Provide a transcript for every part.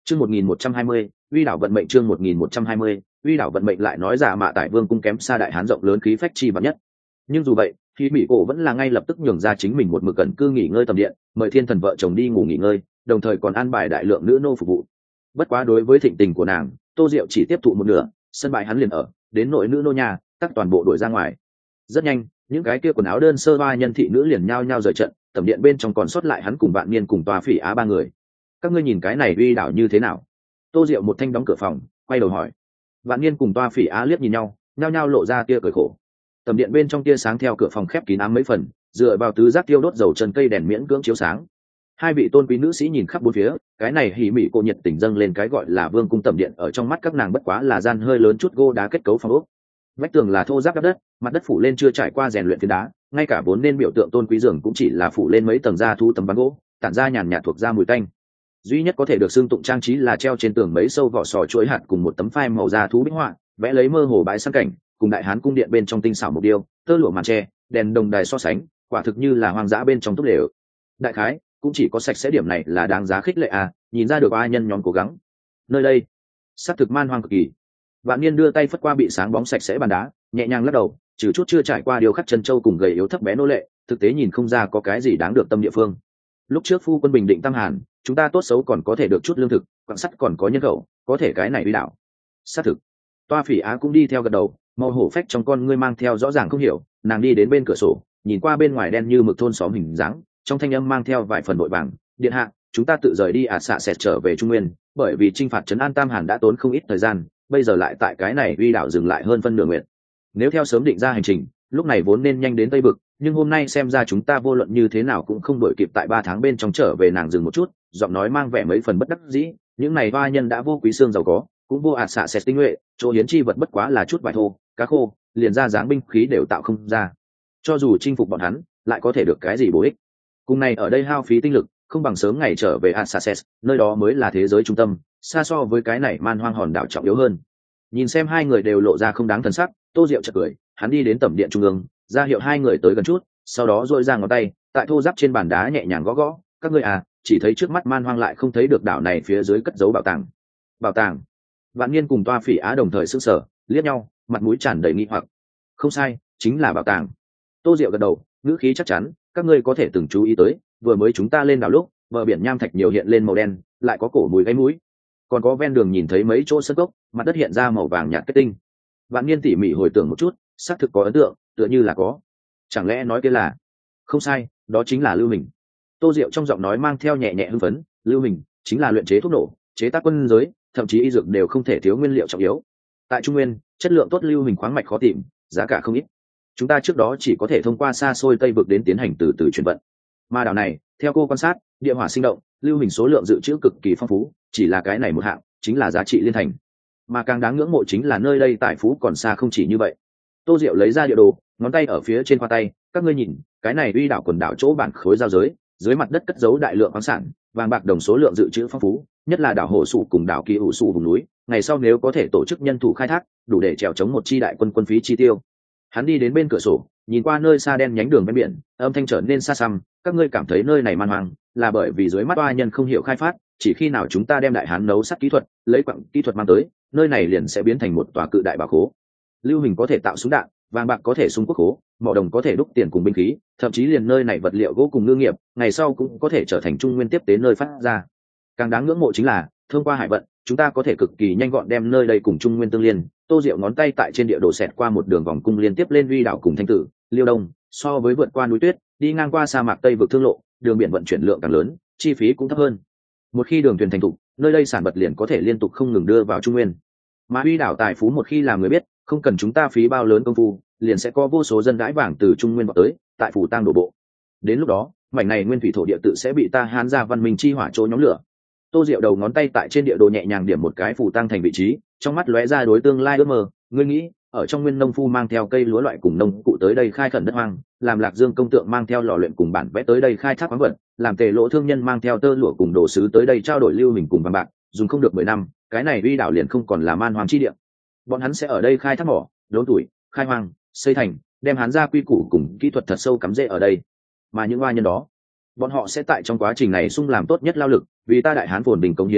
Chương 1120, uy đảo vận mệnh. Chương 1120, uy đảo vận mệnh. Lại nói giả mạ tại vương cung kém xa đại hán rộng lớn khí phách chi vật nhất. Nhưng dù vậy, khi mỹ cổ vẫn là ngay lập tức nhường ra chính mình một mực cẩn cư nghỉ ngơi tầm điện, mời thiên thần vợ chồng đi ngủ nghỉ ngơi, đồng thời còn an bài đại lượng nữ nô phục vụ. Bất quá đối với thịnh tình của nàng, Tô Diệu chỉ tiếp thụ một nửa, sân bãi hắn liền ở, đến nội nữ nô nhà, tắc toàn bộ đuổi ra ngoài. Rất nhanh, những cái kia quần áo đơn sơ ba nhân thị nữ liền nhao nhao rời trận, tầm điện bên trong còn sót lại hắn cùng Vạn Niên cùng Toa Phỉ Á ba người. Các ngươi nhìn cái này uy đảo như thế nào? Tô Diệu một thanh đóng cửa phòng, quay đầu hỏi. Vạn Niên cùng Toa Phỉ Á liếc nhìn nhau, nhao nhao lộ ra tia cười khổ. Tầm điện bên trong tia sáng theo cửa phòng khép kín ám mấy phần, dựa vào tứ giác tiêu đốt dầu chân cây đèn miễn cưỡng chiếu sáng. Hai vị tôn quý nữ sĩ nhìn khắp bốn phía, cái này hỉ mị cô nhiệt tình dâng lên cái gọi là vương cung tầm điện, ở trong mắt các nàng bất quá là gian hơi lớn chút gô đá kết cấu phòng ốc. Vách tường là thô ráp đắp đất, mặt đất phủ lên chưa trải qua rèn luyện phiến đá, ngay cả vốn nên biểu tượng tôn quý giường cũng chỉ là phủ lên mấy tầng da thu tấm ván gỗ, tản ra nhàn nhạt thuộc da mùi tanh. Duy nhất có thể được xưng tụng trang trí là treo trên tường mấy sâu vỏ sò chuỗi hạt cùng một tấm phai màu da thú bích họa, vẽ lấy mơ hồ bãi sang cảnh, cùng đại hán cung điện bên trong tinh xảo mục điêu, tơ lụa màn tre, đèn đồng đài so sánh, quả thực như là hoang dã bên trong túp lều. Đại khái cũng chỉ có sạch sẽ điểm này là đáng giá khích lệ à, nhìn ra được ai nhân nhóm cố gắng. Nơi đây xác thực man hoang cực kỳ. Vạn Niên đưa tay phất qua bị sáng bóng sạch sẽ bàn đá, nhẹ nhàng lắc đầu, trừ chút chưa trải qua điều khắc chân châu cùng gầy yếu thấp bé nô lệ, thực tế nhìn không ra có cái gì đáng được tâm địa phương. Lúc trước phu quân bình định tăng hàn, chúng ta tốt xấu còn có thể được chút lương thực, quặng sắt còn có nhân khẩu, có thể cái này đi đảo. Xác thực. Toa Phỉ Á cũng đi theo gật đầu, màu hổ phách trong con ngươi mang theo rõ ràng không hiểu, nàng đi đến bên cửa sổ, nhìn qua bên ngoài đen như mực thôn xóm hình dáng, trong thanh âm mang theo vài phần vội vàng. Điện hạ, chúng ta tự rời đi xạ xẹt trở về Trung Nguyên, bởi vì chinh phạt trấn an Tam Hàn đã tốn không ít thời gian, bây giờ lại tại cái này uy đảo dừng lại hơn phân nửa nguyện. Nếu theo sớm định ra hành trình, lúc này vốn nên nhanh đến Tây Vực, nhưng hôm nay xem ra chúng ta vô luận như thế nào cũng không đổi kịp tại 3 tháng bên trong trở về. Nàng dừng một chút, giọng nói mang vẻ mấy phần bất đắc dĩ, những này hoa nhân đã vô quý xương giàu có, cũng vô xạ xẹt tinh nhuệ, chỗ hiến chi vật bất quá là chút vải thô, cá khô, liền ra dáng binh khí đều tạo không ra. Cho dù chinh phục bọn hắn, lại có thể được cái gì bổ ích? Cùng này ở đây hao phí tinh lực, không bằng sớm ngày trở về Assassin, nơi đó mới là thế giới trung tâm, xa so với cái này man hoang hòn đảo trọng yếu hơn. Nhìn xem hai người đều lộ ra không đáng thần sắc, Tô Diệu chợt cười, hắn đi đến tầm điện trung ương, ra hiệu hai người tới gần chút, sau đó duỗi ra ngón tay, tại thô giáp trên bàn đá nhẹ nhàng gõ gõ, các ngươi à, chỉ thấy trước mắt man hoang lại không thấy được đảo này phía dưới cất giấu bảo tàng. Bảo tàng? Vạn Niên cùng Toa Phỉ Á đồng thời sững sờ, liếc nhau, mặt mũi tràn đầy nghi hoặc. Không sai, chính là bảo tàng. Tô Diệu gật đầu, ngữ khí chắc chắn, các ngươi có thể từng chú ý tới, vừa mới chúng ta lên đảo lúc, bờ biển nham thạch nhiều hiện lên màu đen, lại có cổ mùi gáy mũi. Còn có ven đường nhìn thấy mấy chỗ sân gốc, mặt đất hiện ra màu vàng nhạt kết tinh. Vạn Niên tỉ mỉ hồi tưởng một chút, xác thực có ấn tượng, tựa như là có. Chẳng lẽ nói kia là? Không sai, đó chính là Lưu Hình. Tô Diệu trong giọng nói mang theo nhẹ nhẹ hưng phấn, Lưu Hình chính là luyện chế thuốc nổ, chế tác quân giới, thậm chí y dược đều không thể thiếu nguyên liệu trọng yếu. Tại Trung Nguyên, chất lượng tốt lưu hình khoáng mạch khó tìm, giá cả không ít. Chúng ta trước đó chỉ có thể thông qua xa xôi Tây vực đến tiến hành từ từ chuyển vận. Mà đảo này, theo cô quan sát, địa hỏa sinh động, lưu hình số lượng dự trữ cực kỳ phong phú, chỉ là cái này một hạng, chính là giá trị liên thành. Mà càng đáng ngưỡng mộ chính là nơi đây tài phú còn xa không chỉ như vậy. Tô Diệu lấy ra địa đồ, ngón tay ở phía trên khoa tay, các ngươi nhìn, cái này uy đảo quần đảo chỗ bản khối giao giới, dưới mặt đất cất giấu đại lượng khoáng sản, vàng bạc đồng số lượng dự trữ phong phú, nhất là đảo Hồ Sụ cùng đảo Kỳ Hữu Sụ vùng núi, ngày sau nếu có thể tổ chức nhân thủ khai thác, đủ để chèo chống một chi đại quân quân phí chi tiêu. Hắn đi đến bên cửa sổ, nhìn qua nơi xa đen nhánh đường ven biển, âm thanh trở nên xa xăm, các ngươi cảm thấy nơi này man hoang, là bởi vì dưới mắt oa nhân không hiểu khai phát, chỉ khi nào chúng ta đem đại hán nấu sắt kỹ thuật, lấy quặng kỹ thuật mang tới, nơi này liền sẽ biến thành một tòa cự đại bảo khố. Lưu hình có thể tạo súng đạn, vàng bạc có thể súng quốc khố, mỏ đồng có thể đúc tiền cùng binh khí, thậm chí liền nơi này vật liệu gỗ cùng ngư nghiệp, ngày sau cũng có thể trở thành trung nguyên tiếp tế nơi phát ra. Càng đáng ngưỡng mộ chính là, thông qua hải vận, chúng ta có thể cực kỳ nhanh gọn đem nơi đây cùng trung nguyên tương liên. Tô Diệu ngón tay tại trên địa đồ xẹt qua một đường vòng cung liên tiếp lên uy đảo cùng Thanh Tử, Liêu Đông, so với vượt qua núi tuyết, đi ngang qua sa mạc Tây vực thương lộ, đường biển vận chuyển lượng càng lớn, chi phí cũng thấp hơn. Một khi đường thuyền thành thục, nơi đây sản vật liền có thể liên tục không ngừng đưa vào trung nguyên. Mà uy đảo tài phú một khi làm người biết, không cần chúng ta phí bao lớn công phu, liền sẽ có vô số dân đãi vàng từ trung nguyên vào tới, tại phủ tang đổ bộ. Đến lúc đó, mảnh này nguyên thủy thổ địa tự sẽ bị ta Hán gia văn minh chi hỏa trôi nhóm lửa. Tô Diệu đầu ngón tay tại trên địa đồ nhẹ nhàng điểm một cái phủ tang thành vị trí, trong mắt lóe ra đối tương lai ước mơ. Ngươi nghĩ, ở trong nguyên nông phu mang theo cây lúa loại cùng nông cụ tới đây khai khẩn đất hoang, làm Lạc Dương công tượng mang theo lò luyện cùng bản vẽ tới đây khai thác khoáng vật, làm Tề Lỗ thương nhân mang theo tơ lụa cùng đồ sứ tới đây trao đổi lưu hình cùng vàng bạc, dùng không được 10 năm, cái này uy đảo liền không còn là man hoang chi địa. Bọn hắn sẽ ở đây khai thác mỏ, đốn tuổi, khai hoang, xây thành, đem Hán gia quy củ cùng kỹ thuật thật sâu cắm rễ ở đây. Mà những oa nhân đó, bọn họ sẽ tại trong quá trình này sung làm tốt nhất lao lực, vì ta đại hán phồn bình cống hiến lực lượng,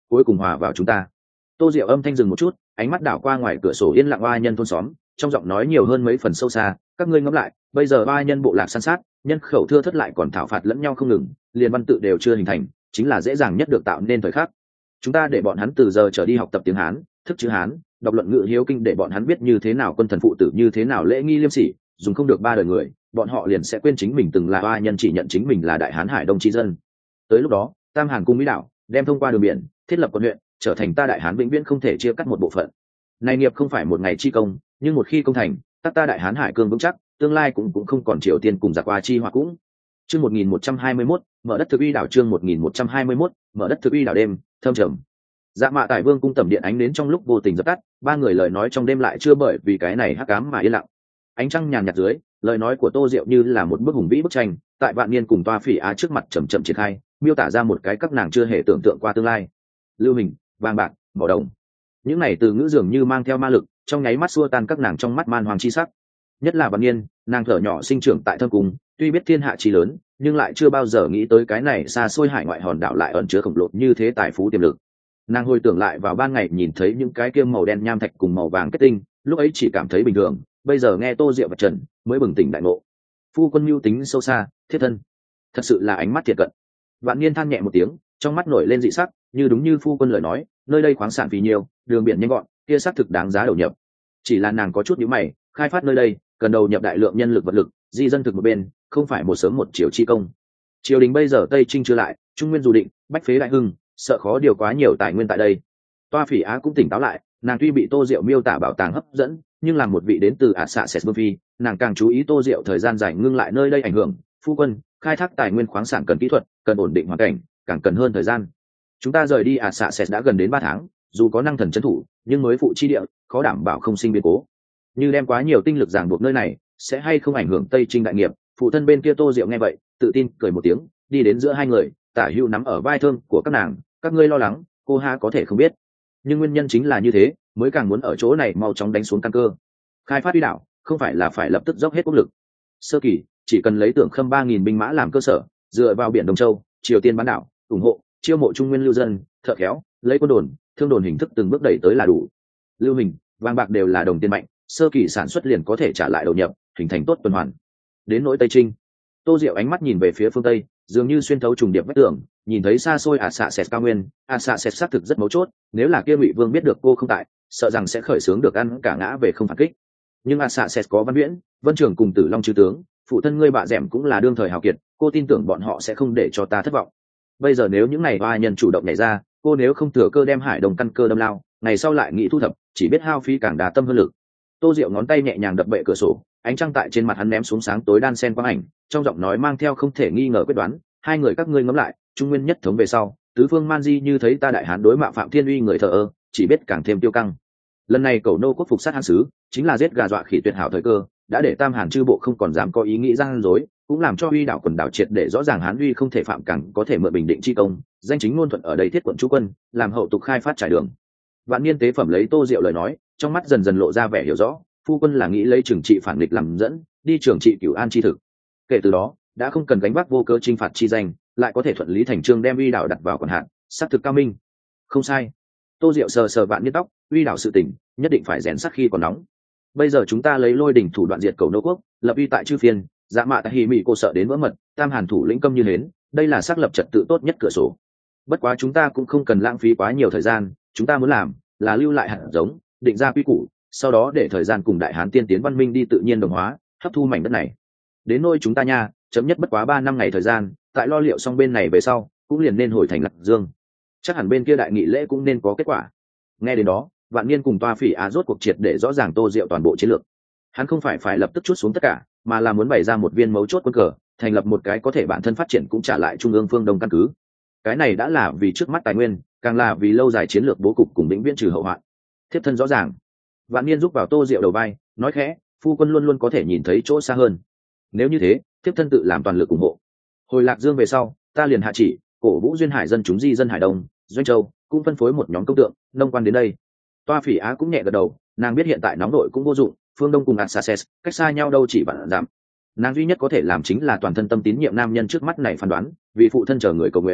cuối cùng hòa vào chúng ta. Tô Diệu âm thanh dừng một chút, ánh mắt đảo qua ngoài cửa sổ yên lặng oa nhân thôn xóm, trong giọng nói nhiều hơn mấy phần sâu xa. Các ngươi ngẫm lại, bây giờ oa nhân bộ lạc san sát, nhân khẩu thưa thất lại còn thảo phạt lẫn nhau không ngừng, liền văn tự đều chưa hình thành, chính là dễ dàng nhất được tạo nên thời khắc. Chúng ta để bọn hắn từ giờ trở đi học tập tiếng Hán, thức chữ Hán, đọc luận ngữ hiếu kinh, để bọn hắn biết như thế nào quân thần phụ tử, như thế nào lễ nghi liêm sỉ, dùng không được 3 đời người, bọn họ liền sẽ quên chính mình từng là oa nhân, chỉ nhận chính mình là đại Hán Hải Đông chi dân. Tới lúc đó, Tam Hàn cung Mỹ đảo đem thông qua đường biển, thiết lập quận huyện, trở thành ta đại Hán vĩnh viễn không thể chia cắt một bộ phận. Này nghiệp không phải một ngày chi công, nhưng một khi công thành, ta đại Hán Hải cương vững chắc, tương lai cũng không còn Triều Tiên cùng giặc qua chi họa cũng. Chương 1121, mở đất thực uy đảo. Chương 1121, mở đất thực uy đảo. Đêm thâm trầm, Dạ Mạ Tại Vương cung tầm điện ánh đến trong lúc vô tình dập tắt, 3 người lời nói trong đêm lại chưa bởi vì cái này hắc ám mà yên lặng. Ánh trăng nhàn nhạt dưới, lời nói của Tô Diệu như là một bức hùng vĩ bức tranh, tại Vạn Niên cùng Toa Phỉ Á trước mặt chậm chậm triển khai, miêu tả ra một cái các nàng chưa hề tưởng tượng qua tương lai. Lưu hình, vàng bạc, màu đồng, những này từ ngữ dường như mang theo ma lực, trong nháy mắt xua tan các nàng trong mắt man hoàng chi sắc. Nhất là Vạn Niên, nàng thở nhỏ sinh trưởng tại thâm cung, tuy biết thiên hạ chi lớn, nhưng lại chưa bao giờ nghĩ tới cái này xa xôi hải ngoại hòn đảo lại ẩn chứa khổng lồ như thế tài phú tiềm lực. Nàng hồi tưởng lại vào ban ngày nhìn thấy những cái kia màu đen nham thạch cùng màu vàng kết tinh, lúc ấy chỉ cảm thấy bình thường, bây giờ nghe Tô Diệu và Trần mới bừng tỉnh đại ngộ. Phu quân mưu tính sâu xa, thiết thân, thật sự là ánh mắt thiệt cận. Vạn Niên than nhẹ một tiếng, trong mắt nổi lên dị sắc, như đúng như phu quân lời nói, nơi đây khoáng sản vì nhiều, đường biển nhanh gọn, kia xác thực đáng giá đầu nhập. Chỉ là nàng có chút nhíu mày, khai phát nơi đây cần đầu nhập đại lượng nhân lực vật lực, di dân thực một bên, không phải một sớm một chiều chi công. Triều đình bây giờ Tây Trinh chưa lại, Trung Nguyên dù định, bách phế đại hưng, sợ khó điều quá nhiều tài nguyên tại đây. Toa Phỉ Á cũng tỉnh táo lại, nàng tuy bị Tô Diệu miêu tả bảo tàng hấp dẫn, nhưng làm một vị đến từ ả xạ sệt vương phi, nàng càng chú ý Tô Diệu thời gian dài ngưng lại nơi đây ảnh hưởng. Phu quân, khai thác tài nguyên khoáng sản cần kỹ thuật, cần ổn định hoàn cảnh, càng cần hơn thời gian. Chúng ta rời đi ả xạ sệt đã gần đến 3 tháng, dù có năng thần trấn thủ, nhưng mới phụ chi địa, khó đảm bảo không sinh biến cố. Như đem quá nhiều tinh lực ràng buộc nơi này, sẽ hay không ảnh hưởng Tây Trinh đại nghiệp. Phụ thân bên kia Tô Diệu nghe vậy, tự tin cười một tiếng, đi đến giữa hai người, tả hữu nắm ở vai thơm của các nàng. Các ngươi lo lắng, cô ha có thể không biết, nhưng nguyên nhân chính là như thế, mới càng muốn ở chỗ này mau chóng đánh xuống căn cơ. Khai phát uy đảo không phải là phải lập tức dốc hết quốc lực. Sơ kỳ chỉ cần lấy Tưởng Khâm 3.000 binh mã làm cơ sở, dựa vào biển Đông Châu, Triều Tiên bán đảo, ủng hộ, chiêu mộ trung nguyên lưu dân, thợ khéo, lấy quân đồn, thương đồn hình thức từng bước đẩy tới là đủ. Lưu hình, vàng bạc đều là đồng tiền mạnh, sơ kỳ sản xuất liền có thể trả lại đầu nhập, hình thành tốt tuần hoàn. Đến nỗi Tây Trinh, Tô Diệu ánh mắt nhìn về phía phương Tây, dường như xuyên thấu trùng điệp vách tường, nhìn thấy xa xôi ả xạ sệt cao nguyên. Ả xạ sệt xác thực rất mấu chốt, nếu là kia Ngụy Vương biết được cô không tại, sợ rằng sẽ khởi xướng được ăn cả ngã về không phản kích. Nhưng ả xạ sệt có Văn Viễn, Vân Trường cùng Tử Long chư tướng, phụ thân ngươi bạ dẻm cũng là đương thời hào kiệt, cô tin tưởng bọn họ sẽ không để cho ta thất vọng. Bây giờ nếu những này oa nhân chủ động nhảy ra, cô nếu không thừa cơ đem Hải Đông căn cơ đâm lao, ngày sau lại nghĩ thu thập, chỉ biết hao phí càng đà tâm hơn lực. Tô Diệu ngón tay nhẹ nhàng đập bệ cửa sổ, ánh trăng tại trên mặt hắn ném xuống sáng tối đan sen quang ảnh, trong giọng nói mang theo không thể nghi ngờ quyết đoán. Hai người các ngươi ngẫm lại, Trung Nguyên nhất thống về sau, tứ phương man di như thấy ta đại hán đối mạo Phạm Thiên Uy người thờ ơ, chỉ biết càng thêm tiêu căng. Lần này cầu nô quốc phục sát hán sứ, chính là giết gà dọa khỉ tuyệt hảo thời cơ, đã để Tam Hàn chư bộ không còn dám có ý nghĩ gian dối, cũng làm cho Uy đảo quần đảo triệt để rõ ràng Hán Uy không thể phạm, càng có thể mượn bình định chi công, danh chính ngôn thuận ở đây thiết quận chú quân, làm hậu tục khai phát trải đường. Vạn Niên tế phẩm lấy Tô Diệu lời nói, trong mắt dần dần lộ ra vẻ hiểu rõ, phu quân là nghĩ lấy trừng trị phản nghịch làm dẫn, đi trường trị Cửu An chi thực. Kể từ đó, đã không cần gánh vác vô cơ chinh phạt chi danh, lại có thể thuận lý thành trương đem Uy đảo đặt vào quản hạt, sát thực cao minh. Không sai. Tô Diệu sờ sờ Vạn Niên tóc, Uy đảo sự tình, nhất định phải rèn sắc khi còn nóng. Bây giờ chúng ta lấy Lôi đỉnh thủ đoạn diệt cầu nô quốc, lập uy tại chư phiên, Dạ Mạ Tại Hỉ Mị cô sợ đến vỡ mật, Tam Hàn thủ lĩnh câm như hến, đây là xác lập trật tự tốt nhất cửa sổ. Bất quá chúng ta cũng không cần lãng phí quá nhiều thời gian, chúng ta muốn làm là lưu lại hạt giống, định ra quy củ, sau đó để thời gian cùng đại hán tiên tiến văn minh đi tự nhiên đồng hóa, hấp thu mảnh đất này. Đến nơi chúng ta nha, chấm nhất bất quá 3 năm ngày thời gian, tại lo liệu xong bên này về sau, cũng liền nên hồi thành Lạc Dương. Chắc hẳn bên kia đại nghị lễ cũng nên có kết quả. Nghe đến đó, Vạn Niên cùng Toa Phỉ Á rốt cuộc triệt để rõ ràng Tô Diệu toàn bộ chiến lược. Hắn không phải lập tức trút xuống tất cả, mà là muốn bày ra một viên mấu chốt quân cờ, thành lập một cái có thể bản thân phát triển cũng trả lại trung ương phương đông căn cứ. Cái này đã là vì trước mắt tài nguyên, càng là vì lâu dài chiến lược bố cục cùng vĩnh viễn trừ hậu hoạn. Thiếp thân rõ ràng. Vạn Niên giúp vào Tô Diệu đầu vai, nói khẽ, phu quân luôn luôn có thể nhìn thấy chỗ xa hơn. Nếu như thế, thiếp thân tự làm toàn lực ủng hộ. Hồi Lạc Dương về sau, ta liền hạ chỉ, cổ vũ duyên hải dân chúng di dân Hải Đông, Doanh Châu, cũng phân phối một nhóm công tượng, nông quan đến đây. Toa Phỉ Á cũng nhẹ gật đầu, nàng biết hiện tại nóng nội cũng vô dụng, phương đông cùng Axases cách xa nhau đâu chỉ vạn dặm. Nàng duy nhất có thể làm chính là toàn thân tâm tín nhiệm nam nhân trước mắt này phán đoán, vì phụ thân chờ người cầu nguyện.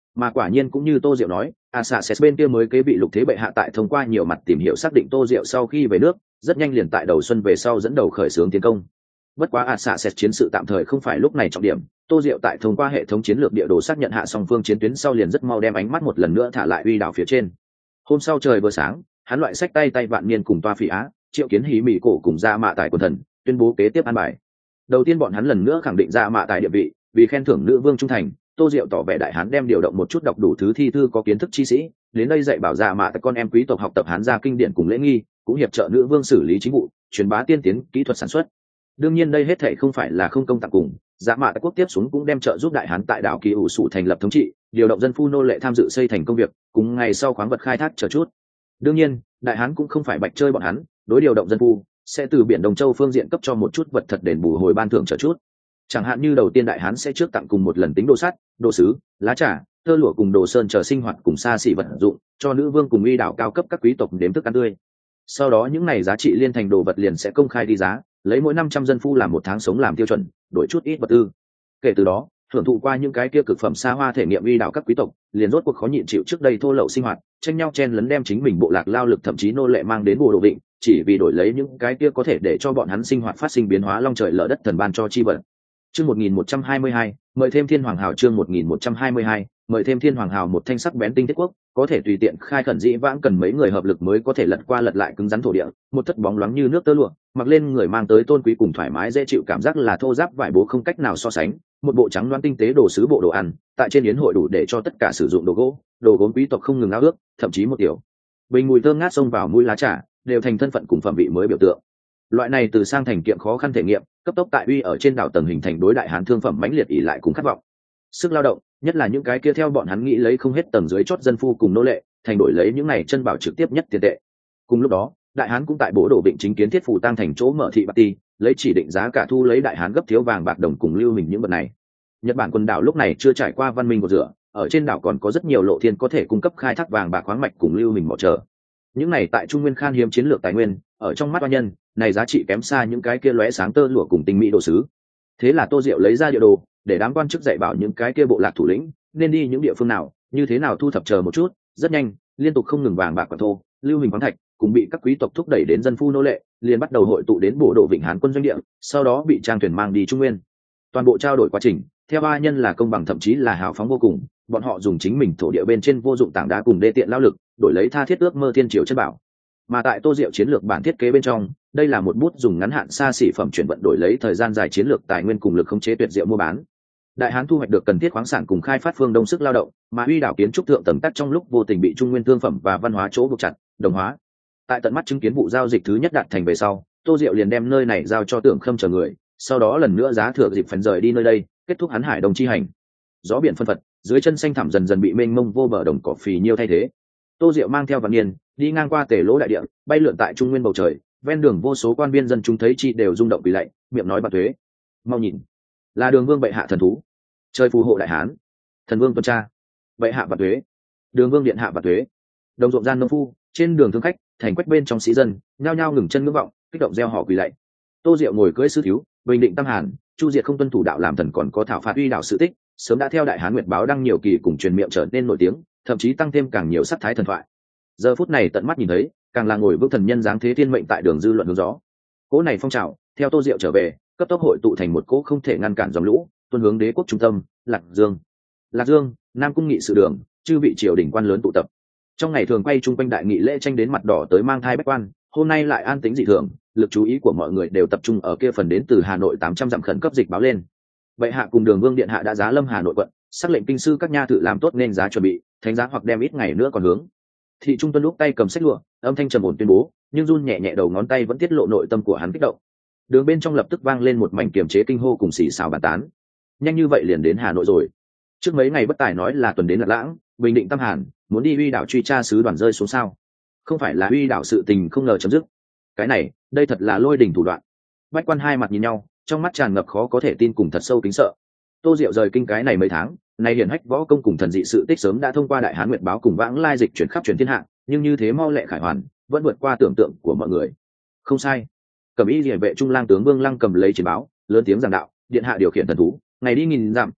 Mà quả nhiên cũng như Tô Diệu nói, Assassin bên kia mới kế bị Lục Thế Bệ hạ tại thông qua nhiều mặt tìm hiểu xác định Tô Diệu sau khi về nước, rất nhanh liền tại đầu xuân về sau dẫn đầu khởi xướng tiến công. Bất quá Assassin chiến sự tạm thời không phải lúc này trọng điểm, Tô Diệu tại thông qua hệ thống chiến lược địa đồ xác nhận hạ song phương chiến tuyến sau liền rất mau đem ánh mắt một lần nữa thả lại uy đảo phía trên. Hôm sau trời vừa sáng, hắn loại sách tay vạn niên cùng Toa Phỉ Á, Triệu Kiến Hí Mỹ Cổ cùng Ra Mạ Tài Quần Thần, tuyên bố kế tiếp an bài. Đầu tiên bọn hắn lần nữa khẳng định Ra Mạ Tài địa vị, vì khen thưởng nữ vương trung thành, Tô Diệu tỏ vẻ đại hán đem điều động một chút đọc đủ thứ thi thư có kiến thức chi sĩ, đến đây dạy bảo Ra Mạ Tài con em quý tộc học tập hán gia kinh điển cùng lễ nghi, cũng hiệp trợ nữ vương xử lý chính vụ, truyền bá tiên tiến kỹ thuật sản xuất. Đương nhiên đây hết thảy không phải là không công tặng cùng, Dạ Mạ Tài quốc tiếp xuống cũng đem trợ giúp đại hán tại đảo Kỳ ủ sủ thành lập thống trị, điều động dân phu nô lệ tham dự xây thành công việc, cùng ngày sau khoáng vật khai thác chờ chút. Đương nhiên, đại hán cũng không phải bạch chơi bọn hắn, đối điều động dân phu sẽ từ biển Đông Châu phương diện cấp cho một chút vật thật đền bù hồi ban thưởng chờ chút. Chẳng hạn như đầu tiên đại hán sẽ trước tặng cùng một lần tính đồ sắt, đồ sứ, lá trà, tơ lụa cùng đồ sơn chờ sinh hoạt cùng xa xỉ vật dụng, cho nữ vương cùng uy đảo cao cấp các quý tộc đếm thức ăn tươi. Sau đó những này giá trị liên thành đồ vật liền sẽ công khai đi giá, lấy mỗi 500 dân phu làm một tháng sống làm tiêu chuẩn, đổi chút ít vật tư. Kể từ đó, hưởng thụ qua những cái kia cực phẩm xa hoa thể nghiệm uy đảo các quý tộc, liền rốt cuộc khó nhịn chịu trước đây thô lậu sinh hoạt, tranh nhau chen lấn đem chính mình bộ lạc lao lực thậm chí nô lệ mang đến Bồ Đồ Vịnh, chỉ vì đổi lấy những cái kia có thể để cho bọn hắn sinh hoạt phát sinh biến hóa long trời lở đất thần ban cho chi vật. Chương 1122, mời thêm Thiên Hoàng Hào. Chương 1122, mời thêm Thiên Hoàng Hào. Một thanh sắc bén tinh thiết quốc, có thể tùy tiện khai khẩn dĩ vãng cần mấy người hợp lực mới có thể lật qua lật lại cứng rắn thổ địa, một thất bóng loáng như nước tơ lụa, mặc lên người mang tới tôn quý cùng thoải mái dễ chịu cảm giác là thô ráp vải bố không cách nào so sánh, một bộ trắng loáng tinh tế đồ sứ bộ đồ ăn, tại trên yến hội đủ để cho tất cả sử dụng đồ gỗ, đồ gốm quý tộc không ngừng ao ước, thậm chí một tiểu bình mùi thơm ngát xông vào mũi lá trà, đều thành thân phận cùng phẩm vị mới biểu tượng. Loại này từ sang thành kiệm khó khăn thể nghiệm, cấp tốc tại uy ở trên đảo tầng hình thành đối đại hán thương phẩm mãnh liệt ỷ lại cùng khát vọng. Sức lao động, nhất là những cái kia theo bọn hắn nghĩ lấy không hết tầng dưới chót dân phu cùng nô lệ, thành đổi lấy những này chân bảo trực tiếp nhất tiền tệ. Cùng lúc đó, đại hán cũng tại Bố Đồ Vịnh chính kiến thiết phủ tăng thành chỗ mở thị bạc ti, lấy chỉ định giá cả thu lấy đại hán gấp thiếu vàng bạc đồng cùng lưu hình những vật này. Nhật Bản quần đảo lúc này chưa trải qua văn minh một rửa, ở trên đảo còn có rất nhiều lộ thiên có thể cung cấp khai thác vàng bạc khoáng mạch cùng lưu hình mỏ chờ. Những này tại Trung Nguyên khan hiếm chiến lược tài nguyên, ở trong mắt oa nhân, này giá trị kém xa những cái kia lóe sáng tơ lụa cùng tinh mỹ đồ sứ. Thế là Tô Diệu lấy ra địa đồ, để đám quan chức dạy bảo những cái kia bộ lạc thủ lĩnh nên đi những địa phương nào, như thế nào thu thập chờ một chút. Rất nhanh, liên tục không ngừng vàng bạc quặng thô, lưu hình khoáng thạch, cùng bị các quý tộc thúc đẩy đến dân phu nô lệ, liền bắt đầu hội tụ đến Bồ Đồ Vịnh Hán quân doanh địa, sau đó bị trang thuyền mang đi Trung Nguyên. Toàn bộ trao đổi quá trình, theo ba nhân là công bằng thậm chí là hào phóng vô cùng, bọn họ dùng chính mình thổ địa bên trên vô dụng tảng đá cùng đê tiện lao lực, đổi lấy tha thiết ước mơ thiên triều chân bảo. Mà tại Tô Diệu chiến lược bản thiết kế bên trong, đây là một bút dùng ngắn hạn xa xỉ phẩm chuyển vận đổi lấy thời gian dài chiến lược tài nguyên cùng lực khống chế tuyệt diệu mua bán. Đại hán thu hoạch được cần thiết khoáng sản cùng khai phát phương đông sức lao động, mà uy đảo kiến trúc thượng tầng tắc trong lúc vô tình bị Trung Nguyên thương phẩm và văn hóa chỗ buộc chặt, đồng hóa. Tại tận mắt chứng kiến vụ giao dịch thứ nhất đạt thành về sau, Tô Diệu liền đem nơi này giao cho Tưởng Khâm chờ người, sau đó lần nữa giá thừa dịp phần rời đi nơi đây, kết thúc hắn hải đồng chi hành. Gió biển phân phật, dưới chân xanh thẳm dần dần bị mênh mông vô bờ đồng cỏ phì nhiêu thay thế. Tô Diệu mang theo Vạn Niên, đi ngang qua Tề Lỗ đại địa, bay lượn tại Trung Nguyên bầu trời, ven đường vô số quan viên dân chúng thấy chi đều rung động quỳ lạy, miệng nói bạc thuế. Mau nhìn, là Đường Vương bệ hạ thần thú, trời phù hộ đại hán, thần vương tuần tra, bệ hạ bạc thuế, Đường Vương điện hạ bạc thuế. Đồng ruộng gian nông phu, trên đường thương khách, thành quách bên trong sĩ dân, nhao nhao ngừng chân ngưỡng vọng, kích động reo hò quỳ lạy. Tô Diệu ngồi cưỡi sư thiếu, bình định tâm hàn, chu diệt không tuân thủ đạo làm thần còn có thảo phạt uy đạo sự tích, sớm đã theo đại hán nguyệt báo đăng nhiều kỳ cùng truyền miệng trở nên nổi tiếng, thậm chí tăng thêm càng nhiều sắc thái thần thoại. Giờ phút này tận mắt nhìn thấy, càng là ngồi vững thần nhân dáng thế thiên mệnh tại đường dư luận hướng gió. Cỗ này phong trào, theo Tô Diệu trở về, cấp tốc hội tụ thành một cỗ không thể ngăn cản dòng lũ, tuôn hướng đế quốc trung tâm, Lạc Dương. Lạc Dương, Nam cung nghị sự đường, chư vị triều đình quan lớn tụ tập. Trong ngày thường quay chung quanh đại nghị lễ tranh đến mặt đỏ tới mang thai bách quan, hôm nay lại an tĩnh dị thường, lực chú ý của mọi người đều tập trung ở kia phần đến từ Hà Nội 800 dặm khẩn cấp dịch báo lên. Bệ hạ cùng Đường Vương điện hạ đã giá lâm Hà Nội quận, sắc lệnh kinh sư các nha thự làm tốt nên giá chuẩn bị, thánh giá hoặc đem ít ngày nữa còn hướng. Thị trung tuân lúc tay cầm sách lụa, âm thanh trầm ổn tuyên bố, nhưng run nhẹ nhẹ đầu ngón tay vẫn tiết lộ nội tâm của hắn kích động. Đường bên trong lập tức vang lên một mảnh kiềm chế kinh hô cùng xì xào bàn tán. Nhanh như vậy liền đến Hà Nội rồi. Trước mấy ngày bất tài nói là tuần đến Lạc Lãng, bình định Tam Hàn, muốn đi uy đảo truy tra sứ đoàn rơi xuống sao? Không phải là uy đảo sự tình không ngờ chấm dứt. Cái này, đây thật là lôi đình thủ đoạn. Bách quan hai mặt nhìn nhau, trong mắt tràn ngập khó có thể tin cùng thật sâu kính sợ. Tô Diệu rời kinh cái này mấy tháng, nay hiển hách võ công cùng thần dị sự tích sớm đã thông qua đại hán nguyệt báo cùng vãng lai dịch chuyển khắp truyền thiên hạ, nhưng như thế mau lẹ khải hoàn, vẫn vượt qua tưởng tượng của mọi người. Không sai. Cẩm y liề vệ trung lang tướng Vương Lăng cầm lấy chiến báo, lớn tiếng giảng đạo, điện hạ điều khiển thần thú, ngày đi nghìn dặm,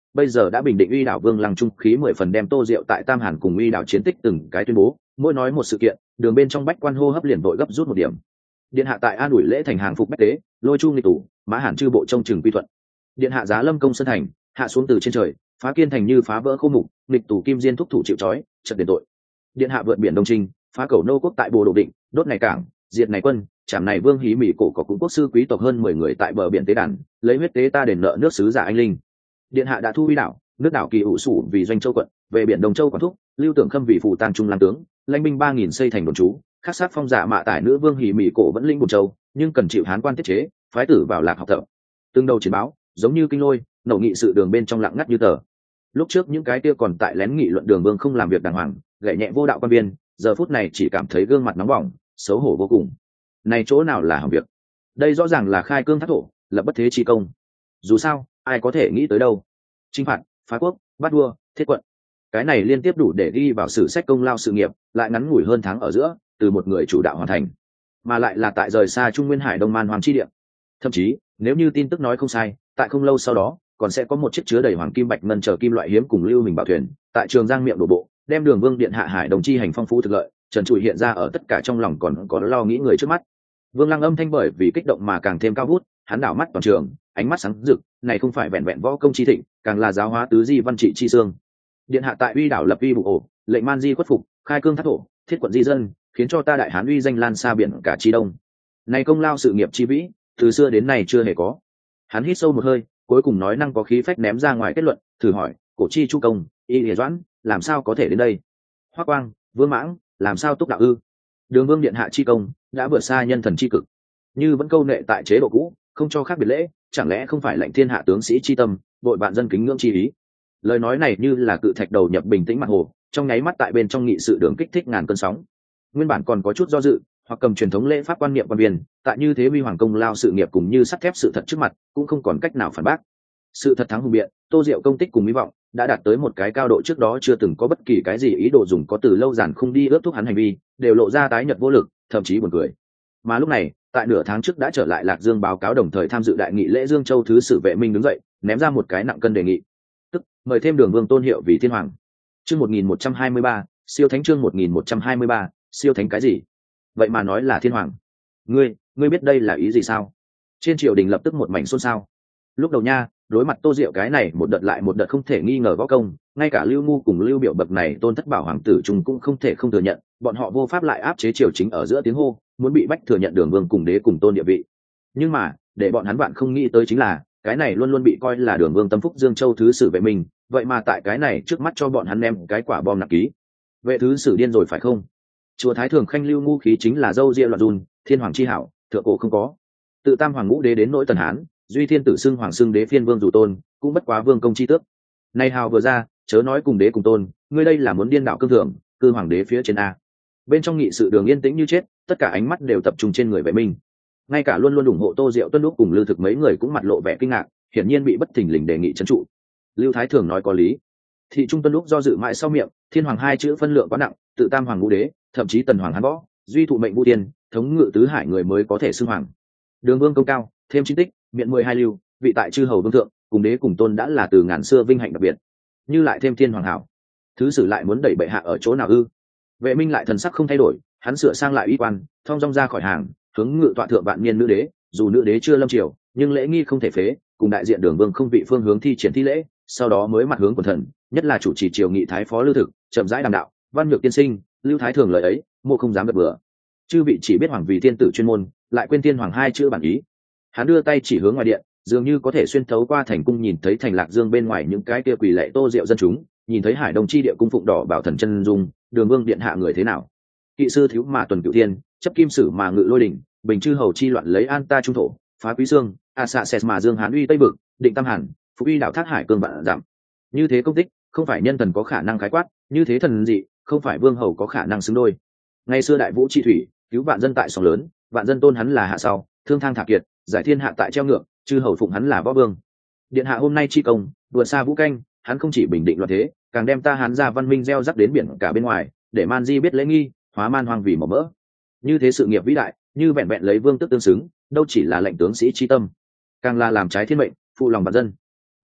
bây giờ đã bình định uy đảo Vương Lăng trung khí 10 phần, đem Tô Diệu tại Tam Hàn cùng uy đảo chiến tích từng cái tuyên bố, mỗi nói một sự kiện, đường bên trong bách quan hô hấp liền vội gấp rút một điểm. Điện hạ tại An ủi lễ thành hàng phục bách tế, lôi chu nghịch tủ, mã hàn chư bộ trong trường quy thuận. Điện hạ giá lâm công sơn thành, hạ xuống từ trên trời, phá kiên thành như phá vỡ khô mục, nghịch tủ kim diên thúc thủ chịu trói, trận đền tội. Điện hạ vượt biển đông trinh, phá cầu nô quốc tại Bồ Đồ Định, đốt này cảng, diệt này quân, chảm này vương hí mỹ cổ có cũng quốc sư quý tộc hơn 10 người tại bờ biển tế đàn, lấy huyết tế ta đền nợ nước sứ giả anh linh. Điện hạ đã thu uy đảo, nước đảo kỳ ủ sủ vì doanh châu quận, về biển Đông Châu quản thúc, lưu tưởng khâm vì phù tang trung lang tướng, lãnh binh 3000 xây thành đồn trú, khắc sát phong giả mạ tải nữ vương hỉ mỹ cổ vẫn linh Bồ Châu, nhưng cần chịu hán quan tiết chế, phái tử vào lạc học tập. Từng đầu chiến báo, giống như kinh lôi, nổ nghị sự đường bên trong lặng ngắt như tờ. Lúc trước những cái kia còn tại lén nghị luận đường vương không làm việc đàng hoàng, gậy nhẹ vô đạo quan viên, giờ phút này chỉ cảm thấy gương mặt nóng bỏng, xấu hổ vô cùng. Này chỗ nào là hỏng việc? Đây rõ ràng là khai cương thác thổ, lập bất thế chi công. Dù sao, ai có thể nghĩ tới đâu? Chinh phạt, phá quốc, bắt vua, thiết quận, cái này liên tiếp đủ để ghi vào sử sách công lao sự nghiệp, lại ngắn ngủi hơn tháng ở giữa, từ một người chủ đạo hoàn thành, mà lại là tại rời xa Trung Nguyên Hải Đông Man Hoàng chi địa. Thậm chí, nếu như tin tức nói không sai, tại không lâu sau đó, còn sẽ có một chiếc chứa đầy hoàng kim bạch ngân chờ kim loại hiếm cùng lưu mình bảo thuyền, tại Trường Giang miệng đổ bộ, đem Đường Vương điện hạ Hải Đồng chi hành phong phú thực lợi, trần trụi hiện ra ở tất cả trong lòng còn có lo nghĩ người trước mắt. Vương Lăng âm thanh bởi vì kích động mà càng thêm cao vút, hắn đảo mắt toàn trường, ánh mắt sáng rực, này không phải vẹn vẹn võ công chi thịnh, càng là giáo hóa tứ di văn trị chi xương. Điện hạ tại uy đảo lập uy vụ ổ, lệnh man di khuất phục, khai cương thác thổ, thiết quận di dân, khiến cho ta đại hán uy danh lan xa biển cả chi đông. Này công lao sự nghiệp chi vĩ, từ xưa đến nay chưa hề có. Hắn hít sâu một hơi, cuối cùng nói năng có khí phách ném ra ngoài kết luận, thử hỏi, cổ chi chu công, y lìa doãn, làm sao có thể đến đây? Hoắc Quang, Vương Mãng, làm sao túc đạo ư? Đường Vương điện hạ chi công, đã vượt xa nhân thần chi cực. Như vẫn câu nệ tại chế độ cũ, không cho khác biệt lễ, chẳng lẽ không phải lệnh thiên hạ tướng sĩ chi tâm, đội bạn dân kính ngưỡng chi ý? Lời nói này như là cự thạch đầu nhập bình tĩnh mặt hồ, trong nháy mắt tại bên trong nghị sự đường kích thích ngàn cơn sóng. Nguyên bản còn có chút do dự, hoặc cầm truyền thống lễ pháp quan niệm quan viên, tại như thế huy hoàng công lao sự nghiệp cùng như sắt thép sự thật trước mặt, cũng không còn cách nào phản bác. Sự thật thắng hùng biện, Tô Diệu công tích cùng hy vọng đã đạt tới một cái cao độ trước đó chưa từng có bất kỳ cái gì ý đồ dùng có từ lâu giản không đi ước thúc hắn hành vi, đều lộ ra tái nhợt vô lực, thậm chí buồn cười. Mà lúc này, tại nửa tháng trước đã trở lại Lạc Dương báo cáo đồng thời tham dự đại nghị lễ Dương Châu thứ sử Vệ Minh đứng dậy, ném ra một cái nặng cân đề nghị, tức mời thêm Đường Vương tôn hiệu vì thiên hoàng. Chương 1123, siêu thánh chương 1123, siêu thánh cái gì? Vậy mà nói là thiên hoàng. Ngươi biết đây là ý gì sao? Trên triều đình lập tức một mảnh xôn xao. Lúc đầu nha, đối mặt Tô Diệu cái này một đợt lại một đợt không thể nghi ngờ võ công, ngay cả Lưu Ngu cùng Lưu Biểu bậc này tôn thất bảo hoàng tử chúng cũng không thể không thừa nhận, bọn họ vô pháp lại áp chế triều chính ở giữa tiếng hô, muốn bị bách thừa nhận Đường Vương cùng đế cùng tôn địa vị. Nhưng mà, để bọn hắn bạn không nghĩ tới chính là, cái này luôn luôn bị coi là Đường Vương tâm phúc Dương Châu thứ sử Vệ Minh, vậy mà tại cái này trước mắt cho bọn hắn ném cái quả bom nặng ký. Vệ thứ sử điên rồi phải không? Chùa Thái Thường khanh Lưu Ngu khí chính là dâu ria loạn run, thiên hoàng chi hảo, thượng cổ không có. Tự Tam Hoàng Ngũ Đế đến nỗi Tần Hán, duy thiên tử xưng hoàng xưng đế phiên vương dù tôn, cũng bất quá vương công chi tước. Nay hào vừa ra, chớ nói cùng đế cùng tôn, ngươi đây là muốn điên đảo cương thường, cư hoàng đế phía trên a. Bên trong nghị sự đường yên tĩnh như chết, tất cả ánh mắt đều tập trung trên người Vệ Minh. Ngay cả luôn luôn ủng hộ Tô Diệu Tuân lúc cùng Lưu Thực mấy người cũng mặt lộ vẻ kinh ngạc, hiển nhiên bị bất thình lình đề nghị trấn trụ. Lưu Thái Thường nói có lý. Thị Trung Tuân lúc do dự mãi sau miệng, thiên hoàng hai chữ phân lượng quá nặng, tự Tam Hoàng Ngũ Đế, thậm chí Tần Hoàng Hán Võ, duy thụ mệnh Vũ Tiên, thống ngự tứ hải người mới có thể xưng hoàng. Đường Vương công cao, thêm chính tích, miện 12 lưu, vị tại chư hầu vương thượng, cùng đế cùng tôn đã là từ ngàn xưa vinh hạnh đặc biệt. Như lại thêm thiên hoàng hảo, thứ sử lại muốn đẩy bệ hạ ở chỗ nào ư? Vệ Minh lại thần sắc không thay đổi, hắn sửa sang lại uy quan, thong dong ra khỏi hàng, hướng ngự tọa thượng vạn niên nữ đế, dù nữ đế chưa lâm triều, nhưng lễ nghi không thể phế, cùng đại diện Đường Vương không vị phương hướng thi triển thi lễ, sau đó mới mặt hướng quần thần, nhất là chủ trì triều nghị thái phó Lưu Thực, chậm rãi đàm đạo, văn nhược tiên sinh, Lưu Thái Thường lời ấy, mô không dám gật bừa. Chư vị chỉ biết hoàng vì thiên tử chuyên môn, lại quên thiên hoàng hai chữ bản ý. Hắn đưa tay chỉ hướng ngoài điện, dường như có thể xuyên thấu qua thành cung nhìn thấy thành Lạc Dương bên ngoài những cái kia quỳ lệ Tô Diệu dân chúng, nhìn thấy Hải Đông chi địa cung phụng đỏ bảo thần chân dung, Đường Vương điện hạ người thế nào? Kỵ sư thiếu mà tuần cửu thiên, chấp kim sử mà ngự lôi đỉnh, bình chư hầu chi loạn lấy an ta trung thổ, phá quý xương, xạ xẹt mà dương hán uy tây vực, định tam hàn, phục uy đảo thác hải cương vạn giảm. Như thế công tích, không phải nhân thần có khả năng khái quát, như thế thần dị, không phải vương hầu có khả năng xứng đôi. Ngày xưa đại vũ chi thủy, cứu vạn dân tại sóng lớn, vạn dân tôn hắn là hạ sau, thương thang thả kiệt, giải thiên hạ tại treo ngược, chư hầu phụng hắn là võ vương. Điện hạ hôm nay chi công, vừa xa vũ canh, hắn không chỉ bình định loạn thế, càng đem ta hán ra văn minh gieo rắc đến biển cả bên ngoài, để man di biết lễ nghi, hóa man hoang vì màu mỡ. Như thế sự nghiệp vĩ đại, như vẹn vẹn lấy vương tước tương xứng, đâu chỉ là lệnh tướng sĩ chi tâm, càng là làm trái thiên mệnh, phụ lòng vạn dân. Ngươi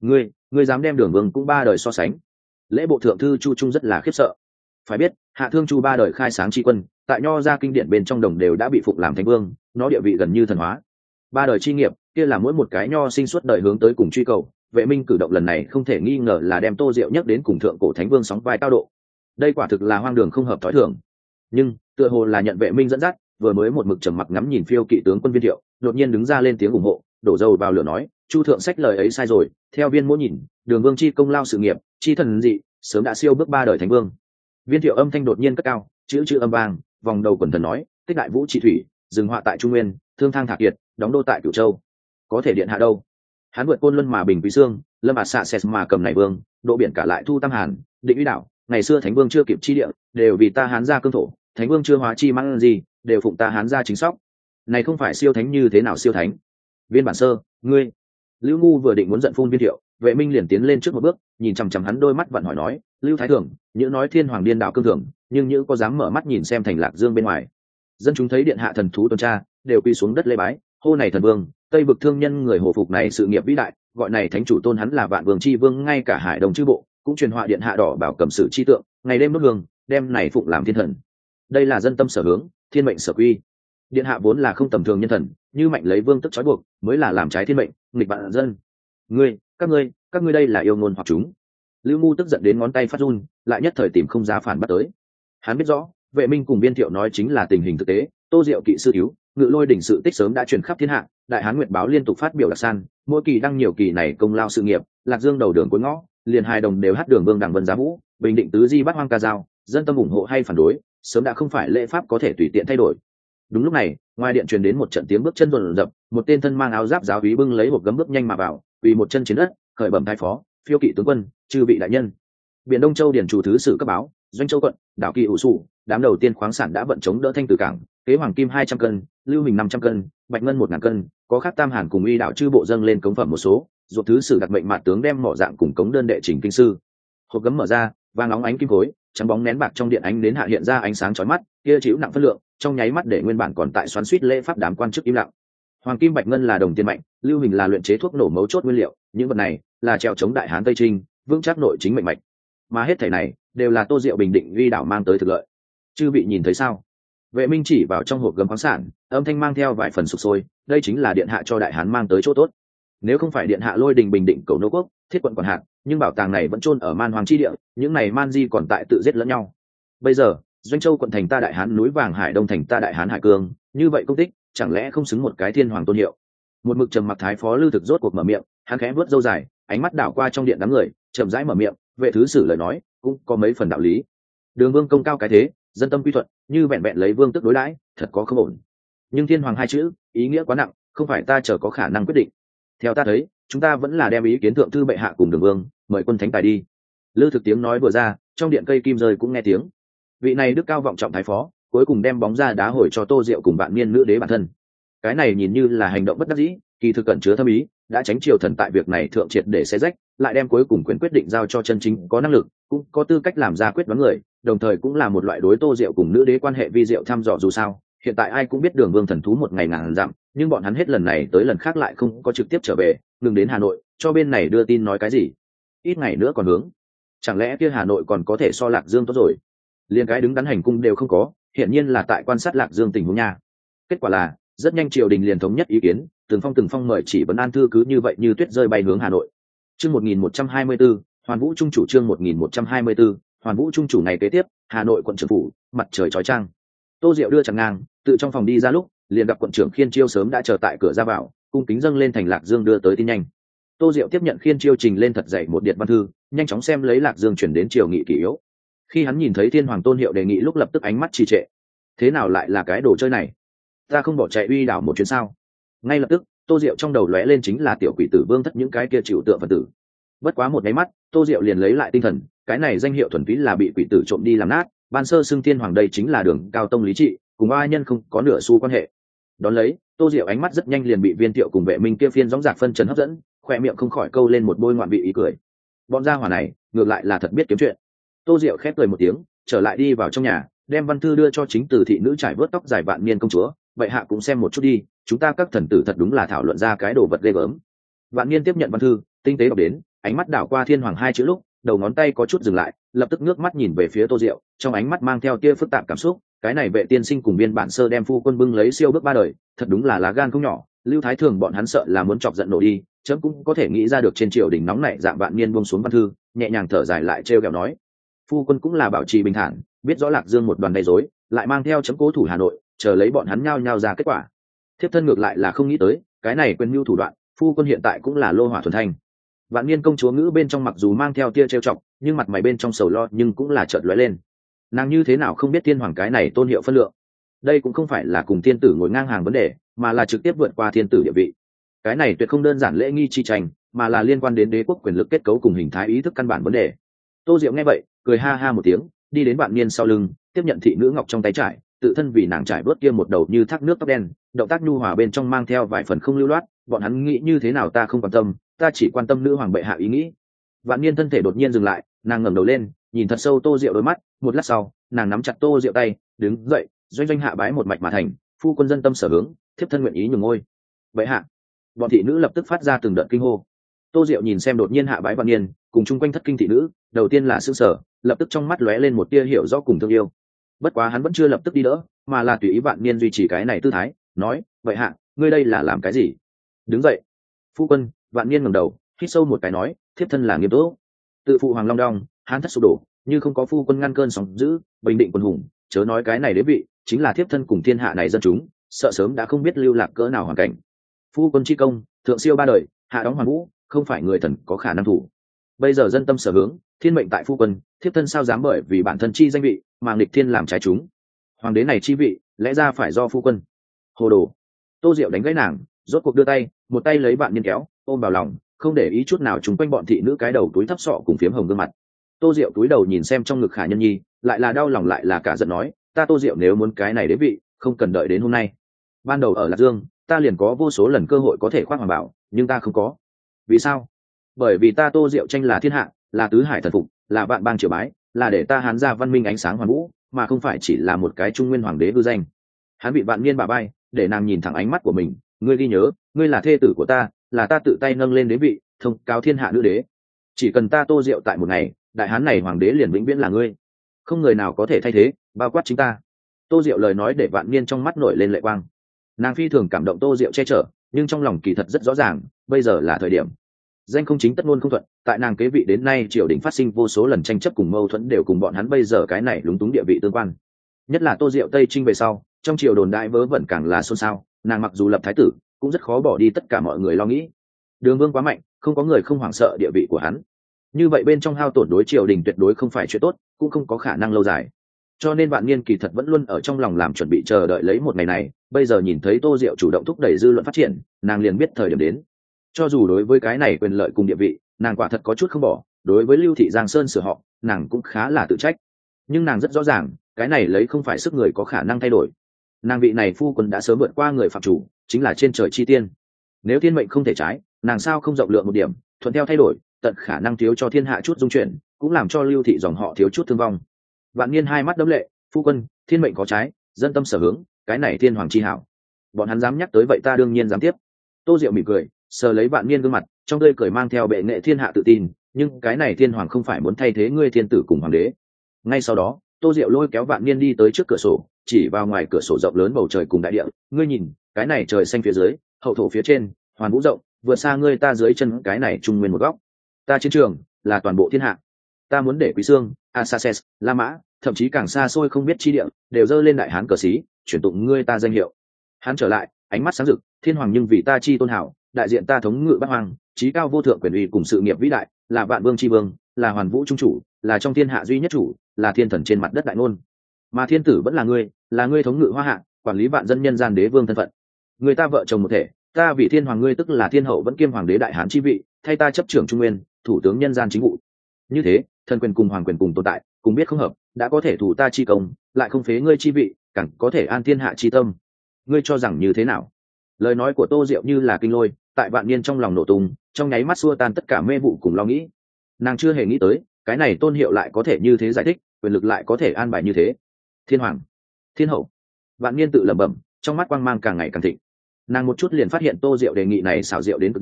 ngươi dám đem Đường Vương cũng ba đời so sánh. Lễ bộ thượng thư Chu Trung rất là khiếp sợ. Phải biết, Hạ Thương Chu ba đời khai sáng tri quân, tại nho gia kinh điển bên trong đồng đều đã bị phụng làm thánh vương, nó địa vị gần như thần hóa. Ba đời chi nghiệp, kia là mỗi một cái nho sinh suốt đời hướng tới cùng truy cầu. Vệ Minh cử động lần này không thể nghi ngờ là đem Tô Diệu nhắc đến cùng thượng cổ thánh vương sóng vai cao độ. Đây quả thực là hoang đường không hợp thói thường. Nhưng tựa hồ là nhận Vệ Minh dẫn dắt, vừa mới một mực trầm mặc ngắm nhìn phiêu kỵ tướng quân Viên Thiệu, đột nhiên đứng ra lên tiếng ủng hộ, đổ dầu vào lửa nói: Chu thượng sách lời ấy sai rồi, theo Viên mỗ nhìn, Đường Vương chi công lao sự nghiệp, chi thần dị, sớm đã siêu bước ba đời thánh vương. Viên Thiệu âm thanh đột nhiên cất cao, chữ âm vang, vòng đầu quần thần nói: Tích đại vũ trị thủy, dừng họa tại Trung Nguyên, thương thang thạc kiệt, đóng đô tại Cửu Châu. Có thể điện hạ đâu? Hắn vượt côn luân mà bình quý xương, lâm ạt xạ xẹt mà cầm này vương, độ biển cả lại thu tam hàn, định uy đảo. Ngày xưa thánh vương chưa kịp chi địa, đều vì ta Hán gia cương thổ, thánh vương chưa hóa chi mãn gì, đều phụng ta Hán gia chính sóc. Này không phải siêu thánh như thế nào siêu thánh? Viên bản sơ, ngươi. Lưu Ngu vừa định muốn giận phun Viên Thiệu, Vệ Minh liền tiến lên trước một bước, nhìn chằm chằm hắn đôi mắt vặn hỏi nói: Lưu Thái Thường, nhữ nói thiên hoàng điên đạo cương thường, nhưng nhữ có dám mở mắt nhìn xem thành Lạc Dương bên ngoài? Dân chúng thấy điện hạ thần thú tuần tra, đều quỳ xuống đất lễ bái, hô này thần vương, Tây vực thương nhân người hồ phục này sự nghiệp vĩ đại, gọi này thánh chủ tôn hắn là vạn vương chi vương, ngay cả hải đồng chư bộ cũng truyền họa điện hạ đỏ bảo cầm sử chi tượng, ngày đêm đốt hương, đem này phụng làm thiên thần. Đây là dân tâm sở hướng, thiên mệnh sở quy. Điện hạ vốn là không tầm thường nhân thần, như mạnh lấy vương tức trói buộc, mới là làm trái thiên mệnh, nghịch vạn dân. Các ngươi đây là yêu ngôn hoặc chúng. Lưu Ngu tức giận đến ngón tay phát run, lại nhất thời tìm không giá phản bắt tới. Hắn biết rõ, Vệ Minh cùng Viên Thiệu nói chính là tình hình thực tế, Tô Diệu kỵ sư cứu, Ngự Lôi đỉnh sự tích sớm đã truyền khắp thiên hạ, Đại Hán Nguyệt báo liên tục phát biểu đặc san, mỗi kỳ đăng nhiều kỳ này công lao sự nghiệp, Lạc Dương đầu đường cuối ngõ, liền hai đồng đều hát đường vương đẳng vân giá vũ, bình định tứ di bát hoang ca dao, dân tâm ủng hộ hay phản đối, sớm đã không phải lễ pháp có thể tùy tiện thay đổi. Đúng lúc này, ngoài điện truyền đến một trận tiếng bước chân rồn rập, một tên thân mang áo giáp giáo úy bưng lấy hộp gấm bước nhanh mà vào, quỳ một chân trên đất, khởi bẩm thái phó, phiêu kỵ tướng quân, chư vị đại nhân. Biển Đông Châu điển chủ thứ sử cấp báo, Doanh Châu quận, đảo Kỳ ủ sủ, đám đầu tiên khoáng sản đã vận chống đỡ thanh từ cảng, kế hoàng kim 200 cân, lưu hình 500 cân, bạch ngân 1000 cân, có khác tam hàn cùng uy đạo chư bộ dâng lên cống phẩm một số, ruột thứ sử đặc mệnh mạt tướng đem mỏ dạng cùng cống đơn đệ trình kinh sư. Hộp gấm mở ra, vàng óng ánh kim khối, trắng bóng nén bạc trong điện ánh đến hạ hiện ra ánh sáng chói mắt, kia chịu nặng phân lượng, trong nháy mắt để nguyên bản còn tại xoắn xuýt lễ pháp đám quan chức im lặng. Hoàng kim bạch ngân là đồng tiền mạnh, lưu hình là luyện chế thuốc nổ mấu chốt nguyên liệu, những vật này là trèo chống đại hán Tây Trinh, vững chắc nội chính mệnh mạch. Mà hết thảy này đều là Tô Diệu bình định uy đảo mang tới thực lợi. Chư vị nhìn thấy sao? Vệ Minh chỉ vào trong hộp gấm khoáng sản, âm thanh mang theo vài phần sục sôi, đây chính là điện hạ cho đại hán mang tới chỗ tốt. Nếu không phải điện hạ lôi đình bình định cầu nô quốc, thiết quận quản hạt, nhưng bảo tàng này vẫn chôn ở man hoàng chi địa, những này man di còn tại tự giết lẫn nhau. Bây giờ, Doanh Châu quận thành ta đại hán, núi vàng hải đông thành ta đại hán hải cương, như vậy công tích, chẳng lẽ không xứng một cái thiên hoàng tôn hiệu? Một mực trầm mặc thái phó Lưu Thực rốt cuộc mở miệng, hắn khẽ vuốt râu dài, ánh mắt đảo qua trong điện đám người, chậm rãi mở miệng, vệ thứ sử lời nói cũng có mấy phần đạo lý. Đường vương công cao cái thế, dân tâm quy thuận, như vẹn vẹn lấy vương tức đối đãi, thật có không ổn. Nhưng thiên hoàng hai chữ, ý nghĩa quá nặng, không phải ta chờ có khả năng quyết định. Theo ta thấy, chúng ta vẫn là đem ý kiến thượng thư bệ hạ cùng đường vương, mời quân thánh tài đi. Lư Thực tiếng nói vừa ra, trong điện cây kim rơi cũng nghe tiếng. Vị này đức cao vọng trọng thái phó, cuối cùng đem bóng ra đá hồi cho Tô Diệu cùng vạn niên nữ đế bản thân. Cái này nhìn như là hành động bất đắc dĩ, kỳ thực cẩn chứa thâm ý, đã tránh triều thần tại việc này thượng triệt để xé rách, lại đem cuối cùng quyền quyết định giao cho chân chính có năng lực, cũng có tư cách làm ra quyết đoán người, đồng thời cũng là một loại đối Tô Diệu cùng nữ đế quan hệ vi diệu thăm dò. Dù sao, hiện tại ai cũng biết Đường Vương thần thú một ngày ngàn dặm, nhưng bọn hắn hết lần này tới lần khác lại không có trực tiếp trở về, ngừng đến Hà Nội, cho bên này đưa tin nói cái gì? Ít ngày nữa còn hướng. Chẳng lẽ kia Hà Nội còn có thể so Lạc Dương tốt rồi? Liên cái đứng đắn hành cung đều không có, hiển nhiên là tại quan sát Lạc Dương tình huống nha. Kết quả là, rất nhanh triều đình liền thống nhất ý kiến, từng phong mời chỉ vấn an thư cứ như vậy như tuyết rơi bay hướng Hà Nội. Chương 1124, Hoàn Vũ Trung chủ chương 1124, Hoàn Vũ Trung chủ ngày kế tiếp, Hà Nội quận trưởng phủ, mặt trời chói chang. Tô Diệu đưa chàng ngang, tự trong phòng đi ra lúc, liền gặp quận trưởng Khiên Chiêu sớm đã chờ tại cửa ra vào, cung kính dâng lên thành Lạc Dương đưa tới tin nhanh. Tô Diệu tiếp nhận Khiên Chiêu trình lên thật dày một điện văn thư, nhanh chóng xem lấy Lạc Dương chuyển đến triều nghị kỷ yếu. Khi hắn nhìn thấy Thiên Hoàng Tôn Hiệu đề nghị lúc lập tức ánh mắt trì trệ. Thế nào lại là cái đồ chơi này? Ta không bỏ chạy uy đảo một chuyến sao? Ngay lập tức, Tô Diệu trong đầu lóe lên chính là tiểu quỷ tử Vương Thất những cái kia chịu tượng phần tử. Bất quá một cái mắt, Tô Diệu liền lấy lại tinh thần, cái này danh hiệu thuần túy là bị quỷ tử trộm đi làm nát, ban sơ xưng Thiên Hoàng đây chính là Đường Cao tông lý trị, cùng ba nhân không có nửa xu quan hệ. Đón lấy, Tô Diệu ánh mắt rất nhanh liền bị Viên Thiệu cùng Vệ Minh kia phiên dõng dạc phân trần hấp dẫn, khỏe miệng không khỏi câu lên một bôi ngoạn vị ý cười. Bọn gia hỏa này, ngược lại là thật biết kiếm chuyện. Tô Diệu khép cười một tiếng, trở lại đi vào trong nhà, đem văn thư đưa cho chính từ thị nữ trải vớt tóc dài Vạn Niên công chúa, vậy hạ cũng xem một chút đi, chúng ta các thần tử thật đúng là thảo luận ra cái đồ vật ghê gớm. Vạn Niên tiếp nhận văn thư, tinh tế đọc đến, ánh mắt đảo qua thiên hoàng hai chữ lúc đầu ngón tay có chút dừng lại, lập tức ngước mắt nhìn về phía Tô Diệu, trong ánh mắt mang theo tia phức tạp cảm xúc. Cái này vệ tiên sinh cùng biên bản sơ đem phu quân bưng lấy siêu bước ba đời, thật đúng là lá gan không nhỏ. Lưu Thái Thường bọn hắn sợ là muốn chọc giận nổ đi, chấm cũng có thể nghĩ ra được trên triều đình nóng nảy dạng Vạn Niên buông xuống văn thư, nhẹ nhàng thở dài lại trêu ghẹo nói: phu quân cũng là bảo trì bình thản, biết rõ Lạc Dương một đoàn gây rối, lại mang theo chấm cố thủ Hà Nội, chờ lấy bọn hắn nhao nhao ra kết quả. Thiếp thân ngược lại là không nghĩ tới, cái này quyền mưu thủ đoạn, phu quân hiện tại cũng là lô hỏa thuần thanh. Vạn Niên công chúa ngữ bên trong mặc dù mang theo tia trêu chọc, nhưng mặt mày bên trong sầu lo nhưng cũng là chợt lóe lên. Nàng như thế nào không biết thiên hoàng cái này tôn hiệu phân lượng. Đây cũng không phải là cùng thiên tử ngồi ngang hàng vấn đề, mà là trực tiếp vượt qua thiên tử địa vị. Cái này tuyệt không đơn giản lễ nghi chi tranh, mà là liên quan đến đế quốc quyền lực kết cấu cùng hình thái ý thức căn bản vấn đề. Tô Diệu nghe vậy, cười ha ha một tiếng, đi đến Vạn Niên sau lưng, tiếp nhận thị nữ ngọc trong tay trải, tự thân vì nàng trải bớt kia một đầu như thác nước tóc đen, động tác nhu hòa bên trong mang theo vài phần không lưu loát. Bọn hắn nghĩ như thế nào ta không quan tâm, ta chỉ quan tâm nữ hoàng bệ hạ ý nghĩ. Vạn Niên thân thể đột nhiên dừng lại, nàng ngẩng đầu lên, nhìn thật sâu Tô Diệu đôi mắt, một lát sau, nàng nắm chặt Tô Diệu tay, đứng dậy, doanh doanh hạ bái một mạch mà thành: phu quân dân tâm sở hướng, thiếp thân nguyện ý nhường ngôi. Bệ hạ! Bọn thị nữ lập tức phát ra từng đợt kinh hô. Tô Diệu nhìn xem đột nhiên hạ bái Vạn Niên, cùng chung quanh thất kinh thị nữ, đầu tiên là sửng sở, lập tức trong mắt lóe lên một tia hiểu rõ cùng thương yêu. Bất quá hắn vẫn chưa lập tức đi đỡ, mà là tùy ý Vạn Niên duy trì cái này tư thái, nói: bệ hạ, ngươi đây là làm cái gì? Đứng dậy. Phu quân. Vạn Niên ngẩng đầu, hít sâu một cái nói: thiếp thân là Nghiêm Túc. Tự phụ hoàng long đong, hán thất sụp đổ, như không có phu quân ngăn cơn sóng dữ, bình định quân hùng, chớ nói cái này đế vị, chính là thiếp thân cùng thiên hạ này dân chúng, sợ sớm đã không biết lưu lạc cỡ nào hoàn cảnh. Phu quân chi công, thượng siêu ba đời, hạ đóng hoàn vũ, không phải người thần có khả năng thủ. Bây giờ dân tâm sở hướng, thiên mệnh tại phu quân, thiếp thân sao dám bởi vì bản thân chi danh vị mà nghịch thiên làm trái chúng. Hoàng đế này chi vị, lẽ ra phải do phu quân. Hồ đồ. Tô Diệu đánh gãy nàng, rốt cuộc đưa tay, một tay lấy Vạn Niên kéo, ôm vào lòng, không để ý chút nào chúng quanh bọn thị nữ cái đầu túi thấp sọ cùng phiếm hồng gương mặt. Tô Diệu túi đầu nhìn xem trong ngực Khả Nhân Nhi, lại là đau lòng lại là cả giận nói: ta Tô Diệu nếu muốn cái này đế vị, không cần đợi đến hôm nay. Ban đầu ở Lạc Dương, ta liền có vô số lần cơ hội có thể khoác hoàng bảo, nhưng ta không có. Vì sao? Bởi vì ta Tô Diệu tranh là thiên hạ, là tứ hải thần phục, là vạn bang triều bái, là để ta Hán gia văn minh ánh sáng hoàn vũ, mà không phải chỉ là một cái trung nguyên hoàng đế hư danh. Hắn bị Vạn Niên bà bay, để nàng nhìn thẳng ánh mắt của mình: ngươi ghi nhớ, ngươi là thê tử của ta, là ta tự tay nâng lên đế vị, thông cáo thiên hạ nữ đế. Chỉ cần ta Tô Diệu tại một ngày, đại hán này hoàng đế liền vĩnh viễn là ngươi, không người nào có thể thay thế, bao quát chính ta. Tô Diệu lời nói để Vạn Niên trong mắt nổi lên lệ quang. Nàng phi thường cảm động Tô Diệu che chở, nhưng trong lòng kỳ thật rất rõ ràng, bây giờ là thời điểm. Danh không chính tất ngôn không thuận, tại nàng kế vị đến nay triều đình phát sinh vô số lần tranh chấp cùng mâu thuẫn đều cùng bọn hắn bây giờ cái này lúng túng địa vị tương quan. Nhất là Tô Diệu Tây Trinh về sau, trong triều đồn đại vớ vẩn càng là xôn xao, nàng mặc dù lập thái tử, cũng rất khó bỏ đi tất cả mọi người lo nghĩ. Đường Vương quá mạnh, không có người không hoảng sợ địa vị của hắn. Như vậy bên trong hao tổn đối triều đình tuyệt đối không phải chuyện tốt, cũng không có khả năng lâu dài. Cho nên Vạn Niên kỳ thật vẫn luôn ở trong lòng làm chuẩn bị chờ đợi lấy một ngày này, bây giờ nhìn thấy Tô Diệu chủ động thúc đẩy dư luận phát triển, nàng liền biết thời điểm đến. Cho dù đối với cái này quyền lợi cùng địa vị, nàng quả thật có chút không bỏ, đối với Lưu thị Giang Sơn sửa họ, nàng cũng khá là tự trách. Nhưng nàng rất rõ ràng, cái này lấy không phải sức người có khả năng thay đổi. Nàng vị này phu quân đã sớm vượt qua người phạm chủ, chính là trên trời chi tiên. Nếu thiên mệnh không thể trái, nàng sao không rộng lượng một điểm, thuận theo thay đổi, tận khả năng thiếu cho thiên hạ chút dung chuyển, cũng làm cho Lưu thị dòng họ thiếu chút thương vong. Vạn Niên hai mắt đẫm lệ: phu quân, thiên mệnh có trái, dân tâm sở hướng, cái này thiên hoàng chi hảo. Bọn hắn dám nhắc tới vậy ta đương nhiên dám tiếp. Tô Diệu mỉm cười, sờ lấy Vạn Niên gương mặt, trong tươi cười mang theo bệ nghệ thiên hạ tự tin, nhưng cái này thiên hoàng không phải muốn thay thế ngươi thiên tử cùng hoàng đế. Ngay sau đó, Tô Diệu lôi kéo Vạn Niên đi tới trước cửa sổ, chỉ vào ngoài cửa sổ rộng lớn bầu trời cùng đại địa: ngươi nhìn, cái này trời xanh phía dưới, hậu thổ phía trên, hoàn vũ rộng, vượt xa ngươi ta dưới chân cái này trung nguyên một góc. Ta chiến trường là toàn bộ thiên hạ. Ta muốn để Quý Xương, Asases, La Mã, thậm chí càng xa xôi không biết chi địa, đều dơ lên đại hán cờ xí, chuyển tụng ngươi ta danh hiệu. Hắn trở lại, ánh mắt sáng rực: thiên hoàng nhưng vì ta chi tôn hảo, đại diện ta thống ngự Bắc Hoàng, chí cao vô thượng quyền uy cùng sự nghiệp vĩ đại, là vạn vương chi vương, là hoàn vũ trung chủ, là trong thiên hạ duy nhất chủ, là thiên thần trên mặt đất đại ngôn. Mà thiên tử vẫn là ngươi thống ngự hoa hạ, quản lý vạn dân nhân gian đế vương thân phận. Người ta vợ chồng một thể, ta vị thiên hoàng, ngươi tức là thiên hậu vẫn kiêm hoàng đế đại hán chi vị, thay ta chấp trưởng trung nguyên, thủ tướng nhân gian chính vụ. Như thế, thần quyền cùng hoàng quyền cùng tồn tại, cùng biết không hợp, đã có thể thủ ta chi công, lại không phế ngươi chi vị, càng có thể an thiên hạ chi tâm. Ngươi cho rằng như thế nào? Lời nói của Tô Diệu như là kinh lôi, tại Vạn Niên trong lòng nổ tung, trong nháy mắt xua tan tất cả mê vụ cùng lo nghĩ. Nàng chưa hề nghĩ tới, cái này tôn hiệu lại có thể như thế giải thích, quyền lực lại có thể an bài như thế. Thiên hoàng, thiên hậu. Vạn Niên tự lẩm bẩm, trong mắt quang mang càng ngày càng thịnh. Nàng một chút liền phát hiện Tô Diệu đề nghị này xảo diệu đến cực điểm,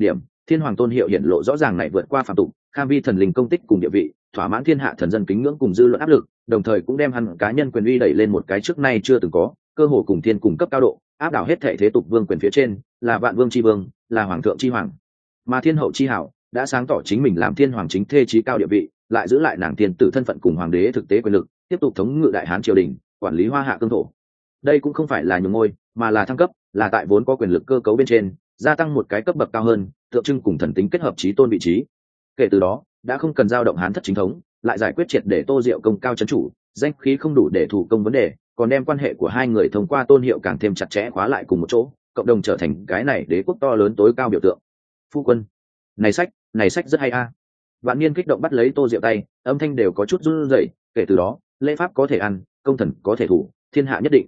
thiên hoàng tôn hiệu hiện lộ rõ ràng này vượt qua phạm tục, kham vi thần linh công tích cùng địa vị, thỏa mãn thiên hạ thần dân kính ngưỡng cùng dư luận áp lực, đồng thời cũng đem hắn cá nhân quyền uy đẩy lên một cái trước nay chưa từng có, cơ hồ cùng thiên cùng cấp cao độ, áp đảo hết thảy thế tục vương quyền phía trên, là vạn vương chi vương, là hoàng thượng chi hoàng. Mà thiên hậu chi hảo đã sáng tỏ chính mình làm thiên hoàng chính thê chí cao địa vị, lại giữ lại nàng tiên tử thân phận cùng hoàng đế thực tế quyền lực, tiếp tục thống ngự đại hán triều đình, quản lý hoa hạ cương thổ. Đây cũng không phải là nhường ngôi, mà là thăng cấp, là tại vốn có quyền lực cơ cấu bên trên gia tăng một cái cấp bậc cao hơn, tượng trưng cùng thần tính kết hợp chí tôn vị trí. Kể từ đó đã không cần dao động hán thất chính thống, lại giải quyết triệt để Tô Diệu công cao chấn chủ, danh khí không đủ để thủ công vấn đề, còn đem quan hệ của hai người thông qua tôn hiệu càng thêm chặt chẽ khóa lại cùng một chỗ, cộng đồng trở thành cái này đế quốc to lớn tối cao biểu tượng. Phu quân, này sách rất hay a. Vạn Niên kích động bắt lấy Tô Diệu tay, âm thanh đều có chút run rẩy. Kể từ đó lễ pháp có thể ăn, công thần có thể thủ, thiên hạ nhất định.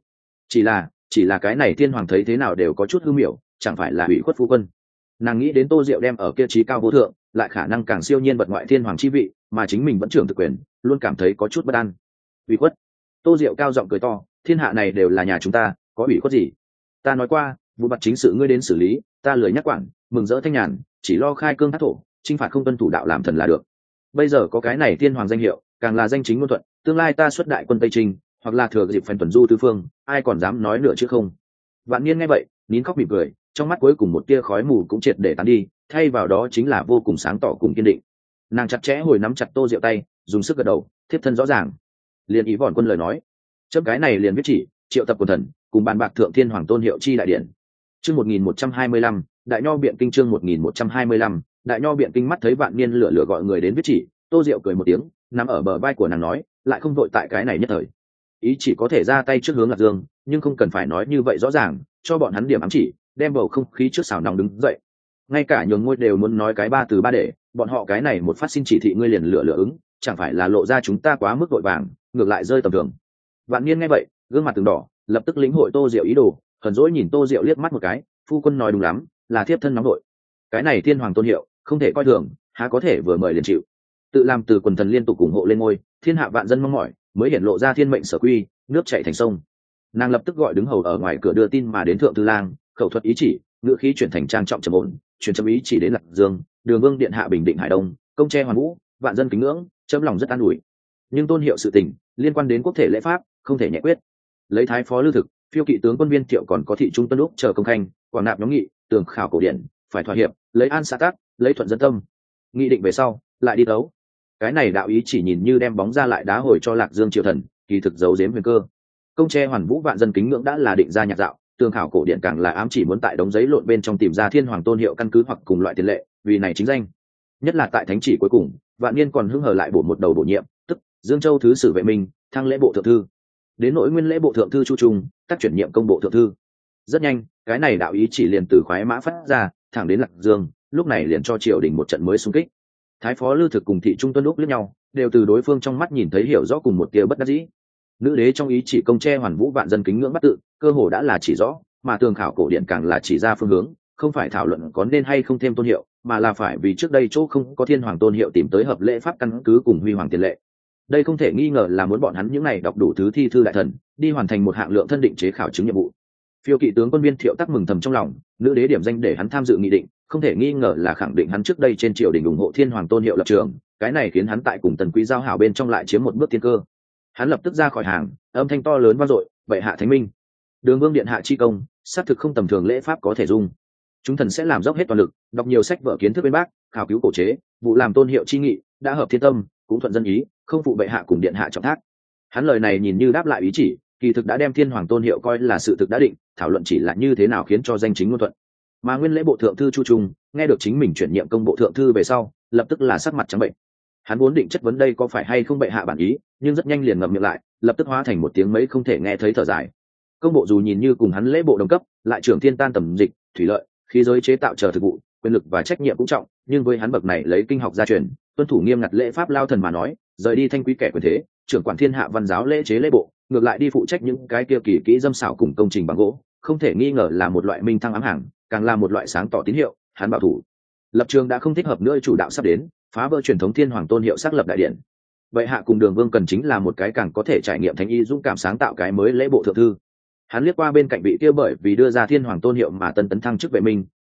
Chỉ là cái này thiên hoàng thấy thế nào đều có chút hư miểu, chẳng phải là ủy khuất phu quân. Nàng nghĩ đến Tô Diệu đem ở kia trí cao vô thượng, lại khả năng càng siêu nhiên vật ngoại thiên hoàng chi vị, mà chính mình vẫn trưởng thực quyền, luôn cảm thấy có chút bất an. Ủy khuất? Tô Diệu cao giọng cười to, thiên hạ này đều là nhà chúng ta, có ủy khuất gì? Ta nói qua, vụ mặt chính sự ngươi đến xử lý, ta lười nhắc quản, mừng rỡ thanh nhàn, chỉ lo khai cương thác thổ, chinh phạt không tuân thủ đạo làm thần là được. Bây giờ có cái này thiên hoàng danh hiệu, càng là danh chính ngôn thuận, tương lai ta xuất đại quân Tây Trinh, hoặc là thừa dịp phần tuần du tứ phương, ai còn dám nói nữa chứ không? Vạn Niên nghe vậy, nín khóc mỉm cười, trong mắt cuối cùng một tia khói mù cũng triệt để tán đi, thay vào đó chính là vô cùng sáng tỏ cùng kiên định. Nàng chặt chẽ hồi nắm chặt Tô Diệu tay, dùng sức gật đầu, thiếp thân rõ ràng. Liền ý vòn quân lời nói, chấm cái này liền viết chỉ, triệu tập quần thần, cùng bàn bạc thượng thiên hoàng tôn hiệu chi đại điện. Chương 1125, Đại Nho biện kinh chương 1125, Đại Nho biện kinh mắt thấy Vạn Niên lửa gọi người đến viết chỉ, Tô Diệu cười một tiếng, nằm ở bờ vai của nàng nói, lại không vội tại cái này nhất thời. Ý chỉ có thể ra tay trước hướng Lạc Dương, nhưng không cần phải nói như vậy rõ ràng, cho bọn hắn điểm ám chỉ, đem bầu không khí trước xào nóng đứng dậy. Ngay cả nhường ngôi đều muốn nói cái ba từ ba để, bọn họ cái này một phát xin chỉ thị ngươi liền lựa ứng, chẳng phải là lộ ra chúng ta quá mức vội vàng, ngược lại rơi tầm thường. Vạn Niên nghe vậy, gương mặt từng đỏ, lập tức lĩnh hội Tô Diệu ý đồ, hờn dỗi nhìn Tô Diệu liếc mắt một cái, phu quân nói đúng lắm, là thiếp thân nóng nội. Cái này thiên hoàng tôn hiệu, không thể coi thường, há có thể vừa mời liền chịu. Tự làm từ quần thần liên tục ủng hộ lên ngôi, thiên hạ vạn dân mong mỏi, mới hiển lộ ra thiên mệnh sở quy, nước chảy thành sông. Nàng lập tức gọi đứng hầu ở ngoài cửa đưa tin mà đến thượng thư lang, khẩu thuật ý chỉ, ngữ khí chuyển thành trang trọng trầm ổn, truyền chấm ý chỉ đến Lạc Dương, Đường Vương điện hạ bình định Hải Đông, công tre hoàn vũ, vạn dân kính ngưỡng, chấm lòng rất an ủi. Nhưng tôn hiệu sự tình liên quan đến quốc thể lễ pháp, không thể nhẹ quyết. Lấy thái phó Lưu Thực, phiêu kỵ tướng quân Viên Thiệu còn có thị trung Tuân Úc chờ công khanh, quảng nạp nhóm nghị, tường khảo cổ điển, phải thỏa hiệp, lấy an xã tác, lấy thuận dân tâm. Nghị định về sau, lại đi đấu. Cái này đạo ý chỉ nhìn như đem bóng ra lại đá hồi cho Lạc Dương triều thần, kỳ thực giấu giếm huyền cơ. Công tre hoàn vũ vạn dân kính ngưỡng đã là định ra nhạc dạo, tường khảo cổ điển càng là ám chỉ muốn tại đống giấy lộn bên trong tìm ra thiên hoàng tôn hiệu căn cứ hoặc cùng loại tiền lệ, vì này chính danh. Nhất là tại thánh chỉ cuối cùng, Vạn Niên còn hưng hờ lại bổ một đầu bổ nhiệm, tức Dương Châu thứ sử vệ minh, thăng lễ bộ thượng thư. Đến nỗi nguyên lễ bộ thượng thư Chu Trung, tác chuyển nhiệm công bộ thượng thư. Rất nhanh, cái này đạo ý chỉ liền từ khoái mã phát ra, thẳng đến Lạc Dương, lúc này liền cho triều đình một trận mới xung kích. Thái phó Lưu Thực cùng thị trung Tuân Úc liếc nhau, đều từ đối phương trong mắt nhìn thấy hiểu rõ cùng một tia bất đắc dĩ. Nữ đế trong ý chỉ công tre hoàn vũ vạn dân kính ngưỡng bắt tự, cơ hồ đã là chỉ rõ, mà tường khảo cổ điển càng là chỉ ra phương hướng, không phải thảo luận có nên hay không thêm tôn hiệu, mà là phải vì trước đây chỗ không có thiên hoàng tôn hiệu tìm tới hợp lễ pháp căn cứ cùng huy hoàng tiền lệ. Đây không thể nghi ngờ là muốn bọn hắn những này đọc đủ thứ thi thư đại thần, đi hoàn thành một hạng lượng thân định chế khảo chứng nhiệm vụ. Phiêu kỵ tướng quân Viên Thiệu tắc mừng thầm trong lòng, nữ đế điểm danh để hắn tham dự nghị định, không thể nghi ngờ là khẳng định hắn trước đây trên triều đình ủng hộ thiên hoàng tôn hiệu lập trường, cái này khiến hắn tại cùng tần quý giao hảo bên trong lại chiếm một bước tiên cơ. Hắn lập tức ra khỏi hàng, âm thanh to lớn vang dội, bệ hạ thánh minh, Đường Vương điện hạ chi công, xác thực không tầm thường lễ pháp có thể dung. Chúng thần sẽ làm dốc hết toàn lực, đọc nhiều sách vở kiến thức bên bác, khảo cứu cổ chế, vụ làm tôn hiệu chi nghị, đã hợp thiên tâm, cũng thuận dân ý, không phụ bệ hạ cùng điện hạ trọng thác. Hắn lời này nhìn như đáp lại ý chỉ, kỳ thực đã đem thiên hoàng tôn hiệu coi là sự thực đã định, thảo luận chỉ là như thế nào khiến cho danh chính ngôn thuận. Mà nguyên lễ bộ thượng thư Chu Trung nghe được chính mình chuyển nhiệm công bộ thượng thư về sau, lập tức là sắc mặt trắng bệnh. Hắn vốn định chất vấn đây có phải hay không bệ hạ bản ý, nhưng rất nhanh liền ngậm miệng lại, lập tức hóa thành một tiếng mấy không thể nghe thấy thở dài. Công bộ dù nhìn như cùng hắn lễ bộ đồng cấp, lại trưởng thiên tan tầm dịch, thủy lợi, khí giới chế tạo chờ thực vụ, quyền lực và trách nhiệm cũng trọng, nhưng với hắn bậc này lấy kinh học gia truyền, tuân thủ nghiêm ngặt lễ pháp lao thần mà nói, rời đi thanh quý kẻ quyền thế, trưởng quản thiên hạ văn giáo lễ chế lễ bộ, ngược lại đi phụ trách những cái kia kỳ kỹ dâm xảo cùng công trình bằng gỗ, không thể nghi ngờ là một loại minh thăng ám hàng, càng là một loại sáng tỏ tín hiệu, hắn bảo thủ lập trường đã không thích hợp nữa, chủ đạo sắp đến, phá vỡ truyền thống thiên hoàng tôn hiệu xác lập đại điện. Vậy hạ cùng Đường Vương cần chính là một cái càng có thể trải nghiệm thánh y dũng cảm sáng tạo cái mới lễ bộ thượng thư. Hắn liếc qua bên cạnh vị kia bởi vì đưa ra thiên hoàng tôn hiệu mà tân tấn thăng chức vệ minh,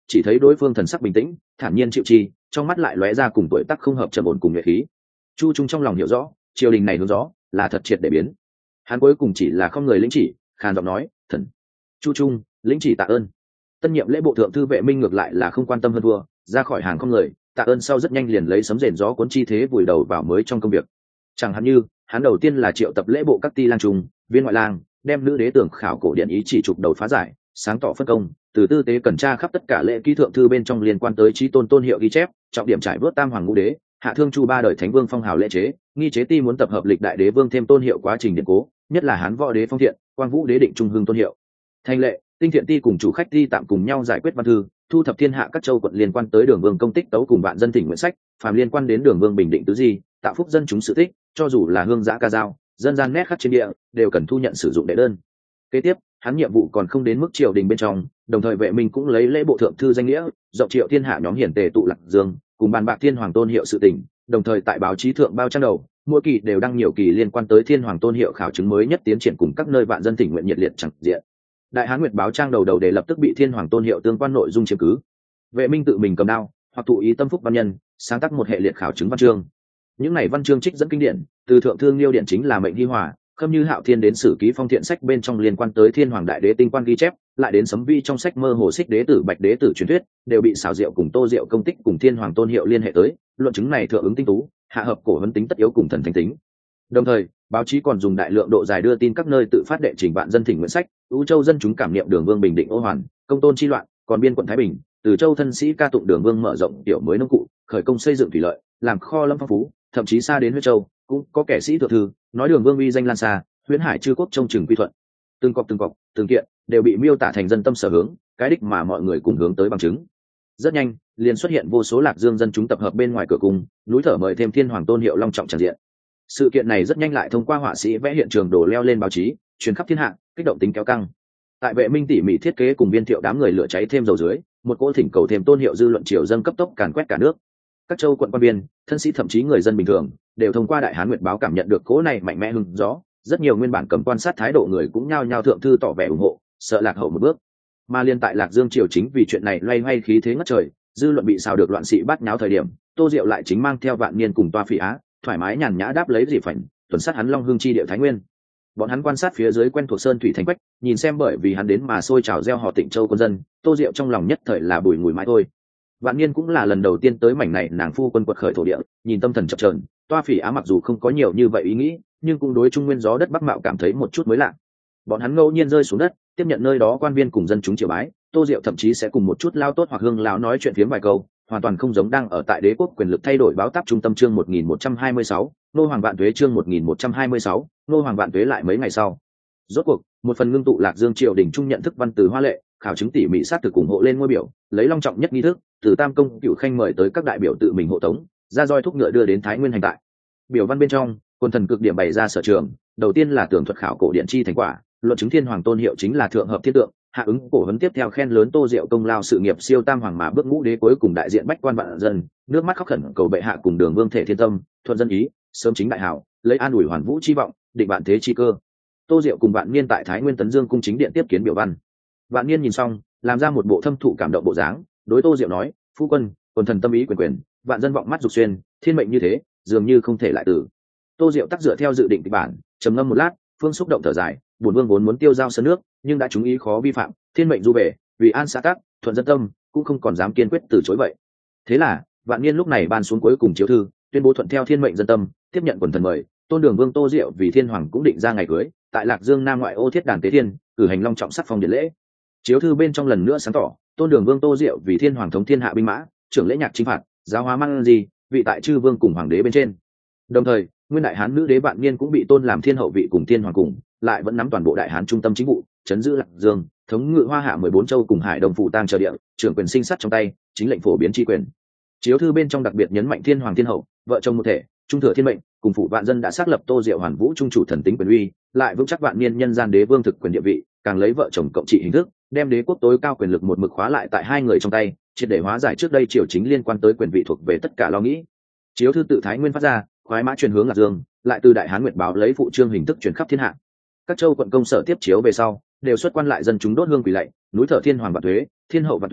chỉ thấy đối phương thần sắc bình tĩnh thản nhiên chịu chi, trong mắt lại lóe ra cùng tuổi tác không hợp trầm ổn cùng nhuệ khí. Chu Trung trong lòng hiểu rõ triều đình này hướng gió là thật triệt để biến. Hắn cuối cùng chỉ là không người lĩnh chỉ, khàn giọng nói: "Thần." Chu Trung lĩnh chỉ tạ ơn. Tân nhiệm lễ bộ thượng thư Vệ Minh ngược lại là không quan tâm hơn thua, ra khỏi hàng không người tạ ơn sau rất nhanh liền lấy sấm rền gió cuốn chi thế vùi đầu vào mới trong công việc. Chẳng hạn như hắn đầu tiên là triệu tập lễ bộ các ti lang trung viên ngoại lang, đem nữ đế tưởng khảo cổ điện ý chỉ trục đầu phá giải, sáng tỏ phân công, từ tư tế cẩn tra khắp tất cả lễ ký thượng thư bên trong liên quan tới chí tôn tôn hiệu ghi chép, trọng điểm trải vớt tam hoàng ngũ đế, hạ thương chu ba đời thánh vương phong hào lễ chế, nghi chế ti muốn tập hợp lịch đại đế vương thêm tôn hiệu quá trình điện cố, nhất là hán võ đế phong thiện, quang vũ đế định trung hưng tôn hiệu. Thành lệ, tinh thiện ti cùng chủ khách ti tạm cùng nhau giải quyết văn thư, thu thập thiên hạ các châu quận liên quan tới đường vương công tích tấu cùng vạn dân thỉnh nguyện sách, phàm liên quan đến đường vương bình định tứ di, tạo phúc dân chúng sự tích, cho dù là hương giã ca dao, dân gian nét khắc trên địa đều cần thu nhận sử dụng đệ đơn. Kế tiếp hắn nhiệm vụ còn không đến mức triều đình bên trong, đồng thời Vệ Minh cũng lấy lễ bộ thượng thư danh nghĩa rộng triệu thiên hạ nhóm hiển tề tụ lạc dương, cùng bàn bạc thiên hoàng tôn hiệu sự tình, đồng thời tại báo chí thượng bao trang đầu mỗi kỳ đều đăng nhiều kỳ liên quan tới thiên hoàng tôn hiệu khảo chứng mới nhất tiến triển cùng các nơi vạn dân thỉnh nguyện nhiệt liệt chẳng diện. Đại Hán Nguyệt báo trang đầu đề lập tức bị thiên hoàng tôn hiệu tương quan nội dung chiếm cứ. Vệ Minh tự mình cầm đao hoặc thụ ý tâm phúc văn nhân sáng tác một hệ liệt khảo chứng văn chương. Những này văn chương trích dẫn kinh điển, từ thượng thương liêu điện chính là mệnh ghi hòa, khâm như Hạo Thiên đến sử ký phong thiện sách bên trong liên quan tới thiên hoàng đại đế tinh quan ghi chép, lại đến sấm vi trong sách mơ hồ xích đế tử bạch đế tử truyền thuyết, đều bị xảo diệu cùng tô diệu công tích cùng thiên hoàng tôn hiệu liên hệ tới, luận chứng này thượng ứng tinh tú, hạ hợp cổ vấn tính tất yếu cùng thần thánh tính. Đồng thời báo chí còn dùng đại lượng độ dài đưa tin các nơi tự phát đệ trình vạn dân thỉnh nguyện sách, ưu châu dân chúng cảm niệm đường vương bình định ô hoàn, công tôn chi loạn, còn biên quận thái bình, từ châu thân sĩ ca tụng đường vương mở rộng tiểu mới nông cụ, khởi công xây dựng thủy lợi, làm kho lâm phong phú, thậm chí xa đến huyết châu cũng có kẻ sĩ thượng thư nói đường vương uy danh lan xa, huyễn hải chư quốc trông chừng quy thuận. Từng cọc từng kiện đều bị miêu tả thành dân tâm sở hướng, cái đích mà mọi người cùng hướng tới bằng chứng. Rất nhanh liền xuất hiện vô số lạc dương dân chúng tập hợp bên ngoài cửa cung, núi thở mời thêm thiên hoàng tôn hiệu long trọng tràn diện. Sự kiện này rất nhanh lại thông qua họa sĩ vẽ hiện trường đồ leo lên báo chí, truyền khắp thiên hạ, kích động tính kéo căng. Tại Vệ Minh tỉ mỉ thiết kế cùng biên thiệu đám người lửa cháy thêm dầu dưới, một cỗ thỉnh cầu thêm tôn hiệu dư luận triều dâng cấp tốc càn quét cả nước. Các châu quận quan biên, thân sĩ thậm chí người dân bình thường đều thông qua Đại Hán Nguyệt báo cảm nhận được cỗ này mạnh mẽ hưng gió, rất nhiều nguyên bản cầm quan sát thái độ người cũng nhao nhao thượng thư tỏ vẻ ủng hộ, sợ lạc hậu một bước. Mà liên tại Lạc Dương triều chính vì chuyện này loay hoay khí thế ngất trời, dư luận bị xào được loạn sĩ bắt nháo thời điểm, Tô Diệu lại chính mang theo Vạn Niên cùng Toa Phỉ Á, thoải mái nhàn nhã đáp lấy dịp phảnh tuần sát hắn Long Hương chi địa Thái Nguyên. Bọn hắn quan sát phía dưới quen thuộc sơn thủy thành quách, nhìn xem bởi vì hắn đến mà sôi trào reo hò Tịnh Châu quân dân, Tô Diệu trong lòng nhất thời là bùi ngùi mãi thôi. Vạn Niên cũng là lần đầu tiên tới mảnh này nàng phu quân quật khởi thổ địa, nhìn tâm thần chập chờn. Toa Phỉ Á mặc dù không có nhiều như vậy ý nghĩ, nhưng cũng đối trung nguyên gió đất bắc mạo cảm thấy một chút mới lạ. Bọn hắn ngẫu nhiên rơi xuống đất, tiếp nhận nơi đó quan viên cùng dân chúng triều bái, Tô Diệu thậm chí sẽ cùng một chút lao tốt hoặc hương lão nói chuyện phiếm vài câu, hoàn toàn không giống đang ở tại đế quốc quyền lực thay đổi báo táp trung tâm chương 1126, nô hoàng vạn tuế chương 1126, nô hoàng vạn tuế lại mấy ngày sau. Rốt cuộc, một phần ngưng tụ Lạc Dương triều đình trung nhận thức văn từ hoa lệ, khảo chứng tỉ mỉ sát thực ủng hộ lên ngôi biểu, lấy long trọng nhất nghi thức, từ Tam công Cửu khanh mời tới các đại biểu tự mình hộ tống, ra roi thúc ngựa đưa đến Thái Nguyên hành tại. Biểu văn bên trong, quân thần cực điểm bày ra sở trường, đầu tiên là tường thuật khảo cổ điện chi thành quả, luận chứng thiên hoàng tôn hiệu chính là thượng hợp thiên tượng, hạ ứng cổ vấn tiếp theo khen lớn Tô Diệu công lao sự nghiệp siêu tam hoàng mà bước ngũ đế cuối cùng đại diện bách quan vạn dân, nước mắt khóc khẩn cầu bệ hạ cùng đường vương thể thiên tâm, thuận dân ý, sớm chính đại hảo, lấy an ủi hoàn vũ chi vọng, định vạn thế chi cơ. Tô Diệu cùng Vạn Niên tại Thái Nguyên Tấn Dương cung chính điện tiếp kiến biểu văn. Vạn Niên nhìn xong, làm ra một bộ thâm thụ cảm động bộ dáng, đối Tô Diệu nói: "Phu quân, quân thần tâm ý quyền quyền, vạn dân vọng mắt dục xuyên, thiên mệnh như thế, dường như không thể lại tử." Tô Diệu tác dựa theo dự định kịch bản, trầm ngâm một lát, phương xúc động thở dài, bổn vương vốn muốn tiêu giao sơn nước, nhưng đã chúng ý khó vi phạm, thiên mệnh du về, vì an xã tắc, thuận dân tâm, cũng không còn dám kiên quyết từ chối vậy. Thế là, Vạn Niên lúc này ban xuống cuối cùng chiếu thư, tuyên bố thuận theo thiên mệnh dân tâm, tiếp nhận quần thần mời, tôn đường vương Tô Diệu vì thiên hoàng cũng định ra ngày cưới, tại Lạc Dương Nam ngoại ô thiết đàn tế thiên, cử hành long trọng sắc phong điện lễ. Chiếu thư bên trong lần nữa sáng tỏ, tôn đường vương Tô Diệu vì thiên hoàng thống thiên hạ binh mã, trưởng lễ nhạc chính phạt, giáo hóa mang gì, vị tại chư vương cùng hoàng đế bên trên. Đồng thời, nguyên đại hán nữ đế Vạn Niên cũng bị tôn làm thiên hậu vị cùng thiên hoàng cùng, lại vẫn nắm toàn bộ đại hán trung tâm chính vụ, chấn giữ Lạc Dương, thống ngự hoa hạ 14 châu cùng hải đồng phụ tang chờ địa, trưởng quyền sinh sát trong tay, chính lệnh phổ biến tri quyền. Chiếu thư bên trong đặc biệt nhấn mạnh thiên hoàng thiên hậu, vợ chồng một thể, trung thừa thiên mệnh, cùng phụ vạn dân đã xác lập Tô Diệu hoàn vũ trung chủ thần tính quyền uy, lại vững chắc Vạn Niên nhân gian đế vương thực quyền địa vị, càng lấy vợ chồng cộng trị hình thức, đem đế quốc tối cao quyền lực một mực khóa lại tại hai người trong tay, triệt để hóa giải trước đây triều chính liên quan tới quyền vị thuộc về tất cả lo nghĩ. Chiếu thư tự Thái Nguyên phát ra, khoái mã truyền hướng Lạc Dương, lại từ Đại Hán Nguyệt báo lấy phụ trương hình thức truyền khắp thiên hạ. Các châu quận công sở tiếp chiếu về sau, đều xuất quan lại dân chúng đốt hương quỳ lạy, núi thở thiên hoàng vạn tuế, thiên hậu vạn tuế,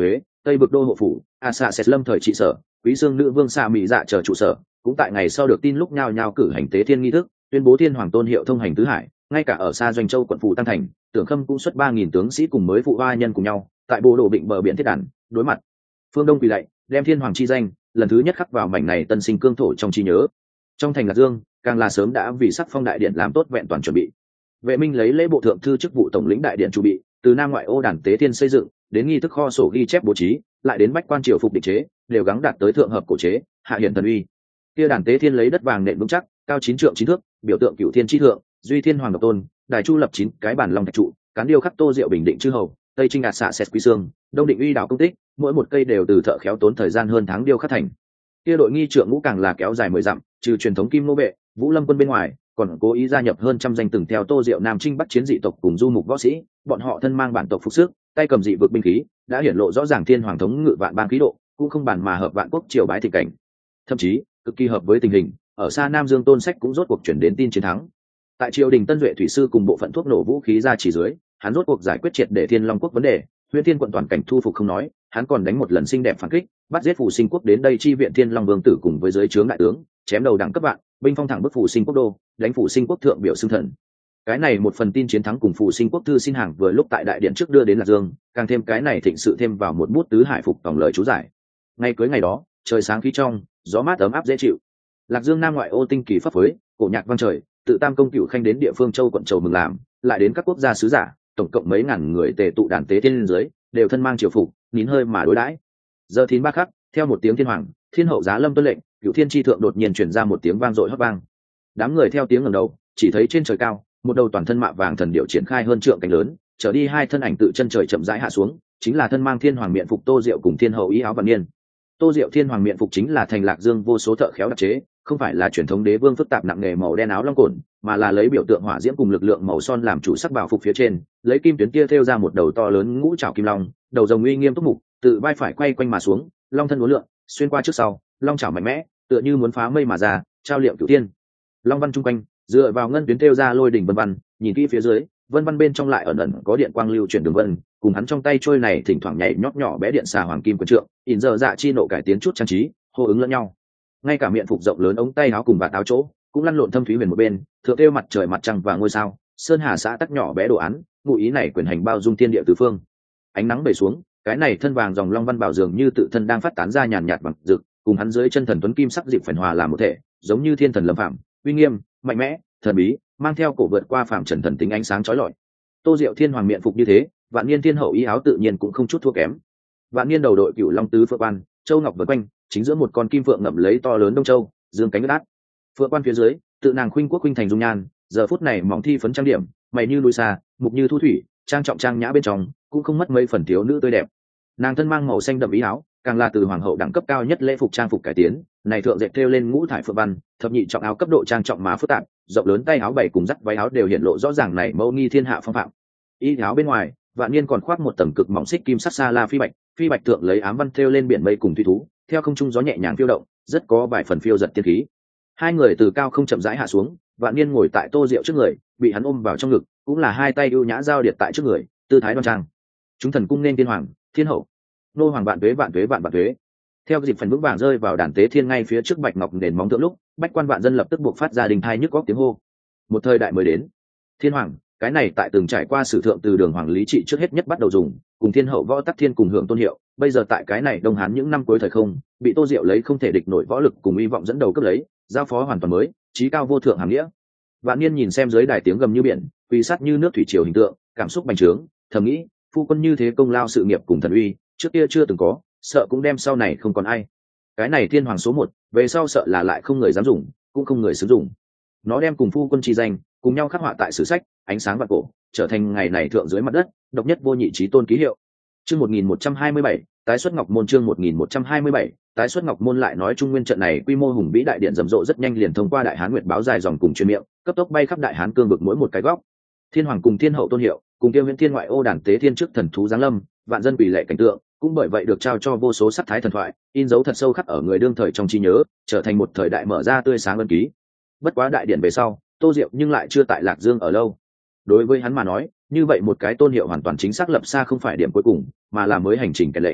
tây vực đô hộ phủ Asaset lâm thời trị sở, quý dương nữ vương Sa Mỹ Dạ chờ trụ sở, cũng tại ngày sau được tin lúc nhao nhao cử hành tế thiên nghi thức, tuyên bố thiên hoàng tôn hiệu thông hành tứ hải. Ngay cả ở xa Doanh Châu quận phủ Tăng Thành, Tưởng Khâm cũng xuất 3.000 tướng sĩ cùng mới phụ hoa nhân cùng nhau, tại bộ đồ định bờ biển thiết đàn, đối mặt phương Đông quỳ lạy, đem thiên hoàng chi danh lần thứ nhất khắc vào mảnh này tân sinh cương thổ trong trí nhớ. Trong thành Lạc Dương, càng là sớm đã vì sắc phong đại điện làm tốt vẹn toàn chuẩn bị. Vệ Minh lấy lễ bộ thượng thư chức vụ tổng lĩnh đại điện chủ bị, từ nam ngoại ô đàn tế thiên xây dựng, đến nghi thức kho sổ ghi chép bố trí, lại đến bách quan triều phục định chế, đều gắng đạt tới thượng hợp cổ chế, hạ hiển thần uy. Kia đàn tế thiên lấy đất vàng nện vững chắc, cao 9 trượng 9 thước, biểu tượng cửu thiên chi thượng, duy thiên hoàng độc tôn, đài chu lập 9 cái bản long thạch trụ, cán điêu khắc Tô Diệu bình định chư hầu, tây trinh ạt xạ sẹt quý xương, đông định uy đảo công tích, mỗi một cây đều từ thợ khéo tốn thời gian hơn tháng điêu khắc thành. Kia đội nghi trượng ngũ càng là kéo dài 10 dặm, trừ truyền thống kim nô vệ, vũ lâm quân bên ngoài, còn cố ý gia nhập hơn trăm danh từng theo Tô Diệu nam chinh bắc chiến dị tộc cùng du mục võ sĩ, bọn họ thân mang bản tộc phục sức, tay cầm dị vực binh khí, đã hiển lộ rõ ràng thiên hoàng thống ngự vạn bang khí độ, cũng không bàn mà hợp vạn quốc triều bái thị cảnh. Thậm chí, cực kỳ hợp với tình hình, ở xa Nam Dương Tôn Sách cũng rốt cuộc chuyển đến tin chiến thắng. Tại triều đình Tân Duệ thủy sư cùng bộ phận thuốc nổ vũ khí ra chỉ dưới, hắn rốt cuộc giải quyết triệt để Thiên Long quốc vấn đề, Huyễn Thiên quận toàn cảnh thu phục không nói, hắn còn đánh một lần xinh đẹp phản kích, bắt giết Phù Sinh quốc đến đây chi viện Thiên Long vương tử cùng với dưới trướng đại tướng, chém đầu đẳng cấp bạn, binh phong thẳng bức Phù Sinh quốc đô, đánh Phù Sinh quốc thượng biểu xưng thần. Cái này một phần tin chiến thắng cùng Phù Sinh quốc thư xin hàng vừa lúc tại đại điện trước đưa đến Lạc Dương, càng thêm cái này thịnh sự thêm vào một bút tứ hải phục tổng lời chú giải. Ngày cưới ngày đó, trời sáng khí trong, gió mát ấm áp dễ chịu. Lạc Dương nam ngoại ô tinh kỳ phấp phới, cổ nhạc vang trời, tự Tam công cửu khanh đến địa phương châu quận Châu mừng làm, lại đến các quốc gia sứ giả, tổng cộng mấy ngàn người tề tụ đàn tế thiên dưới, đều thân mang triều phục, nín hơi mà đối đãi. Giờ thìn ba khắc, theo một tiếng thiên hoàng, thiên hậu giá lâm tuân lệnh, cửu thiên chi thượng đột nhiên truyền ra một tiếng vang dội hót vang. Đám người theo tiếng ngẩng đầu, chỉ thấy trên trời cao, một đầu toàn thân mạ vàng thần điệu triển khai hơn trượng cánh lớn, trở đi hai thân ảnh tự chân trời chậm rãi hạ xuống, chính là thân mang thiên hoàng miện phục Tô Diệu cùng thiên hậu y áo vạn niên. Tô Diệu thiên hoàng miện phục chính là thành Lạc Dương vô số thợ khéo đặc chế, không phải là truyền thống đế vương phức tạp nặng nghề màu đen áo long cồn, mà là lấy biểu tượng hỏa diễm cùng lực lượng màu son làm chủ sắc bảo phục phía trên, lấy kim tuyến kia thêu ra một đầu to lớn ngũ trảo kim long, đầu rồng uy nghiêm túc mục, từ vai phải quay quanh mà xuống, long thân uốn lượn, xuyên qua trước sau, long trảo mạnh mẽ, tựa như muốn phá mây mà ra, trao liệm cửu thiên. Long văn trung quanh, dựa vào ngân tuyến thêu ra lôi đỉnh vân văn, nhìn kỹ phía dưới, vân văn bên trong lại ẩn ẩn có điện quang lưu chuyển đường vân, cùng hắn trong tay trôi này thỉnh thoảng nhảy nhót nhỏ bé điện xà hoàng kim quyền trượng, ỉn giờ dạ chi nộ cải tiến chút trang trí, hô ứng lẫn nhau. Ngay cả miệng phục rộng lớn ống tay áo cùng vạt áo chỗ cũng lăn lộn thâm thúy huyền một bên, thượng thêu mặt trời mặt trăng và ngôi sao, sơn hà xã tắc nhỏ bé đồ án, ngụ ý này quyền hành bao dung thiên địa tứ phương. Ánh nắng bể xuống, cái này thân vàng dòng long văn bảo dường như tự thân đang phát tán ra nhàn nhạt bằng rực, cùng hắn dưới chân thần tuấn kim sắc dịp phản hòa làm một thể, giống như thiên thần lâm phạm, uy nghiêm, mạnh mẽ, thần bí, mang theo cổ vượt qua phạm trần thần tính ánh sáng chói lọi. Tô Diệu thiên hoàng miện phục như thế, vạn niên thiên hậu y áo tự nhiên cũng không chút thua kém. Vạn niên đầu đội cửu long tứ phượng quan, châu ngọc vần quanh, chính giữa một con kim phượng ngậm lấy to lớn đông châu, dương cánh ướt. Phượng quan phía dưới, tự nàng khuynh quốc khuynh thành dung nhan, giờ phút này mỏng thi phấn trang điểm, mày như núi xa, mục như thu thủy, trang trọng trang nhã bên trong, cũng không mất mấy phần thiếu nữ tươi đẹp. Nàng thân mang màu xanh đậm ý áo, càng là từ hoàng hậu đẳng cấp cao nhất lễ phục trang phục cải tiến, này thượng dệt thêu lên ngũ thải phượng văn, thập nhị trọng áo cấp độ trang trọng má phức tạp, rộng lớn tay áo bảy cùng dắt váy áo đều hiện lộ rõ ràng này mẫu nghi thiên hạ phong phạm. Y áo bên ngoài, vạn niên còn khoác một tầng cực mỏng xích kim sắc sa la phi bạch thượng lấy ám văn thêu lên biển mây cùng thủy thú, theo không trung gió nhẹ nhàng phiêu động, rất có vài phần phiêu giật tiên khí. Hai người từ cao không chậm rãi hạ xuống, vạn niên ngồi tại Tô Diệu trước người, bị hắn ôm vào trong ngực, cũng là hai tay ưu nhã giao điệt tại trước người, tư thái đoan trang. Chúng thần cung nên thiên hoàng, thiên hậu, nô hoàng vạn tuế vạn tuế vạn vạn tuế. Theo dịp phần vững vàng rơi vào đàn tế thiên ngay phía trước bạch ngọc nền móng thượng lúc, bách quan vạn dân lập tức buộc phát ra đình thai nhức góc tiếng hô. Một thời đại mới đến. Thiên hoàng, cái này tại từng trải qua sử thượng từ đường hoàng lý trị trước hết nhất bắt đầu dùng, cùng thiên hậu võ tắc thiên cùng hưởng tôn hiệu, bây giờ tại cái này đông hán những năm cuối thời không, bị Tô Diệu lấy không thể địch nổi võ lực cùng uy vọng dẫn đầu cướp lấy, giao phó hoàn toàn mới, trí cao vô thượng hàm nghĩa. Vạn niên nhìn xem dưới đài tiếng gầm như biển, quy sát như nước thủy triều hình tượng, cảm xúc bành trướng, thầm nghĩ, phu quân như thế công lao sự nghiệp cùng thần uy, trước kia chưa từng có, sợ cũng đem sau này không còn ai. Cái này thiên hoàng số 1, về sau sợ là lại không người dám dùng, cũng không người sử dụng. Nó đem cùng phu quân chi danh, cùng nhau khắc họa tại sử sách, ánh sáng vạn cổ, trở thành ngày này thượng dưới mặt đất, độc nhất vô nhị chí tôn ký hiệu. Chương 1127, tái xuất Ngọc Môn chương 1127, tái xuất Ngọc Môn lại nói Trung Nguyên trận này quy mô hùng vĩ đại điện rầm rộ rất nhanh liền thông qua Đại Hán Nguyệt báo dài dòng cùng truyền miệng, cấp tốc bay khắp Đại Hán cương vực mỗi một cái góc. Thiên hoàng cùng thiên hậu tôn hiệu, cùng Tiêu Huyễn Thiên ngoại ô đàn tế thiên trước thần thú giáng lâm, vạn dân quỳ lệ cảnh tượng, cũng bởi vậy được trao cho vô số sắc thái thần thoại, in dấu thật sâu khắc ở người đương thời trong trí nhớ, trở thành một thời đại mở ra tươi sáng ân ký. Bất quá đại điện về sau, Tô Diệu nhưng lại chưa tại Lạc Dương ở lâu. Đối với hắn mà nói, như vậy một cái tôn hiệu hoàn toàn chính xác lập xa không phải điểm cuối cùng, mà là mới hành trình kèn lệnh.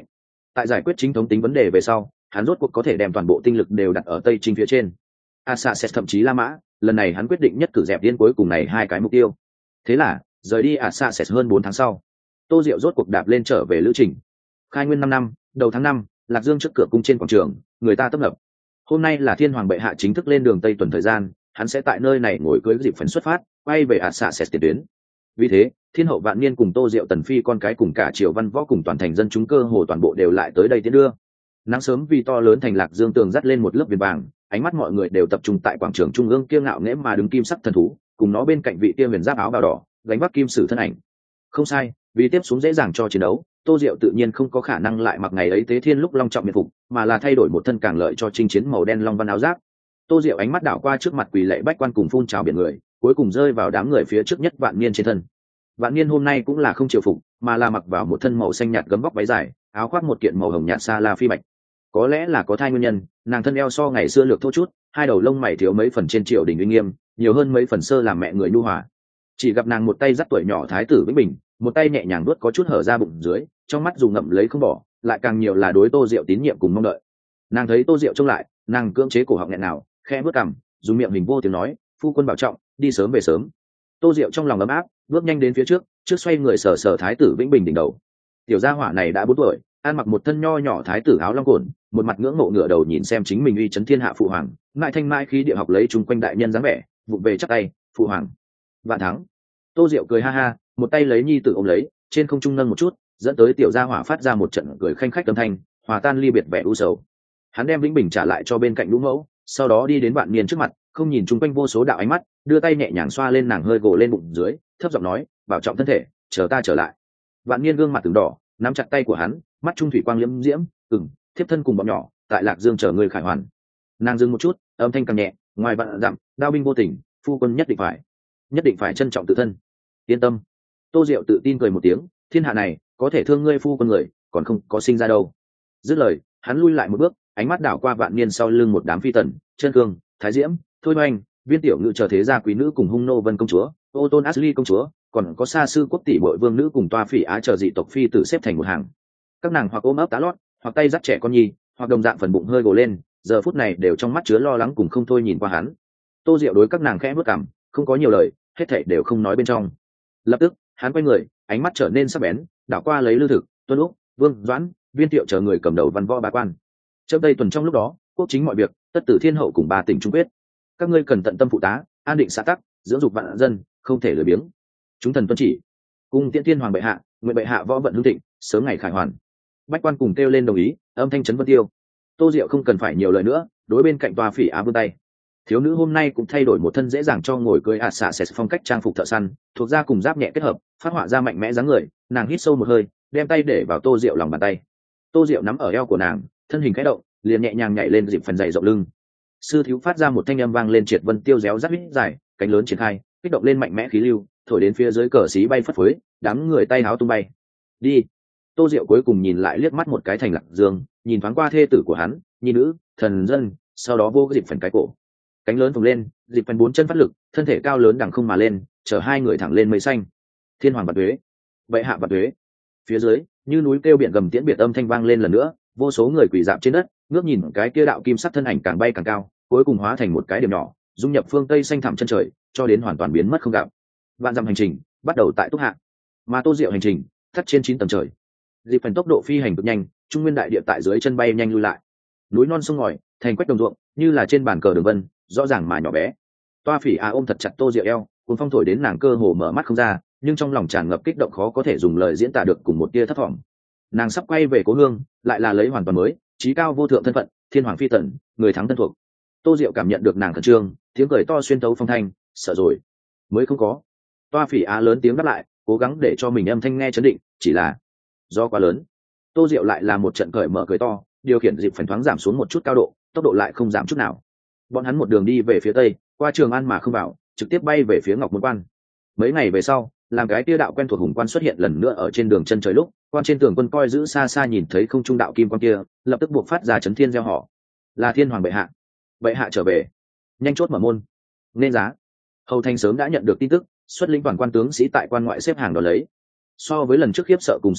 Tại giải quyết chính thống tính vấn đề về sau, hắn rốt cuộc có thể đem toàn bộ tinh lực đều đặt ở Tây Trinh phía trên. Assassin thậm chí La Mã, lần này hắn quyết định nhất cử dẹp điên cuối cùng này hai cái mục tiêu. Thế là, rời đi Assassin hơn 4 tháng sau, Tô Diệu rốt cuộc đạp lên trở về lữ trình. Khai nguyên 5 năm, đầu tháng 5, Lạc Dương trước cửa cung trên quảng trường, người ta tấp nập. Hôm nay là Thiên Hoàng bệ hạ chính thức lên đường Tây tuần thời gian, hắn sẽ tại nơi này ngồi cưới dịp phần xuất phát, quay về Assassin tiền tuyến. Vì thế, Thiên hậu Vạn Niên cùng Tô Diệu Tần phi con cái cùng cả Triều Văn Võ cùng toàn thành dân chúng cơ hồ toàn bộ đều lại tới đây tiễn đưa. Nắng sớm vì to lớn thành Lạc Dương tường dắt lên một lớp viền vàng, ánh mắt mọi người đều tập trung tại quảng trường trung ương kia ngạo nghễ mà đứng kim sắc thần thú, cùng nó bên cạnh vị kia huyền giáp áo bào đỏ, gánh vác kim sử thân ảnh. Không sai, vì tiếp xuống dễ dàng cho chiến đấu, Tô Diệu tự nhiên không có khả năng lại mặc ngày ấy tế thiên lúc long trọng miệt phục, mà là thay đổi một thân càng lợi cho chinh chiến màu đen long văn áo giáp. Tô Diệu ánh mắt đảo qua trước mặt quỳ lạy bách quan cùng phun trào biển người, cuối cùng rơi vào đám người phía trước nhất Vạn Niên trên thân. Vạn Niên hôm nay cũng là không triều phục, mà là mặc vào một thân màu xanh nhạt gấm vóc váy dài, áo khoác một kiện màu hồng nhạt sa la phi bạch. Có lẽ là có thai nguyên nhân, nàng thân eo so ngày xưa lược thô chút, hai đầu lông mày thiếu mấy phần trên triều đình uy nghiêm, nhiều hơn mấy phần sơ làm mẹ người nhu hòa. Chỉ gặp nàng một tay dắt tuổi nhỏ thái tử Vĩnh Bình, một tay nhẹ nhàng vuốt có chút hở ra bụng dưới, trong mắt dù ngậm lấy không bỏ, lại càng nhiều là đối Tô Diệu tín nhiệm cùng mong đợi. Nàng thấy Tô Diệu trông lại, nàng cưỡng chế cổ họng nghẹn nào, khẽ bước cằm, dùng miệng hình vô tiếng nói, phu quân bảo trọng, đi sớm về sớm. Tô Diệu trong lòng ấm áp, bước nhanh đến phía trước, trước xoay người sờ sờ thái tử Vĩnh Bình đỉnh đầu. Tiểu gia hỏa này đã 4 tuổi, ăn mặc một thân nho nhỏ thái tử áo long cồn, một mặt ngưỡng mộ ngửa đầu nhìn xem chính mình uy chấn thiên hạ phụ hoàng, ngại thanh mai khí địa học lấy chung quanh đại nhân dáng vẻ, vụng về chắc tay, phụ hoàng vạn thắng. Tô Diệu cười ha ha, một tay lấy nhi tử ôm lấy, trên không trung nâng một chút, dẫn tới tiểu gia hỏa phát ra một trận cười khanh khách âm thanh, hòa tan ly biệt vẻ u sầu. Hắn đem Vĩnh Bình trả lại cho bên cạnh Lũ Mẫu, sau đó đi đến Vạn Niên trước mặt, không nhìn chung quanh vô số đạo ánh mắt, đưa tay nhẹ nhàng xoa lên nàng hơi gồ lên bụng dưới, thấp giọng nói, bảo trọng thân thể, chờ ta trở lại. Vạn Niên gương mặt từng đỏ, nắm chặt tay của hắn, mắt trung thủy quang liễm diễm, thiếp thân cùng bọn nhỏ tại Lạc Dương chờ người khải hoàn. Nàng dừng một chút, âm thanh càng nhẹ, ngoài vạn dặm, đao binh vô tình, phu quân nhất định phải trân trọng tự thân. Yên tâm. Tô Diệu tự tin cười một tiếng, thiên hạ này có thể thương ngươi phu quân người, còn không có sinh ra đâu. Dứt lời, hắn lui lại một bước, ánh mắt đảo qua Vạn Niên sau lưng một đám phi tần, Chân Cương, Thái Diễm, Thôi Hoành, Viên Tiểu Ngự chờ thế gia quý nữ cùng Hung Nô Vân công chúa, Ô Tôn Ashley công chúa, còn có Sa sư quốc tỷ bội vương nữ cùng Toa Phỉ Á chờ dị tộc phi tử xếp thành một hàng. Các nàng hoặc ôm ấp tá lót, hoặc tay dắt trẻ con nhi, hoặc đồng dạng phần bụng hơi gồ lên, giờ phút này đều trong mắt chứa lo lắng cùng không thôi nhìn qua hắn. Tô Diệu đối các nàng khẽ bước cằm, không có nhiều lời, hết thảy đều không nói bên trong. Lập tức, hắn quay người, ánh mắt trở nên sắc bén, đảo qua lấy Lư Thực, Tuân Úc, Vương Doãn, Viên Thiệu chờ người cầm đầu văn võ bá quan. Trong Tây tuần trong lúc đó, quốc chính mọi việc, tất tử thiên hậu cùng 3 tỉnh trung quyết. Các ngươi cần tận tâm phụ tá, an định xã tắc, dưỡng dục vạn dân, không thể lười biếng. Chúng thần tuân chỉ. Cung tiễn thiên hoàng bệ hạ, nguyện bệ hạ võ vận hưng thịnh, sớm ngày khải hoàn. Bách quan cùng kêu lên đồng ý, âm thanh chấn vân tiêu. Tô Diệu không cần phải nhiều lời nữa, đối bên cạnh Toa Phỉ Á vươn tay. Thiếu nữ hôm nay cũng thay đổi một thân dễ dàng cho ngồi cưới sẽ phong cách trang phục thợ săn, thuộc da cùng giáp nhẹ kết hợp, phát họa ra mạnh mẽ dáng người. Nàng hít sâu một hơi, đem tay để vào Tô Diệu lòng bàn tay. Tô Diệu nắm ở eo của nàng, thân hình khẽ động, liền nhẹ nhàng nhảy lên dịp phần dày rộng lưng. Sư thiếu phát ra một thanh âm vang lên triệt vân tiêu réo rắt dài, cánh lớn triển khai, kích động lên mạnh mẽ khí lưu, thổi đến phía dưới cờ xí bay phất phới, đám người tay háo tung bay. Đi. Tô Diệu cuối cùng nhìn lại liếc mắt một cái thành Lạc Dương, nhìn thoáng qua thê tử của hắn, nhi nữ, thần dân, sau đó vô dịp phần cái cổ. Cánh lớn phồng lên, dịp phần 4 chân phát lực, thân thể cao lớn đằng không mà lên, chở hai người thẳng lên mây xanh. Thiên hoàng bạt tuế, bệ hạ bạt tuế. Phía dưới, như núi kêu biển gầm tiễn biệt âm thanh vang lên lần nữa, vô số người quỳ dạp trên đất, ngước nhìn cái kia đạo kim sắc thân ảnh càng bay càng cao, cuối cùng hóa thành một cái điểm nhỏ, dung nhập phương tây xanh thẳm chân trời, cho đến hoàn toàn biến mất không gặp. Vạn dặm hành trình bắt đầu tại Túc Hạ, mà Tô Diệu hành trình thắt trên 9 tầng trời. Dịp phần tốc độ phi hành cực nhanh, trung nguyên đại địa tại dưới chân bay nhanh lui lại. Núi non sông ngòi, thành quách đồng ruộng, như là trên bàn cờ đường vân, rõ ràng mà nhỏ bé. Toa Phỉ Á ôm thật chặt Tô Diệu eo, cuốn phong thổi đến nàng cơ hồ mở mắt không ra, nhưng trong lòng tràn ngập kích động khó có thể dùng lời diễn tả được cùng một tia thất vọng. Nàng sắp quay về cố hương, lại là lấy hoàn toàn mới, trí cao vô thượng thân phận, thiên hoàng phi tần, người thắng thân thuộc. Tô Diệu cảm nhận được nàng khẩn trương, tiếng cười to xuyên tấu phong thanh, sợ rồi, mới không có. Toa Phỉ Á lớn tiếng đáp lại, cố gắng để cho mình âm thanh nghe chấn định, chỉ là do quá lớn. Tô Diệu lại là một trận cởi mở cười to, điều khiển dịp phần thoáng giảm xuống một chút cao độ, tốc độ lại không giảm chút nào. Bọn hắn một đường đi về phía tây, qua Trường An mà không vào, trực tiếp bay về phía Ngọc Môn Quan. Mấy ngày về sau, làm cái tia đạo quen thuộc hùng quan xuất hiện lần nữa ở trên đường chân trời lúc, quan trên tường quân coi giữ xa xa nhìn thấy không trung đạo kim quan kia, lập tức buộc phát ra chấn thiên gieo họ. Là thiên hoàng bệ hạ, bệ hạ trở về, nhanh chốt mở môn. Nên giá. Hầu Thành sớm đã nhận được tin tức, xuất lĩnh toàn quan tướng sĩ tại quan ngoại xếp hàng đó lấy. So với lần trước khiếp sợ cùng sợ hãi,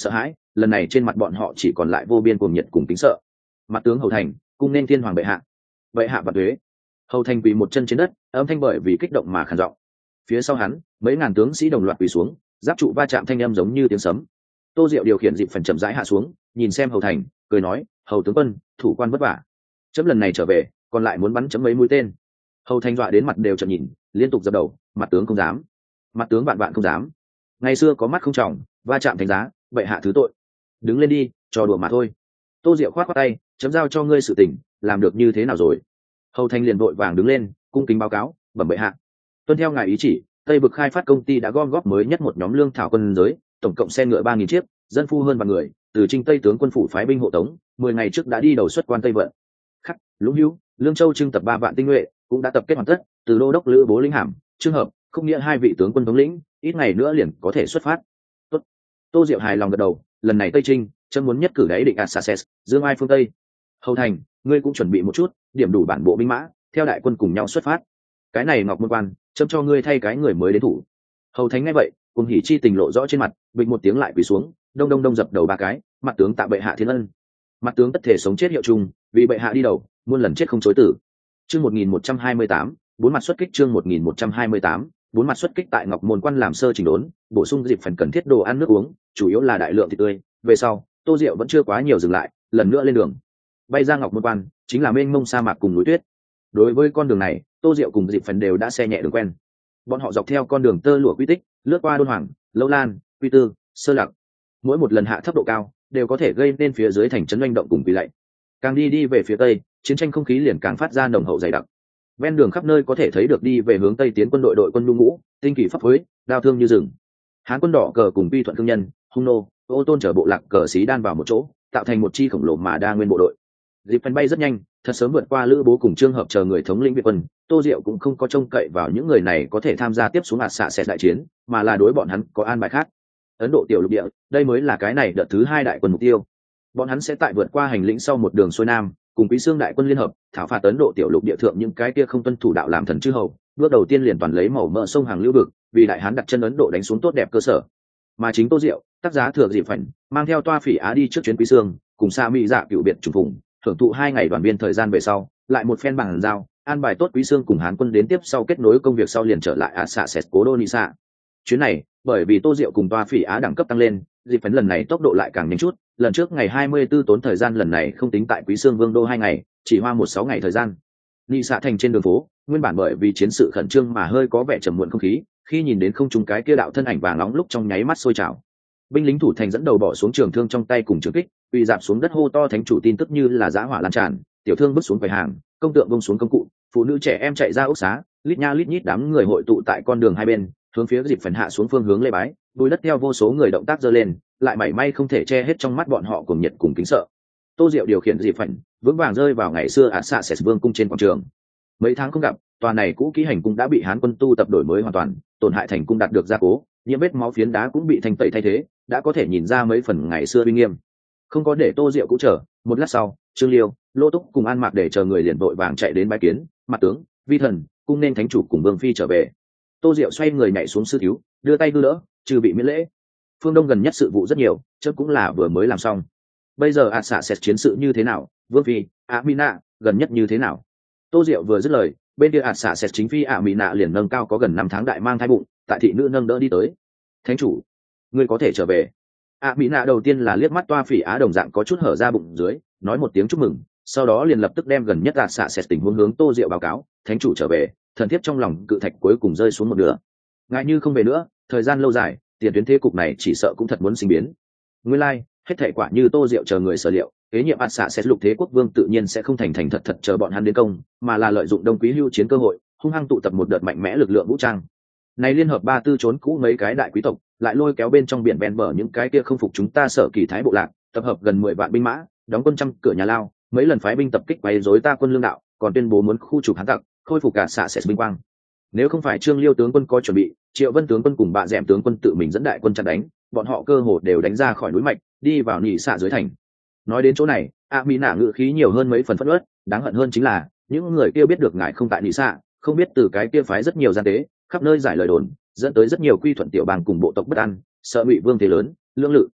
lần này trên mặt bọn họ chỉ còn lại vô biên cuồng nhiệt cùng kính sợ. Mặt tướng Hầu Thành cung nên thiên hoàng bệ hạ. Bệ hạ và thuế. Hầu Thành quỳ một chân trên đất, âm thanh bởi vì kích động mà khàn giọng. Phía sau hắn mấy ngàn tướng sĩ đồng loạt quỳ xuống, giáp trụ va chạm thanh âm giống như tiếng sấm. Tô Diệu điều khiển dịp phần chậm rãi hạ xuống, nhìn xem Hầu Thành cười nói, hầu tướng quân thủ quan vất vả, chấm lần này trở về còn lại muốn bắn chấm mấy mũi tên. Hầu Thành dọa đến mặt đều trợn nhìn, liên tục dập đầu, mặt tướng không dám, mặt tướng vạn vạn không dám. Ngày xưa có mắt không trọng, va chạm thành giá, bệ hạ thứ tội. Đứng lên đi, trò đùa mà thôi. Tô Diệu khoát khoát tay, chấm giao cho ngươi sự tình, làm được như thế nào rồi? Hầu Thành liền vội vàng đứng lên, cung kính báo cáo, bẩm bệ hạ. Tuân theo ngài ý chỉ, Tây Vực khai phát công ty đã gom góp mới nhất một nhóm lương thảo quân giới, tổng cộng xe ngựa 3.000 chiếc, dân phu hơn vạn người, từ Trinh Tây tướng quân phủ phái binh hộ tống, 10 ngày trước đã đi đầu xuất quan Tây Vận. Khắc, Lũng Hữu, Lương Châu trưng tập 3 vạn tinh nhuệ, cũng đã tập kết hoàn tất, từ đô đốc Lữ Bố Linh Hàm, Trương Hợp, không nghĩa 2 vị tướng quân thống lĩnh, ít ngày nữa liền có thể xuất phát. Tốt. Tô Diệu hài lòng gật đầu, lần này Tây Trinh, chấm muốn nhất cử đáy định Assaces, dương ai phương Tây. Hầu Thành, ngươi cũng chuẩn bị một chút, điểm đủ bản bộ binh mã, theo đại quân cùng nhau xuất phát. Cái này Ngọc Môn Quan, chấm cho ngươi thay cái người mới đến thủ. Hầu Thành nghe vậy, cùng hỉ chi tình lộ rõ trên mặt, bịch một tiếng lại quỳ xuống, đông đông đông dập đầu 3 cái, mặt tướng tạ bệ hạ thiên ân. Mặt tướng tất thể sống chết hiệu chung, vì bệ hạ đi đầu, muôn lần chết không chối tử. Chương 1128, bốn mặt xuất kích. Chương 1128, bốn mặt xuất kích. Tại Ngọc Môn Quan làm sơ chỉnh đốn, bổ sung dịp phần cần thiết đồ ăn nước uống, chủ yếu là đại lượng thịt tươi. Về sau, Tô Diệu vẫn chưa quá nhiều dừng lại, lần nữa lên đường. Bay ra Ngọc Môn Quan, chính là mênh mông sa mạc cùng núi tuyết. Đối với con đường này, Tô Diệu cùng dịp phần đều đã xe nhẹ đường quen. Bọn họ dọc theo con đường tơ lụa quy tích, lướt qua Đôn Hoàng, Lâu Lan, Quy Tư, Sơ Lặc. Mỗi một lần hạ thấp độ cao, đều có thể gây nên phía dưới thành trấn oanh động cùng quỳ lạy. Càng đi về phía tây, chiến tranh không khí liền càng phát ra nồng hậu dày đặc. Ven đường khắp nơi có thể thấy được đi về hướng tây tiến quân đội quân nhu ngũ, tinh kỳ pháp phối, đao thương như rừng. Hán quân đỏ cờ cùng Quy Thuận thương nhân, Hung nô, Ô Tôn chở bộ lạc cờ xí đan vào một chỗ, tạo thành một chi khổng lồ mà đa nguyên bộ đội. Dịp phần bay rất nhanh, thật sớm vượt qua Lữ Bố cùng Trương Hợp chờ người thống lĩnh Việt quân. Tô Diệu cũng không có trông cậy vào những người này có thể tham gia tiếp xuống Assaces đại chiến, mà là đối bọn hắn có an bài khác. Ấn Độ tiểu lục địa, đây mới là cái này đợt thứ 2 đại quân mục tiêu. Bọn hắn sẽ tại vượt qua hành lĩnh sau một đường xuôi nam, cùng Quý Xương đại quân liên hợp, thảo phạt Ấn Độ tiểu lục địa thượng những cái kia không tuân thủ đạo làm thần chư hầu. Bước đầu tiên liền toàn lấy màu mỡ sông hàng lưu vực, vì đại hán đặt chân Ấn Độ đánh xuống tốt đẹp cơ sở. Mà chính Tô Diệu, tác giá thừa dịp phảnh, mang theo toa phỉ Á đi trước chuyến Quý Xương, cùng Sa Mỹ Dạ cựu biệt trùng phùng, thưởng thụ 2 ngày đoàn viên thời gian về sau, lại một phen bằng giao, an bài tốt Quý Xương cùng Hán quân đến tiếp sau kết nối công việc sau liền trở lại Assaces cố đô Nisa. Chuyến này, bởi vì Tô Diệu cùng toa phỉ Á đẳng cấp tăng lên, dịp phấn lần này tốc độ lại càng nhanh chút, lần trước ngày 24 tốn thời gian, lần này không tính tại Quý Xương Vương đô 2 ngày, chỉ hoa 16 ngày thời gian. Nisa thành trên đường phố, nguyên bản bởi vì chiến sự khẩn trương mà hơi có vẻ trầm muộn không khí, khi nhìn đến không trung cái kia đạo thân ảnh vàng nóng lúc trong nháy mắt sôi trào. Binh lính thủ thành dẫn đầu bỏ xuống trường thương trong tay cùng trường kích, quỳ dạp xuống đất hô to thánh chủ tin tức như là dã hỏa lan tràn, tiểu thương bước xuống quầy hàng, công tượng bông xuống công cụ, phụ nữ trẻ em chạy ra ốc xá, lít nha lít nhít đám người hội tụ tại con đường hai bên, hướng phía dịp phần hạ xuống phương hướng lễ bái, bùi đất theo vô số người động tác giơ lên, lại mảy may không thể che hết trong mắt bọn họ cùng nhiệt cùng kính sợ. Tô Diệu điều khiển dịp phần vững vàng rơi vào ngày xưa Assaces Vương cung trên quảng trường. Mấy tháng không gặp, tòa này cũ kỹ hành cung đã bị Hán quân tu tập đổi mới hoàn toàn, tổn hại thành cung đạt được gia cố, nhiễm vết máu phiến đá cũng bị thanh tẩy thay thế, đã có thể nhìn ra mấy phần ngày xưa uy nghiêm. Không có để Tô Diệu cũng chờ, một lát sau, Trương Liêu, Lô Túc cùng An Mạc để chờ người liền vội vàng chạy đến bái kiến, mặt tướng, vi thần, cung nên thánh chủ cùng vương phi trở về. Tô Diệu xoay người nhảy xuống sư thiếu, đưa tay đưa đỡ, trừ bị miễn lễ. Phương Đông gần nhất sự vụ rất nhiều, chớ cũng là vừa mới làm xong. Bây giờ Assaces chiến sự như thế nào, vương phi, Amina, gần nhất như thế nào? Tô Diệu vừa dứt lời, bên kia Assaces chính phi Amina liền nâng cao có gần 5 tháng đại mang thai bụng, tại thị nữ nâng đỡ đi tới. Thánh chủ, ngươi có thể trở về. Amina đầu tiên là liếc mắt toa phỉ Á đồng dạng có chút hở ra bụng dưới, nói một tiếng chúc mừng, sau đó liền lập tức đem gần nhất Assaces tình huống hướng Tô Diệu báo cáo, thánh chủ trở về, thần thiếp trong lòng cự thạch cuối cùng rơi xuống một nửa. Ngại như không về nữa, thời gian lâu dài, tiền tuyến thế cục này chỉ sợ cũng thật muốn sinh biến. Nguyên lai, hết thảy quả như Tô Diệu chờ người sở liệu, kế nhiệm Assaces lục thế quốc vương tự nhiên sẽ không thành thật chờ bọn hắn đến công, mà là lợi dụng Đông Quý hưu chiến cơ hội, hung hăng tụ tập một đợt mạnh mẽ lực lượng vũ trang. Này liên hợp ba tư trốn cũ mấy cái đại quý tộc, lại lôi kéo bên trong biển ven bờ những cái kia không phục chúng ta Sở Kỳ Thái bộ lạc, tập hợp gần 10 vạn binh mã, đóng quân trăm cửa nhà lao, mấy lần phái binh tập kích quấy rối ta quân lương đạo, còn tuyên bố muốn khu trục Hán tặc, khôi phục cả Assaces vinh quang. Nếu không phải Trương Liêu tướng quân có chuẩn bị, Triệu Vân tướng quân cùng Bạ Dẻm tướng quân tự mình dẫn đại quân chặn đánh, bọn họ cơ hồ đều đánh ra khỏi núi mạch, đi vào nỉ xạ dưới thành. Nói đến chỗ này, Amina ngữ khí nhiều hơn mấy phần phẫn uất, đáng hận hơn chính là những người kia biết được ngài không tại nỉ xạ, không biết từ cái kia phái rất nhiều gian tế, khắp nơi giải lời đồn, dẫn tới rất nhiều quy thuận tiểu bang cùng bộ tộc bất an, sợ Ngụy Vương thế lớn, lưỡng lự.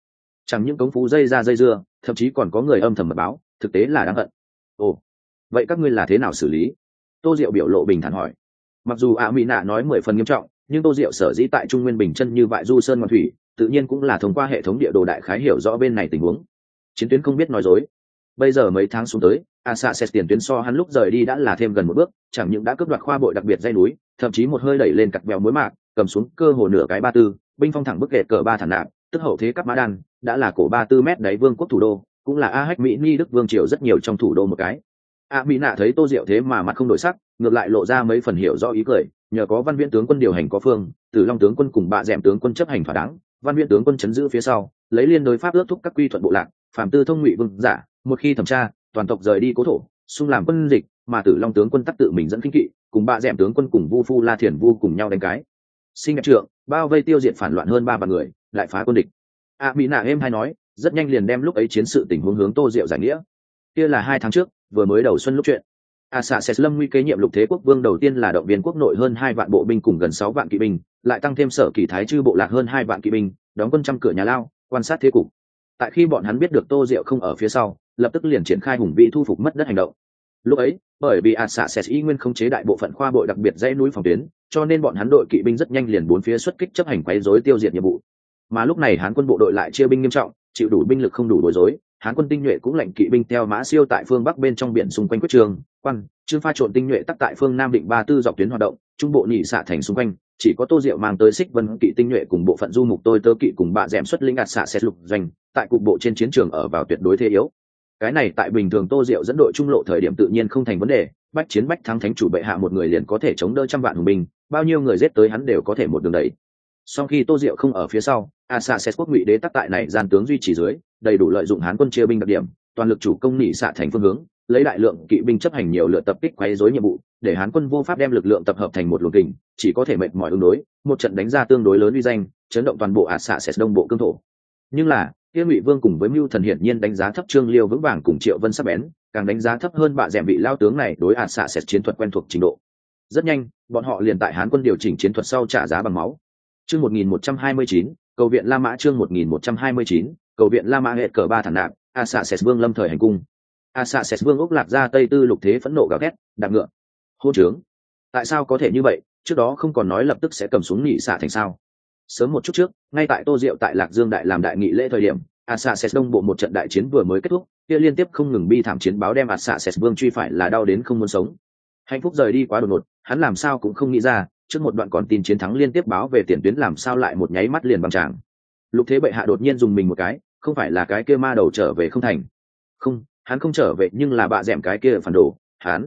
Chẳng những cống phú dây ra dây dưa, thậm chí còn có người âm thầm mật báo, thực tế là đáng hận. Ồ, vậy các ngươi là thế nào xử lý? Tô Diệu biểu lộ bình thản hỏi. Mặc dù ạ mỹ nạ nói 10 phần nghiêm trọng, nhưng Tô Diệu sở dĩ tại Trung Nguyên Bình chân như vại du sơn ngoan thủy, tự nhiên cũng là thông qua hệ thống địa đồ đại khái hiểu rõ bên này tình huống. Chiến tuyến không biết nói dối. Bây giờ mấy tháng xuống tới, Assassin tiền tuyến so hắn lúc rời đi đã là thêm gần một bước, chẳng những đã cướp đoạt khoa bội đặc biệt dây núi, thậm chí một hơi đẩy lên cặt bèo mối mạc, cầm xuống cơ hồ nửa cái 34, binh phong thẳng bức kệ cờ ba thản nạp, tức hậu thế cấp mã đan, đã là cổ 34 mét đáy vương quốc thủ đô, cũng là A Hách Mỹ Ni Đức vương triều rất nhiều trong thủ đô một cái. A Mỹ nạ thấy Tô Diệu thế mà mặt không đổi sắc, ngược lại lộ ra mấy phần hiểu rõ ý cười, nhờ có Văn Viễn tướng quân điều hành có phương, Tử Long tướng quân cùng Bạ Dẻm tướng quân chấp hành thỏa đáng, Văn Viễn tướng quân chấn giữ phía sau, lấy liên đối pháp ước thúc các quy thuận bộ lạc, phàm tư thông ngụy vương giả, một khi thẩm tra, toàn tộc rời đi cố thổ, xung làm quân dịch, mà Tử Long tướng quân tắc tự mình dẫn kinh kỵ, cùng Bạ Dẻm tướng quân cùng Vu Phu La Thiền Vu cùng nhau đánh cái. Sinh đẹp trượng, bao vây tiêu diệt phản loạn hơn 3 vạn người, lại phá quân địch. A Mỹ nạ êm hay nói, rất nhanh liền đem lúc ấy chiến sự tình huống hướng Tô Diệu giải nghĩa. Kia là 2 tháng trước, vừa mới đầu xuân lúc chuyện. Assassin lâm nguy kế nhiệm lục thế quốc vương đầu tiên là động viên quốc nội hơn 2 vạn bộ binh cùng gần 6 vạn kỵ binh, lại tăng thêm sở kỳ thái chư bộ lạc hơn 2 vạn kỵ binh, đóng quân trăm cửa nhà lao, quan sát thế cục. Tại khi bọn hắn biết được Tô Diệu không ở phía sau, lập tức liền triển khai hùng vĩ thu phục mất đất hành động. Lúc ấy, bởi vì Assassin y nguyên không chế đại bộ phận khoa bội đặc biệt dãy núi phòng tuyến, cho nên bọn hắn đội kỵ binh rất nhanh liền bốn phía xuất kích chấp hành quấy rối tiêu diệt nhiệm vụ. Mà lúc này Hán quân bộ đội lại chia binh nghiêm trọng, chịu đủ binh lực không đủ bối rối, Hán quân tinh nhuệ cũng lệnh kỵ binh theo mã siêu tại phương bắc bên trong biển xung quanh quyết trường, trương pha trộn tinh nhuệ tắc tại phương nam định 34 dọc tuyến hoạt động, trung bộ nhị xạ thành xung quanh, chỉ có Tô Diệu mang tới Xích Vân kỵ tinh nhuệ cùng bộ phận du mục tôi tớ kỵ cùng Bạ Dẻm xuất lĩnh ạt xạ xét lục doanh, tại cục bộ trên chiến trường ở vào tuyệt đối thế yếu. Cái này tại bình thường Tô Diệu dẫn đội trung lộ thời điểm tự nhiên không thành vấn đề, bách chiến bách thắng thánh chủ bệ hạ một người liền có thể chống đỡ trăm vạn hùng binh, bao nhiêu người giết tới hắn đều có thể một đường đẩy. Sau khi Tô Diệu không ở phía sau, Assassin quốc ngụy đế tắc tại này gian tướng duy trì dưới, đầy đủ lợi dụng Hán quân chia binh đặc điểm, toàn lực chủ công nỉ xạ thành phương hướng, lấy đại lượng kỵ binh chấp hành nhiều lượt tập kích quấy rối nhiệm vụ, để Hán quân vô pháp đem lực lượng tập hợp thành một luồng kình, chỉ có thể mệt mỏi ứng đối, một trận đánh ra tương đối lớn uy danh, chấn động toàn bộ Assassin đông bộ cương thổ. Nhưng là, kia Ngụy Vương cùng với Mưu Thần hiển nhiên đánh giá thấp Trương Liêu vững vàng cùng Triệu Vân sắc bén, càng đánh giá thấp hơn Bạ Dẻm vị lao tướng này đối Assassin chiến thuật quen thuộc trình độ. Rất nhanh, bọn họ liền tại Hán quân điều chỉnh chiến thuật sau trả giá bằng máu. Chương 1129, cầu viện La Mã chương 1129, cầu viện La Mã hệ cờ ba thản nạp, Assassin Vương lâm thời hành cung. Assassin Vương Úc Lạc ra Tây Tư lục thế phẫn nộ gào thét, đạp ngựa. Hôn trướng! Tại sao có thể như vậy, trước đó không còn nói lập tức sẽ cầm xuống nhị xạ thành sao? Sớm một chút trước, ngay tại Tô Diệu tại Lạc Dương đại làm đại nghị lễ thời điểm, Assassin đông bộ một trận đại chiến vừa mới kết thúc, kia liên tiếp không ngừng bi thảm chiến báo đem Assassin Vương truy phải là đau đến không muốn sống. Hạnh phúc rời đi quá đột ngột, hắn làm sao cũng không nghĩ ra, trước một đoạn còn tin chiến thắng liên tiếp báo về tiền tuyến làm sao lại một nháy mắt liền băng tràng. Lục thế bệ hạ đột nhiên dùng mình một cái, không phải là cái kia ma đầu trở về không thành. Không, hắn không trở về nhưng là Bạ Dẻm cái kia phản đồ,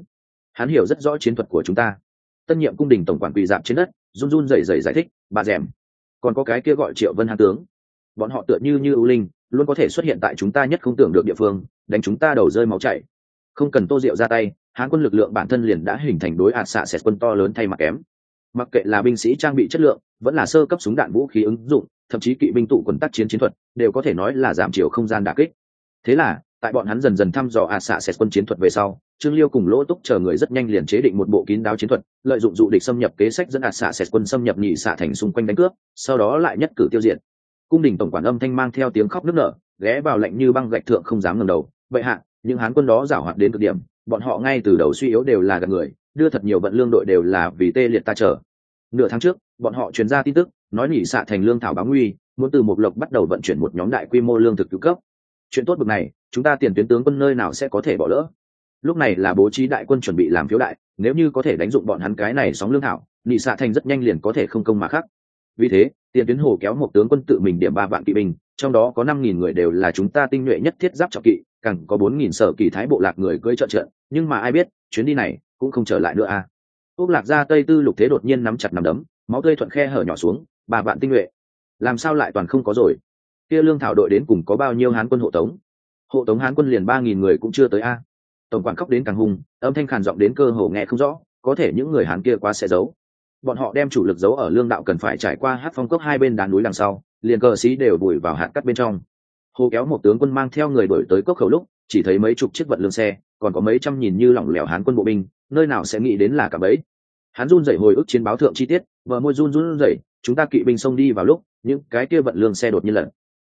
hắn hiểu rất rõ chiến thuật của chúng ta. Tân nhiệm cung đình tổng quản quỳ dạp trên đất, run run rẩy rẩy giải thích, Bạ Dẻm, còn có cái kia gọi Triệu Vân Hán tướng, bọn họ tựa như ưu linh, luôn có thể xuất hiện tại chúng ta nhất không tưởng được địa phương, đánh chúng ta đầu rơi máu chảy. Không cần Tô Diệu ra tay, Hán quân lực lượng bản thân liền đã hình thành đối Assassin quân to lớn thay mặt kém. Mặc kệ là binh sĩ trang bị chất lượng, vẫn là sơ cấp súng đạn vũ khí ứng dụng, thậm chí kỵ binh tụ quần tác chiến chiến thuật, đều có thể nói là giảm chiều không gian đả kích. Thế là, tại bọn hắn dần dần thăm dò Assassin quân chiến thuật về sau, Trương Liêu cùng Lỗ Túc chờ người rất nhanh liền chế định một bộ kín đáo chiến thuật, lợi dụng dụ địch xâm nhập kế sách dẫn Assassin quân xâm nhập nhị xạ thành xung quanh đánh cướp, sau đó lại nhất cử tiêu diệt. Cung đình tổng quản âm thanh mang theo tiếng khóc nức nở, ghé vào lạnh như băng gạch thượng không dám ngẩng đầu. Vậy hạ, những Hán quân đó giảo hoạt đến cực điểm, bọn họ ngay từ đầu suy yếu đều là gạt người, đưa thật nhiều vận lương đội đều là vì tê liệt ta chờ. Nửa tháng trước, bọn họ truyền ra tin tức, nói nhị xạ thành lương thảo báo nguy, muốn từ Mộc Lộc bắt đầu vận chuyển một nhóm đại quy mô lương thực cứu cấp. Chuyện tốt bực này, chúng ta tiền tuyến tướng quân nơi nào sẽ có thể bỏ lỡ? Lúc này là bố trí đại quân chuẩn bị làm phiếu đại, nếu như có thể đánh dụng bọn hắn cái này sóng lương thảo, nhị xạ thành rất nhanh liền có thể không công mà khắc. Vì thế, tiền tuyến hồ kéo một tướng quân tự mình điểm 3 vạn kỵ binh, trong đó có 5.000 người đều là chúng ta tinh nhuệ nhất thiết giáp trọng kỵ, càng có 4.000 sở kỳ thái bộ lạc người cưỡi trợ trận, nhưng mà ai biết, chuyến đi này cũng không trở lại nữa à? Úc Lạc ra Tây Tư lục thế đột nhiên nắm chặt nắm đấm, máu tươi thuận khe hở nhỏ xuống, 3 vạn tinh nhuệ, làm sao lại toàn không có rồi? Kia lương thảo đội đến cùng có bao nhiêu Hán quân hộ tống? Hộ tống Hán quân liền 3.000 người cũng chưa tới a. Tổng quản khóc đến càng hung, âm thanh khàn giọng đến cơ hồ nghe không rõ, có thể những người Hán kia quá sẽ giấu. Bọn họ đem chủ lực giấu ở lương đạo cần phải trải qua Hát Phong cốc hai bên đá núi đằng sau, liền cờ sĩ đều vùi vào hạt cắt bên trong. Hồ kéo một tướng quân mang theo người đuổi tới cốc khẩu lúc, chỉ thấy mấy chục chiếc vận lương xe, còn có mấy trăm nhìn như lỏng lẻo Hán quân bộ binh, nơi nào sẽ nghĩ đến là cả bấy. Hắn run rẩy hồi ức chiến báo thượng chi tiết, bờ môi run rẩy, chúng ta kỵ binh xông đi vào lúc, những cái kia vận lương xe đột nhiên lật.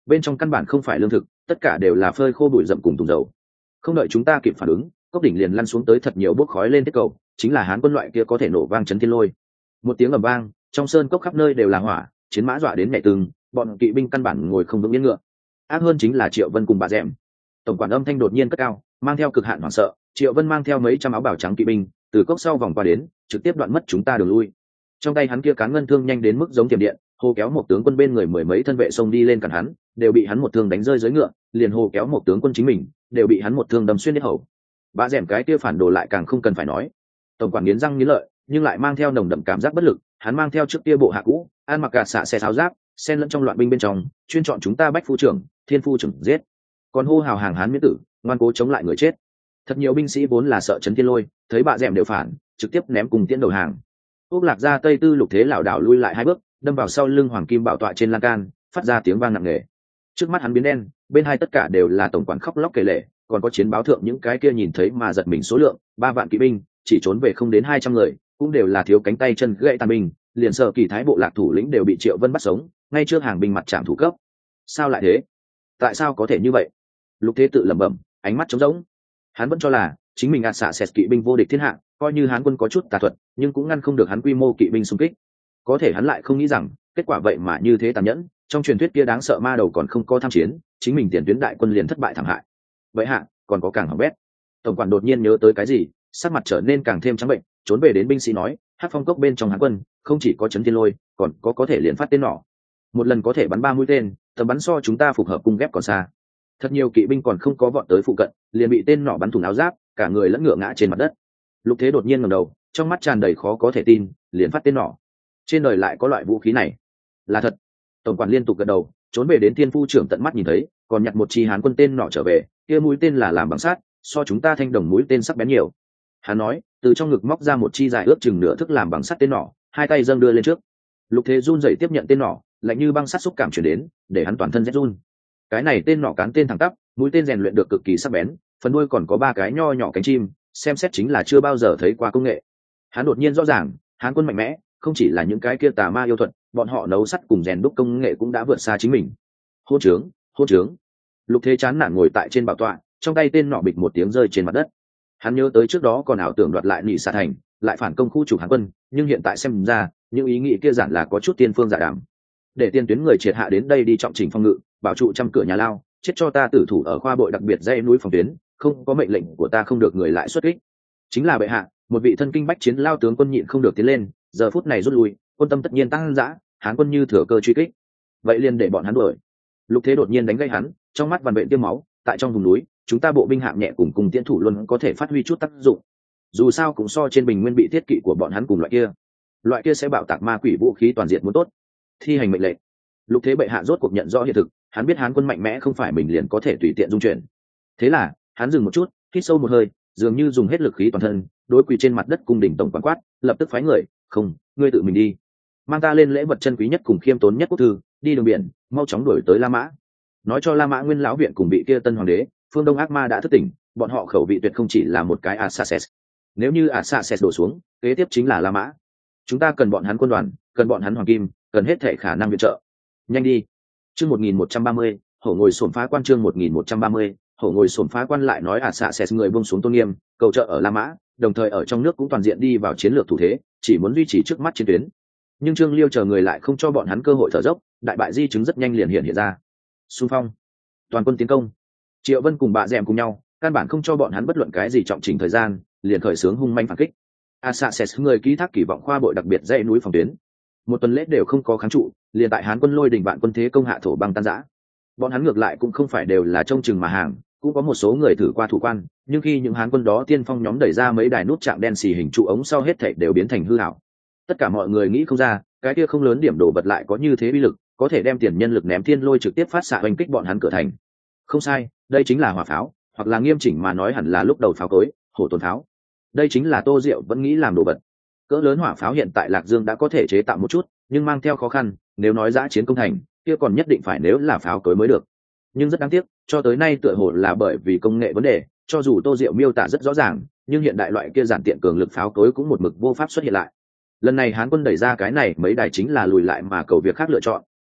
bên trong căn bản không phải lương thực, tất cả đều là phơi khô bụi rậm cùng thùng dầu. Không đợi chúng ta kịp phản ứng, cốc đỉnh liền lăn xuống tới thật nhiều bốc khói lên tiết cầu, chính là Hán quân loại kia có thể nổ vang chấn thiên lôi. Một tiếng ầm vang, trong sơn cốc khắp nơi đều là hỏa, chiến mã dọa đến mẹ từng, bọn kỵ binh căn bản ngồi không vững yên ngựa. Ác hơn chính là Triệu Vân cùng bà Dẹm. Tổng quản âm thanh đột nhiên cất cao, mang theo cực hạn hoảng sợ, Triệu Vân mang theo mấy trăm áo bào trắng kỵ binh, từ cốc sau vòng qua đến, trực tiếp đoạn mất chúng ta đường lui. Trong tay hắn kia cán ngân thương nhanh đến mức giống tiềm điện, hồ kéo một tướng quân bên người mười mấy thân vệ xông đi lên cản hắn, đều bị hắn một thương đánh rơi dưới ngựa, liền hồ kéo một tướng quân chính mình, đều bị hắn một thương đâm xuyên hết hầu. Bà Dẹm cái kia phản đồ lại càng không cần phải nói. Tổng quản nghiến răng nghiến lợi, nhưng lại mang theo nồng đậm cảm giác bất lực, hắn mang theo trước kia bộ hạ cũ, ăn mặc cả xạ xe tháo giáp, xen lẫn trong loạn binh bên trong, chuyên chọn chúng ta bách phu trưởng, thiên phu trưởng giết. Còn hô hào hàng Hán miễn tử, ngoan cố chống lại người chết. Thật nhiều binh sĩ vốn là sợ chấn thiên lôi, thấy bà Dẹm đều phản, trực tiếp ném cùng tiễn đầu hàng. Úc Lạc ra Tây Tư Lục Thế lảo đảo lui lại hai bước, đâm vào sau lưng hoàng kim bảo tọa trên lan can, phát ra tiếng vang nặng nề. Trước mắt hắn biến đen, bên hai tất cả đều là tổng quản khóc lóc kể lể, còn có chiến báo thượng những cái kia nhìn thấy mà giật mình số lượng, 3 vạn kỵ binh, chỉ trốn về không đến 200 người, cũng đều là thiếu cánh tay chân gãy tàn binh, liền Sở Kỳ Thái bộ lạc thủ lĩnh đều bị Triệu Vân bắt sống, ngay trước hàng binh mặt trảm thủ cấp. Sao lại thế? Tại sao có thể như vậy? Lục Thế tự lẩm bẩm, ánh mắt trống rỗng. Hắn vẫn cho là chính mình xạ xẹt kỵ binh vô địch thiên hạ, coi như Hán quân có chút tà thuật, nhưng cũng ngăn không được hắn quy mô kỵ binh xung kích. Có thể hắn lại không nghĩ rằng, kết quả vậy mà như thế tàn nhẫn, trong truyền thuyết kia đáng sợ ma đầu còn không có tham chiến, chính mình tiền tuyến đại quân liền thất bại thảm hại. Vậy hạ, còn có càng hỏng bét. Tổng quản đột nhiên nhớ tới cái gì, sắc mặt trở nên càng thêm trắng bệnh, trốn về đến binh sĩ nói, Hắc Phong cốc bên trong Hán quân, không chỉ có chấn thiên lôi, còn có thể liền phát tên nỏ. Một lần có thể bắn 3 mũi tên, tầm bắn so chúng ta phục hợp cung ghép còn xa. Thật nhiều kỵ binh còn không có vọt tới phụ cận, liền bị tên nỏ bắn thủng áo giáp, cả người lẫn ngựa ngã trên mặt đất. Lục Thế đột nhiên ngẩng đầu, trong mắt tràn đầy khó có thể tin, liền phát tên nỏ. Trên đời lại có loại vũ khí này? Là thật. Tổng quản liên tục gật đầu, trốn về đến thiên phu trưởng tận mắt nhìn thấy, còn nhặt một chi Hán quân tên nỏ trở về, kia mũi tên là làm bằng sắt, so chúng ta thanh đồng mũi tên sắc bén nhiều. Hắn nói, từ trong ngực móc ra một chi dài ước chừng nửa thước làm bằng sắt tên nỏ, hai tay dâng đưa lên trước. Lục Thế run rẩy tiếp nhận tên nỏ, lạnh như băng sắt xúc cảm truyền đến, để hắn toàn thân rét run. Cái này tên nỏ cán tên thẳng tắp, mũi tên rèn luyện được cực kỳ sắc bén, phần đuôi còn có 3 cái nho nhỏ cánh chim, xem xét chính là chưa bao giờ thấy qua công nghệ. Hắn đột nhiên rõ ràng, Hán quân mạnh mẽ, không chỉ là những cái kia tà ma yêu thuật, bọn họ nấu sắt cùng rèn đúc công nghệ cũng đã vượt xa chính mình. Hôn trướng, hôn trướng. Lục Thế chán nản ngồi tại trên bảo tọa, trong tay tên nỏ bịch một tiếng rơi trên mặt đất. Hắn nhớ tới trước đó còn ảo tưởng đoạt lại Nhị Xà thành, lại phản công khu trục Hán quân, nhưng hiện tại xem ra, những ý nghĩ kia giản là có chút tiên phương giả đảm. Để tiên tuyến người triệt hạ đến đây đi trọng chỉnh phòng ngự, bảo trụ trăm cửa nhà lao, chết cho ta tử thủ ở khoa bội đặc biệt dãy núi phòng tuyến, không có mệnh lệnh của ta không được người lại xuất kích. Chính là bệ hạ, một vị thân kinh bách chiến lao tướng quân nhịn không được tiến lên, giờ phút này rút lui, quân tâm tất nhiên tăng dã, Hán quân như thừa cơ truy kích. Vậy liền để bọn hắn đuổi. Lục Thế đột nhiên đánh gây hắn, trong mắt vằn vện tiêm máu, tại trong vùng núi, chúng ta bộ binh hạng nhẹ cùng tiễn thủ luôn có thể phát huy chút tác dụng. Dù sao cũng so trên bình nguyên bị thiết kỵ của bọn hắn cùng loại kia sẽ bạo tạc ma quỷ vũ khí toàn diện muốn tốt. Thi hành mệnh lệnh. Lục Thế bệ hạ rốt cuộc nhận rõ hiện thực, hắn biết Hán quân mạnh mẽ không phải mình liền có thể tùy tiện dung chuyển. Thế là, hắn dừng một chút, hít sâu một hơi, dường như dùng hết lực khí toàn thân, đối quỳ trên mặt đất cung đỉnh tổng quản quát, lập tức phái người, không, ngươi tự mình đi, mang ta lên lễ vật chân quý nhất cùng khiêm tốn nhất quốc thư, đi đường biển, mau chóng đuổi tới La Mã, nói cho La Mã nguyên lão viện cùng vị kia tân hoàng đế, phương Đông ác ma đã thức tỉnh, bọn họ khẩu vị tuyệt không chỉ là một cái Assases. Nếu như Assases đổ xuống, kế tiếp chính là La Mã. Chúng ta cần bọn hắn quân đoàn, cần bọn hắn hoàng kim, cần hết thể khả năng viện trợ. Nhanh đi. Chương 1130, hổ ngồi xổm phá quan. Chương 1130, hổ ngồi xổm phá quan lại nói Assases người buông xuống tôn nghiêm, cầu trợ ở La Mã, đồng thời ở trong nước cũng toàn diện đi vào chiến lược thủ thế, chỉ muốn duy trì trước mắt chiến tuyến. Nhưng Trương Liêu chờ người lại không cho bọn hắn cơ hội thở dốc, đại bại di chứng rất nhanh liền hiện ra. Xung phong, toàn quân tiến công. Triệu Vân cùng bà Dẹm cùng nhau, căn bản không cho bọn hắn bất luận cái gì trọng chỉnh thời gian, liền khởi xướng hung manh phản kích. Assases người ký thác kỳ vọng khoa bội đặc biệt dãy núi phòng tuyến. Một tuần lễ đều không có kháng trụ, liền tại Hán quân lôi đình vạn quân thế công hạ thổ băng tan rã. Bọn hắn ngược lại cũng không phải đều là trông chừng mà hàng, cũng có một số người thử qua thủ quan, nhưng khi những Hán quân đó tiên phong nhóm đẩy ra mấy đài nút chạm đen xì hình trụ ống sau hết thảy đều biến thành hư ảo. Tất cả mọi người nghĩ không ra, cái kia không lớn điểm đổ bật lại có như thế uy lực, có thể đem tiền nhân lực ném thiên lôi trực tiếp phát xạ oanh kích bọn hắn cửa thành. Không sai, đây chính là hỏa pháo, hoặc là nghiêm chỉnh mà nói hẳn là lúc đầu pháo cối, hổ tồn pháo. Đây chính là Tô Diệu vẫn nghĩ làm đồ vật. Cỡ lớn hỏa pháo hiện tại Lạc Dương đã có thể chế tạo một chút, nhưng mang theo khó khăn, nếu nói giã chiến công thành, kia còn nhất định phải nếu là pháo cối mới được. Nhưng rất đáng tiếc, cho tới nay tựa hồ là bởi vì công nghệ vấn đề, cho dù Tô Diệu miêu tả rất rõ ràng, nhưng hiện đại loại kia giản tiện cường lực pháo cối cũng một mực vô pháp xuất hiện lại. Lần này Hán quân đẩy ra cái này mấy đài chính là lùi lại mà cầu việc khác lựa chọn,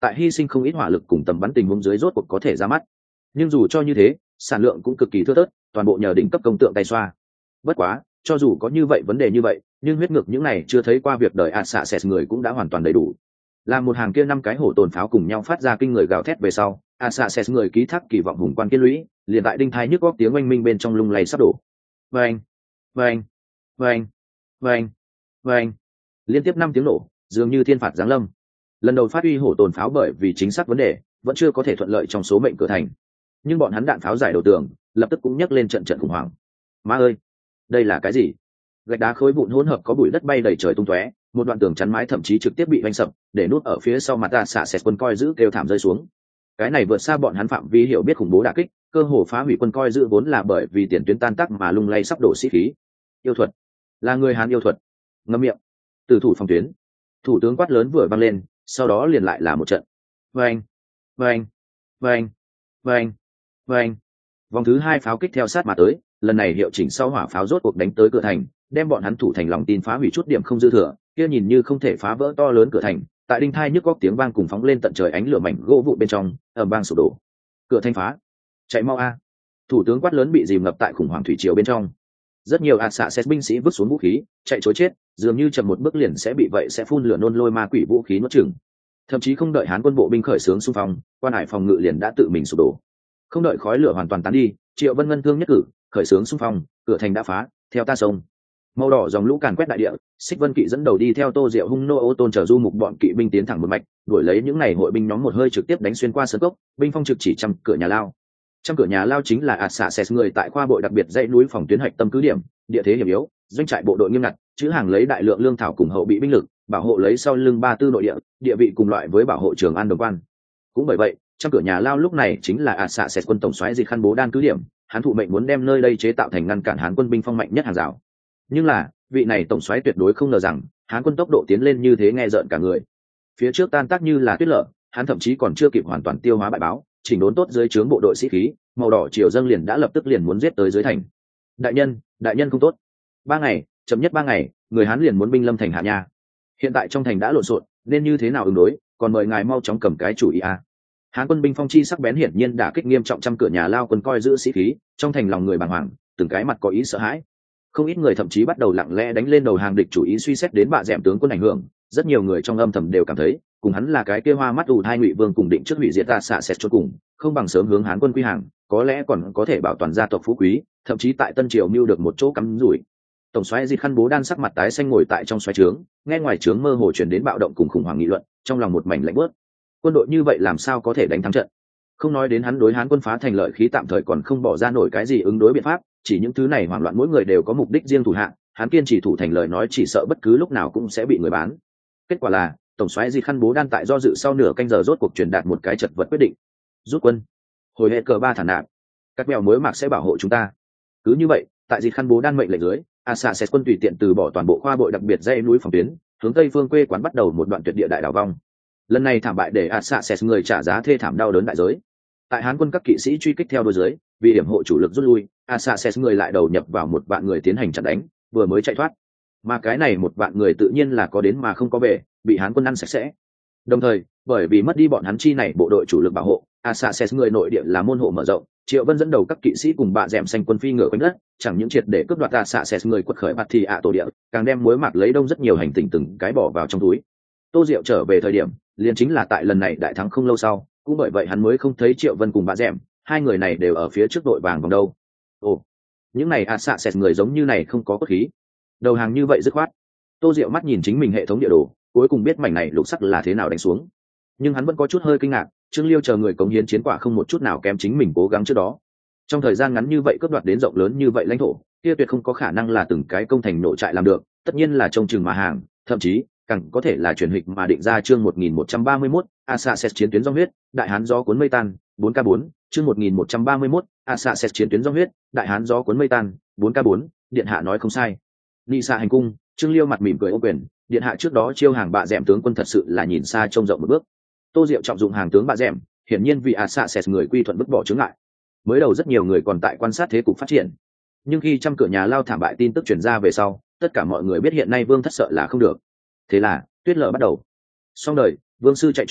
tại hy sinh không ít hỏa lực cùng tầm bắn tình huống dưới rốt cuộc có thể ra mắt. Nhưng dù cho như thế, sản lượng cũng cực kỳ thưa thớt, toàn bộ nhờ đỉnh cấp công tượng tay xoa. Bất quá, cho dù có như vậy vấn đề như vậy, nhưng huyết ngược những này chưa thấy qua việc đời Assassin người cũng đã hoàn toàn đầy đủ. Làm một hàng kia 5 cái hổ tồn pháo cùng nhau phát ra kinh người gào thét về sau, Assassin người ký thác kỳ vọng hùng quan kiên lũy, liền tại đinh thai nhức góc tiếng oanh minh bên trong lung lay sắp đổ. Vâng, vâng, vâng, vâng, vâng. Liên tiếp 5 tiếng nổ, dường như thiên phạt giáng lâm. Lần đầu phát huy hổ tồn pháo bởi vì chính xác vấn đề, vẫn chưa có thể thuận lợi trong số mệnh cửa thành. Nhưng bọn hắn đạn pháo giải đầu tường, lập tức cũng nhấc lên trận trận khủng hoảng. Má ơi, đây là cái gì? Gạch đá khối vụn hỗn hợp có bụi đất bay đầy trời tung tóe, một đoạn tường chắn mái thậm chí trực tiếp bị vanh sập, để nút ở phía sau mặt Assassin quân coi giữ kêu thảm rơi xuống. Cái này vượt xa bọn hắn phạm vi hiểu biết khủng bố đả kích, cơ hồ phá hủy quân coi giữ vốn là bởi vì tiền tuyến tan tác mà lung lay sắp đổ sĩ khí. Yêu thuật, là người Hán yêu thuật. Ngậm miệng. Từ thủ phòng tuyến. Thủ tướng quát lớn vừa vang lên, sau đó liền lại là một trận. Vâng, vâng, vâng, vâng, vâng. Vòng thứ 2 pháo kích theo sát mà tới, lần này hiệu chỉnh sau hỏa pháo rốt cuộc đánh tới cửa thành, đem bọn hắn thủ thành lòng tin phá hủy chút điểm không dư thừa, kia nhìn như không thể phá vỡ to lớn cửa thành, tại đinh thai nhức góc tiếng vang cùng phóng lên tận trời ánh lửa mảnh gỗ vụn bên trong, ầm vang sụp đổ. Cửa thành phá, chạy mau a! Thủ tướng quát lớn bị dìm ngập tại khủng hoảng thủy triều bên trong. Rất nhiều Assassin binh sĩ vứt xuống vũ khí, chạy trối chết, dường như chậm một bước liền sẽ bị vậy sẽ phun lửa nôn lôi ma quỷ vũ khí nuốt chửng. Thậm chí không đợi Hán quân bộ binh khởi xướng xung phong, quan hải phòng ngự liền đã tự mình sụp đổ. Không đợi khói lửa hoàn toàn tán đi, Triệu Vân ngân thương nhất cử, khởi xướng xung phong, cửa thành đã phá, theo ta sông. Màu đỏ dòng lũ càn quét đại địa, Xích Vân Kỵ dẫn đầu đi theo Tô Diệu hung nô ô tôn chờ du mục bọn kỵ binh tiến thẳng một mạch, đuổi lấy những này hội binh nhóm một hơi trực tiếp đánh xuyên qua sơn cốc, binh phong trực chỉ trăm cửa nhà lao. Trăm cửa nhà lao chính là Assassin người tại khoa bộ đặc biệt dãy núi phòng tuyến hạch tâm cứ điểm, địa thế hiểm yếu, doanh trại bộ đội nghiêm ngặt, chữ hàng lấy đại lượng lương thảo cùng hậu bị binh lực, bảo hộ lấy sau lưng 34 nội địa, địa vị cùng loại với bảo hộ Trường An đồng quan. Cũng bởi vậy, trăm cửa nhà lao lúc này chính là Assassin quân tổng soái Dịch Khăn Bố Đan cứ điểm, hắn thụ mệnh muốn đem nơi đây chế tạo thành ngăn cản Hán quân binh phong mạnh nhất hàng rào. Nhưng là, vị này tổng soái tuyệt đối không ngờ rằng, Hán quân tốc độ tiến lên như thế nghe rợn cả người. Phía trước tan tác như là tuyết lở, hắn thậm chí còn chưa kịp hoàn toàn tiêu hóa bại báo, chỉnh đốn tốt dưới trướng bộ đội sĩ khí, màu đỏ triều dâng liền đã lập tức liền muốn giết tới dưới thành. Đại nhân không tốt. 3 ngày, chậm nhất 3 ngày, người Hán liền muốn binh lâm thành hạ nha. Hiện tại trong thành đã lộn xộn, nên như thế nào ứng đối, còn mời ngài mau chóng cầm cái chủ ý a. Hán quân binh phong chi sắc bén hiển nhiên đã kích nghiêm trọng trăm cửa nhà lao quân coi giữ sĩ khí, trong thành lòng người bàng hoàng, từng cái mặt có ý sợ hãi. Không ít người thậm chí bắt đầu lặng lẽ đánh lên đầu hàng địch chủ ý suy xét đến bạ dẻm tướng quân ảnh hưởng, rất nhiều người trong âm thầm đều cảm thấy, cùng hắn là cái kia hoa mắt ù thai Ngụy Vương cùng định trước hủy diệt ta xạ xét chốt cùng, không bằng sớm hướng Hán quân quy hàng, có lẽ còn có thể bảo toàn gia tộc phú quý, thậm chí tại Tân Triều mưu được một chỗ cắm rủi. Tổng soái Dịch Khăn Bố Đan sắc mặt tái xanh ngồi tại trong xoáy trướng, nghe ngoài trướng mơ hồ truyền đến bạo động cùng khủng hoảng nghị luận, trong lòng một mảnh lạnh bớt. Quân đội như vậy làm sao có thể đánh thắng trận? Không nói đến hắn đối Hán quân phá thành lợi khí tạm thời còn không bỏ ra nổi cái gì ứng đối biện pháp, chỉ những thứ này hoảng loạn mỗi người đều có mục đích riêng thủ hạ, hắn kiên trì thủ thành lời nói chỉ sợ bất cứ lúc nào cũng sẽ bị người bán. Kết quả là, tổng soái Dịch Khăn Bố Đan tại do dự sau nửa canh giờ rốt cuộc truyền đạt một cái chật vật quyết định. Rút quân. Hồi hệ cờ 3 thản nạp. Các bèo muối mạc sẽ bảo hộ chúng ta. Cứ như vậy, tại Dịch Khăn Bố Đan mệnh lệnh dưới, Assassin quân tùy tiện từ bỏ toàn bộ khoa đội đặc biệt dãy núi phòng tuyến, hướng tây phương quê quán bắt đầu một đoạn tuyệt địa đại đảo vong. Lần này thảm bại để Assassin người trả giá thê thảm đau đớn đại giới. Tại Hán quân các kỵ sĩ truy kích theo đuôi dưới, vì hiểm hộ chủ lực rút lui, Assassin người lại đầu nhập vào một vạn người tiến hành chặn đánh, vừa mới chạy thoát. Mà cái này một vạn người tự nhiên là có đến mà không có về, bị Hán quân ăn sạch sẽ. Đồng thời, bởi vì mất đi bọn hắn chi này bộ đội chủ lực bảo hộ, Assassin người nội địa là môn hộ mở rộng, Triệu Vân dẫn đầu các kỵ sĩ cùng bạ dẻm xanh quân phi ngựa quanh đất, chẳng những triệt để cướp đoạt Assassin người quật khởi bạt thì tổ địa, càng đem muối mạc lấy đông rất nhiều hành tinh từng cái bỏ vào trong túi. Tô Diệu trở về thời điểm, liền chính là tại lần này đại thắng không lâu sau, cũng bởi vậy hắn mới không thấy Triệu Vân cùng bạ dẻm, hai người này đều ở phía trước đội vàng vòng đâu. Ồ, những này Assassin người giống như này không có cốt khí, đầu hàng như vậy dứt khoát. Tô Diệu mắt nhìn chính mình hệ thống địa đồ, cuối cùng biết mảnh này lục sắc là thế nào đánh xuống, nhưng hắn vẫn có chút hơi kinh ngạc. Trương Liêu chờ người cống hiến chiến quả không một chút nào kém chính mình cố gắng trước đó. Trong thời gian ngắn như vậy cướp đoạt đến rộng lớn như vậy lãnh thổ, kia tuyệt không có khả năng là từng cái công thành nổ trại làm được, tất nhiên là trông chừng mà hàng, thậm chí càng có thể là truyền hịch mà định ra chương 1131, Assassin chiến tuyến dòng huyết, đại hán gió cuốn mây tan, 4K4, chương 1131, Assassin chiến tuyến dòng huyết, đại hán gió cuốn mây tan, 4K4, điện hạ nói không sai. Nị xạ hành cung, Trương Liêu mặt mỉm cười ô quyền, điện hạ trước đó chiêu hàng bạ dẻm tướng quân thật sự là nhìn xa trông rộng một bước. Tô Diệu trọng dụng hàng tướng bạ dẻm, hiển nhiên vì Assassin người quy thuận bức bỏ chướng ngại. Mới đầu rất nhiều người còn tại quan sát thế cục phát triển, nhưng khi trăm cửa nhà lao thảm bại tin tức truyền ra về sau, tất cả mọi người biết hiện nay Vương thất sợ là không được. Thế là tuyết lở bắt đầu. Xong đời, Vương sư chạy trốn,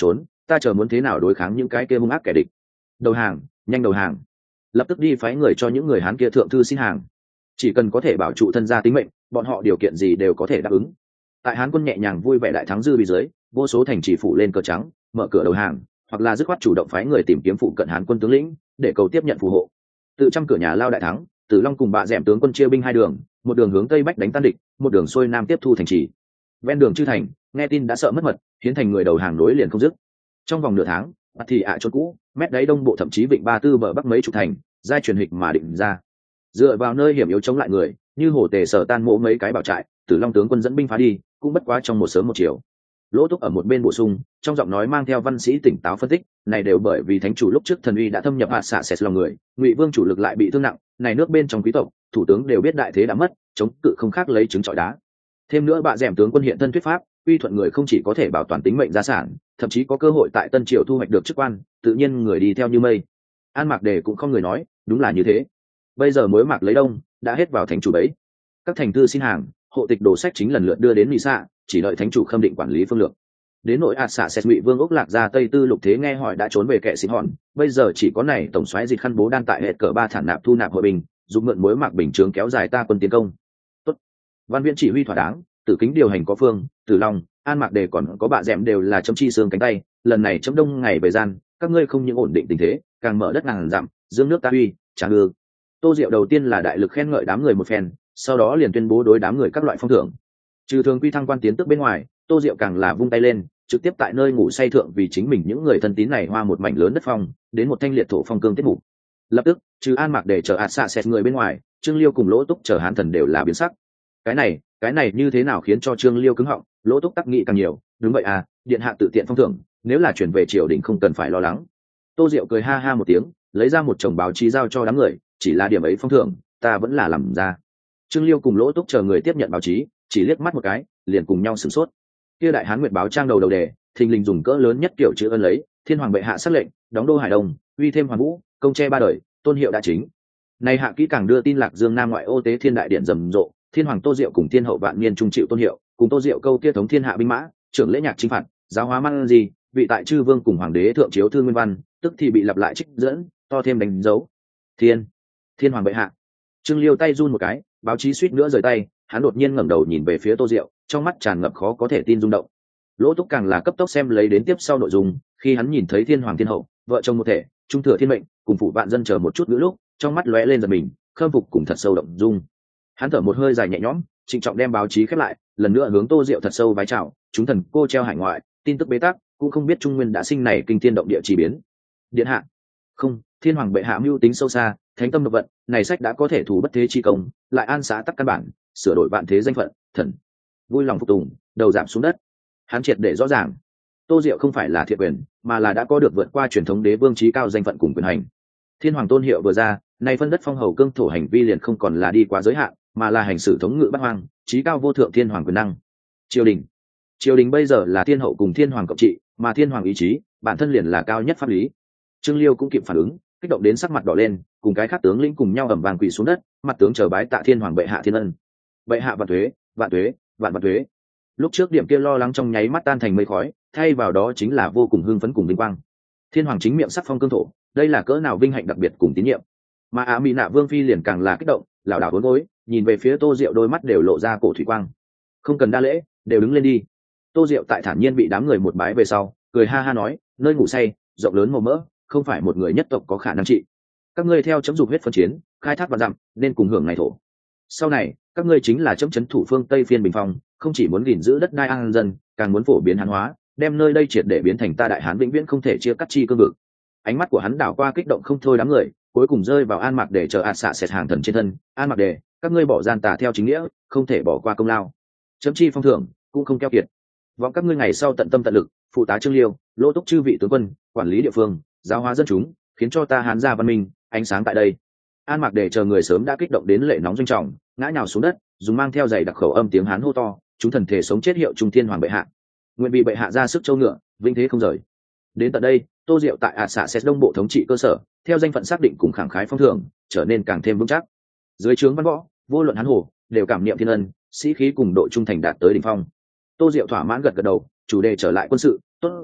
ta chờ muốn thế nào đối kháng những cái kia hung ác kẻ địch. Đầu hàng, nhanh đầu hàng, lập tức đi phái người cho những người Hán kia thượng thư xin hàng, chỉ cần có thể bảo trụ thân gia tính mệnh, bọn họ điều kiện gì đều có thể đáp ứng. Tại Hán quân nhẹ nhàng vui vẻ đại thắng dư bị dưới, vô số thành trì phủ lên cờ trắng, mở cửa đầu hàng, hoặc là dứt khoát chủ động phái người tìm kiếm phụ cận Hán quân tướng lĩnh để cầu tiếp nhận phù hộ. Tự trăm cửa nhà lao đại thắng, Tử Long cùng Bạ Dẻm tướng quân chia binh hai đường, một đường hướng tây bách đánh tan địch, một đường xuôi nam tiếp thu thành trì. Ven đường Chư Thành nghe tin đã sợ mất mật, hiến thành người đầu hàng nối liền không dứt. Trong vòng nửa tháng, bắt thì chốn cũ, mét đáy đông bộ thậm chí vịnh Ba Tư bờ bắc mấy chục thành, giai truyền hịch mà định ra. Dựa vào nơi hiểm yếu chống lại người, như Hồ Tề Sở tan mỗ mấy cái bảo trại, Tử Long tướng quân dẫn binh phá đi, cũng bất quá trong một sớm một chiều. Lỗ Túc ở một bên bổ sung, trong giọng nói mang theo văn sĩ tỉnh táo phân tích, này đều bởi vì thánh chủ lúc trước thần uy đã thâm nhập hạt xạ xẹt lòng người, Ngụy Vương chủ lực lại bị thương nặng, này nước bên trong quý tộc, thủ tướng đều biết đại thế đã mất, chống cự không khác lấy trứng trọi đá. Thêm nữa Bạ Dẻm tướng quân hiện thân thuyết pháp, uy thuận người không chỉ có thể bảo toàn tính mệnh gia sản, thậm chí có cơ hội tại Tân Triều thu hoạch được chức quan, tự nhiên người đi theo như mây. An Mạc Đề cũng không người nói, đúng là như thế. Bây giờ mối mạc lấy đông đã hết vào thánh chủ bẫy, các thành thư xin hàng, hộ tịch đồ sách chính lần lượt đưa đến Mỹ Xạ, chỉ đợi thánh chủ khâm định quản lý phương lược. Đến nội ạt xạ xét Ngụy Vương ốc lạc ra Tây Tư Lục Thế nghe hỏi đã trốn về kệ xin hòn, bây giờ chỉ có này tổng soái dịch khăn bố đang tại hệ cờ ba thản nạp thu nạp hội bình, dùng mượn mối mạc bình chướng kéo dài ta quân tiến công. Tốt, văn viện chỉ huy thỏa đáng, Tử Kính điều hành có phương, Tử Long, An Mạc Đề còn có Bạ Dẻm đều là chấm chi xương cánh tay, lần này chấm đông ngày về gian, các ngươi không những ổn định tình thế, càng mở đất ngàn dặm, dương nước ta uy, tráng ư. Tô Diệu đầu tiên là đại lực khen ngợi đám người một phen, sau đó liền tuyên bố đối đám người các loại phong thưởng. Trừ thường quy thăng quan tiến tước bên ngoài, Tô Diệu càng là vung tay lên, trực tiếp tại nơi ngủ say thượng vì chính mình những người thân tín này hoa một mảnh lớn đất phong, đến một thanh liệt thổ phong cương tiết mục. Lập tức, trừ An Mạc Để chờ ạt xạ xẹt người bên ngoài, Trương Liêu cùng Lỗ Túc chờ Hán thần đều là biến sắc. Cái này như thế nào khiến cho Trương Liêu cứng họng, Lỗ Túc tắc nghị càng nhiều, đúng vậy à, điện hạ tự tiện phong thưởng, nếu là chuyển về triều đình không cần phải lo lắng. Tô Diệu cười ha ha một tiếng, lấy ra một chồng báo chí giao cho đám người, chỉ là điểm ấy phong thưởng, ta vẫn là làm ra. Trương Liêu cùng Lỗ Túc chờ người tiếp nhận báo chí, chỉ liếc mắt một cái, liền cùng nhau sửng sốt. Kia Đại Hán Nguyệt báo trang đầu đề, thình lình dùng cỡ lớn nhất kiểu chữ ân lấy, Thiên Hoàng bệ hạ sắc lệnh, đóng đô Hải Đông, uy thêm Hoàn Vũ, công che ba đời, tôn hiệu đã chính. Này hạ kỹ càng đưa tin Lạc Dương Nam ngoại ô tế thiên đại điện rầm rộ, Thiên Hoàng Tô Diệu cùng Thiên Hậu Vạn Niên trung chịu tôn hiệu, cùng Tô Diệu câu kia thống thiên hạ binh mã, trưởng lễ nhạc chính phạt, giáo hóa mang gì, vị tại chư vương cùng hoàng đế thượng chiếu thư nguyên văn, tức thì bị lặp lại trích dẫn, to thêm đánh dấu. Thiên Hoàng bệ hạ. Trương Liêu tay run một cái, báo chí suýt nữa rời tay, hắn đột nhiên ngẩng đầu nhìn về phía Tô Diệu, trong mắt tràn ngập khó có thể tin rung động. Lỗ Túc càng là cấp tốc xem lấy đến tiếp sau nội dung, khi hắn nhìn thấy Thiên Hoàng Thiên Hậu, vợ chồng một thể, trung thừa thiên mệnh, cùng phụ vạn dân chờ một chút nữa lúc, trong mắt lóe lên giật mình, khâm phục cùng thật sâu động dung. Hắn thở một hơi dài nhẹ nhõm, trịnh trọng đem báo chí khép lại, lần nữa hướng Tô Diệu thật sâu vái chào, chúng thần cô treo hải ngoại, tin tức bế tắc, cũng không biết Trung Nguyên đã sinh này kinh thiên động địa chi biến. Điện hạ, không, Thiên Hoàng bệ hạ mưu tính sâu xa, thánh tâm độc vận, này sách đã có thể thủ bất thế chi công, lại an xã tắc căn bản, sửa đổi vạn thế danh phận, thần vui lòng phục tùng, đầu giảm xuống đất. Hắn triệt để rõ ràng, Tô Diệu không phải là thiện quyền, mà là đã có được vượt qua truyền thống đế vương trí cao danh phận cùng quyền hành. Thiên Hoàng tôn hiệu vừa ra, nay phân đất phong hầu cương thổ hành vi liền không còn là đi quá giới hạn, mà là hành xử thống ngự bát hoang, trí cao vô thượng Thiên Hoàng quyền năng. Triều đình bây giờ là Thiên Hậu cùng Thiên Hoàng cộng trị, mà Thiên Hoàng ý chí bản thân liền là cao nhất pháp lý. Trương Liêu cũng kịp phản ứng, kích động đến sắc mặt đỏ lên, cùng cái khác tướng lĩnh cùng nhau ầm vang quỳ xuống đất, mặt tướng chờ bái tạ Thiên Hoàng bệ hạ thiên ân. Bệ hạ vạn tuế, vạn tuế, vạn vạn tuế. Lúc trước điểm kia lo lắng trong nháy mắt tan thành mây khói, thay vào đó chính là vô cùng hưng phấn cùng vinh quang. Thiên Hoàng chính miệng sắc phong cương thổ, đây là cỡ nào vinh hạnh đặc biệt cùng tín nhiệm. Mà Mỹ Nạ Vương phi liền càng là kích động, lảo đảo uốn gối, nhìn về phía Tô Diệu, đôi mắt đều lộ ra cổ thủy quang. Không cần đa lễ, đều đứng lên đi. Tô Diệu tại thản nhiên bị đám người một bái về sau, cười ha ha nói, nơi ngủ say, rộng lớn màu mỡ, không phải một người nhất tộc có khả năng trị. Các ngươi theo chấm dục huyết phân chiến, khai thác vạn dặm, nên cùng hưởng này thổ. Sau này, các ngươi chính là chấm trấn thủ phương Tây phiên bình phong, không chỉ muốn gìn giữ đất đai an dân, càng muốn phổ biến hán hóa, đem nơi đây triệt để biến thành ta Đại Hán vĩnh viễn không thể chia cắt chi cương vực. Ánh mắt của hắn đảo qua kích động không thôi đám người, cuối cùng rơi vào An Mạc Để chờ ạt xạ xẹt hàng thần trên thân. An Mạc Để, các ngươi bỏ gian tà theo chính nghĩa, không thể bỏ qua công lao. Chấm chi phong thưởng cũng không keo kiệt. Vọng các ngươi ngày sau tận tâm tận lực, phụ tá Trương Liêu, Lỗ Túc chư vị tướng quân, quản lý địa phương, giáo hóa dân chúng, khiến cho ta Hán gia văn minh ánh sáng tại đây. An Mạc Để chờ người sớm đã kích động đến lệ nóng doanh trọng, ngã nhào xuống đất, dùng mang theo giày đặc khẩu âm tiếng Hán hô to, chúng thần thể sống chết hiệu trung Thiên Hoàng bệ hạ, nguyện bị bệ hạ ra sức châu ngựa, vinh thế không rời. Đến tận đây, Tô Diệu tại ạt xạ xét đông bộ thống trị cơ sở, theo danh phận xác định cùng khẳng khái phong thưởng, trở nên càng thêm vững chắc. Dưới trướng văn võ, vô luận hán hổ, đều cảm niệm thiên ân, sĩ khí cùng độ trung thành đạt tới đỉnh phong. Tô Diệu thỏa mãn gật gật đầu, chủ đề trở lại quân sự, tốt rồi,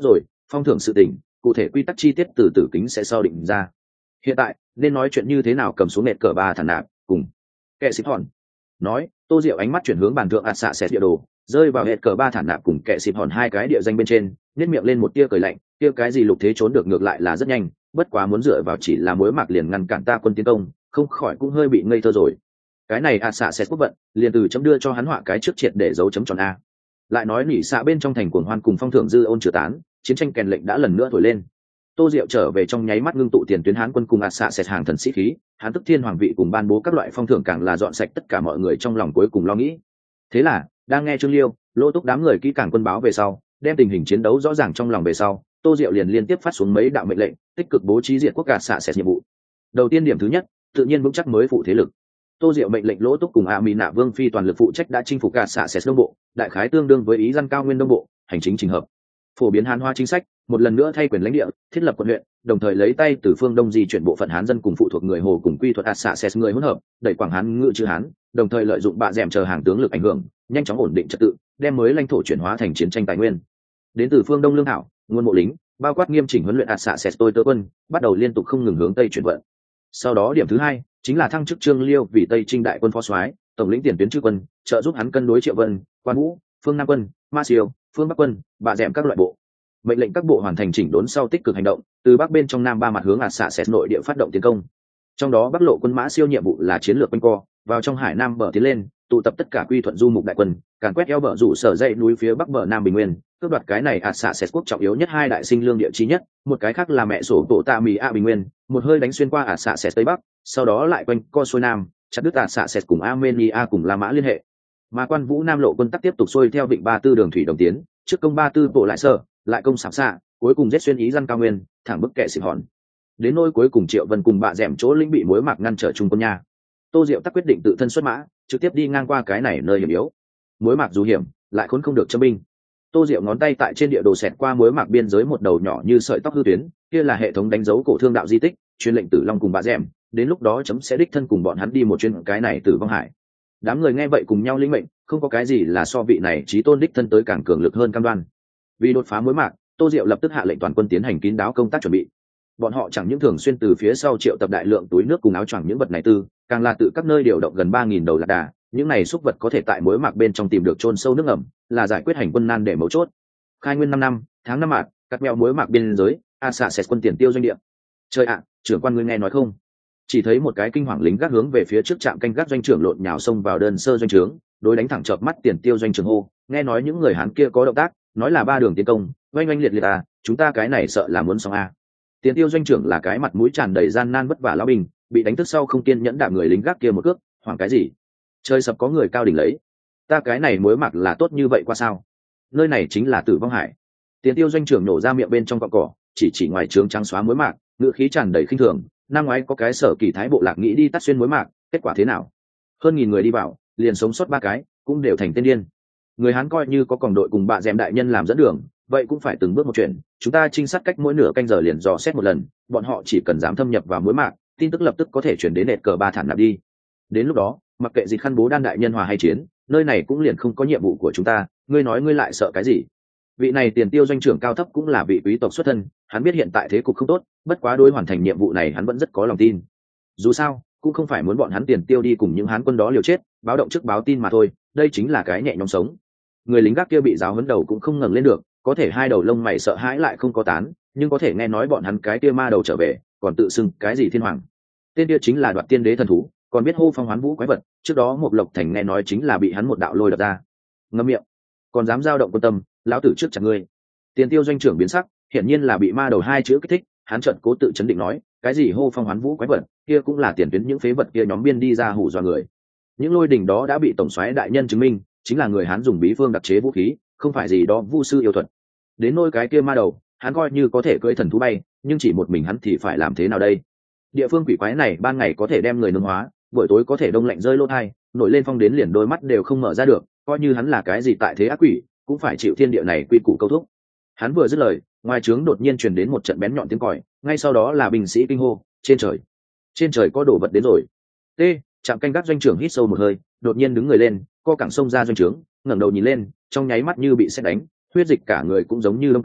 phong thưởng sự tình, cụ thể quy tắc chi tiết từ Tử Kính sẽ sau định ra. Hiện tại nên nói chuyện như thế nào cầm xuống nệt cờ ba thản nạp cùng kệ xịp hòn. Nói, Tô Diệu ánh mắt chuyển hướng bàn thượng ạt xạ xẹt địa đồ, rơi vào nệt cờ ba thản nạp cùng kệ xịp hòn hai cái địa danh bên trên, nhếch miệng lên một tia cười lạnh, kia cái gì lục thế trốn được ngược lại là rất nhanh, bất quá muốn dựa vào chỉ là mối mạc liền ngăn cản ta quân tiến công, không khỏi cũng hơi bị ngây thơ rồi. Cái này ạt xạ xẹt quốc vận, liền từ chấm đưa cho hắn họa cái trước triệt để dấu chấm tròn a. Lại nói nỉ xạ bên trong thành cuồng hoan cùng phong thưởng dư ôn chửa tán, chiến tranh kèn lệnh đã lần nữa thổi lên. Tô Diệu trở về trong nháy mắt ngưng tụ tiền tuyến Hán quân cùng ạt xạ xẹt hàng thần sĩ khí, Hán tức thiên hoàng vị cùng ban bố các loại phong thưởng càng là dọn sạch tất cả mọi người trong lòng cuối cùng lo nghĩ. Thế là, đang nghe Trương Liêu, Lỗ Túc đám người kỹ càng quân báo về sau, đem tình hình chiến đấu rõ ràng trong lòng về sau, Tô Diệu liền liên tiếp phát xuống mấy đạo mệnh lệnh, tích cực bố trí diệt quốc ạt xạ xẹt nhiệm vụ. Đầu tiên điểm thứ nhất, tự nhiên vững chắc mới phụ thế lực. Tô Diệu mệnh lệnh Lỗ Túc cùng A Mỹ Nạ Vương phi toàn lực phụ trách đã chinh phục ạt xạ xẹt đông bộ, đại khái tương đương với ý dân cao nguyên đông bộ, hành chính trình hợp. Phổ biến Hán Hoa chính sách, một lần nữa thay quyền lãnh địa, thiết lập quận huyện, đồng thời lấy tay từ phương đông di chuyển bộ phận Hán dân cùng phụ thuộc người Hồ cùng quy thuật ạt xạ xẹt người hỗn hợp, đẩy Quảng Hán ngự chữ Hán, đồng thời lợi dụng bạ dẻm chờ hàng tướng lực ảnh hưởng, nhanh chóng ổn định trật tự, đem mới lãnh thổ chuyển hóa thành chiến tranh tài nguyên. Đến từ phương đông lương thảo, nguồn mộ lính, bao quát nghiêm chỉnh huấn luyện ạt xạ xẹt tôi tơ quân, bắt đầu liên tục không ngừng hướng tây chuyển vận. Sau đó điểm thứ hai chính là thăng chức Trương Liêu vì Tây Trinh đại quân phó soái, tổng lĩnh tiền tuyến chư quân, trợ giúp hắn cân đối Triệu Vân, Quan Vũ, Phương Nam quân, Ma Siêu, Phương Bắc quân, bạ dẻm các loại bộ. Mệnh lệnh các bộ hoàn thành chỉnh đốn sau tích cực hành động, từ bắc bên trong nam ba mặt hướng ạt xạ xẹt nội địa phát động tiến công. Trong đó Bắc lộ quân Mã Siêu nhiệm vụ là chiến lược quanh co, vào trong hải nam bờ tiến lên, tụ tập tất cả quy thuận du mục đại quân, càn quét eo bờ rủ sở dãy núi phía bắc bờ nam bình nguyên, cướp đoạt cái này ạt xạ xẹt quốc trọng yếu nhất hai đại sinh lương địa chí nhất, một cái khác là mẹ sổ tổ tạ mì a bình nguyên, một hơi đánh xuyên qua ạt xạ xẹt tây bắc, sau đó lại quanh co xuôi nam, chặt đứt ạt xạ xẹt cùng Armenia cùng La Mã liên hệ. Mà Quan Vũ Nam lộ quân tắc tiếp tục xuôi theo vịnh Ba Tư đường thủy đồng tiến, trước công Ba Tư bộ lại sở, lại công sạp xạ, cuối cùng giết xuyên ý dân cao nguyên, thẳng bức kệ xịp hòn. Đến nỗi cuối cùng Triệu Vân cùng bạ dẻm chỗ lĩnh bị mối mạc ngăn trở trung quân nha. Tô Diệu tắc quyết định tự thân xuất mã, trực tiếp đi ngang qua cái này nơi hiểm yếu. Mối mạc dù hiểm, lại khốn không được châm binh. Tô Diệu ngón tay tại trên địa đồ xẹt qua mối mạc biên giới một đầu nhỏ như sợi tóc hư tuyến, kia là hệ thống đánh dấu cổ thương đạo di tích, truyền lệnh Tử Long cùng bạ dẻm, đến lúc đó chấm sẽ đích thân cùng bọn hắn đi một chuyến cái này Tử Vong Hải. Đám người nghe vậy cùng nhau lĩnh mệnh, không có cái gì là so vị này chí tôn đích thân tới càng cường lực hơn cam đoan. Vì đột phá mối mạc, Tô Diệu lập tức hạ lệnh toàn quân tiến hành kín đáo công tác chuẩn bị. Bọn họ chẳng những thường xuyên từ phía sau triệu tập đại lượng túi nước cùng áo choàng những vật này tư, càng là tự các nơi điều động gần 3.000 đầu lạc đà, những này xúc vật có thể tại mối mạc bên trong tìm được chôn sâu nước ngầm, là giải quyết hành quân nan để mấu chốt. Khai nguyên 5 năm, tháng 5 mạc, cắt mèo mối mạc biên giới, a xạ xẹt quân tiền tiêu doanh địa. Trời ạ, trưởng quan ngươi nghe nói không? Chỉ thấy một cái kinh hoàng lính gác hướng về phía trước trạm canh gác doanh trưởng lộn nhào xông vào đơn sơ doanh trướng, đối đánh thẳng chợp mắt tiền tiêu doanh trưởng hô, nghe nói những người Hán kia có động tác, nói là 3 đường tiến công, oanh oanh liệt liệt à, chúng ta cái này sợ là muốn xong à. Tiền tiêu doanh trưởng là cái mặt mũi tràn đầy gian nan vất vả lão binh, bị đánh thức sau không kiên nhẫn đạp người lính gác kia một cước, hoảng cái gì? Chơi sập có người cao đỉnh lấy, ta cái này mối mặc là tốt như vậy qua sao? Nơi này chính là Tử Vong Hải. Tiền tiêu doanh trưởng nổ ra miệng bên trong cọng cỏ, chỉ ngoài trướng trắng xóa mối mạc, ngựa khí tràn đầy khinh thường. Năm ngoái có cái sở kỳ thái bộ lạc nghĩ đi tắt xuyên mối mạc, kết quả thế nào? Hơn 1.000 người đi vào, liền sống sót 3 cái, cũng đều thành tên điên. Người Hán coi như có còng đội cùng bạ dẻm đại nhân làm dẫn đường, vậy cũng phải từng bước một chuyện. Chúng ta trinh sát cách mỗi nửa canh giờ liền dò xét một lần, bọn họ chỉ cần dám thâm nhập vào mối mạc, tin tức lập tức có thể chuyển đến nệt cờ ba thản nạp đi. Đến lúc đó, mặc kệ gì khăn bố đan đại nhân hòa hay chiến, nơi này cũng liền không có nhiệm vụ của chúng ta. Ngươi nói ngươi lại sợ cái gì? Vị này tiền tiêu doanh trưởng cao thấp cũng là vị quý tộc xuất thân, hắn biết hiện tại thế cục không tốt, bất quá đối hoàn thành nhiệm vụ này hắn vẫn rất có lòng tin. Dù sao, cũng không phải muốn bọn hắn tiền tiêu đi cùng những Hán quân đó liều chết, báo động trước báo tin mà thôi, đây chính là cái nhẹ nhõm sống. Người lính gác kia bị giáo huấn đầu cũng không ngẩng lên được, có thể hai đầu lông mày sợ hãi lại không có tán, nhưng có thể nghe nói bọn hắn cái kia ma đầu trở về, còn tự xưng cái gì thiên hoàng. Tên kia chính là Đoạt Tiên Đế thần thú, còn biết hô phong hoán vũ quái vật, trước đó một Lộc Thành nghe nói chính là bị hắn một đạo lôi đập ra. Ngậm miệng, còn dám dao động quân tâm, lão tử trước chặt ngươi. Tiền tiêu doanh trưởng biến sắc, hiển nhiên là bị ma đầu hai chữ kích thích, hắn chợt cố tự chấn định nói, cái gì hô phong hoán vũ quái vật, kia cũng là tiền tuyến những phế vật kia nhóm biên đi ra hù dọa người. Những lôi đỉnh đó đã bị tổng soái đại nhân chứng minh, chính là người Hán dùng bí phương đặc chế vũ khí, không phải gì đó vu sư yêu thuật. Đến nôi cái kia ma đầu, hắn coi như có thể cưỡi thần thú bay, nhưng chỉ một mình hắn thì phải làm thế nào đây? Địa phương quỷ quái này ban ngày có thể đem người nướng hóa, buổi tối có thể đông lạnh rơi lỗ thai, nổi lên phong đến liền đôi mắt đều không mở ra được, coi như hắn là cái gì tại thế ác quỷ, cũng phải chịu thiên địa này quy củ câu thúc. Hắn vừa dứt lời, ngoài trướng đột nhiên truyền đến một trận bén nhọn tiếng còi, ngay sau đó là binh sĩ kinh hô, trên trời có đồ vật đến rồi. T, trạm canh gác doanh trưởng hít sâu một hơi, đột nhiên đứng người lên, co cẳng xông ra doanh trướng, ngẩng đầu nhìn lên, trong nháy mắt như bị sét đánh, huyết dịch cả người cũng giống như đông cứng,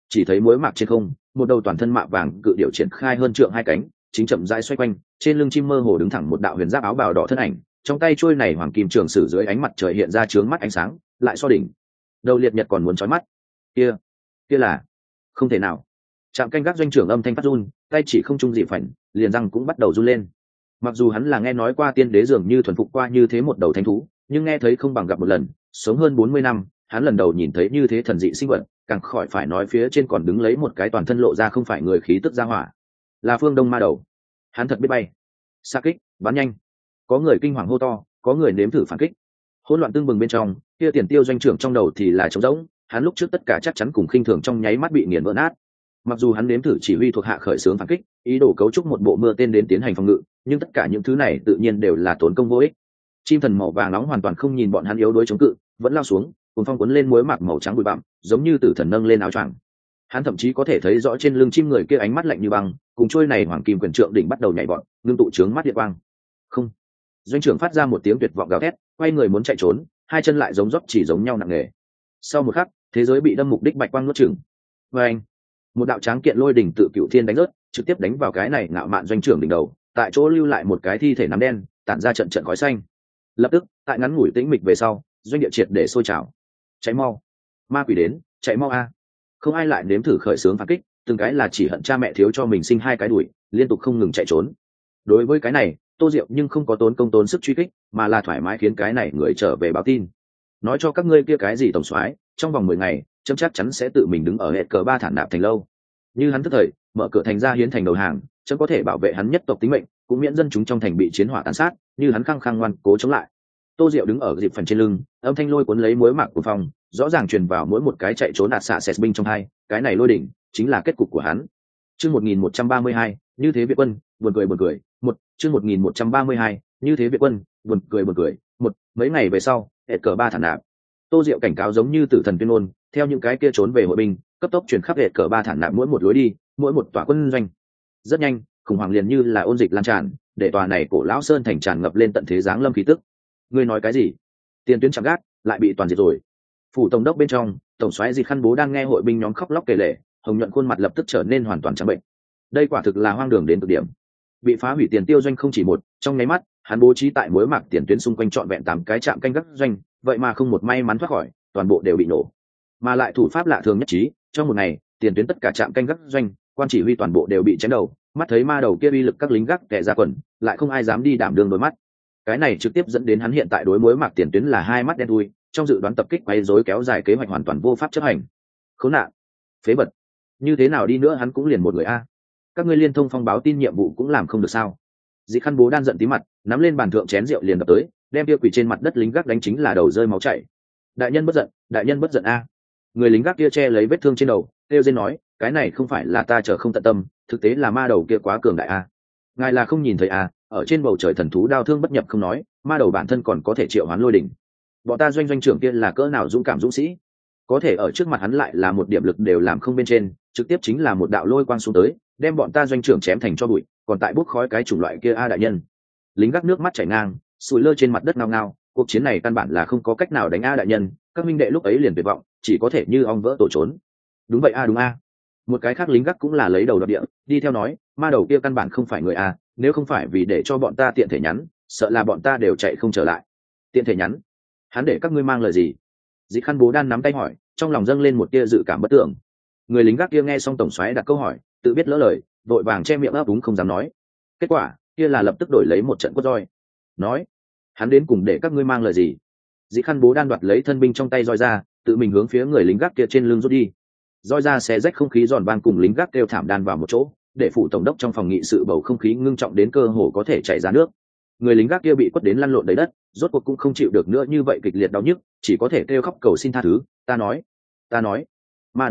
chỉ thấy muối mạc trên không, một đầu toàn thân mạ vàng cự điểu triển khai hơn trượng hai cánh, chính chậm rãi xoay quanh, trên lưng chim mơ hồ đứng thẳng một đạo huyền giáp áo bào đỏ thân ảnh, trong tay trôi này hoàng kim trường sử dưới ánh mặt trời hiện ra chướng mắt ánh sáng, lại so đỉnh đầu liệt nhật còn muốn chói mắt. Kia, kia là không thể nào. Trạm canh gác doanh trưởng âm thanh phát run, tay chỉ không trung dị phảnh, liền răng cũng bắt đầu run lên. Mặc dù hắn là nghe nói qua tiên đế dường như thuần phục qua như thế một đầu thánh thú, nhưng nghe thấy không bằng gặp một lần. Sống hơn 40 năm, hắn lần đầu nhìn thấy như thế thần dị sinh vật, càng khỏi phải nói phía trên còn đứng lấy một cái toàn thân lộ ra không phải người khí tức ra hỏa, là phương đông ma đầu. Hắn thật biết bay. Xa kích, bắn nhanh. Có người kinh hoàng hô to, có người nếm thử phản kích. Hỗn loạn tương bừng bên trong, kia Tiền Tiêu doanh trưởng trong đầu thì là trống rỗng, hắn lúc trước tất cả chắc chắn cùng khinh thường trong nháy mắt bị nghiền vỡ nát. Mặc dù hắn nếm thử chỉ huy thuộc hạ khởi xướng phản kích, ý đồ cấu trúc một bộ mưa tên đến tiến hành phòng ngự, nhưng tất cả những thứ này tự nhiên đều là tốn công vô ích. Chim thần màu vàng nóng hoàn toàn không nhìn bọn hắn yếu đuối chống cự, vẫn lao xuống, cuốn phong cuốn lên muối mạc màu trắng bụi bặm, giống như tử thần nâng lên áo choàng. Hắn thậm chí có thể thấy rõ trên lưng chim người kia ánh mắt lạnh như băng, cùng trôi này hoàng kim quyền trượng đỉnh bắt đầu nhảy vọt, ngưng tụ trướng mắt điện quang. Không. Doanh trưởng phát ra một tiếng tuyệt vọng gào thét, quay người muốn chạy trốn, hai chân lại giống dốc chỉ giống nhau nặng nề. Sau một khắc, thế giới bị đâm mục đích bạch quang nuốt chửng. Và anh, một đạo tráng kiện lôi đỉnh tự cựu thiên đánh rớt, trực tiếp đánh vào cái này ngạo mạn doanh trưởng đỉnh đầu, tại chỗ lưu lại một cái thi thể nắm đen, tản ra trận trận khói xanh. Lập tức, tại ngắn ngủi tĩnh mịch về sau, doanh địa triệt để sôi trào. Cháy mau, ma quỷ đến, chạy mau a! Không ai lại nếm thử khởi xướng phản kích, từng cái là chỉ hận cha mẹ thiếu cho mình sinh hai cái đuổi, liên tục không ngừng chạy trốn. Đối với cái này, Tô Diệu nhưng không có tốn công tốn sức truy kích, mà là thoải mái khiến cái này người trở về báo tin, nói cho các ngươi kia cái gì tổng soái, trong vòng 10 ngày chấm chắc chắn sẽ tự mình đứng ở hệ cờ ba thản nạp thành lâu. Như hắn tức thời mở cửa thành ra hiến thành đầu hàng, chấm có thể bảo vệ hắn nhất tộc tính mệnh, cũng miễn dân chúng trong thành bị chiến hỏa tàn sát. Như hắn khăng khăng ngoan cố chống lại. Tô Diệu đứng ở dịp phần trên lưng, âm thanh lôi cuốn lấy muối mạc của phòng, rõ ràng truyền vào mỗi một cái chạy trốn đạt xạ xẹt binh trong hai, cái này lôi đỉnh chính là kết cục của hắn. Chương 1132, như thế Việt quân, buồn cười. Chương 1132, như thế Việt quân, buồn cười. Mấy ngày về sau, hệ cờ ba thản nạp. Tô Diệu cảnh cáo giống như tử thần tuyên ngôn, theo những cái kia trốn về hội binh, cấp tốc truyền khắp hệ cờ ba thản nạp mỗi một lối đi, mỗi một tòa quân doanh. Rất nhanh, khủng hoảng liền như là ôn dịch lan tràn, để tòa này cổ lão sơn thành tràn ngập lên tận thế giáng lâm khí tức. Ngươi nói cái gì? Tiền tuyến chạm gác lại bị toàn diệt rồi. Phủ tổng đốc bên trong, tổng soái Dịch Khăn Bố đang nghe hội binh nhóm khóc lóc kể lể, hồng nhuận khuôn mặt lập tức trở nên hoàn toàn trắng bệnh. Đây quả thực là hoang đường đến cực điểm. Bị phá hủy Tiền Tiêu doanh không chỉ một, trong nháy mắt, hắn bố trí tại muối mạc tiền tuyến xung quanh trọn vẹn 8 cái trạm canh gác doanh, vậy mà không một may mắn thoát khỏi, toàn bộ đều bị nổ. Mà lại thủ pháp lạ thường nhất trí, trong một ngày, tiền tuyến tất cả trạm canh gác doanh, quan chỉ huy toàn bộ đều bị chém đầu, mắt thấy ma đầu kia uy lực các lính gác kẻ ra quần, lại không ai dám đi đảm đương đối mắt. Cái này trực tiếp dẫn đến hắn hiện tại đối muối mạc tiền tuyến là hai mắt đen thui, trong dự đoán tập kích quấy rối kéo dài kế hoạch hoàn toàn vô pháp chấp hành. Khốn nạn, phế vật, như thế nào đi nữa hắn cũng liền một người a. Các ngươi liên thông phong báo tin nhiệm vụ cũng làm không được sao? Dị Khăn Bố đan giận tí mặt, nắm lên bàn thượng chén rượu liền đập tới, đem kia quỳ trên mặt đất lính gác đánh chính là đầu rơi máu chảy. Đại nhân bất giận a. Người lính gác kia che lấy vết thương trên đầu, kêu rên nói, cái này không phải là ta chờ không tận tâm, thực tế là ma đầu kia quá cường đại a. Ngài là không nhìn thấy a, ở trên bầu trời thần thú đao thương bất nhập không nói, ma đầu bản thân còn có thể triệu hoán lôi đỉnh. Bọn ta doanh trưởng kia là cỡ nào dũng cảm dũng sĩ, có thể ở trước mặt hắn lại là một điểm lực đều làm không bên trên, trực tiếp chính là một đạo lôi quang xuống tới, đem bọn ta doanh trưởng chém thành cho bụi, còn tại bốc khói cái chủng loại kia a đại nhân. Lính gác nước mắt chảy ngang, sùi lơ trên mặt đất ngao ngao, cuộc chiến này căn bản là không có cách nào đánh a đại nhân, các minh đệ lúc ấy liền tuyệt vọng, chỉ có thể như ong vỡ tổ trốn. Đúng vậy a, đúng a. Một cái khác lính gác cũng là lấy đầu đập địa, đi theo nói, ma đầu kia căn bản không phải người a, nếu không phải vì để cho bọn ta tiện thể nhắn, sợ là bọn ta đều chạy không trở lại. Tiện thể nhắn? Hắn để các ngươi mang lời gì? Dị Khăn Bố đan nắm tay hỏi, trong lòng dâng lên một tia dự cảm bất tưởng. Người lính gác kia nghe xong tổng soái đặt câu hỏi, tự biết lỡ lời, vội vàng che miệng ấp úng không dám nói. Kết quả kia là lập tức đổi lấy một trận quất roi. Nói, hắn đến cùng để các ngươi mang lời gì? Dị Khăn Bố đan đoạt lấy thân binh trong tay roi ra, tự mình hướng phía người lính gác kia trên lưng rút đi. Roi ra xé rách không khí giòn vang cùng lính gác kêu thảm đan vào một chỗ, để phủ tổng đốc trong phòng nghị sự bầu không khí ngưng trọng đến cơ hồ có thể chảy ra nước. Người lính gác kia bị quất đến lăn lộn đầy đất, rốt cuộc cũng không chịu được nữa như vậy kịch liệt đau nhức, chỉ có thể kêu khóc cầu xin tha thứ. Ta nói, ma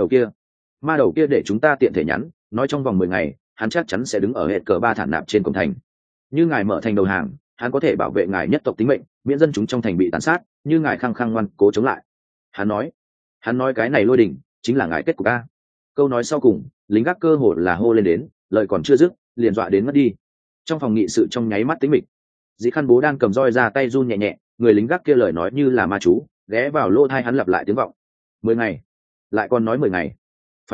đầu kia để chúng ta tiện thể nhắn, nói trong vòng 10 ngày, hắn chắc chắn sẽ đứng ở hệ cờ ba thản nạp trên cổng thành. Như ngài mở thành đầu hàng, hắn có thể bảo vệ ngài nhất tộc tính mệnh, miễn dân chúng trong thành bị tàn sát. Như ngài khăng khăng ngoan cố chống lại, hắn nói cái này lôi đỉnh chính là ngài kết cục a. Câu nói sau cùng, lính gác cơ hồ là hô lên đến, lời còn chưa dứt, liền dọa đến mất đi. Trong phòng nghị sự trong nháy mắt tĩnh mịch. Dị Khăn Bố đang cầm roi ra tay run nhẹ nhẹ, người lính gác kia lời nói như là ma chú, ghé vào lỗ tai hắn lặp lại tiếng vọng. 10 ngày, lại còn nói 10 ngày. Phải biết,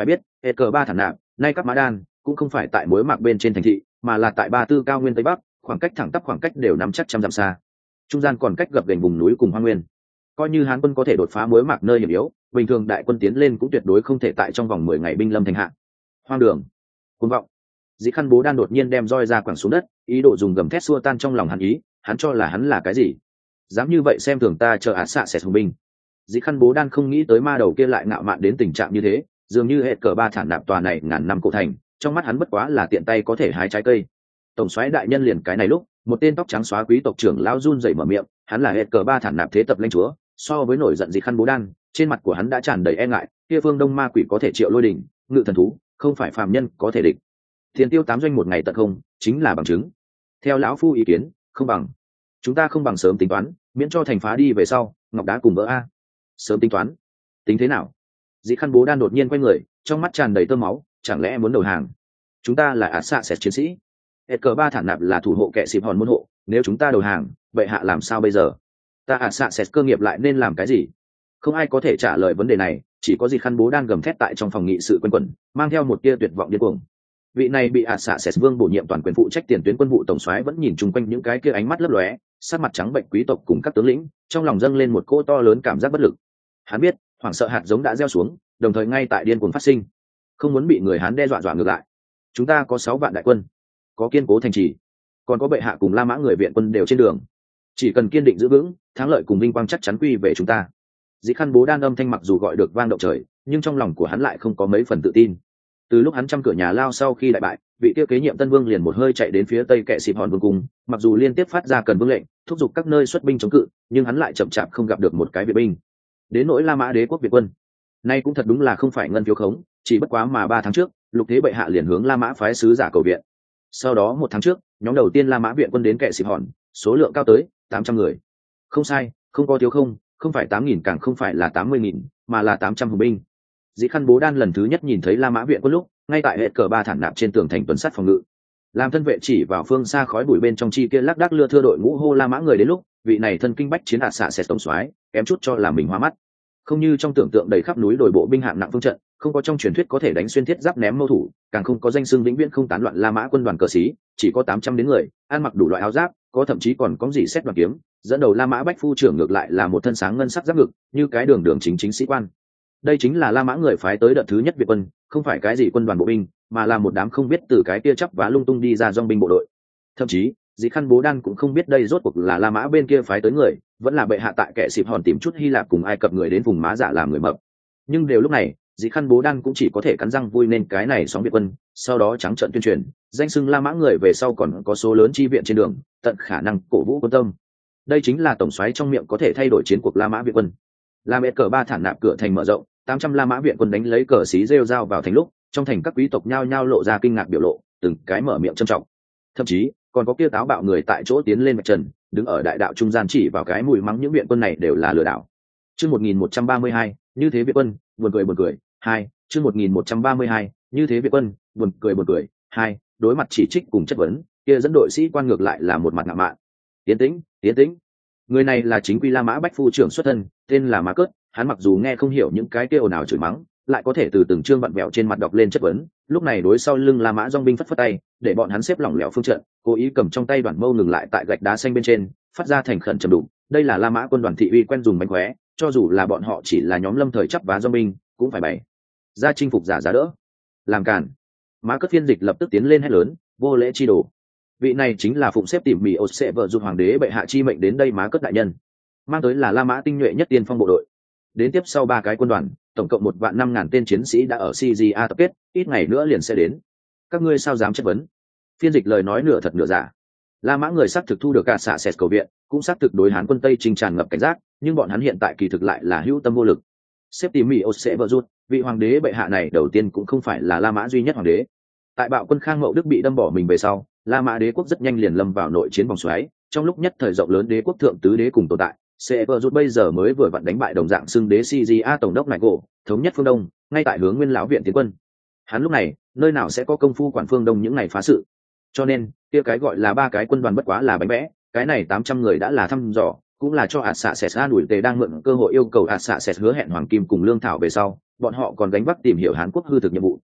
hệ cờ ba thản nạp nay các mã đan cũng không phải tại mối mạc bên trên thành thị, mà là tại Ba Tư cao nguyên tây bắc, khoảng cách thẳng tắp khoảng cách đều nắm chắc trăm dặm xa, trung gian còn cách gập ghềnh vùng núi cùng hoang nguyên. Coi như Hán quân có thể đột phá mối mạc nơi hiểm yếu, bình thường đại quân tiến lên cũng tuyệt đối không thể tại trong vòng 10 ngày binh lâm thành hạ. Hoang đường, cuồng vọng. Dĩ Khăn Bố Đan đột nhiên đem roi ra quẳng xuống đất, ý đồ dùng gầm thét xua tan trong lòng hắn ý, hắn cho là hắn là cái gì? Dám như vậy xem thường ta chờ xạ sẽ hùng binh. Dĩ Khăn Bố Đan không nghĩ tới ma đầu kia lại ngạo mạn đến tình trạng như thế, dường như hệ cờ ba thản nạp tòa này ngàn năm cổ thành, trong mắt hắn bất quá là tiện tay có thể hái trái cây. Tổng soái đại nhân liền cái này lúc, một tên tóc trắng xóa quý tộc trưởng lao run rẩy mở miệng, hắn là hệ cờ ba thản nạp thế tập lãnh chúa, so với nổi giận Dĩ Khăn Bố Đan, trên mặt của hắn đã tràn đầy e ngại, kia phương đông ma quỷ có thể triệu lôi đỉnh, ngự thần thú, không phải phàm nhân có thể địch. Tiền tiêu 8 doanh một ngày tận không, chính là bằng chứng. Theo lão phu ý kiến, không bằng. Chúng ta không bằng sớm tính toán, miễn cho thành phá đi về sau, ngọc đá cùng vỡ a. Sớm tính toán. Tính thế nào? Dĩ Khăn Bố Đan đột nhiên quay người, trong mắt tràn đầy tơ máu, chẳng lẽ muốn đầu hàng? Chúng ta là ạt xạ sệt chiến sĩ. Cờ ba thản nạp là thủ hộ kẻ xịp hòn môn hộ, nếu chúng ta đầu hàng, vậy hạ làm sao bây giờ? Ta ạt xạ sệt cơ nghiệp lại nên làm cái gì? Không ai có thể trả lời vấn đề này, chỉ có Dĩ Khăn Bố Đan gầm thét tại trong phòng nghị sự quanh quẩn, mang theo một tia tuyệt vọng điên cuồng. Vị này bị ạt xạ sệt vương bổ nhiệm toàn quyền phụ trách tiền tuyến quân vụ tổng soái vẫn nhìn chung quanh những cái kia ánh mắt lấp lóe, sắc mặt trắng bệnh quý tộc cùng các tướng lĩnh, trong lòng dâng lên một cỗ to lớn cảm giác bất lực. Hắn biết, hoảng sợ hạt giống đã gieo xuống, đồng thời ngay tại điên cuồng phát sinh. Không muốn bị người Hán đe dọa ngược lại. Chúng ta có 6 vạn đại quân, có kiên cố thành trì, còn có bệ hạ cùng La Mã người viện quân đều trên đường. Chỉ cần kiên định giữ vững, thắng lợi cùng vinh quang chắc chắn quy về chúng ta. Dĩ Khăn Bố Đan âm thanh mặc dù gọi được vang động trời, nhưng trong lòng của hắn lại không có mấy phần tự tin. Từ lúc hắn trăm cửa nhà lao sau khi đại bại, vị kia kế nhiệm Tân Vương liền một hơi chạy đến phía tây kệ xịp hòn vương cung, mặc dù liên tiếp phát ra cần vương lệnh, thúc giục các nơi xuất binh chống cự, nhưng hắn lại chậm chạp không gặp được một cái viện binh. Đến nỗi La Mã đế quốc viện quân, nay cũng thật đúng là không phải ngân phiếu khống, chỉ bất quá mà 3 tháng trước, lục thế bệ hạ liền hướng La Mã phái sứ giả cầu viện. Sau đó 1 tháng trước, nhóm đầu tiên La Mã viện quân đến kệ xịp hòn, số lượng cao tới 800 người. Không sai, không có thiếu không phải 8.000 càng không phải là 80.000, mà là 800 hùng binh. Dĩ Khăn Bố Đan lần thứ nhất nhìn thấy La Mã viện quân lúc, ngay tại hệ cờ ba thản nạp trên tường thành tuần sát phòng ngự, làm thân vệ chỉ vào phương xa khói bụi bên trong chi kia lác đác lưa thưa đội ngũ hô La Mã người đến lúc, vị này thân kinh bách chiến ạt xạ sệt tổng soái kém chút cho là mình hoa mắt. Không như trong tưởng tượng đầy khắp núi đồi bộ binh hạng nặng phương trận, không có trong truyền thuyết có thể đánh xuyên thiết giáp ném mâu thủ, càng không có danh xưng vĩnh viễn không tán loạn La Mã quân đoàn cờ sĩ, chỉ có 800 đến người, ăn mặc đủ loại áo giáp, có thậm chí còn có gì xét đoàn kiếm, dẫn đầu La Mã bách phu trưởng ngược lại là một thân sáng ngân sắc giáp ngực, như cái đường đường chính sĩ quan. Đây chính là La Mã người phái tới đợt thứ nhất Việt quân, không phải cái gì quân đoàn bộ binh, mà là một đám không biết từ cái kia chắp vá lung tung đi ra dòng binh bộ đội. Thậm chí, Dĩ Khăn Bố Đan cũng không biết đây rốt cuộc là La Mã bên kia phái tới người, vẫn là bệ hạ tại kẻ xịp hòn tìm chút Hy Lạp cùng Ai Cập người đến vùng Má Dạ làm người mập. Nhưng đều lúc này, Dĩ Khăn Bố Đan cũng chỉ có thể cắn răng vui nên cái này sóng Việt quân, sau đó trắng trợn tuyên truyền, danh xưng La Mã người về sau còn có số lớn chi viện trên đường, tận khả năng cổ vũ quân tâm. Đây chính là tổng soái trong miệng có thể thay đổi chiến cuộc La Mã viện quân. Làm cờ ba thản nạp cửa thành mở rộng, 800 La Mã viện quân đánh lấy cờ xí rêu rao vào thành lúc, trong thành các quý tộc nhao nhao lộ ra kinh ngạc biểu lộ, từng cái mở miệng trân trọng. Thậm chí, còn có kia táo bạo người tại chỗ tiến lên mặt trần, đứng ở đại đạo trung gian chỉ vào cái mùi mắng những viện quân này đều là lừa đảo. Chương 1132, như thế viện quân, buồn cười. 2, chương 1132, như thế viện quân, buồn cười. 2, đối mặt chỉ trích cùng chất vấn, kia dẫn đội sĩ quan ngược lại là một mặt ngạo mạn. Tiến tĩnh. Người này là chính quy La Mã bách phu trưởng xuất thân, tên là Mã Cớt, hắn mặc dù nghe không hiểu những cái kia ồn ào chửi mắng, lại có thể từ từng chương vặn vẹo trên mặt đọc lên chất vấn, lúc này đối sau lưng La Mã dòng binh phất phất tay, để bọn hắn xếp lỏng lẻo phương trận, cố ý cầm trong tay đoàn mâu ngừng lại tại gạch đá xanh bên trên, phát ra thành khẩn trầm đục, đây là La Mã quân đoàn thị uy quen dùng mánh khóe, cho dù là bọn họ chỉ là nhóm lâm thời chấp vá dòng binh, cũng phải bày ra chinh phục giả giá đỡ. Làm cản. Mã Cất phiên dịch lập tức tiến lên hét lớn, vô lễ chi đồ. Vị này chính là phụng xếp tỉ mỉ ột sẽ vợ giúp hoàng đế bệ hạ chi mệnh đến đây Mã Cất đại nhân. Mang tới là La Mã tinh nhuệ nhất tiên phong bộ đội. Đến tiếp sau 3 cái quân đoàn, tổng cộng 1.500.000 tên chiến sĩ đã ở CGA tập kết, ít ngày nữa liền sẽ đến. Các ngươi sao dám chất vấn? Phiên dịch lời nói nửa thật nửa giả. La Mã người xác thực thu được cả xạ sệt cầu viện, cũng xác thực đối Hán quân Tây trinh tràn ngập cảnh giác, nhưng bọn hắn hiện tại kỳ thực lại là hữu tâm vô lực. Xếp tỉ mỉ ột sẽ vợ rút, vị hoàng đế bệ hạ này đầu tiên cũng không phải là La Mã duy nhất hoàng đế. Tại bạo quân Khang Mậu Đức bị đâm bỏ mình về sau, La Mã đế quốc rất nhanh liền lâm vào nội chiến vòng xoáy, trong lúc nhất thời rộng lớn đế quốc thượng tứ đế cùng tồn tại. Severus bây giờ mới vừa vặn đánh bại đồng dạng xưng đế CGA tổng đốc này cổ, thống nhất phương Đông, ngay tại hướng Nguyên lão viện tiến quân. Hắn lúc này, nơi nào sẽ có công phu quản phương Đông những ngày phá sự. Cho nên, kia cái gọi là 3 cái quân đoàn bất quá là bánh vẽ, cái này 800 người đã là thăm dò, cũng là cho ạt xạ sệt an ủi tề đang mượn cơ hội yêu cầu ạt xạ sệt hứa hẹn hoàng kim cùng lương thảo về sau, bọn họ còn gánh vác tìm hiểu Hán quốc hư thực nhiệm vụ,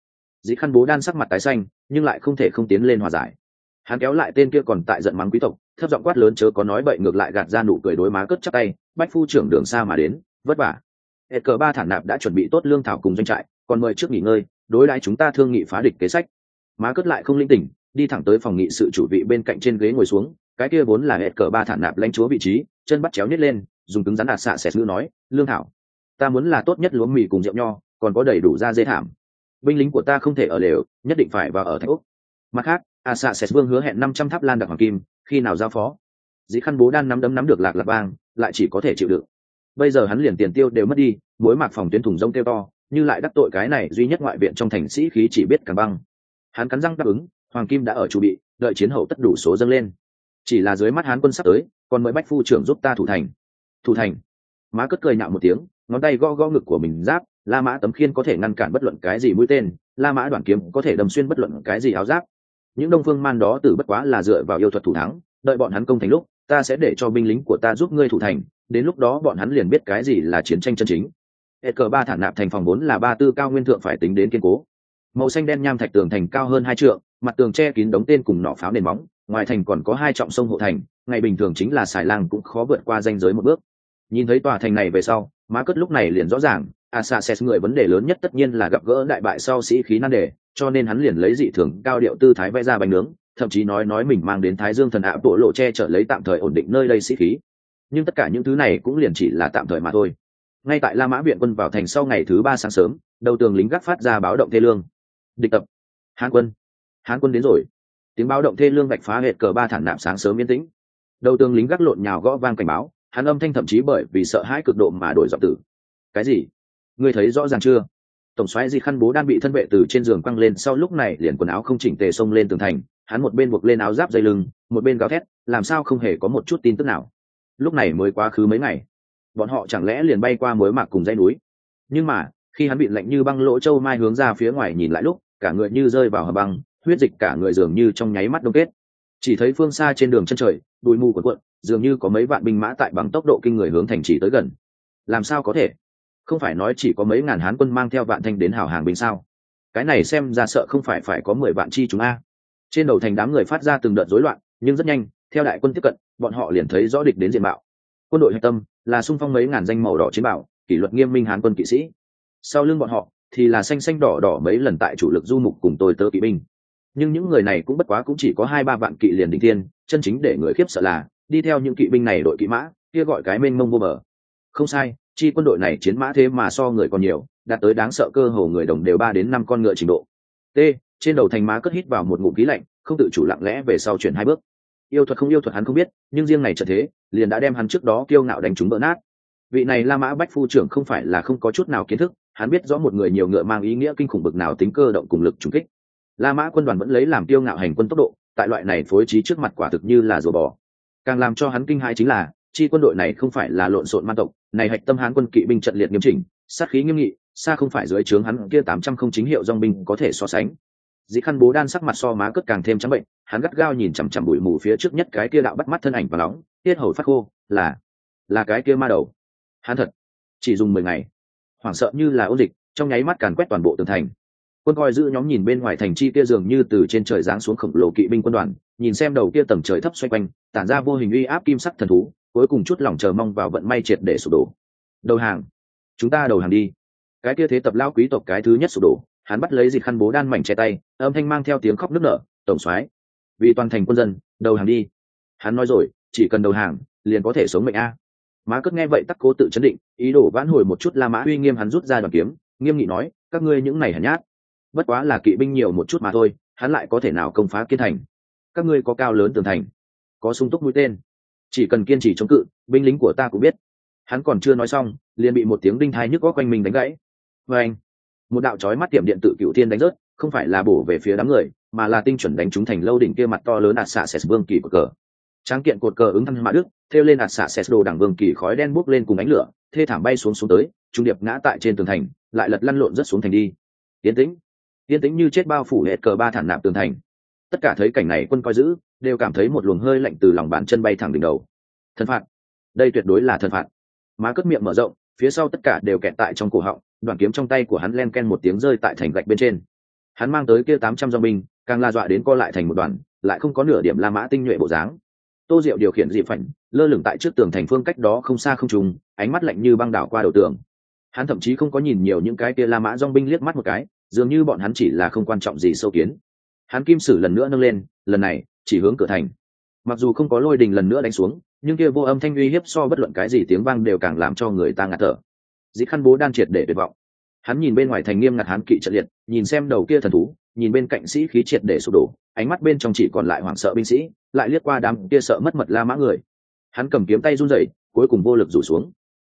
Dĩ Khăn Bố Đan sắc mặt tái xanh nhưng lại không thể không tiến lên hòa giải. Hắn kéo lại tên kia còn tại giận mắng quý tộc, thấp giọng quát lớn chớ có nói bậy, ngược lại gạt ra nụ cười đối má cất chắp tay, bách phu trưởng đường xa mà đến, vất vả. Hệ cờ ba thản nạp đã chuẩn bị tốt lương thảo cùng doanh trại, còn mời trước nghỉ ngơi, đối đãi chúng ta thương nghị phá địch kế sách. Má cất lại không linh tỉnh, đi thẳng tới phòng nghị sự chủ vị bên cạnh trên ghế ngồi xuống, cái kia vốn là hệ cờ ba thản nạp lãnh chúa vị trí, chân bắt chéo nhét lên, dùng cứng rắn xạ xẹt ngữ nói, lương thảo, ta muốn là tốt nhất lúa mì cùng rượu nho, còn có đầy đủ da dê thảm. Binh lính của ta không thể ở lều, nhất định phải vào ở Thạch Úc. Mặt khác, xạ xẹt vương hứa hẹn 500 tháp lan đặc hoàng kim, khi nào giao phó? Dĩ Khăn Bố Đan nắm được lạc vang, lại chỉ có thể chịu đựng. Bây giờ hắn liền tiền tiêu đều mất đi, mối mạc phòng tuyến thủng rông kêu to, như lại đắc tội cái này duy nhất ngoại viện trong thành sĩ khí chỉ biết càng băng. Hắn cắn răng đáp ứng, hoàng kim đã ở chuẩn bị, đợi chiến hậu tất đủ số dâng lên. Chỉ là dưới mắt Hán quân sắp tới, còn mời bách phu trưởng giúp ta thủ thành. Thủ thành? Má cất cười nhạo một tiếng, ngón tay gõ gõ ngực của mình giáp, La Mã tấm khiên có thể ngăn cản bất luận cái gì mũi tên, La Mã đoạn kiếm có thể đâm xuyên bất luận cái gì áo giáp. Những đông phương man đó từ bất quá là dựa vào yêu thuật thủ thắng, đợi bọn hắn công thành lúc, ta sẽ để cho binh lính của ta giúp ngươi thủ thành, đến lúc đó bọn hắn liền biết cái gì là chiến tranh chân chính. Hệ cờ ba thản nạp thành phòng 4 là 3 tư cao nguyên thượng phải tính đến kiên cố. Màu xanh đen nham thạch tường thành cao hơn 2 trượng, mặt tường che kín đống tên cùng nỏ pháo nền móng, ngoài thành còn có 2 trọng sông hộ thành, ngày bình thường chính là xài lang cũng khó vượt qua ranh giới một bước. Nhìn thấy tòa thành này về sau, Má Cất lúc này liền rõ ràng, Assases người vấn đề lớn nhất tất nhiên là gặp gỡ đại bại sau sĩ khí nan đề, cho nên hắn liền lấy dị thường cao điệu tư thái vẽ ra bánh nướng, thậm chí nói mình mang đến Thái Dương thần ạ bộ lộ che chở lấy tạm thời ổn định nơi đây sĩ khí. Nhưng tất cả những thứ này cũng liền chỉ là tạm thời mà thôi. Ngay tại La Mã viện quân vào thành sau ngày thứ 3 sáng sớm, đầu tường lính gác phát ra báo động thê lương. Địch tập, Hán quân đến rồi. Tiếng báo động thê lương vạch phá hệt cờ ba thản nạp sáng sớm yên tĩnh. Đầu tường lính gác lộn nhào gõ vang cảnh báo, hắn âm thanh thậm chí bởi vì sợ hãi cực độ mà đổi giọng tử. Cái gì? Ngươi thấy rõ ràng chưa? Tổng soái Dĩ Khăn Bố Đan bị thân vệ từ trên giường quăng lên, sau lúc này liền quần áo không chỉnh tề xông lên tường thành, hắn một bên buộc lên áo giáp dây lưng, một bên gào thét, làm sao không hề có một chút tin tức nào. Lúc này mới quá khứ mấy ngày, bọn họ chẳng lẽ liền bay qua mối mạc cùng dãy núi? Nhưng mà khi hắn bị lạnh như băng lỗ châu mai hướng ra phía ngoài nhìn lại lúc, cả người như rơi vào hầm băng, huyết dịch cả người dường như trong nháy mắt đông kết. Chỉ thấy phương xa trên đường chân trời, bụi mù cuộn cuộn, dường như có mấy vạn binh mã tại bằng tốc độ kinh người hướng thành trì tới gần. Làm sao có thể? Không phải nói chỉ có mấy ngàn Hán quân mang theo vạn thanh đến hào hàng binh sao? Cái này xem ra sợ không phải có 10 vạn chi chúng a. Trên đầu thành đám người phát ra từng đợt rối loạn, nhưng rất nhanh, theo đại quân tiếp cận, bọn họ liền thấy rõ địch đến diện mạo. Quân đội hạch tâm là xung phong mấy ngàn danh màu đỏ chiến bào, kỷ luật nghiêm minh Hán quân kỵ sĩ. Sau lưng bọn họ thì là xanh xanh đỏ đỏ mấy lần tại chủ lực du mục cùng tôi tớ kỵ binh. Nhưng những người này cũng bất quá cũng chỉ có 2-3 vạn kỵ liền đỉnh thiên, chân chính để người khiếp sợ là đi theo những kỵ binh này đội kỵ mã, kia gọi cái mênh mông vô bờ. Không sai, chi quân đội này chiến mã thế mà so người còn nhiều, đạt tới đáng sợ cơ hồ người đồng đều 3 đến 5 con ngựa trình độ. T, trên đầu thành Má Cất hít vào một ngụm khí lạnh, không tự chủ lặng lẽ về sau chuyển 2 bước. Yêu thuật không yêu thuật hắn không biết, nhưng riêng này trận thế, liền đã đem hắn trước đó kiêu ngạo đánh trúng vỡ nát. Vị này La Mã Bách phu trưởng không phải là không có chút nào kiến thức, hắn biết rõ một người nhiều ngựa mang ý nghĩa kinh khủng bực nào tính cơ động cùng lực trùng kích. La Mã quân đoàn vẫn lấy làm kiêu ngạo hành quân tốc độ, tại loại này phối trí trước mặt quả thực như là rùa bò. Càng làm cho hắn kinh hãi chính là, chi quân đội này không phải là lộn xộn man tộc, này hạch tâm Hán quân kỵ binh trận liệt nghiêm chỉnh, sát khí nghiêm nghị, xa không phải dưới trướng hắn kia 800 không chính hiệu dòng binh có thể so sánh. Dĩ Khăn Bố Đan sắc mặt so Má Cất càng thêm trắng bệnh, hắn gắt gao nhìn chằm chằm bụi mù phía trước nhất cái kia đạo bắt mắt thân ảnh và nóng, tiết hầu phát khô, là cái kia ma đầu. Hắn thật chỉ dùng 10 ngày, hoảng sợ như là ôn dịch, trong nháy mắt càn quét toàn bộ tường thành. Quân coi giữ nhóm nhìn bên ngoài thành chi kia dường như từ trên trời giáng xuống khổng lồ kỵ binh quân đoàn, nhìn xem đầu kia tầng trời thấp xoay quanh, tản ra vô hình uy áp kim sắc thần thú, cuối cùng chút lòng chờ mong vào vận may triệt để sụp đổ. Đầu hàng, chúng ta đầu hàng đi. Cái kia thế tập lao quý tộc cái thứ nhất sụp đổ, hắn bắt lấy Dĩ Khăn Bố Đan mảnh che tay, âm thanh mang theo tiếng khóc nức nở, tổng soái, vì toàn thành quân dân, đầu hàng đi. Hắn nói rồi, chỉ cần đầu hàng, liền có thể sống mệnh a. Má Cất nghe vậy tắc cố tự chấn định, ý đồ vãn hồi một chút La Mã uy nghiêm, hắn rút ra đoàn kiếm, nghiêm nghị nói, các ngươi những này hèn nhát, bất quá là kỵ binh nhiều một chút mà thôi, hắn lại có thể nào công phá kiên thành? Các ngươi có cao lớn tường thành, có sung túc mũi tên, chỉ cần kiên trì chống cự, binh lính của ta cũng biết. Hắn còn chưa nói xong, liền bị một tiếng đinh thai nhức góc quanh mình đánh gãy. Và anh, một đạo chói mắt tiệm điện tự cựu thiên đánh rớt, không phải là bổ về phía đám người, mà là tinh chuẩn đánh trúng thành lâu đỉnh kia mặt to lớn Assases vương kỳ của cờ. Tráng kiện cột cờ ứng thân mã đức, theo lên Assases đồ đảng vương kỳ khói đen bốc lên cùng ánh lửa, thê thảm bay xuống tới, trung điệp ngã tại trên tường thành, lại lật lăn lộn rất xuống thành đi. Yên tĩnh như chết bao phủ hệt cờ ba thản nạp tường thành. Tất cả thấy cảnh này quân coi giữ đều cảm thấy một luồng hơi lạnh từ lòng bàn chân bay thẳng đỉnh đầu. Thần phạt, đây tuyệt đối là thần phạt. Má Cất miệng mở rộng, phía sau tất cả đều kẹt tại trong cổ họng, đoạn kiếm trong tay của hắn len ken một tiếng rơi tại thành gạch bên trên. Hắn mang tới kia 800 dòng binh càng la dọa đến co lại thành một đoàn, lại không có nửa điểm La Mã tinh nhuệ bộ dáng. Tô Diệu điều khiển dị phảnh lơ lửng tại trước tường thành phương cách đó không xa không trùng, ánh mắt lạnh như băng đảo qua đầu tường. Hắn thậm chí không có nhìn nhiều những cái kia La Mã dòng binh liếc mắt một cái, dường như bọn hắn chỉ là không quan trọng gì sâu kiến. Hắn kim sử lần nữa nâng lên, lần này chỉ hướng cửa thành. Mặc dù không có lôi đình lần nữa đánh xuống, nhưng kia vô âm thanh uy hiếp so bất luận cái gì tiếng vang đều càng làm cho người ta ngạt thở. Dĩ Khăn Bố đang triệt để tuyệt vọng. Hắn nhìn bên ngoài thành nghiêm ngặt hán kỵ trận liệt, nhìn xem đầu kia thần thú, nhìn bên cạnh sĩ khí triệt để sụp đổ, ánh mắt bên trong chỉ còn lại hoảng sợ binh sĩ, lại liếc qua đám kia sợ mất mật La Mã người. Hắn cầm kiếm tay run rẩy, cuối cùng vô lực rủ xuống.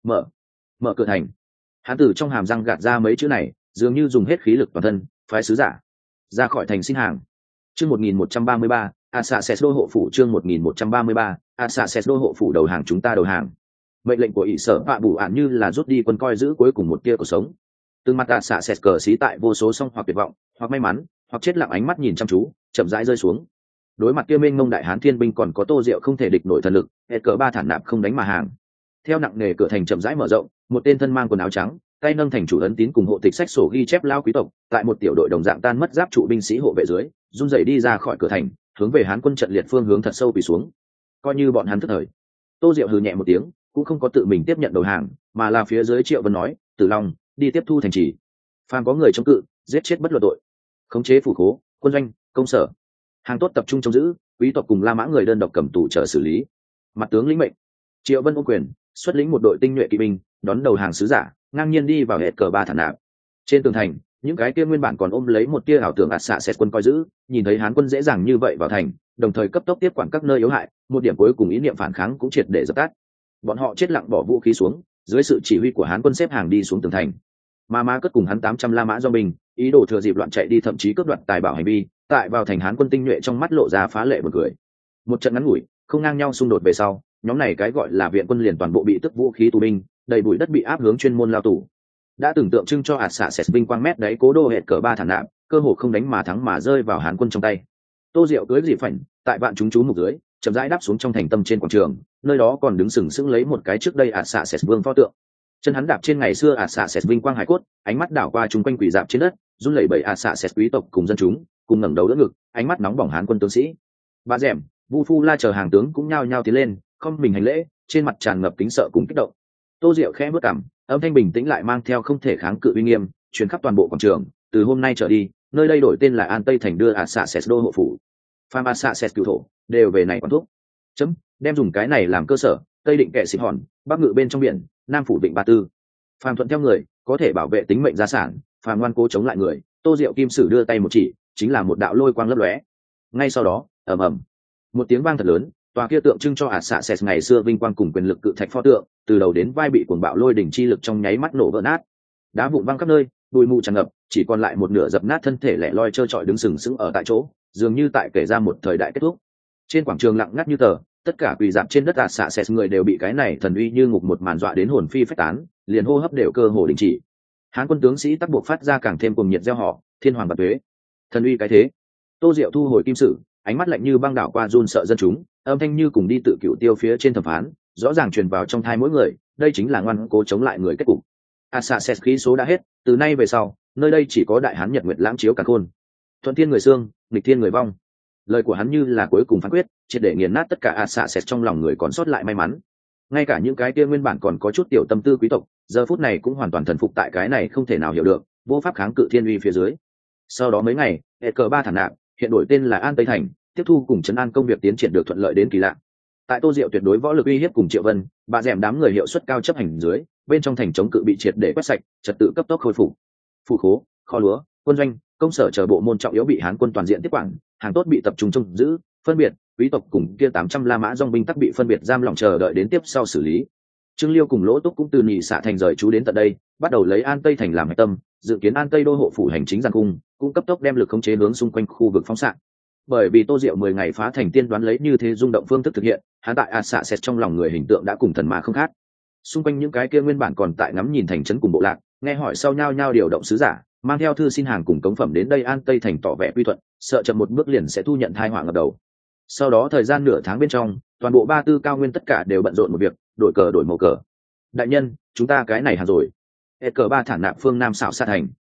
Mở cửa thành. Hắn từ trong hàm răng gạt ra mấy chữ này, dường như dùng hết khí lực toàn thân, phái sứ giả ra khỏi thành xin hàng. Chương 1133, Assassin's đô hộ phủ. Chương 1133, Assassin's đô hộ phủ đầu hàng, chúng ta đầu hàng. Mệnh lệnh của ỷ sở bạ bù ản như là rút đi quân coi giữ cuối cùng một tia cuộc sống. Từng mặt Assassin's cờ xí tại vô số song hoặc tuyệt vọng, hoặc may mắn, hoặc chết lặng ánh mắt nhìn chăm chú, chậm rãi rơi xuống. Đối mặt kia mênh mông đại hán thiên binh còn có Tô Diệu không thể địch nổi thần lực, hệ cờ ba thản nạp không đánh mà hàng. Theo nặng nề cửa thành chậm rãi mở rộng, một tên thân mang quần áo trắng, tay nâng thành chủ ấn tín cùng hộ tịch sách sổ ghi chép lao quý tộc, tại một tiểu đội đồng dạng tan mất giáp trụ binh sĩ hộ vệ dưới, run rẩy đi ra khỏi cửa thành, hướng về hán quân trận liệt phương hướng thật sâu quỳ xuống. Coi như bọn hắn thất thời. Tô Diệu hừ nhẹ một tiếng, cũng không có tự mình tiếp nhận đầu hàng, mà là phía dưới Triệu Vân nói, Tử Long, đi tiếp thu thành trì. Phàm có người chống cự, giết chết bất luận tội. Khống chế phủ khố, quân doanh, công sở. Hàng tốt tập trung trông giữ, quý tộc cùng La Mã người đơn độc cầm tù chờ xử lý. Mặt tướng lĩnh mệnh. Triệu Vân ôm quyền, xuất lĩnh một đội tinh nhuệ kỵ binh, đón đầu hàng sứ giả, ngang nhiên đi vào hệ cờ ba thản nạp. Trên tường thành, những cái kia nguyên bản còn ôm lấy một tia ảo tưởng Assassin's quân coi giữ, nhìn thấy hán quân dễ dàng như vậy vào thành, đồng thời cấp tốc tiếp quản các nơi yếu hại, một điểm cuối cùng ý niệm phản kháng cũng triệt để dập tắt. Bọn họ chết lặng bỏ vũ khí xuống, dưới sự chỉ huy của hán quân xếp hàng đi xuống tường thành. Ma cất cùng hắn 800 La Mã do binh, ý đồ thừa dịp loạn chạy đi, thậm chí cướp đoạt tài bảo hành vi, tại vào thành hán quân tinh nhuệ trong mắt lộ ra phá lệ buồn cười. Một trận ngắn ngủi, không ngang nhau xung đột về sau, nhóm này cái gọi là viện quân liền toàn bộ bị tức vũ khí tù binh, đầy bụi đất bị áp hướng chuyên môn lao tù. Đã tưởng tượng trưng cho Assassin's binh quang mét đấy cố đô hệt cờ ba thản nạp, cơ hồ không đánh mà thắng mà rơi vào hán quân trong tay. Tô Diệu cưỡi dị phảnh, tại vạn chúng chú mục dưới, chậm rãi đáp xuống trong thành tâm trên quảng trường, nơi đó còn đứng sừng sững lấy một cái trước đây Assassin's vương pho tượng. Chân hắn đạp trên ngày xưa Assassin's vinh quang hải cốt, ánh mắt đảo qua chúng quanh quỷ dạp trên đất, run lẩy bẩy Assassin's quý tộc cùng dân chúng, cùng ngẩng đầu đỡ ngực, ánh mắt nóng bỏng hán quân tướng sĩ. Bà Dẻm, Vu Phu La chờ hàng tướng cũng nhao nhao tiến lên, không mình hành lễ, trên mặt tràn ngập kính sợ cùng kích động. Tô Diệu khẽ bước cằm, âm thanh bình tĩnh lại mang theo không thể kháng cự uy nghiêm, truyền khắp toàn bộ quảng trường. Từ hôm nay trở đi, nơi đây đổi tên là An Tây thành, đưa Assassin's đô hộ phủ. Phàm Assassin's cửu thổ đều về này quản thúc. Chấm, đem dùng cái này làm cơ sở, tây định kệ xịt hòn, bắc ngự bên trong biển, nam phủ định ba tư. Phàm thuận theo người, có thể bảo vệ tính mệnh gia sản, phàm ngoan cố chống lại người. Tô Diệu kim sử đưa tay một chỉ, chính là một đạo lôi quang lấp lóe. Ngay sau đó, ầm ầm, một tiếng vang thật lớn, tòa kia tượng trưng cho Assassin's ngày xưa vinh quang cùng quyền lực cự thạch pho tượng, từ đầu đến vai bị cuồng bạo lôi đỉnh chi lực trong nháy mắt nổ vỡ nát. Đá vụn văng khắp nơi, bụi mù tràn ngập, chỉ còn lại một nửa dập nát thân thể lẻ loi trơ trọi đứng sừng sững ở tại chỗ, dường như tại kể ra một thời đại kết thúc. Trên quảng trường lặng ngắt như tờ, tất cả quỳ dạp trên đất Assassin's người đều bị cái này thần uy như ngục một màn dọa đến hồn phi phách tán, liền hô hấp đều cơ hồ đình chỉ. Hán quân tướng sĩ tắc buộc phát ra càng thêm cuồng nhiệt reo hò, thiên hoàng bạt tuế, thần uy cái thế. Tô Diệu thu hồi kim sử, ánh mắt lạnh như băng đảo qua run sợ dân chúng, âm thanh như cùng đi tự cựu tiêu phía trên thẩm phán, rõ ràng truyền vào trong thai mỗi người, đây chính là ngoan cố chống lại người kết cục. Assassin's khí số đã hết, từ nay về sau, nơi đây chỉ có đại hán nhật nguyệt lãng chiếu cả khôn. Thuận thiên người xương, nghịch thiên người vong. Lời của hắn như là cuối cùng phán quyết, triệt để nghiền nát tất cả Assassin's trong lòng người còn sót lại may mắn. Ngay cả những cái kia nguyên bản còn có chút tiểu tâm tư quý tộc, giờ phút này cũng hoàn toàn thần phục tại cái này không thể nào hiểu được, vô pháp kháng cự thiên uy phía dưới. Sau đó mấy ngày, hệ cờ ba thản nạp, hiện đổi tên là An Tây thành, tiếp thu cùng trấn an công việc tiến triển được thuận lợi đến kỳ lạ. Tại Tô Diệu tuyệt đối võ lực uy hiếp cùng Triệu Vân, bà Dẻm đám người hiệu suất cao chấp hành dưới, bên trong thành chống cự bị triệt để quét sạch, trật tự cấp tốc khôi phục. Phủ khố, kho lúa, quân doanh, công sở chờ bộ môn trọng yếu bị hán quân toàn diện tiếp quản, hàng tốt bị tập trung trông giữ, phân biệt, quý tộc cùng kia 800 La Mã dòng binh tắc bị phân biệt giam lỏng chờ đợi đến tiếp sau xử lý. Trương Liêu cùng Lỗ Túc cũng từ nhị xạ thành rời trú đến tận đây, bắt đầu lấy An Tây thành làm hạch tâm, dự kiến An Tây đô hộ phủ hành chính giang cung, cũng cấp tốc đem lực khống chế hướng xung quanh khu vực phóng xạ. Bởi vì Tô Diệu 10 ngày phá thành tiên đoán lấy như thế rung động phương thức thực hiện, hắn tại Assassin's trong lòng người hình tượng đã cùng thần mà không khác. Xung quanh những cái kia nguyên bản còn tại ngắm nhìn thành trấn cùng bộ lạc, nghe hỏi sau nhau nhau điều động sứ giả, mang theo thư xin hàng cùng cống phẩm đến đây An Tây thành tỏ vẻ quy thuận, sợ chậm một bước liền sẽ thu nhận tai họa ngập đầu. Sau đó thời gian nửa tháng bên trong, toàn bộ ba tư cao nguyên tất cả đều bận rộn một việc, đổi cờ đổi màu cờ. Đại nhân, chúng ta cái này hàng rồi. Hệ cờ ba thản nạp phương nam xảo sát thành,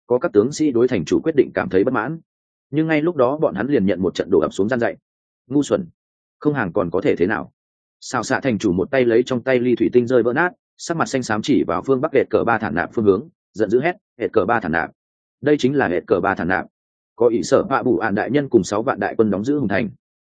có các tướng sĩ đối thành chủ quyết định cảm thấy bất mãn, nhưng ngay lúc đó bọn hắn liền nhận một trận đổ ập xuống gian dậy. Ngu xuẩn, không hàng còn có thể thế nào? Xào xạ thành chủ một tay lấy trong tay ly thủy tinh rơi vỡ nát, sắc mặt xanh xám chỉ vào phương bắc hệt cờ ba thản nạp phương hướng, giận dữ hét: hệt cờ ba thản nạp! Đây chính là hệt cờ ba thản nạp, có ỷ sở bạ bù ạn đại nhân cùng 6 vạn đại quân đóng giữ hùng thành.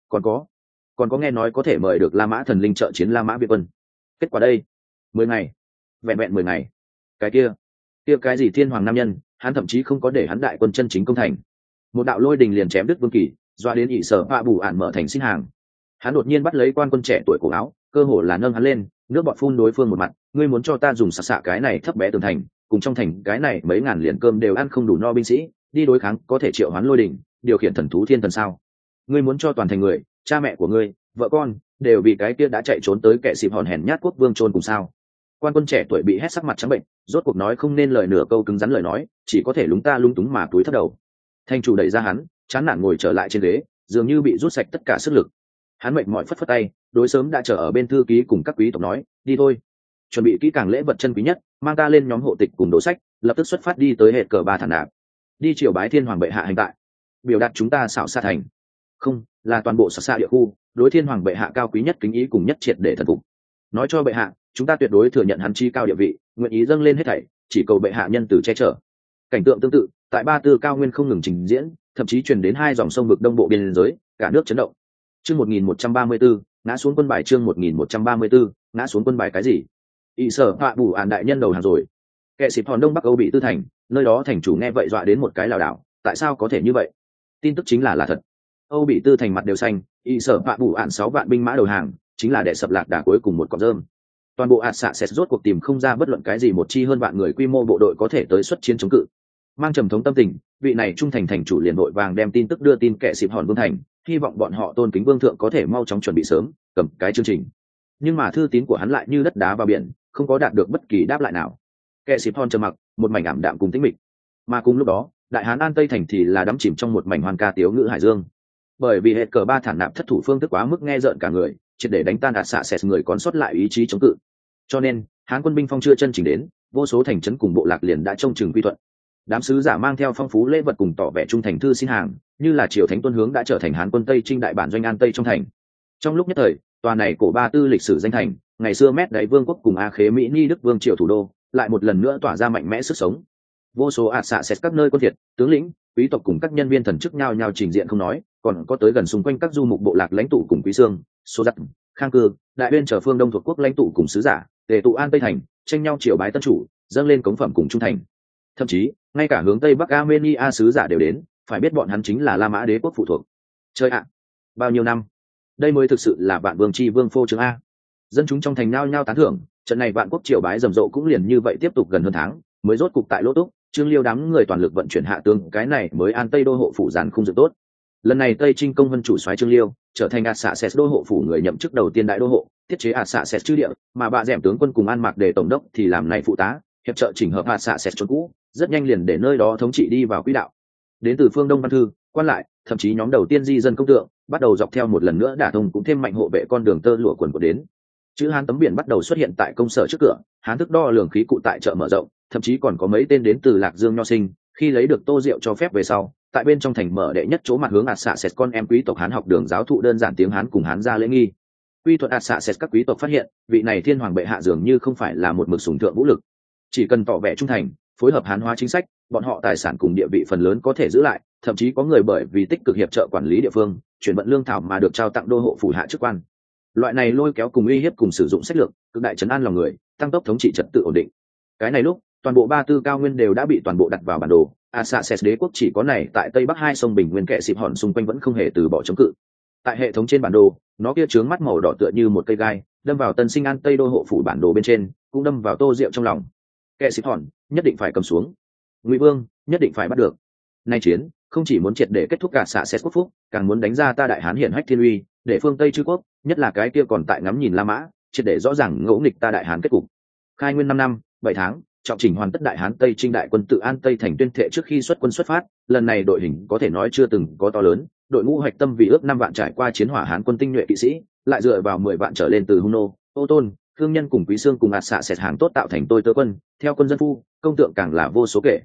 Còn có nghe nói có thể mời được La Mã thần linh trợ chiến La Mã Việt quân. Kết quả đây, 10 ngày, vẹn vẹn 10 ngày. Cái kia cái gì thiên hoàng nam nhân, hắn thậm chí không có để hắn đại quân chân chính công thành. Một đạo lôi đình liền chém đứt vương kỳ, doa đến ỷ sở bạ bù ạn mở thành xin hàng. Hắn đột nhiên bắt lấy quan quân trẻ tuổi cổ áo, cơ hồ là nâng hắn lên, nước bọt phun đối phương một mặt. Ngươi muốn cho ta dùng sặc sạ cái này thấp bé tường thành, cùng trong thành cái này mấy ngàn liền cơm đều ăn không đủ no binh sĩ, đi đối kháng có thể triệu hoán lôi đình, điều khiển thần thú thiên thần sao? Ngươi muốn cho toàn thành người, cha mẹ của ngươi, vợ con đều vì cái kia đã chạy trốn tới kẻ xịp hòn hèn nhát quốc vương chôn cùng sao? Quan quân trẻ tuổi bị hét sắc mặt trắng bệnh, rốt cuộc nói không nên lời nửa câu cứng rắn lời nói, chỉ có thể lúng ta lung túng mà túi thấp đầu. Thành chủ đẩy ra hắn, chán nản ngồi trở lại trên ghế, dường như bị rút sạch tất cả sức lực. Hắn mệt mỏi phất phất tay, đối sớm đã chờ ở bên thư ký cùng các quý tộc nói, đi thôi, chuẩn bị kỹ càng lễ vật chân quý nhất, mang ta lên nhóm hộ tịch cùng đồ sách, lập tức xuất phát đi tới hệt cờ ba thản nạp, đi triều bái thiên hoàng bệ hạ hành tại, biểu đạt chúng ta xảo xa thành, không là toàn bộ xảo xa địa khu đối thiên hoàng bệ hạ cao quý nhất kính ý cùng nhất triệt để thần phục. Nói cho bệ hạ, chúng ta tuyệt đối thừa nhận hắn chi cao địa vị, nguyện ý dâng lên hết thảy, chỉ cầu bệ hạ nhân từ che chở. Cảnh tượng tương tự tại Ba Tư cao nguyên không ngừng trình diễn, thậm chí truyền đến 2 dòng sông vực đông bộ biên giới, cả nước chấn động. Chương 1134, ngã xuống quân bài. Chương 1134, ngã xuống quân bài cái gì? ỷ sở hạ bù ản đại nhân đầu hàng rồi. Kẻ xịp hòn đông bắc Âu bị tư thành, nơi đó thành chủ nghe vậy dọa đến một cái lảo đảo. Tại sao có thể như vậy? Tin tức chính là thật. Âu bị tư thành mặt đều xanh, ỷ sở hạ bù ản 6 vạn binh mã đầu hàng, chính là để sập lạc đà cuối cùng một cọng rơm. Toàn bộ ạt xạ sẽ rốt cuộc tìm không ra bất luận cái gì một chi hơn vạn người quy mô bộ đội có thể tới xuất chiến chống cự. Mang trầm thống tâm tình, vị này trung thành thành chủ liền vội vàng đem tin tức đưa tin kẻ xịp hòn vương thành, hy vọng bọn họ tôn kính vương thượng có thể mau chóng chuẩn bị sớm, cầm cái chương trình. Nhưng mà thư tín của hắn lại như đất đá vào biển, không có đạt được bất kỳ đáp lại nào. Kẻ xịp hòn trầm mặc, một mảnh ảm đạm cùng tĩnh mịch. Mà cùng lúc đó, đại hán an tây thành thì là đắm chìm trong một mảnh hoan ca tiếu ngữ hải dương. Bởi vì hệt cờ ba thản nạp thất thủ phương thức quá mức nghe rợn cả người, triệt để đánh tan ạt xạ sẽ người còn sót lại ý chí chống cự. Cho nên hán quân binh phong chưa chân chỉnh đến, vô số thành trấn cùng bộ lạc liền đã trông chừng quy thuận. Đám sứ giả mang theo phong phú lễ vật cùng tỏ vẻ trung thành thư xin hàng, như là triều thánh tuân hướng đã trở thành hán quân tây trinh đại bản doanh an tây trong thành. Trong lúc nhất thời, tòa này cổ Ba Tư lịch sử danh thành, ngày xưa mét đại vương quốc cùng A Khế Mỹ Ni Đức vương triều thủ đô, lại một lần nữa tỏa ra mạnh mẽ sức sống. Vô số ạt xạ xét các nơi quân Việt, tướng lĩnh, quý tộc cùng các nhân viên thần chức nhau nhau trình diện không nói, còn có tới gần xung quanh các du mục bộ lạc lãnh tụ cùng quý xương, số giặc, khang cư, đại uyên trở phương đông thuộc quốc lãnh tụ cùng sứ giả, tề tụ an tây thành, tranh nhau triều bái tân chủ, dâng lên cống phẩm cùng trung thành. Thậm chí ngay cả hướng tây bắc Armenia sứ giả đều đến, phải biết bọn hắn chính là La Mã đế quốc phụ thuộc. Chơi ạ, bao nhiêu năm, đây mới thực sự là vạn vương chi vương phô trương a. Dân chúng trong thành nhao nhao tán thưởng, trận này vạn quốc triều bái rầm rộ cũng liền như vậy tiếp tục gần hơn tháng, mới rốt cục tại Lỗ Túc, Trương Liêu đám người toàn lực vận chuyển hạ tướng, cái này mới an tây đô hộ phủ giàn không dựng tốt. Lần này tây trinh công vân chủ soái Trương Liêu trở thành ạt xạ xét đô hộ phủ người nhậm chức đầu tiên đại đô hộ, tiết chế ạt xạ xét chư địa, mà bà dẻm tướng quân cùng An Mạc Đề tổng đốc thì làm này phụ tá, hiệp trợ chỉnh hợp ạt xạ xét chốn cũ, rất nhanh liền để nơi đó thống trị đi vào quỹ đạo. Đến từ phương đông văn thư, quan lại, thậm chí nhóm đầu tiên di dân công tượng, bắt đầu dọc theo một lần nữa đả thông cũng thêm mạnh hộ vệ con đường tơ lụa quần của đến. Chữ Hán tấm biển bắt đầu xuất hiện tại công sở trước cửa, Hán thức đo lường khí cụ tại chợ mở rộng, thậm chí còn có mấy tên đến từ Lạc Dương nho sinh, khi lấy được tô rượu cho phép về sau, tại bên trong thành mở đệ nhất chỗ mặt hướng ạt xạ xét con em quý tộc Hán học đường giáo thụ đơn giản tiếng Hán cùng Hán gia lễ nghi. Quy thuận ạt xạ xét các quý tộc phát hiện, vị này thiên hoàng bệ hạ dường như không phải là một mực sùng thượng vũ lực, chỉ cần tỏ vẻ trung thành, phối hợp Hán hóa chính sách, bọn họ tài sản cùng địa vị phần lớn có thể giữ lại, thậm chí có người bởi vì tích cực hiệp trợ quản lý địa phương, chuyển vận lương thảo mà được trao tặng đô hộ phủ hạ chức quan. Loại này lôi kéo cùng uy hiếp cùng sử dụng sách lược, cực đại trấn an lòng người, tăng tốc thống trị trật tự ổn định. Cái này lúc, toàn bộ Ba Tư cao nguyên đều đã bị toàn bộ đặt vào bản đồ, Arsaces đế quốc chỉ có này tại tây bắc 2 sông bình nguyên kệ xịp hòn xung quanh vẫn không hề từ bỏ chống cự. Tại hệ thống trên bản đồ, nó kia chướng mắt màu đỏ tựa như một cây gai, đâm vào tân sinh an tây đô hộ phủ bản đồ bên trên, cũng đâm vào tô rượu trong lòng. Kệ xịp hòn nhất định phải cầm xuống, Ngụy Vương nhất định phải bắt được. Nay chiến không chỉ muốn triệt để kết thúc cả xạ xét quốc phúc, càng muốn đánh ra ta đại hán hiển hách thiên uy, để phương tây chư quốc, nhất là cái kia còn tại ngắm nhìn La Mã, triệt để rõ ràng ngỗ nghịch ta đại hán kết cục. Khai nguyên 5 năm 7 tháng, trọng chỉnh hoàn tất đại hán tây trinh đại quân tự an tây thành tuyên thệ trước khi xuất quân xuất phát. Lần này đội hình có thể nói chưa từng có to lớn, đội ngũ hoạch tâm vì ước 5 vạn trải qua chiến hỏa hán quân tinh nhuệ kỵ sĩ, lại dựa vào 10 vạn trở lên từ Hung nô, Ô Tôn, Thương Nhân cùng Quý Xương cùng ạt xạ xẹt hàng tốt tạo thành tôi tớ quân, theo quân dân phu, công tượng càng là vô số kể.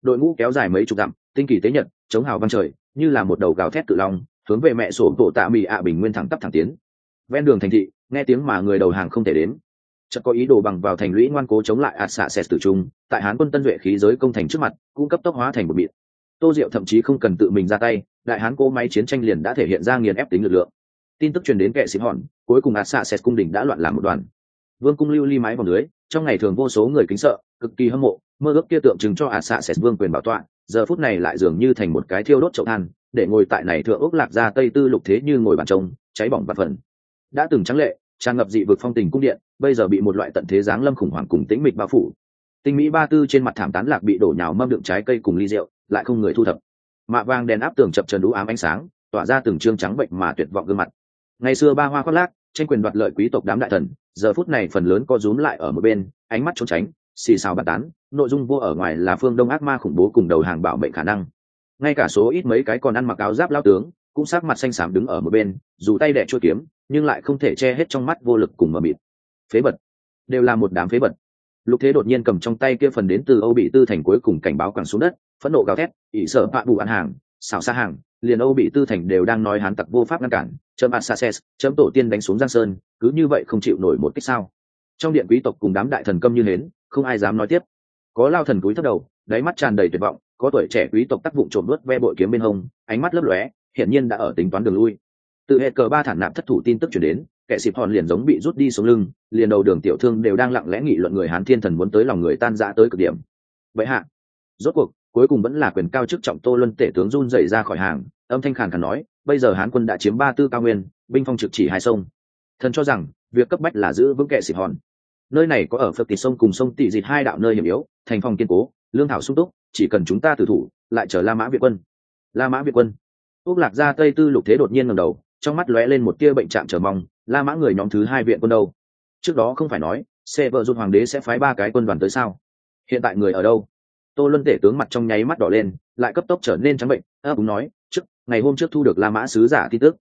đội ngũ kéo dài mấy chục dặm, tinh kỳ tế nhật chống hào vang trời, như là một đầu gào thét tự long, hướng về mẹ sổ bộ tạ mì ạ bình nguyên thẳng tắp thẳng tiến. Ven đường thành thị, nghe tiếng mà người đầu hàng không thể đến, chợt có ý đồ bằng vào thành lũy ngoan cố chống lại ạt xạ sệt tử trung, tại hán quân tân duệ khí giới công thành trước mặt cũng cấp tốc hóa thành một mịn. Tô Diệu thậm chí không cần tự mình ra tay, đại hán cố máy chiến tranh liền đã thể hiện ra nghiền ép tính lực lượng. Tin tức truyền đến kệ xịp hòn, cuối cùng ạt xạ sệt cung đình đã loạn làm một đoàn. Vương cung lưu ly mái vòng lưới, trong ngày thường vô số người kính sợ, cực kỳ hâm mộ, mơ ước kia tượng trưng cho ạt xạ sệt vương quyền bảo tọa, giờ phút này lại dường như thành một cái thiêu đốt chậu than, để ngồi tại này thượng ốc lạc ra tây tư lục thế như ngồi bàn trông, cháy bỏng vạn phần. Đã từng trắng lệ, tràn ngập dị vực phong tình cung điện, bây giờ bị một loại tận thế giáng lâm khủng hoảng cùng tĩnh mịch bao phủ. Tinh mỹ ba tư trên mặt thảm tán lạc bị đổ nhào mâm đựng trái cây cùng ly rượu, lại không người thu thập. Mạ vàng đèn áp tường chập chờn đủ ám ánh sáng, tỏa ra từng trương trắng bệnh mà tuyệt vọng gương mặt. Ngày xưa ba hoa khoác lác, tranh quyền đoạt lợi quý tộc đám đại thần, giờ phút này phần lớn co rúm lại ở một bên, ánh mắt trốn tránh, xì xào bàn tán, nội dung vô ở ngoài là phương đông ác ma khủng bố cùng đầu hàng bảo mệnh khả năng. Ngay cả số ít mấy cái còn ăn mặc áo giáp lao tướng, cũng sắc mặt xanh xám đứng ở một bên, dù tay đẻ chuôi kiếm, nhưng lại không thể che hết trong mắt vô lực cùng mờ mịt. Phế vật, đều là một đám phế vật. Lục Thế đột nhiên cầm trong tay kia phần đến từ Âu Bị Tư thành cuối cùng cảnh báo quẳng xuống đất, phẫn nộ gào thét, ỷ sợ bạ bù ăn hàng, xảo xa hàng, liền Âu Bị Tư thành đều đang nói hán tặc vô pháp ngăn cản, chấm Assasses, chấm tổ tiên đánh xuống Giang Sơn, cứ như vậy không chịu nổi một kích sao? Trong điện quý tộc cùng đám đại thần câm như hến, không ai dám nói tiếp. Có lao thần cúi thấp đầu, đáy mắt tràn đầy tuyệt vọng, có tuổi trẻ quý tộc tác vụng trộm đuốt ve bội kiếm bên hông, ánh mắt lấp lóe, hiển nhiên đã ở tính toán đường lui. Từ hệ cờ ba thản nạp thất thủ tin tức truyền đến, kẻ xịp hòn liền giống bị rút đi xuống lưng, liền đầu đường tiểu thương đều đang lặng lẽ nghị luận người hán thiên thần muốn tới lòng người tan rã tới cực điểm. Vậy hạ, rốt cuộc cuối cùng vẫn là quyền cao chức trọng Tô Luân tể tướng run rẩy ra khỏi hàng, âm thanh khàn khàn nói, bây giờ hán quân đã chiếm ba tư cao nguyên, binh phong trực chỉ hai sông. Thần cho rằng việc cấp bách là giữ vững kẻ xịp hòn. Nơi này có ở phật tỉ sông cùng sông tỉ dịt hai đạo nơi hiểm yếu, thành phòng kiên cố, lương thảo sung túc, chỉ cần chúng ta tử thủ, lại chờ La Mã viện quân. La Mã viện quân. Úc Lạc Gia Tây Tư Lục Thế đột nhiên ngẩng đầu, trong mắt lóe lên một tia bệnh trạng chờ mong. La Mã người nhóm thứ hai viện quân đâu? Trước đó không phải nói xe vợ rút hoàng đế sẽ phái ba cái quân đoàn tới sao? Hiện tại người ở đâu? Tô Luân tể tướng mặt trong nháy mắt đỏ lên, lại cấp tốc trở nên trắng bệnh. Cũng nói, ngày hôm trước thu được La Mã sứ giả tin tức,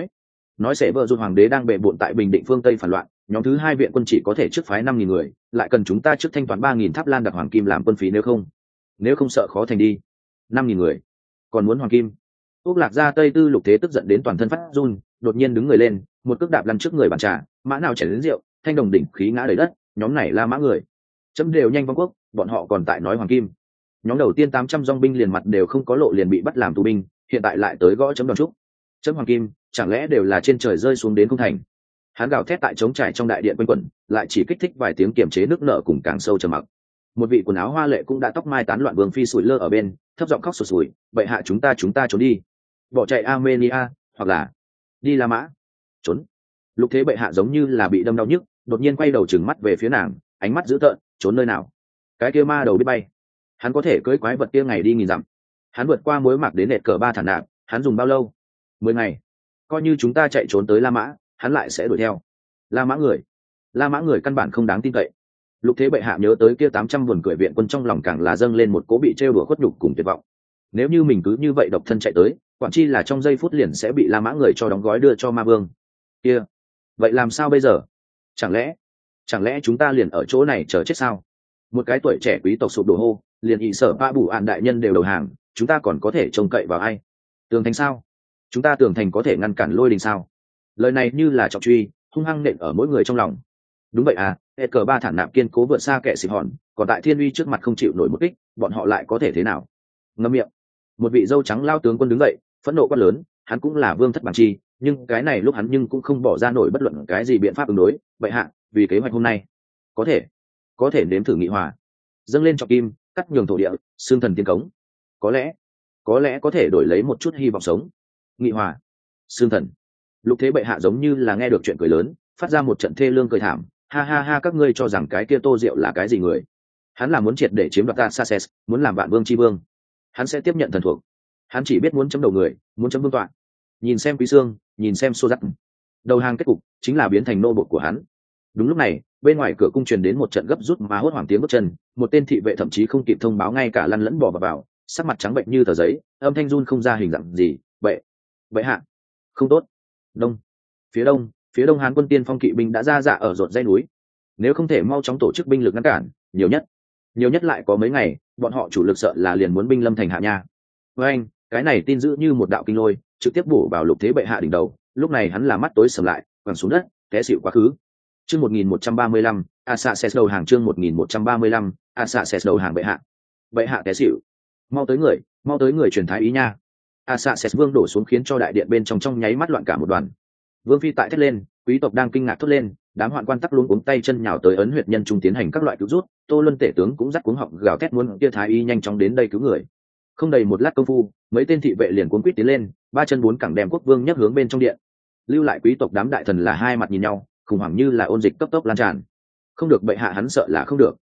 nói sẽ vợ rút hoàng đế đang bệ bội tại Bình Định phương Tây phản loạn, nhóm thứ hai viện quân chỉ có thể trước phái 5.000 người, lại cần chúng ta trước thanh toán 3.000 tháp lan đặc hoàng kim làm quân phí, nếu không sợ khó thành đi. 5.000 người, còn muốn hoàng kim? Úc Lạc Gia Tây Tư Lục Thế tức giận đến toàn thân phát run, đột nhiên đứng người lên, một cước đạp lăn trước người bàn trà, mã nào chảy đến rượu, thanh đồng đỉnh khí ngã đầy đất. Nhóm này La Mã người, chấm đều nhanh vong quốc, bọn họ còn tại nói hoàng kim. Nhóm đầu tiên 800 dòng binh liền mặt đều không có lộ liền bị bắt làm tù binh, hiện tại lại tới gõ chấm đòn trúc. Chấm hoàng kim, chẳng lẽ đều là trên trời rơi xuống đến không thành? Hắn gào thét tại trống trải trong đại điện quanh quẩn, lại chỉ kích thích vài tiếng kiềm chế nước nợ cùng càng sâu trầm mặc. Một vị quần áo hoa lệ cũng đã tóc mai tán loạn vương phi sủi lơ ở bên, thấp giọng khóc sụt sùi, bệ hạ chúng ta trốn đi, bỏ chạy Armenia, hoặc là đi La Mã. Trốn? Lục Thế bệ hạ giống như là bị đâm đau nhức, đột nhiên quay đầu trừng mắt về phía nàng, ánh mắt dữ tợn, trốn nơi nào? Cái kia ma đầu biết bay, hắn có thể cưỡi quái vật kia ngày đi nghìn dặm. Hắn vượt qua mối mạc đến nệt cờ ba thản nạp, hắn dùng bao lâu? 10 ngày. Coi như chúng ta chạy trốn tới La Mã, hắn lại sẽ đuổi theo. La Mã người căn bản không đáng tin cậy. Lục Thế bệ hạ nhớ tới kia 800 buồn cười viện quân, trong lòng càng là dâng lên một cố bị trêu đùa khuất nhục cùng tuyệt vọng. Nếu như mình cứ như vậy độc thân chạy tới, quản chi là trong giây phút liền sẽ bị La Mã người cho đóng gói đưa cho ma vương kia. Vậy làm sao bây giờ? Chẳng lẽ chúng ta liền ở chỗ này chờ chết sao? Một cái tuổi trẻ quý tộc sụp đổ hô, liền ỷ sở ba bù ạn đại nhân đều đầu hàng, chúng ta còn có thể trông cậy vào ai? Tường thành sao? Chúng ta tường thành có thể ngăn cản lôi đình sao? Lời này như là trọng truy, hung hăng nện ở mỗi người trong lòng. Đúng vậy à, hệ cờ ba thản nạp kiên cố vượt xa kẻ xịp hòn, còn tại thiên uy trước mặt không chịu nổi một kích, bọn họ lại có thể thế nào? Ngậm miệng. Một vị dâu trắng lao tướng quân đứng dậy, phẫn nộ quát lớn, hắn cũng là vương thất bản chi, nhưng cái này lúc hắn nhưng cũng không bỏ ra nổi bất luận cái gì biện pháp ứng đối. Vậy hạ, vì kế hoạch hôm nay, có thể nếm thử nghị hòa, dâng lên trọng kim, cắt nhường thổ địa, xương thần tiên cống, có lẽ có thể đổi lấy một chút hy vọng sống. Nghị hòa, xương thần. Lục Thế bệ hạ giống như là nghe được chuyện cười lớn, phát ra một trận thê lương cười thảm, ha ha ha, các ngươi cho rằng cái kia Tô Diệu là cái gì người? Hắn là muốn triệt để chiếm đoạt Assasses, muốn làm vạn vương chi vương. Hắn sẽ tiếp nhận thần thuộc, hắn chỉ biết muốn chấm đầu người, muốn chấm vương tọa. Nhìn xem Quý Sương, nhìn xem Xô Dắt, đầu hàng kết cục chính là biến thành nô bộc của hắn. Đúng lúc này, bên ngoài cửa cung truyền đến một trận gấp rút mà hốt hoảng tiếng bước chân, một tên thị vệ thậm chí không kịp thông báo, ngay cả lăn lẫn bỏ vào, sắc mặt trắng bệnh như tờ giấy, âm thanh run không ra hình dạng gì. Bệ hạ, không tốt. Phía đông Hán quân tiên phong kỵ binh đã ra dạ ở rột dây núi, nếu không thể mau chóng tổ chức binh lực ngăn cản, nhiều nhất nhiều nhất lại có mấy ngày bọn họ chủ lực sợ là liền muốn binh lâm thành hạ nha. Với anh cái này tin dữ như một đạo kinh lôi trực tiếp bổ vào Lục Thế Bệ hạ đỉnh đầu, lúc này hắn là mắt tối sầm lại quẳng xuống đất té xịu quá khứ. Chương 1135, Assassin's đầu hàng. Chương 1135, Assassin's đầu hàng. Bệ hạ té xịu. Mau tới người truyền thái ý nha. Assassin's vương đổ xuống khiến cho đại điện bên trong nháy mắt loạn cả một đoàn. Vương phi tại thét lên, quý tộc đang kinh ngạc thốt lên, đám hoạn quan tắc luống cuống tay chân nhào tới ấn huyệt nhân trung tiến hành các loại cứu rút. Tô Luân tể tướng cũng dắt cuống họng gào thét muốn kia thái y nhanh chóng đến đây cứu người. Không đầy một lát công phu, mấy tên thị vệ liền cuống quýt tiến lên, ba chân bốn cẳng đem quốc vương nhấc hướng bên trong điện. Lưu lại quý tộc đám đại thần là hai mặt nhìn nhau, khủng hoảng như là ôn dịch cấp tốc lan tràn. Không được, bệ hạ hắn sợ là không được.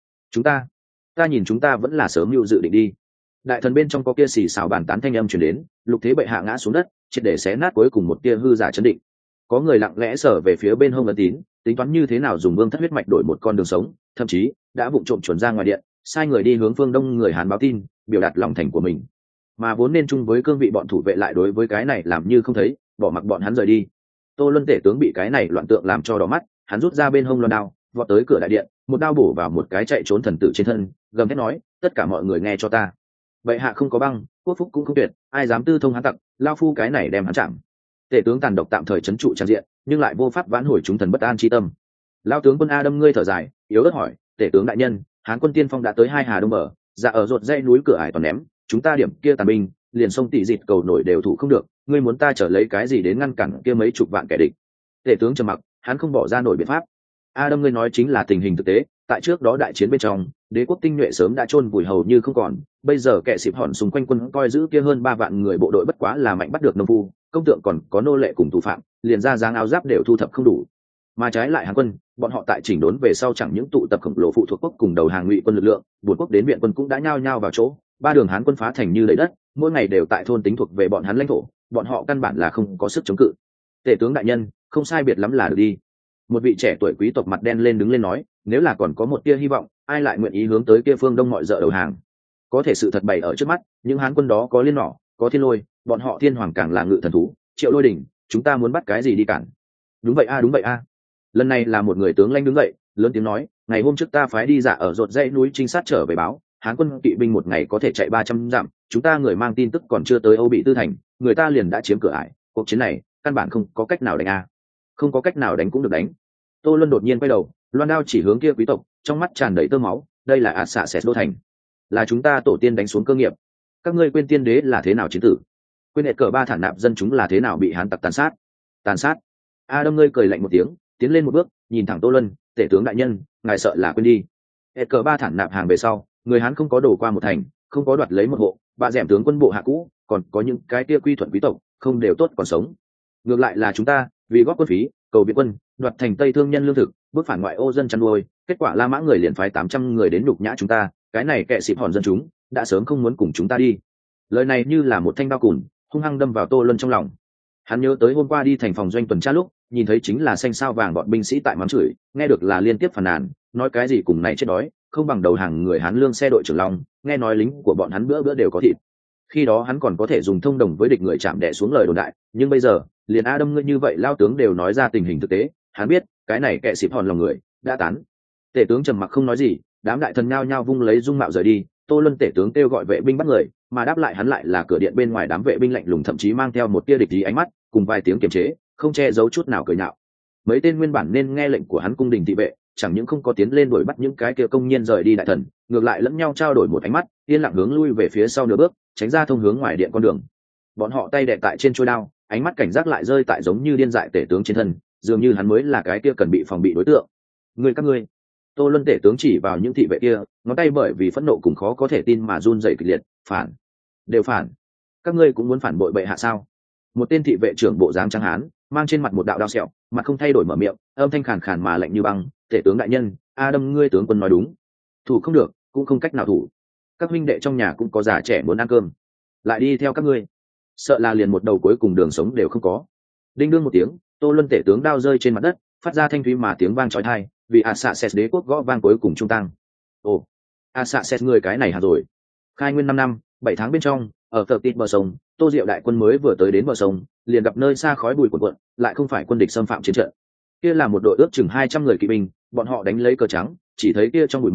Ta nhìn chúng ta vẫn là sớm mưu dự định đi. Đại thần bên trong có kia xì xào bàn tán thanh âm truyền đến, Lục Thế Bệ hạ ngã xuống đất, triệt để xé nát cuối cùng một tia hư giả chấn định. Có người lặng lẽ sở về phía bên hông Ấn Tín, tính toán như thế nào dùng vương thất huyết mạch đổi một con đường sống, thậm chí đã vụng trộm chuẩn ra ngoài điện, sai người đi hướng phương đông người Hán báo tin, biểu đạt lòng thành của mình. Mà vốn nên chung với cương vị bọn thủ vệ lại đối với cái này làm như không thấy, bỏ mặc bọn hắn rời đi. Tô Luân tể tướng bị cái này loạn tượng làm cho đỏ mắt, hắn rút ra bên hông loan đao, vọt tới cửa đại điện, một đao bổ vào một cái chạy trốn thần tử trên thân, gầm thét nói: tất cả mọi người nghe cho ta, bệ hạ không có băng, quốc phúc cũng không tuyệt, ai dám tư thông hắn tặc, lao phu cái này đem hắn chạm. Tể tướng tàn độc tạm thời trấn trụ tràn diện, nhưng lại vô pháp vãn hồi chúng thần bất an chi tâm. Lao tướng quân A Đâm ngươi thở dài, yếu ớt hỏi: tể tướng đại nhân, Hán quân tiên phong đã tới hai hà đông bờ, dạ ở rột dãy núi cửa ải toàn ném, chúng ta điểm kia tàn binh, liền sông tỷ dịt cầu nổi đều thủ không được, ngươi muốn ta trở lấy cái gì đến ngăn cản kia mấy chục vạn kẻ địch? Tể tướng trầm mặc, hắn không bỏ ra nổi biện pháp. A Đâm ngươi nói chính là tình hình thực tế, tại trước đó đại chiến bên trong, đế quốc tinh nhuệ sớm đã chôn vùi hầu như không còn, bây giờ kẻ xịp hòn xung quanh quân coi giữ kia hơn 3 vạn người bộ đội bất quá là mạnh bắt được nông phu, công tượng còn có nô lệ cùng tù phạm, liền ra dáng áo giáp đều thu thập không đủ. Mà trái lại Hán quân, bọn họ tại chỉnh đốn về sau chẳng những tụ tập khổng lồ phụ thuộc quốc cùng đầu hàng ngụy quân lực lượng, buồn quốc đến viện quân cũng đã nhao nhao vào chỗ, ba đường Hán quân phá thành như lấy đất, mỗi ngày đều tại thôn tính thuộc về bọn hắn lãnh thổ, bọn họ căn bản là không có sức chống cự. Tể tướng đại nhân, không sai biệt lắm là được đi. Một vị trẻ tuổi quý tộc mặt đen lên đứng lên nói, nếu là còn có một tia hy vọng, ai lại nguyện ý hướng tới kia phương đông mọi dợ đầu hàng? Có thể sự thật bày ở trước mắt, những Hán quân đó có liên nỏ, có thiên lôi, bọn họ thiên hoàng càng là ngự thần thú, Triệu Lôi Đỉnh, chúng ta muốn bắt cái gì đi cản? Đúng vậy a. Lần này là một người tướng lãnh đứng dậy, lớn tiếng nói, ngày hôm trước ta phái đi giả ở rột dãy núi trinh sát trở về báo, Hán quân kỵ binh một ngày có thể chạy 300 dặm, chúng ta người mang tin tức còn chưa tới Âu Bị Tư thành, người ta liền đã chiếm cửa ải, cuộc chiến này căn bản không có cách nào đánh a. Không có cách nào đánh cũng được đánh. Tô Luân đột nhiên quay đầu, loan đao chỉ hướng kia quý tộc, trong mắt tràn đầy tơ máu, đây là Assassin's đô thành, là chúng ta tổ tiên đánh xuống cơ nghiệp. Các ngươi quên tiên đế là thế nào chiến tử, quên hệ cờ ba thản nạp dân chúng là thế nào bị Hán tặc tàn sát. A Đâm ngươi cười lạnh một tiếng, tiến lên một bước, nhìn thẳng Tô Luân, tể tướng đại nhân, ngài sợ là quên đi. Hệ cờ ba thản nạp hàng về sau, người Hán không có đổ qua một thành, không có đoạt lấy một hộ, bà dẻm tướng quân bộ hạ cũ, còn có những cái kia quy thuận quý tộc, không đều tốt còn sống. Ngược lại là chúng ta, vì góp quân phí, cầu viện quân, đoạt thành Tây thương nhân lương thực, bước phản ngoại ô dân chăn nuôi, kết quả La Mã người liền phái 800 người đến nhục nhã chúng ta, cái này kẻ xịp hòn dân chúng, đã sớm không muốn cùng chúng ta đi. Lời này như là một thanh đao cùn, hung hăng đâm vào Tô Luân trong lòng. Hắn nhớ tới hôm qua đi thành phòng doanh tuần tra lúc, nhìn thấy chính là xanh sao vàng bọn binh sĩ tại mắng chửi, nghe được là liên tiếp phàn nàn, nói cái gì cùng này chết đói, không bằng đầu hàng người Hán lương xe đội trưởng long, nghe nói lính của bọn hắn bữa bữa đều có thịt. Khi đó hắn còn có thể dùng thông đồng với địch người chạm đè xuống lời đồn đại, nhưng bây giờ, liền A Đâm ngươi như vậy lao tướng đều nói ra tình hình thực tế, hắn biết, cái này kẻ xịp hòn lòng người đã tán. Tể tướng trầm mặc không nói gì, đám đại thần nhao nhao vung lấy dung mạo rời đi. Tô Luân tể tướng kêu gọi vệ binh bắt người, mà đáp lại hắn lại là cửa điện bên ngoài đám vệ binh lạnh lùng, thậm chí mang theo một tia địch ý ánh mắt, cùng vài tiếng kiềm chế, không che giấu chút nào cười nhạo. Mấy tên nguyên bản nên nghe lệnh của hắn cung đình thị vệ, chẳng những không có tiến lên đuổi bắt những cái kia công nhân rời đi đại thần, ngược lại lẫn nhau trao đổi một ánh mắt, yên lặng hướng lui về phía sau nửa bước, tránh ra thông hướng ngoài điện con đường. Bọn họ tay đè tại trên chuôi đao, ánh mắt cảnh giác lại rơi tại giống như điên dại tể tướng trên thân, dường như hắn mới là cái kia cần bị phòng bị đối tượng. Các ngươi. Tô Luân tể tướng chỉ vào những thị vệ kia, ngón tay bởi vì phẫn nộ cùng khó có thể tin mà run rẩy kịch liệt, phản, đều phản. Các ngươi cũng muốn phản bội bệ hạ sao? Một tên thị vệ trưởng bộ dáng trắng hán, mang trên mặt một đạo đao sẹo, mặt không thay đổi mở miệng, âm thanh khàn khàn mà lạnh như băng, tể tướng đại nhân, A Đâm ngươi tướng quân nói đúng, thủ không được, cũng không cách nào thủ. Các huynh đệ trong nhà cũng có già trẻ muốn ăn cơm, lại đi theo các ngươi, sợ là liền một đầu cuối cùng đường sống đều không có. Đinh đương một tiếng, Tô Luân tể tướng đao rơi trên mặt đất, phát ra thanh thúy mà tiếng vang chói tai, vì Assassin's đế quốc gõ vang cuối cùng trung tăng. Ồ, Assassin's người cái này hả rồi? Khai nguyên 5 năm, 7 tháng bên trong, ở tờ tít bờ sông, Tô Diệu đại quân mới vừa tới đến bờ sông, liền gặp nơi xa khói bụi cuộn cuộn, lại không phải quân địch xâm phạm chiến trận. Kia là một đội ước chừng 200 người kỵ binh, bọn họ đánh lấy cờ trắng, chỉ thấy kia trong bụi mù,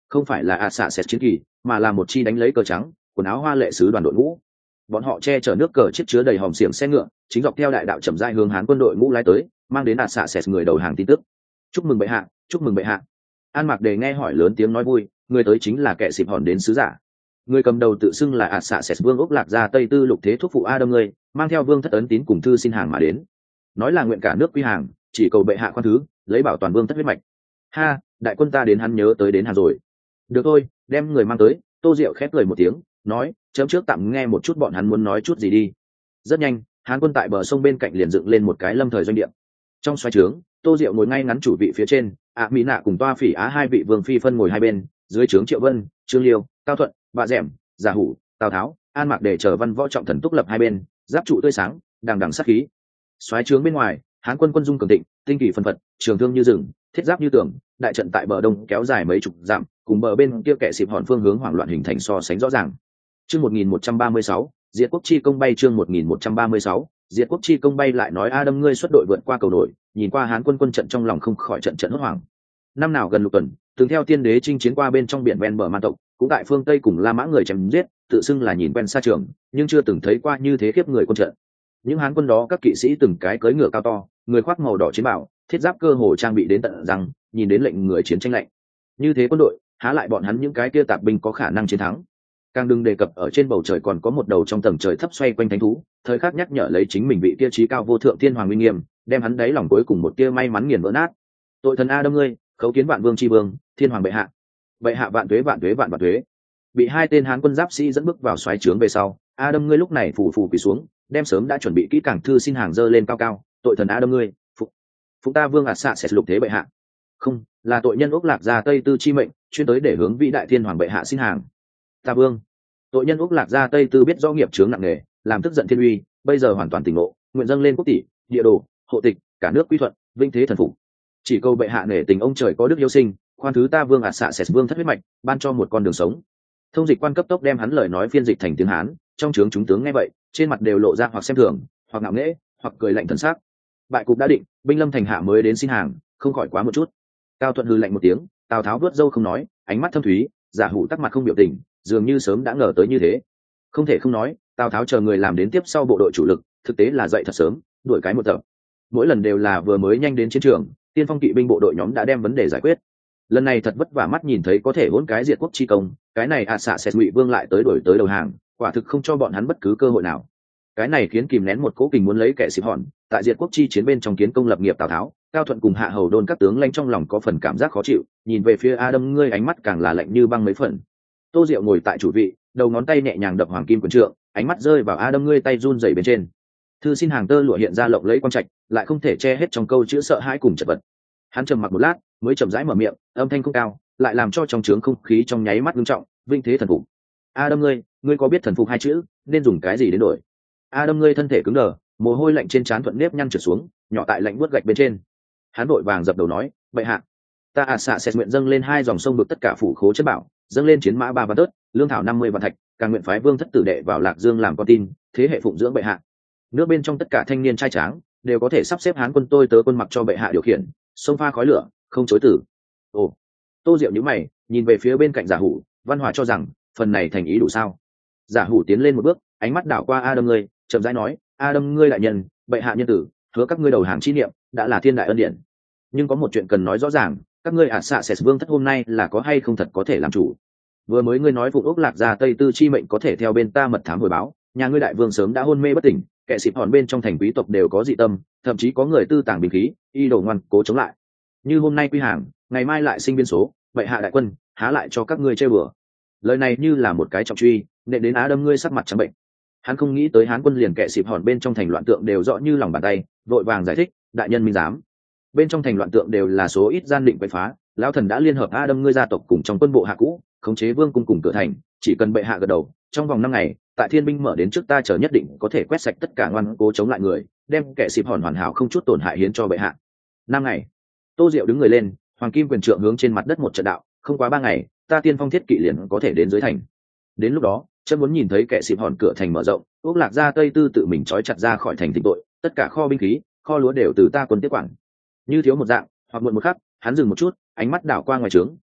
không phải là ạ xạ xẹt chiến kỳ, mà là một chi đánh lấy cờ trắng, quần áo hoa lệ sứ đoàn đội ngũ. Bọn họ che chở nước cờ chiếc chứa đầy hòm xiềng xe ngựa, chính dọc theo đại đạo chậm rãi hướng Hán quân đội ngũ lái tới, mang đến ạ xạ xẹt người đầu hàng tin tức. Chúc mừng bệ hạ, chúc mừng bệ hạ. An Mạc Đề nghe hỏi lớn tiếng nói vui, người tới chính là kẻ xịp hòn đến sứ giả. Người cầm đầu tự xưng là ạ xạ xẹt vương úc lạc gia tây tư lục thế thuốc phụ a đông người, mang theo vương thất ấn tín cùng thư xin hàng mà đến, nói là nguyện cả nước quy hàng, chỉ cầu bệ hạ khoan thứ, lấy bảo toàn vương thất huyết mạch. Ha, đại quân ta đến hắn nhớ tới đến hàng rồi. Được thôi, đem người mang tới. Tô Diệu khép cười một tiếng, nói, chấm trước tạm nghe một chút bọn hắn muốn nói chút gì đi. Rất nhanh, Hán quân tại bờ sông bên cạnh liền dựng lên một cái lâm thời doanh địa. Trong xoáy trướng, Tô Diệu ngồi ngay ngắn chủ vị phía trên, Mỹ Nạ cùng Toa Phỉ Á hai vị vương phi phân ngồi hai bên, dưới trướng Triệu Vân, Trương Liêu, Cao Thuận, Bạ Dẻm, Giả Hủ, Tào Tháo, An Mạc để chờ văn võ trọng thần túc lập hai bên, giáp trụ tươi sáng, đằng đằng sát khí. Xoáy trướng bên ngoài, Hán quân quân dung cường thịnh, tinh kỳ phân phật, trường thương như rừng, thiết giáp như tường, đại trận tại bờ đông kéo dài mấy chục dặm, cùng bờ bên kia kẻ xịp hòn phương hướng hoảng loạn hình thành so sánh rõ ràng. Chương 1136, Diệt Quốc Chi công bay. Chương 1136, Diệt Quốc Chi công bay. Lại nói Adam ngươi xuất đội vượt qua cầu nổi, nhìn qua Hán quân quân trận trong lòng không khỏi trận trận hốt hoảng. Năm nào gần lục tuần, từng theo tiên đế chinh chiến qua bên trong biển ven bờ Man tộc, cũng tại phương Tây cùng La Mã người chém giết, tự xưng là nhìn quen xa trường, nhưng chưa từng thấy qua như thế khiếp người quân trận. Những Hán quân đó các kỵ sĩ từng cái cưỡi ngựa cao to, người khoác màu đỏ chiến bào, thiết giáp cơ hồ trang bị đến tận răng, nhìn đến lệnh người chiến tranh lạnh. Như thế quân đội, há lại bọn hắn những cái kia tạp binh có khả năng chiến thắng. Càng đừng đề cập ở trên bầu trời còn có một đầu trong tầng trời thấp xoay quanh thánh thú, thời khắc nhắc nhở lấy chính mình vị kia trí cao vô thượng thiên hoàng uy nghiêm, đem hắn đáy lòng cuối cùng một tia may mắn nghiền vỡ nát. Tội thần A Đông ngươi, khấu kiến vạn vương tri vương, thiên hoàng bệ hạ. Bệ hạ vạn tuế vạn tuế vạn vạn tuế. Bị hai tên Hán quân giáp sĩ dẫn bước vào xoáy trướng về sau, A Đông ngươi lúc này phù phù quỳ xuống, đem sớm đã chuẩn bị kỹ càng thư xin hàng dơ lên cao cao. Tội thần A Đông ngươi, phụ ta vương xạ sẽ lục thế bệ hạ. Không, là tội nhân úc lạc gia tây tư chi mệnh, chuyên tới để hướng vĩ đại thiên hoàng bệ hạ xin hàng. Ta vương. Tội nhân úc lạc gia tây tư biết rõ nghiệp chướng nặng nề, làm tức giận thiên uy, bây giờ hoàn toàn tỉnh ngộ, nguyện dâng lên quốc tỷ, địa đồ, hộ tịch, cả nước quy thuận, vinh thế thần phục. Chỉ câu bệ hạ nể tình ông trời có đức yêu sinh, khoan thứ ta vương xạ sẽ vương thất huyết mạch, ban cho một con đường sống. Thông dịch quan cấp tốc đem hắn lời nói phiên dịch thành tiếng Hán, trong trướng chúng tướng nghe vậy, trên mặt đều lộ ra hoặc xem thường, hoặc ngạo nghễ, hoặc cười lạnh thần sắc. Bại cục đã định, binh lâm thành hạ mới đến xin hàng, không khỏi quá một chút. Cao Thuận hừ lạnh một tiếng, Tào Tháo vớt râu không nói, ánh mắt thâm thúy, Giả Hủ tắc mặt không biểu tình, dường như sớm đã ngờ tới như thế. Không thể không nói, Tào Tháo chờ người làm đến tiếp sau bộ đội chủ lực, thực tế là dậy thật sớm, đuổi cái một tập. Mỗi lần đều là vừa mới nhanh đến chiến trường, tiên phong kỵ binh bộ đội nhóm đã đem vấn đề giải quyết. Lần này thật vất vả mắt nhìn thấy có thể hỗn cái diệt quốc chi công, cái này xạ sẽ Ngụy Vương lại tới đuổi tới đầu hàng, quả thực không cho bọn hắn bất cứ cơ hội nào. Cái này khiến kìm nén một cố kình muốn lấy kẻ xịp hòn, tại diệt quốc chi chiến bên trong kiến công lập nghiệp Tào Tháo, Cao Thuận cùng Hạ Hầu Đôn các tướng lãnh trong lòng có phần cảm giác khó chịu, nhìn về phía Adam ngươi ánh mắt càng là lạnh như băng mấy phần. Tô Diệu ngồi tại chủ vị, đầu ngón tay nhẹ nhàng đập hoàng kim quyền trượng, ánh mắt rơi vào Adam ngươi tay run rẩy bên trên. Thư xin hàng tơ lụa hiện ra lộng lẫy quang trạch, lại không thể che hết trong câu chữ sợ hãi cùng chật vật. Hắn trầm mặc một lát, mới chậm rãi mở miệng, âm thanh không cao, lại làm cho trong trướng không khí trong nháy mắt nghiêm trọng, vinh thế thần phục. Adam ngươi có biết thần phục hai chữ nên dùng cái gì đến đổi? Adam ngươi thân thể cứng đờ, mồ hôi lạnh trên trán thuận nếp nhăn trượt xuống, nhỏ tại lạnh buốt gạch bên trên. Hắn vội vàng dập đầu nói, bệ hạ, ta xạ sẽ nguyện dâng lên hai dòng sông được tất cả phủ khố chất bảo, dâng lên chiến mã 3 vạn tớt, lương thảo 50 vạn thạch, càng nguyện phái vương thất tử đệ vào Lạc Dương làm con tin, thế hệ phụng dưỡng bệ hạ. Nước bên trong tất cả thanh niên trai tráng đều có thể sắp xếp Hán quân tôi tớ quân mặc cho bệ hạ điều khiển, sông pha khói lửa, không chối từ. Ồ, Tô Diệu nhíu mày, nhìn về phía bên cạnh Giả Hủ, Văn Hòa cho rằng phần này thành ý đủ sao? Giả Hủ tiến lên một bước, ánh mắt đảo qua Adam ngươi, chậm rãi nói, Adam ngươi đại nhân, bệ hạ nhân tử, hứa các ngươi đầu hàng chi niệm, đã là thiên đại ân điển. Nhưng có một chuyện cần nói rõ ràng, các ngươi xạ sẽ vương thất hôm nay là có hay không thật có thể làm chủ. Vừa mới ngươi nói vụ ốc lạc gia tây tư chi mệnh có thể theo bên ta mật thám hồi báo, nhà ngươi đại vương sớm đã hôn mê bất tỉnh, kẻ xịp hòn bên trong thành quý tộc đều có dị tâm, thậm chí có người tư tàng binh khí, y đồ ngoan cố chống lại. Như hôm nay quy hàng, ngày mai lại sinh biên số, vậy hạ đại quân há lại cho các ngươi chơi bừa. Lời này như là một cái trọng truy, nện đến Adam ngươi sắc mặt trắng bệnh. Hắn không nghĩ tới Hán quân liền kẻ xịp hòn bên trong thành loạn tượng đều rõ như lòng bàn tay, vội vàng giải thích, đại nhân minh giám, bên trong thành loạn tượng đều là số ít gian định quậy phá, lão thần đã liên hợp Adam ngươi gia tộc cùng trong quân bộ hạ cũ, khống chế vương cung cùng cửa thành, chỉ cần bệ hạ gật đầu, trong vòng 5 ngày, tại thiên binh mở đến trước ta chờ nhất định có thể quét sạch tất cả ngoan cố chống lại người, đem kẻ xịp hòn hoàn hảo không chút tổn hại hiến cho bệ hạ. 5 ngày. Tô Diệu đứng người lên, hoàng kim quyền trượng hướng trên mặt đất một trận đạo, không quá 3 ngày, ta tiên phong thiết kỵ liền có thể đến dưới thành. Đến lúc đó, chân muốn nhìn thấy kẻ xịp hòn cửa thành mở rộng, ước lạc gia tây tư tự mình trói chặt ra khỏi thành tịnh tội, tất cả kho binh khí, kho lúa đều từ ta quân tiếp quản. Như thiếu một dạng, hoặc muộn một khắc, hắn dừng một chút, ánh mắt đảo qua ngoài trướng,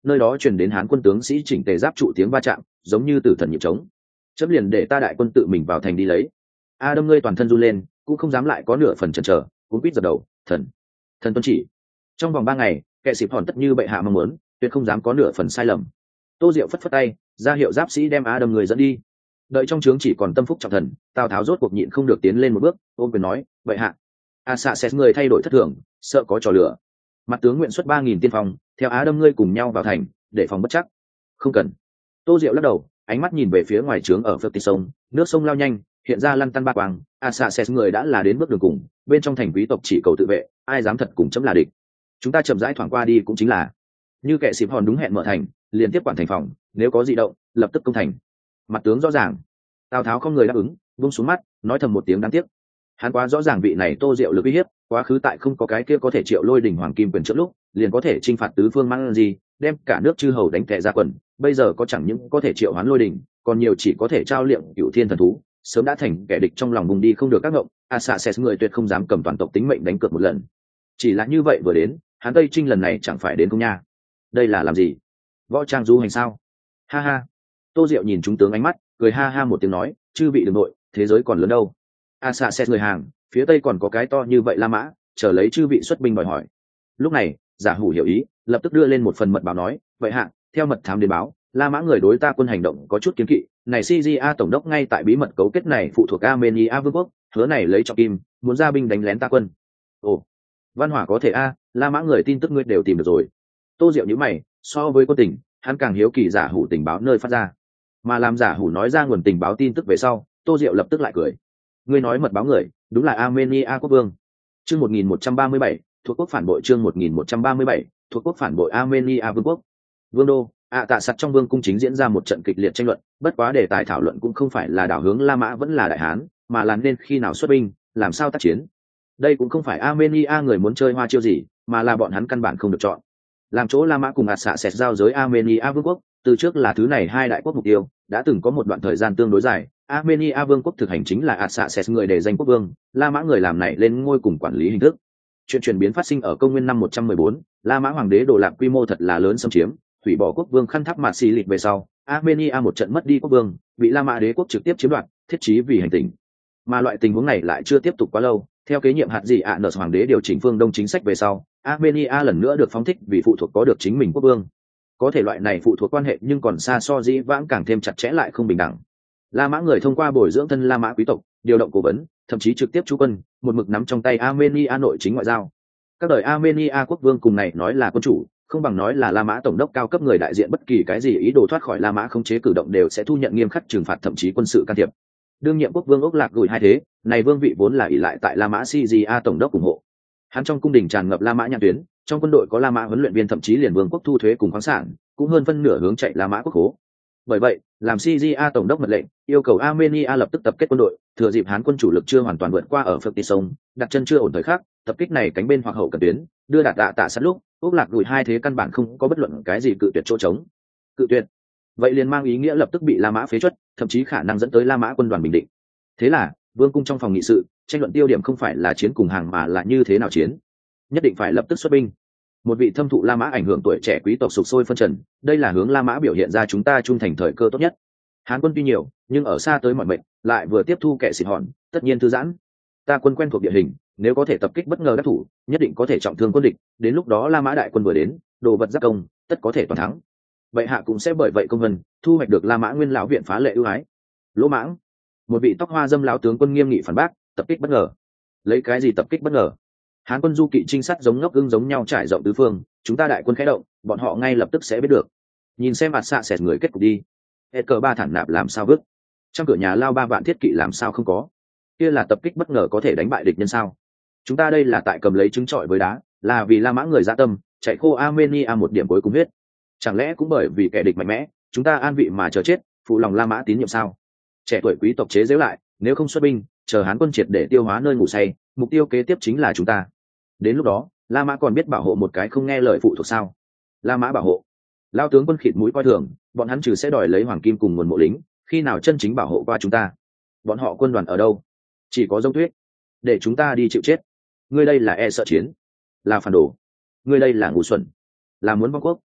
nơi đó truyền đến Hán quân tướng sĩ chỉnh tề giáp trụ tiếng va chạm, giống như tử thần nhịp trống. Chấm liền để ta đại quân tự mình vào thành đi lấy. Adam ngươi toàn thân run lên, cũng không dám lại có nửa phần chần chờ, cuống quýt dập đầu, thần tuân chỉ. Trong vòng 3 ngày, kẻ xịp hòn tất như bệ hạ mong muốn, tuyệt không dám có nửa phần sai lầm. Tô Diệu phất phất tay, ra hiệu giáp sĩ đem Adam người dẫn đi. Đợi trong trướng chỉ còn tâm phúc trọng thần, Tào Tháo rốt cuộc nhịn không được tiến lên một bước, ôm quyền nói, bệ hạ. Sẽ người thay đổi thất thường, sợ có trò lửa. Mặt tướng nguyện xuất 3.000 tiên phong, theo Adam ngươi cùng nhau vào thành, để phòng bất chắc. Không cần. Tô Diệu lắc đầu, ánh mắt nhìn về phía ngoài trướng ở phật tì sông, nước sông lao nhanh, hiện ra lăn tăn ba quang. Sẽ người đã là đến bước đường cùng, bên trong thành quý tộc chỉ cầu tự vệ, ai dám thật cùng chấm là địch. Chúng ta chậm rãi thoảng qua đi cũng chính là. Như kẻ xịp hòn đúng hẹn mở thành, liền tiếp quản thành phòng, nếu có dị động, lập tức công thành. Mặt tướng rõ ràng. Tào Tháo không người đáp ứng, buông xuống mắt, nói thầm một tiếng đáng tiếc. Hắn quá rõ ràng vị này Tô Diệu lực uy hiếp, quá khứ tại không có cái kia có thể triệu lôi đỉnh hoàng kim quyền trước lúc, liền có thể chinh phạt tứ phương mang gì, đem cả nước chư hầu đánh tè ra quần. Bây giờ có chẳng những có thể triệu hoán lôi đỉnh, còn nhiều chỉ có thể trao liệm cửu thiên thần thú, sớm đã thành kẻ địch trong lòng vùng đi không được các ngộng. Sẽ người tuyệt không dám cầm toàn tộc tính mệnh đánh cược một lần. Chỉ là như vậy vừa đến, hắn Tây Trinh lần này chẳng phải đến không nha. Đây là làm gì? Võ trang du hành sao? Ha ha. Tô Diệu nhìn chúng tướng ánh mắt, cười ha ha một tiếng nói, chư vị đừng nội, thế giới còn lớn đâu. Sẽ người hàng, phía tây còn có cái to như vậy La Mã, chờ lấy chư vị xuất binh đòi hỏi. Lúc này, Giả Hủ hiểu ý, lập tức đưa lên một phần mật báo nói, vậy hạ, theo mật thám đến báo, La Mã người đối ta quân hành động có chút kiến kỵ, này CJA tổng đốc ngay tại bí mật cấu kết này phụ thuộc Armenia vương quốc, hứa này lấy trọng kim, muốn ra binh đánh lén ta quân. Ồ, văn hỏa có thể La Mã người tin tức ngươi đều tìm được rồi. Tô Diệu nhíu mày, so với quân tình, hắn càng hiếu kỳ Giả Hủ tình báo nơi phát ra. Mà làm Giả Hủ nói ra nguồn tình báo tin tức về sau, Tô Diệu lập tức lại cười. Ngươi nói mật báo người, đúng là Armenia quốc vương. Chương 1137, thuộc quốc phản bội. Chương 1137, thuộc quốc phản bội Armenia vương quốc. Vương đô, Tạ Sắt trong vương cung chính diễn ra một trận kịch liệt tranh luận, bất quá đề tài thảo luận cũng không phải là đảo hướng La Mã vẫn là Đại Hán, mà là nên khi nào xuất binh, làm sao tác chiến. Đây cũng không phải Armenia người muốn chơi hoa chiêu gì, mà là bọn hắn căn bản không được chọn. Làm chỗ La Mã cùng Sẽ giao giới Armenia vương quốc, từ trước là thứ này hai đại quốc mục tiêu, đã từng có một đoạn thời gian tương đối dài. Armenia vương quốc thực hành chính là Sẽ người để danh quốc vương, La Mã người làm này lên ngôi cùng quản lý hình thức. Chuyện chuyển biến phát sinh ở công nguyên năm 114, La Mã hoàng đế đồ lạc quy mô thật là lớn xâm chiếm, hủy bỏ quốc vương khăn tháp mạt xì lịch về sau, Armenia một trận mất đi quốc vương, bị La Mã đế quốc trực tiếp chiếm đoạt, thiết trí vì hành tình. Mà loại tình huống này lại chưa tiếp tục quá lâu, theo kế nhiệm hạt gì nợ hoàng đế điều chỉnh phương đông chính sách về sau, Armenia lần nữa được phóng thích vì phụ thuộc có được chính mình quốc vương. Có thể loại này phụ thuộc quan hệ nhưng còn xa so dĩ vãng càng thêm chặt chẽ lại không bình đẳng. La Mã người thông qua bồi dưỡng thân La Mã quý tộc, điều động cố vấn, thậm chí trực tiếp trú quân, một mực nắm trong tay Armenia nội chính ngoại giao. Các đời Armenia quốc vương cùng này nói là quân chủ, không bằng nói là La Mã tổng đốc cao cấp người đại diện, bất kỳ cái gì ý đồ thoát khỏi La Mã khống chế cử động đều sẽ thu nhận nghiêm khắc trừng phạt, thậm chí quân sự can thiệp. Đương nhiệm quốc vương Ốc Lạc gửi hai thế, này vương vị vốn là ỷ lại tại La Mã CJA tổng đốc ủng hộ. Hắn trong cung đình tràn ngập La Mã nhãn tuyến, trong quân đội có La Mã huấn luyện viên, thậm chí liền vương quốc thu thuế cùng khoáng sản, cũng hơn phân nửa hướng chạy La Mã quốc khố. Bởi vậy, làm CJA tổng đốc mật lệnh, yêu cầu Armenia lập tức tập kết quân đội, thừa dịp Hán quân chủ lực chưa hoàn toàn vượt qua ở phật tì sông, đặt chân chưa ổn thời khắc, tập kích này cánh bên hoặc hậu cần tuyến, đưa đạt Tạ sát lúc, Ốc Lạc gửi hai thế căn bản không có bất luận cái gì cự tuyệt chỗ trống. Cự tuyệt, vậy liền mang ý nghĩa lập tức bị La Mã phế truất, thậm chí khả năng dẫn tới La Mã quân đoàn bình định. Thế là, vương cung trong phòng nghị sự, tranh luận tiêu điểm không phải là chiến cùng hàng mà là như thế nào chiến. Nhất định phải lập tức xuất binh. Một vị thâm thụ La Mã ảnh hưởng tuổi trẻ quý tộc sục sôi phân trần, đây là hướng La Mã biểu hiện ra chúng ta trung thành thời cơ tốt nhất. Hán quân tuy nhiều, nhưng ở xa tới mọi mệnh, lại vừa tiếp thu kẻ xịt hòn, tất nhiên thư giãn. Ta quân quen thuộc địa hình, nếu có thể tập kích bất ngờ đắc thủ, nhất định có thể trọng thương quân địch, đến lúc đó La Mã đại quân vừa đến, đồ vật giáp công, tất có thể toàn thắng. Vậy hạ cũng sẽ bởi vậy công vân, thu hoạch được La Mã nguyên lão viện phá lệ ưu ái. Lỗ mãng. Một vị tóc hoa dâm lão tướng quân nghiêm nghị phản bác, tập kích bất ngờ. Lấy cái gì tập kích bất ngờ? Hán quân du kỵ trinh sát giống ngốc ưng giống nhau trải rộng tứ phương, chúng ta đại quân khẽ động, bọn họ ngay lập tức sẽ biết được. Nhìn xem Sẽ người kết cục đi. Hết cờ ba thản nạp làm sao vứt? Trong cửa nhà lao 3 vạn thiết kỵ làm sao không có? Kia là tập kích bất ngờ có thể đánh bại địch nhân sao? Chúng ta đây là tại cầm lấy trứng trọi với đá, là vì La Mã người dạ tâm, chạy khô Armenia một điểm cuối cùng huyết. Chẳng lẽ cũng bởi vì kẻ địch mạnh mẽ, chúng ta an vị mà chờ chết, phụ lòng La Mã tín nhiệm sao? Trẻ tuổi quý tộc chế giễu lại, nếu không xuất binh, chờ Hán quân triệt để tiêu hóa nơi ngủ say, mục tiêu kế tiếp chính là chúng ta. Đến lúc đó, La Mã còn biết bảo hộ một cái không nghe lời phụ thuộc sao? La Mã bảo hộ? Lao tướng quân khịt mũi coi thường, bọn hắn trừ sẽ đòi lấy hoàng kim cùng nguồn mộ lính, khi nào chân chính bảo hộ qua chúng ta? Bọn họ quân đoàn ở đâu? Chỉ có giống tuyết, để chúng ta đi chịu chết. Ngươi đây là sợ chiến, là phản đồ. Ngươi đây là ngu xuẩn, là muốn vong quốc.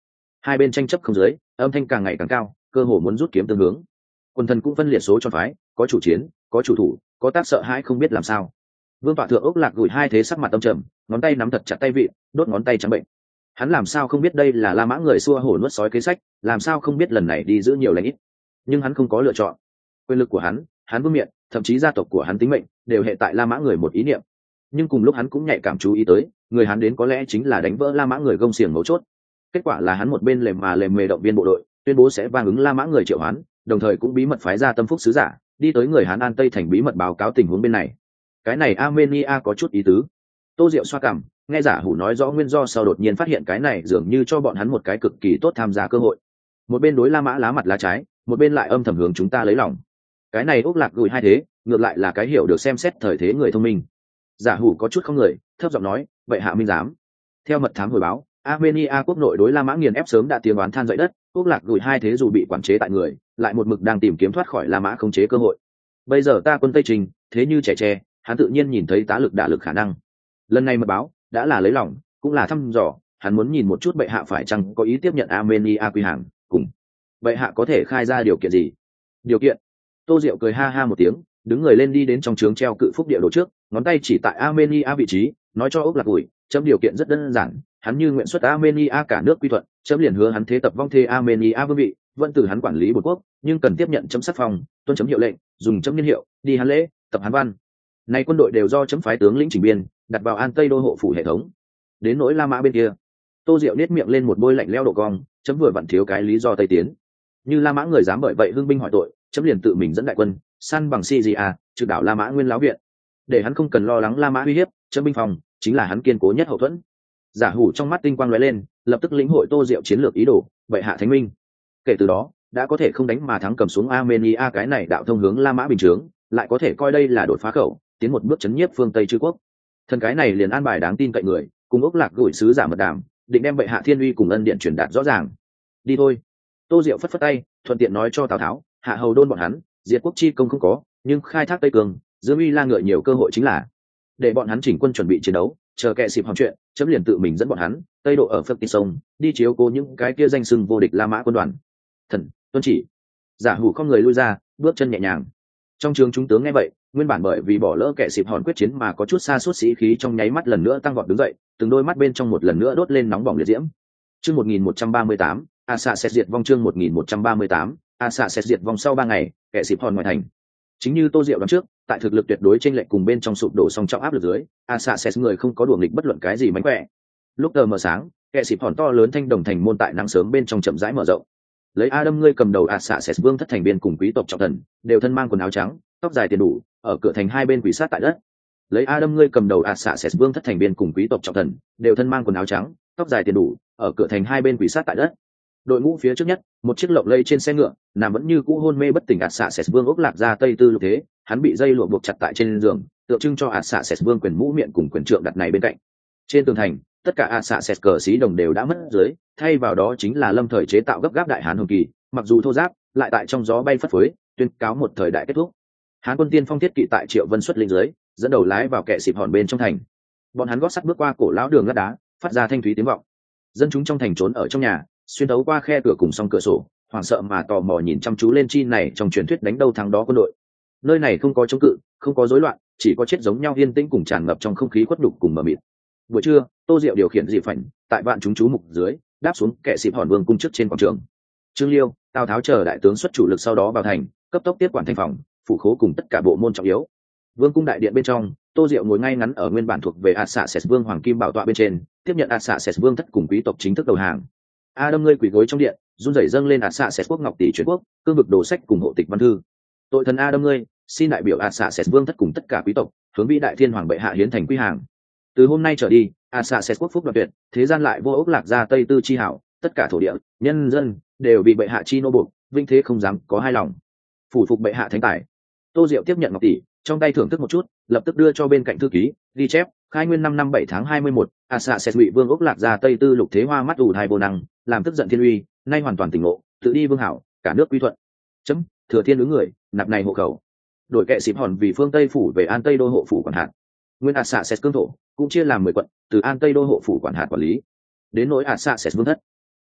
hai bên tranh chấp không dưới, âm thanh càng ngày càng cao, cơ hồ muốn rút kiếm tương hướng. Quần thần cũng phân liệt số cho phái, có chủ chiến, có chủ thủ, có tác sợ hãi không biết làm sao. Vương tọa thượng ốc lạc gửi hai thế sắc mặt tâm trầm, ngón tay nắm thật chặt tay vị, đốt ngón tay trắng bệnh. Hắn làm sao không biết đây là La Mã người xua hổ nuốt sói kế sách, làm sao không biết lần này đi giữ nhiều lãnh ít. Nhưng hắn không có lựa chọn. Quyền lực của hắn vương miện, thậm chí gia tộc của hắn tính mệnh đều hệ tại La Mã người một ý niệm. Nhưng cùng lúc hắn cũng nhạy cảm chú ý tới, người hắn đến có lẽ chính là đánh vỡ La Mã người gông xiềng mấu chốt. Kết quả là hắn một bên lề mề động viên bộ đội, tuyên bố sẽ vang ứng La Mã người triệu hoán, đồng thời cũng bí mật phái ra tâm phúc sứ giả, đi tới người Hán An Tây thành bí mật báo cáo tình huống bên này. Cái này Armenia có chút ý tứ. Tô Diệu xoa cằm, nghe giả hủ nói rõ nguyên do sau đột nhiên phát hiện cái này dường như cho bọn hắn một cái cực kỳ tốt tham gia cơ hội. Một bên đối La Mã lá mặt lá trái, một bên lại âm thầm hướng chúng ta lấy lòng. Cái này ốc lạc gửi hai thế, ngược lại là cái hiểu được xem xét thời thế người thông minh. Giả hủ có chút không người, thấp giọng nói, vậy hạ minh giám. Theo mật thám hồi báo, Armenia quốc nội đối La Mã nghiền ép sớm đã tiếng oán than dậy đất, ốc lạc gửi hai thế dù bị quản chế tại người, lại một mực đang tìm kiếm thoát khỏi La Mã khống chế cơ hội. Bây giờ ta quân Tây Trình, thế như trẻ tre, hắn tự nhiên nhìn thấy tá lực đả lực khả năng. Lần này mật báo đã là lấy lòng, cũng là thăm dò, hắn muốn nhìn một chút bệ hạ phải chăng có ý tiếp nhận Armenia quy hàng, cùng bệ hạ có thể khai ra điều kiện gì. Điều kiện? Tô Diệu cười ha ha một tiếng, đứng người lên đi đến trong trướng treo cự phúc địa đồ trước, ngón tay chỉ tại Armenia vị trí, nói cho ốc lạc gửi, chấm điều kiện rất đơn giản, hắn như nguyện xuất Armenia cả nước quy thuận, chấm liền hứa hắn thế tập vong thê Armenia vương vị, vẫn từ hắn quản lý một quốc, nhưng cần tiếp nhận chấm sắc phong, tuân chấm hiệu lệnh, dùng chấm niên hiệu, đi hắn lễ, tập hắn văn. Này quân đội đều do chấm phái tướng lĩnh chỉnh biên, đặt vào An Tây đô hộ phủ hệ thống. Đến nỗi La Mã bên kia, Tô Diệu nét miệng lên một bôi lạnh lẽo độ cong, chấm vừa vặn thiếu cái lý do Tây tiến. Như La Mã người dám bởi vậy hưng binh hỏi tội, chấm liền tự mình dẫn đại quân, săn bằng Syria, trực đảo La Mã nguyên lão viện. Để hắn không cần lo lắng La Mã uy hiếp, chấm binh phòng chính là hắn kiên cố nhất hậu thuẫn. Giả hủ trong mắt tinh quang lóe lên, lập tức lĩnh hội Tô Diệu chiến lược ý đồ, vậy hạ thánh minh. Kể từ đó, đã có thể không đánh mà thắng cầm xuống Armenia cái này đạo thông hướng La Mã bình chướng, lại có thể coi đây là đột phá khẩu, tiến một bước chấn nhiếp phương Tây chư quốc. Thần cái này liền an bài đáng tin cậy người, cùng ốc lạc gửi sứ giả mật đàm, định đem bệ hạ thiên uy cùng ân điện truyền đạt rõ ràng. Đi thôi. Tô Diệu phất phất tay, thuận tiện nói cho Tào Tháo, hạ hầu đôn bọn hắn, diệt quốc chi công không có, nhưng khai thác Tây Cường, Dương uy la ngựa nhiều cơ hội chính là để bọn hắn chỉnh quân chuẩn bị chiến đấu, chờ kệ xịp hòng chuyện, chấm liền tự mình dẫn bọn hắn tây độ ở phật tì sông, đi chiếu cố những cái kia danh sưng vô địch La Mã quân đoàn. Thần tuân chỉ. Giả hủ không người lui ra, bước chân nhẹ nhàng. Trong trường chúng tướng nghe vậy, nguyên bản bởi vì bỏ lỡ kẻ xịp hòn quyết chiến mà có chút xa suốt sĩ khí trong nháy mắt lần nữa tăng vọt đứng dậy, từng đôi mắt bên trong một lần nữa đốt lên nóng bỏng liệt diễm. Chương 1138, Asa sẽ diệt vong. Chương 1138, Asa sẽ diệt vong. Sau 3 ngày, kẻ xịp hòn ngoài thành. Chính như Tô Diệu đoán trước, tại thực lực tuyệt đối chênh lệch cùng bên trong sụp đổ song trọng áp lực dưới, Asa sẽ người không có đùa nghịch bất luận cái gì mánh khỏe. Lúc tờ mờ sáng, kẻ xịp hòn to lớn thanh đồng thành môn tại nắng sớm bên trong chậm rãi mở rộng. Lấy Adam ngươi cầm đầu Asa sẽ vương thất thành viên cùng quý tộc trọng thần, đều thân mang quần áo trắng, tóc dài tiền đủ, ở cửa thành hai bên quỳ sát tại đất. Lấy Adam ngươi cầm đầu Asa sẽ vương thất thành viên cùng quý tộc trọng thần, đều thân mang quần áo trắng, tóc dài tiền đủ, ở cửa thành hai bên quỳ sát tại đất. Đội ngũ phía trước nhất, một chiếc lộng lây trên xe ngựa, nằm vẫn như cũ hôn mê bất tỉnh Asa sẽ vương ốc lạc ra Tây Tư Lục Thế, hắn bị dây lụa buộc chặt tại trên giường, tượng trưng cho Asa sẽ vương quyền mũ miệng cùng quyền trượng đặt này bên cạnh. Trên tường thành, tất cả Asa sẽ cờ sĩ đồng đều đã mất dưới, thay vào đó chính là lâm thời chế tạo gấp gáp đại hán hồng kỳ, mặc dù thô ráp, lại tại trong gió bay phất phới, tuyên cáo một thời đại kết thúc. Hán quân tiên phong thiết kỵ tại Triệu Vân xuất linh dưới, dẫn đầu lái vào kẻ xịp hòn bên trong thành. Bọn hắn gót sắt bước qua cổ lão đường lát đá, phát ra thanh thúy tiếng vọng. Dân chúng trong thành trốn ở trong nhà, xuyên thấu qua khe cửa cùng song cửa sổ, hoảng sợ mà tò mò nhìn chăm chú lên chi này trong truyền thuyết đánh đâu thắng đó quân đội. Nơi này không có chống cự, không có rối loạn, chỉ có chết giống nhau yên tĩnh cùng tràn ngập trong không khí khuất đục cùng mờ mịt. Buổi trưa, Tô Diệu điều khiển dị phảnh, tại vạn chúng chú mục dưới, đáp xuống kẻ xịp hòn vương cung trước trên quảng trường. Trương Liêu, Tào Tháo chờ đại tướng xuất chủ lực sau đó vào thành, cấp tốc tiếp quản thành phòng, phủ khố cùng tất cả bộ môn trọng yếu. Vương cung đại điện bên trong, Tô Diệu ngồi ngay ngắn ở nguyên bản thuộc về Arsaces vương hoàng kim bảo tọa bên trên, tiếp nhận Arsaces vương thất cùng quý tộc chính thức đầu hàng. Adam ngươi quỳ gối trong điện, run rẩy dâng lên Arsaces quốc ngọc tỷ truyền quốc, cương vực đồ sách cùng hộ tịch văn thư. Tội thần Adam ngươi, xin đại biểu Arsaces vương thất cùng tất cả quý tộc, hướng vĩ đại thiên hoàng bệ hạ hiến thành quy hàng. Từ hôm nay trở đi, Arsaces quốc phúc đoạn tuyệt, thế gian lại vô ốc lạc ra Tây Tư chi hảo, tất cả thổ địa, nhân dân đều bị bệ hạ chi nô buộc, vinh thế không dám có hai lòng. Phủ phục bệ hạ thánh tài. Tô Diệu tiếp nhận ngọc tỷ, trong tay thưởng thức một chút, lập tức đưa cho bên cạnh thư ký, ghi chép, khai nguyên 5 năm 7 tháng 21, Arsaces ngụy vương ốc lạc ra Tây Tư Lục Thế Hoa mắt ủ thai vô năng, làm tức giận thiên uy, nay hoàn toàn tỉnh ngộ, tự đi vương hảo, cả nước quy thuận. Chấm, thừa thiên ứng người, nạp này hộ khẩu. Đổi kệ xịp hòn vì phương Tây phủ về An Tây đô hộ phủ quản hạt. Nguyên Arsaces cương thổ cũng chia làm 10 quận, từ An Tây đô hộ phủ quản hạt quản lý. Đến nỗi Arsaces vương thất,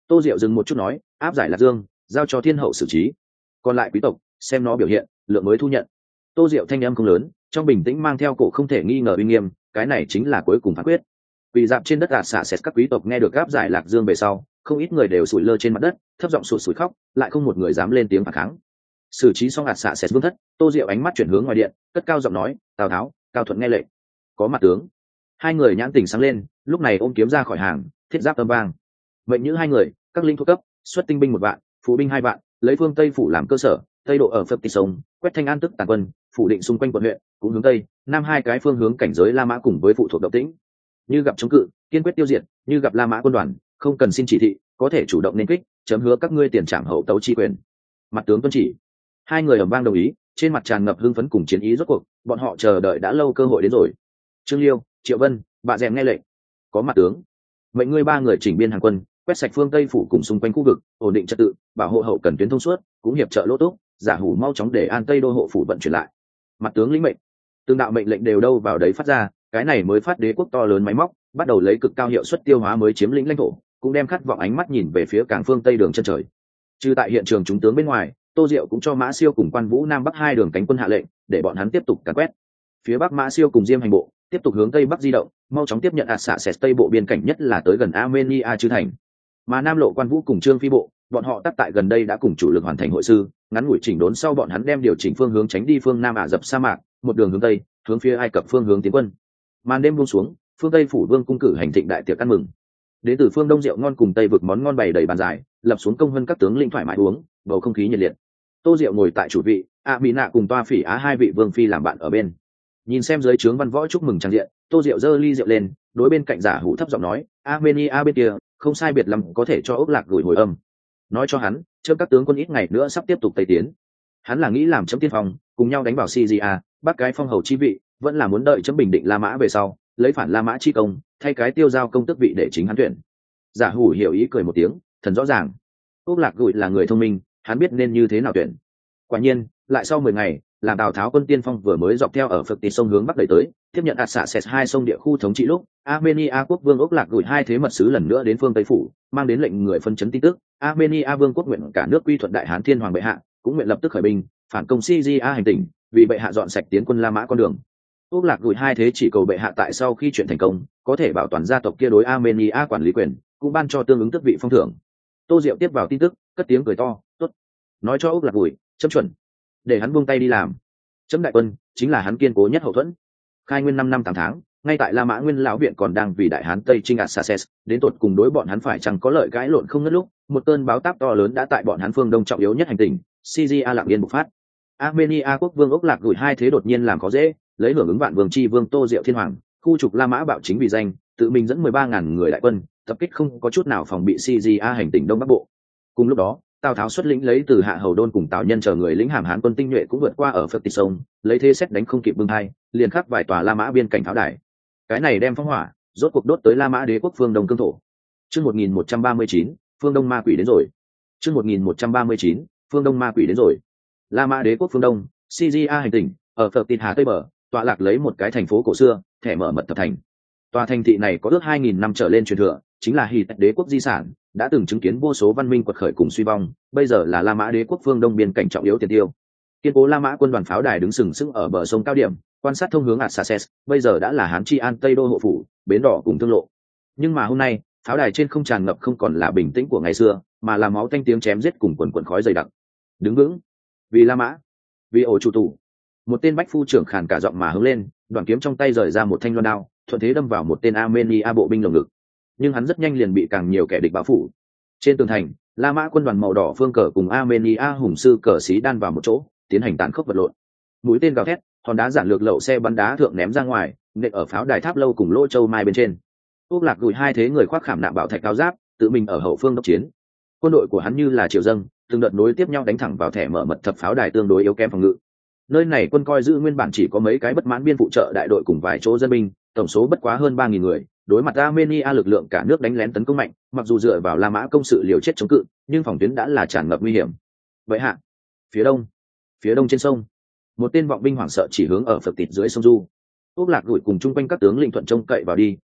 Tô Diệu dừng một chút nói, áp giải Lạc Dương giao cho thiên hậu xử trí, còn lại quý tộc xem nó biểu hiện lượng mới thu nhận. Tô Diệu thanh âm không lớn, trong bình tĩnh mang theo cổ không thể nghi ngờ uy nghiêm, cái này chính là cuối cùng phán quyết. Vì dạp trên đất gạt xả xẹt các quý tộc nghe được áp giải Lạc Dương về sau, không ít người đều sủi lơ trên mặt đất, thấp giọng sụt sùi khóc, lại không một người dám lên tiếng phản kháng. Xử trí xong gạt xả xẹt vương thất, Tô Diệu ánh mắt chuyển hướng ngoài điện, cất cao giọng nói, Tào Tháo, Cao Thuận nghe lệnh. Có mặt tướng. Hai người nhãn tình sáng lên, lúc này ôm kiếm ra khỏi hàng, thiết giáp âm vang. Mệnh những hai người, các linh thuộc cấp, xuất tinh binh 1 vạn, phụ binh 2 vạn, lấy phương Tây phủ làm cơ sở, tây độ ở phật tịch sông, quét Thanh An tức tàn quân, phủ định xung quanh quận huyện, cũng hướng tây, nam 2 cái phương hướng cảnh giới La Mã cùng với phụ thuộc động tĩnh. Như gặp chống cự, kiên quyết tiêu diệt, như gặp La Mã quân đoàn, không cần xin chỉ thị, có thể chủ động nên kích, chấm hứa các ngươi tiền trảm hậu tấu chi quyền. Mặt tướng tuân chỉ. Hai người ầm vang đồng ý, trên mặt tràn ngập hưng phấn cùng chiến ý rốt cuộc, bọn họ chờ đợi đã lâu cơ hội đến rồi. Trương Liêu, Triệu Vân, bà dèm nghe lệnh. Có mặt tướng. Mệnh ngươi 3 người chỉnh biên hàng quân, quét sạch phương Tây phủ cùng xung quanh khu vực, ổn định trật tự, bảo hộ hậu cần tuyến thông suốt, cũng hiệp trợ lỗ túc, giả hủ mau chóng để An Tây đô hộ phủ vận chuyển lại. Mặt tướng lĩnh mệnh. Từng đạo mệnh lệnh đều đâu vào đấy phát ra, cái này mới phát đế quốc to lớn máy móc, bắt đầu lấy cực cao hiệu suất tiêu hóa mới chiếm lĩnh lãnh thổ, cũng đem khát vọng ánh mắt nhìn về phía cảng phương Tây đường chân trời. Trừ tại hiện trường chúng tướng bên ngoài, Tô Diệu cũng cho Mã Siêu cùng Quan Vũ Nam Bắc 2 đường cánh quân hạ lệnh, để bọn hắn tiếp tục càn quét. Phía Bắc Mã Siêu cùng Diêm Hành bộ tiếp tục hướng Tây Bắc di động, mau chóng tiếp nhận xạ xẹt Tây bộ biên cảnh nhất là tới gần Armenia chư thành. Mà Nam lộ Quan Vũ cùng Trương Phi bộ, bọn họ tác tại gần đây đã cùng chủ lực hoàn thành hội sư, ngắn ngủi chỉnh đốn sau bọn hắn đem điều chỉnh phương hướng tránh đi phương Nam Ả Rập sa mạc, một đường hướng Tây, hướng phía Ai Cập phương hướng tiến quân. Màn đêm buông xuống, phương Tây phủ vương cung cử hành thịnh đại tiệc ăn mừng. Đến từ phương Đông rượu ngon cùng Tây vực món ngon bày đầy bàn dài, lập xuống công hơn các tướng lĩnh thoải mái uống, bầu không khí nhiệt liệt. Tô Diệu ngồi tại chủ vị, Mỹ Nạ cùng Toa Phỉ Á 2 vị vương phi làm bạn ở bên. Nhìn xem dưới trướng văn võ chúc mừng trang diện, Tô Diệu giơ ly rượu lên, đối bên cạnh giả hủ thấp giọng nói, Armenia bên kia, không sai biệt lắm có thể cho Ốc Lạc gửi hồi âm. Nói cho hắn, chớp các tướng quân ít ngày nữa sắp tiếp tục tây tiến. Hắn là nghĩ làm chấm tiên phong, cùng nhau đánh vào Syria, bắt cái phong hầu chi vị, vẫn là muốn đợi chấm bình định La Mã về sau, lấy phản La Mã chi công, thay cái tiêu giao công tước vị để chính hắn tuyển. Giả hủ hiểu ý cười một tiếng, thần rõ ràng. Ốc Lạc gửi là người thông minh, hắn biết nên như thế nào tuyển. Quả nhiên, lại sau 10 ngày, làm Tào Tháo quân tiên phong vừa mới dọc theo ở phật tì sông hướng bắc đẩy tới, tiếp nhận xạ xẹt 2 sông địa khu thống trị lúc, Armenia quốc vương Ốc Lạc gửi 2 thế mật sứ lần nữa đến phương Tây phủ, mang đến lệnh người phân chấn tin tức, Armenia vương quốc nguyện cả nước quy thuận đại hán thiên hoàng bệ hạ, cũng nguyện lập tức khởi binh, phản công Syria hành tỉnh, vì bệ hạ dọn sạch tiến quân La Mã con đường. Ốc Lạc gửi 2 thế chỉ cầu bệ hạ tại sau khi chuyện thành công, có thể bảo toàn gia tộc kia đối Armenia quản lý quyền, cũng ban cho tương ứng tước vị phong thưởng. Tô Diệu tiếp vào tin tức, cất tiếng cười to, tốt. Nói cho Ốc Lạc gửi, chấm chuẩn, để hắn buông tay đi làm. Chấm đại quân chính là hắn kiên cố nhất hậu thuẫn. Khai nguyên 5 năm 8 tháng, ngay tại La Mã Nguyên lão viện còn đang vì đại hán Tây chinh Arsaces, đến tột cùng đối bọn hắn phải chẳng có lợi cãi lộn không ngớt lúc, một cơn báo táp to lớn đã tại bọn hắn phương đông trọng yếu nhất hành tinh, Syria lặng yên bộc phát. Armenia quốc vương Ốc Lạc gửi 2 thế đột nhiên làm khó dễ, lấy hưởng ứng vạn vương chi vương Tô Diệu Thiên Hoàng, khu trục La Mã bạo chính vì danh, tự mình dẫn 13.000 người đại quân, tập kích không có chút nào phòng bị Syria hành tinh đông bắc bộ. Cùng lúc đó, Tào Tháo xuất lĩnh lấy từ Hạ Hầu Đôn cùng Tào Nhân chờ người lĩnh hàm hán quân tinh nhuệ cũng vượt qua ở phật tịch sông, lấy thế xét đánh không kịp bưng hai, liền khắc vài tòa La Mã biên cảnh pháo đài. Cái này đem phóng hỏa, rốt cuộc đốt tới La Mã đế quốc phương Đông cương thổ. Chương 1139, phương Đông ma quỷ đến rồi. Chương 1139, phương Đông ma quỷ đến rồi. La Mã đế quốc phương Đông, Syria hành tỉnh, ở phật tịch Hà Tây bờ, tọa lạc lấy một cái thành phố cổ xưa, thẻ mở mật thập thành. Tòa thành thị này có ước 2.000 năm trở lên truyền thừa, chính là Hy đế quốc di sản, đã từng chứng kiến vô số văn minh quật khởi cùng suy vong, bây giờ là La Mã đế quốc phương Đông biên cảnh trọng yếu tiền tiêu. Kiên cố La Mã quân đoàn pháo đài đứng sừng sững ở bờ sông cao điểm, quan sát thông hướng Arsaces, bây giờ đã là Hán Chi An Tây đô hộ phủ, bến đỏ cùng thương lộ. Nhưng mà hôm nay, pháo đài trên không tràn ngập không còn là bình tĩnh của ngày xưa, mà là máu tanh tiếng chém giết cùng quần quần khói dày đặc. Đứng vững, vì La Mã, vì ổ chủ tủ. Một tên bách phu trưởng khàn cả giọng mà hướng lên, đoàn kiếm trong tay rời ra một thanh loan đao, thuận thế đâm vào một tên Armenia bộ binh lồng ngực. Nhưng hắn rất nhanh liền bị càng nhiều kẻ địch bao phủ. Trên tường thành, La Mã quân đoàn màu đỏ phương cờ cùng Armenia hùng sư cờ xí đan vào một chỗ, tiến hành tàn khốc vật lộn. Mũi tên gào thét, hòn đá giản lược lậu xe bắn đá thượng ném ra ngoài, nện ở pháo đài tháp lâu cùng lỗ châu mai bên trên. Ốc Lạc gửi 2 thế người khoác khảm nạm bảo thạch cao giáp, tự mình ở hậu phương đốc chiến. Quân đội của hắn như là triều dâng, từng đợt nối tiếp nhau đánh thẳng vào thẻ mở mật thập pháo đài tương đối yếu kém phòng ngự. Nơi này quân coi giữ nguyên bản chỉ có mấy cái bất mãn biên phụ trợ đại đội cùng vài chỗ dân binh, tổng số bất quá hơn 3.000 người. Đối mặt Armenia lực lượng cả nước đánh lén tấn công mạnh, mặc dù dựa vào La Mã công sự liều chết chống cự, nhưng phòng tuyến đã là tràn ngập nguy hiểm. Vậy hạ, phía đông trên sông, một tên vọng binh hoảng sợ chỉ hướng ở phật tịt dưới sông Du. Ốc Lạc gửi cùng chung quanh các tướng lĩnh thuận trông cậy vào đi,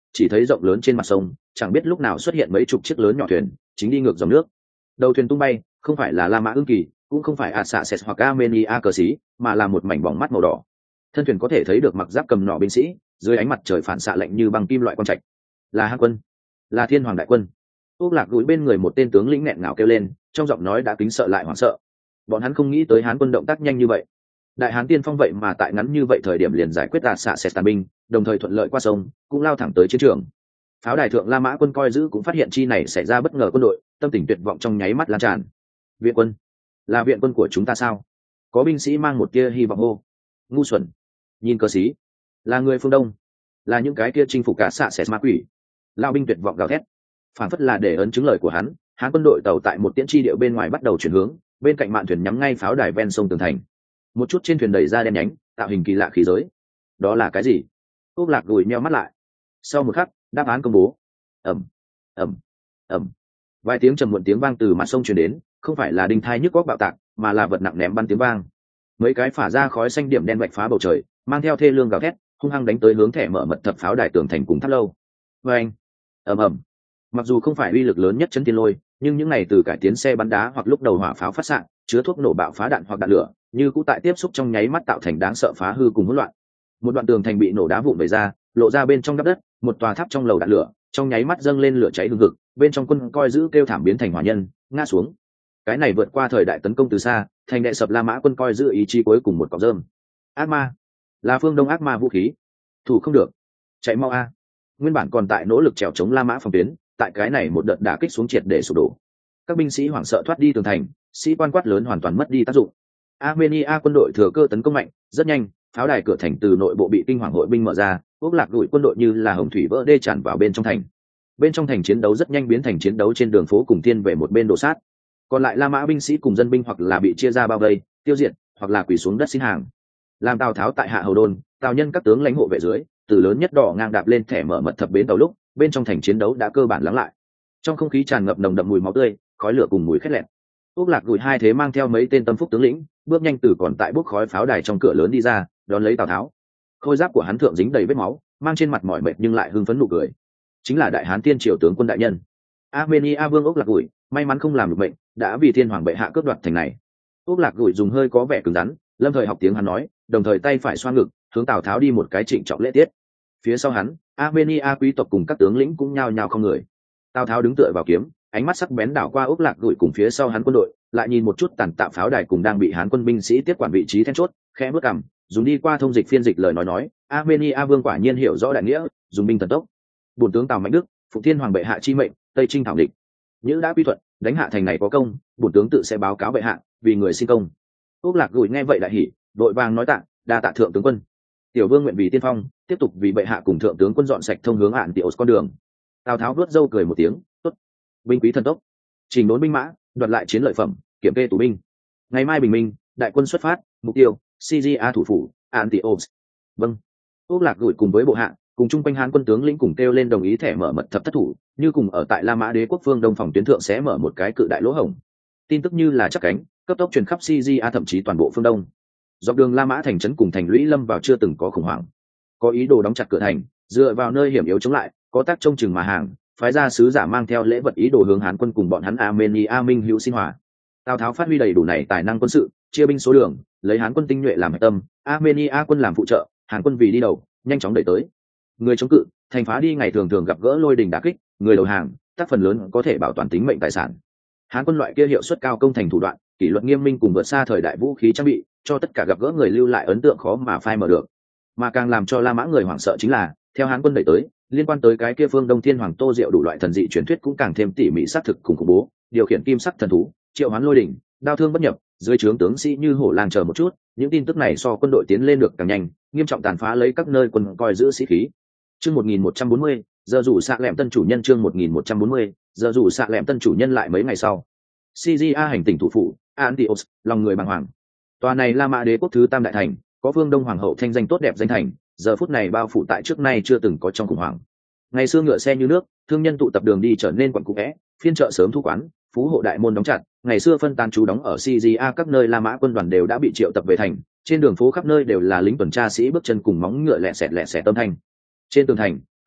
chỉ thấy rộng lớn trên mặt sông chẳng biết lúc nào xuất hiện mấy chục chiếc lớn nhỏ thuyền chính đi ngược dòng nước. Đầu thuyền tung bay không phải là La Mã Ưng Kỳ, cũng không phải Assaces hoặc Armenia cờ xí, mà là một mảnh bóng mắt màu đỏ. Thân thuyền có thể thấy được mặc giáp cầm nỏ binh sĩ, dưới ánh mặt trời phản xạ lạnh như băng kim loại quang trạch. Là Hán quân, là Thiên Hoàng đại quân. Úc Lạc gũi bên người một tên tướng lĩnh nghẹn ngào kêu lên, trong giọng nói đã kính sợ lại hoảng sợ. Bọn hắn không nghĩ tới Hán quân động tác nhanh như vậy. Đại Hán tiên phong vậy mà tại ngắn như vậy thời điểm liền giải quyết Assaces tàn binh, đồng thời thuận lợi qua sông, cũng lao thẳng tới chiến trường. Pháo đài thượng La Mã quân coi giữ cũng phát hiện chi này xảy ra bất ngờ quân đội, tâm tình tuyệt vọng trong nháy mắt lan tràn. Viện quân, là viện quân của chúng ta sao? Có binh sĩ mang một tia hy vọng hô. Ngu xuẩn, nhìn cờ sĩ, là người phương Đông, là những cái kia chinh phục cả xạ xẻ ma quỷ. Lao binh tuyệt vọng gào thét, phản phất là để ấn chứng lời của hắn. Hán quân đội tàu tại một tiễn chi điệu bên ngoài bắt đầu chuyển hướng, bên cạnh mạn thuyền nhắm ngay pháo đài ven sông tường thành. Một chút trên thuyền đẩy ra đen nhánh, tạo hình kỳ lạ khí giới. Đó là cái gì? Úc Lạc gùi meo mắt lại. Sau một khắc, đáp án công bố. Ầm, ầm, ầm. Vài tiếng trầm muộn tiếng vang từ mặt sông truyền đến, không phải là đinh thai nhức góc bạo tạc, mà là vật nặng ném bắn tiếng vang. Mấy cái phả ra khói xanh điểm đen vạch phá bầu trời, mang theo thê lương gào thét, hung hăng đánh tới hướng thẻ mở mật thập pháo đài tường thành cùng tháp lâu. Oeng, ầm ầm. Mặc dù không phải uy lực lớn nhất chấn thiên lôi, nhưng những này từ cải tiến xe bắn đá hoặc lúc đầu hỏa pháo phát xạ, chứa thuốc nổ bạo phá đạn hoặc đạn lửa, như cũ tại tiếp xúc trong nháy mắt tạo thành đáng sợ phá hư cùng hỗn loạn. Một đoạn tường thành bị nổ đá vụn vẩy ra, lộ ra bên trong đắp đất, một tòa tháp trong lầu đạn lửa, trong nháy mắt dâng lên lửa cháy hừng hực, bên trong quân coi giữ kêu thảm biến thành hỏa nhân, ngã xuống. Cái này vượt qua thời đại tấn công từ xa, thành đệ sập La Mã quân coi giữ ý chí cuối cùng một cọng rơm. Ác ma, là phương Đông ác ma vũ khí. Thủ không được, chạy mau a. Nguyên bản còn tại nỗ lực trèo chống La Mã phòng tuyến, tại cái này một đợt đả kích xuống triệt để sụp đổ. Các binh sĩ hoảng sợ thoát đi tường thành, sĩ quan quát lớn hoàn toàn mất đi tác dụng. Armenia quân đội thừa cơ tấn công mạnh, rất nhanh, pháo đài cửa thành từ nội bộ bị kinh hoàng hội binh mở ra, Úc Lạc gửi quân đội như là hồng thủy vỡ đê tràn vào bên trong thành. Bên trong thành chiến đấu rất nhanh biến thành chiến đấu trên đường phố cùng thiên về một bên đổ sát. Còn lại La Mã binh sĩ cùng dân binh hoặc là bị chia ra bao vây, tiêu diệt, hoặc là quỳ xuống đất xin hàng. Làm Tào Tháo tại Hạ Hầu Đôn, Tào Nhân các tướng lãnh hộ vệ dưới, từ lớn nhất đỏ ngang đạp lên thẻ mở mật thập bến tàu lúc, bên trong thành chiến đấu đã cơ bản lắng lại. Trong không khí tràn ngập nồng đậm mùi máu tươi, khói lửa cùng mùi khét lẹt. Úc Lạc gửi hai thế mang theo mấy tên tâm phúc tướng lĩnh, bước nhanh từ còn tại bốc khói pháo đài trong cửa lớn đi ra, đón lấy Tào Tháo. Khôi giáp của hắn thượng dính đầy vết máu, mang trên mặt mỏi mệt nhưng lại hưng phấn nụ cười. Chính là đại hán tiên triều tướng quân đại nhân Armenia vương Úc Lạc gửi, may mắn không làm được bệnh, đã vì thiên hoàng bệ hạ cướp đoạt thành này. Úc Lạc gửi dùng hơi có vẻ cứng rắn, lâm thời học tiếng hắn nói, đồng thời tay phải xoa ngực, hướng Tào Tháo đi một cái trịnh trọng lễ tiết. Phía sau hắn, Armenia quý tộc cùng các tướng lĩnh cũng nhao nhao không người. Tào Tháo đứng tựa vào kiếm, ánh mắt sắc bén đảo qua Úc Lạc gửi cùng phía sau hắn quân đội, lại nhìn một chút tàn tạ pháo đài cùng đang bị hán quân binh sĩ tiếp quản vị trí then chốt, khẽ bước cằm, dùng đi qua thông dịch phiên dịch lời nói, Armenia vương quả nhiên hiểu rõ đại nghĩa, dùng binh thần tốc. Bổn tướng Tào Mạnh Đức, phụ thiên hoàng bệ hạ chi mệnh, tây trinh thảo địch. Nhữ đã quy thuận, đánh hạ thành này có công, bổn tướng tự sẽ báo cáo bệ hạ, vì người xin công. Úc Lạc gửi nghe vậy đại hỉ, đội vàng nói tạ, đa tạ thượng tướng quân. Tiểu vương nguyện vì tiên phong, tiếp tục vì bệ hạ cùng thượng tướng quân dọn sạch thông hướng ạn tiểu con đường. Tào Tháo vuốt râu cười một tiếng, tốt. Binh quý thần tốc, chỉnh đốn binh mã, đoạt lại chiến lợi phẩm, kiểm kê tù binh. Ngày mai bình minh, đại quân xuất phát, mục tiêu Syria thủ phủ Antioch. Vâng. Úc Lạc gửi cùng với bộ hạ, cùng chung quanh hán quân tướng lĩnh cùng kêu lên đồng ý thẻ mở mật thập thất thủ, như cùng ở tại La Mã đế quốc phương đông phòng tuyến thượng sẽ mở một cái cự đại lỗ hổng. Tin tức như là chắc cánh, cấp tốc truyền khắp Syria thậm chí toàn bộ phương đông. Dọc đường La Mã thành trấn cùng thành lũy lâm vào chưa từng có khủng hoảng. Có ý đồ đóng chặt cửa thành, dựa vào nơi hiểm yếu chống lại, có tác trông chừng mà hàng, phái ra sứ giả mang theo lễ vật ý đồ hướng hán quân cùng bọn hắn Armenia minh hữu xin hòa. Tào Tháo phát huy đầy đủ này tài năng quân sự, chia binh số đường, lấy hán quân tinh nhuệ làm hạch tâm, Armenia quân làm phụ trợ, hán quân vì đi đầu, nhanh chóng đẩy tới. Người chống cự, thành phá đi ngày thường thường gặp gỡ lôi đình đả kích, người đầu hàng, tác phần lớn có thể bảo toàn tính mệnh tài sản. Hán quân loại kia hiệu suất cao công thành thủ đoạn, kỷ luật nghiêm minh cùng vượt xa thời đại vũ khí trang bị, cho tất cả gặp gỡ người lưu lại ấn tượng khó mà phai mờ được. Mà càng làm cho La Mã người hoảng sợ chính là, theo hán quân đẩy tới, liên quan tới cái kia phương Đông Thiên Hoàng Tô Diệu đủ loại thần dị truyền thuyết cũng càng thêm tỉ mỉ xác thực cùng khủng bố, điều khiển kim sắc thần thú, triệu hoán lôi đỉnh, đao thương bất nhập, dưới trướng tướng sĩ như hổ lang chờ một chút, những tin tức này so quân đội tiến lên được càng nhanh, nghiêm trọng tàn phá lấy các nơi quân coi giữ sĩ khí. Chương 1140, giờ dù xạ lẹm tân chủ nhân chương 1140, giờ dù xạ lẹm tân chủ nhân lại mấy ngày sau. Syria hành tỉnh thủ phủ, Antioch, lòng người bàng hoàng. Tòa này La Mã đế quốc thứ tam đại thành, có phương Đông hoàng hậu thanh danh tốt đẹp danh thành, giờ phút này bao phủ tại trước nay chưa từng có trong khủng hoảng. Ngày xưa ngựa xe như nước, thương nhân tụ tập đường đi trở nên quặn cũ vẽ, phiên chợ sớm thu quán, phú hộ đại môn đóng chặt. Ngày xưa phân tán trú đóng ở Syria các nơi La Mã quân đoàn đều đã bị triệu tập về thành, trên đường phố khắp nơi đều là lính tuần tra sĩ bước chân cùng móng ngựa lẹ sẹt âm thanh. Trên tường thành,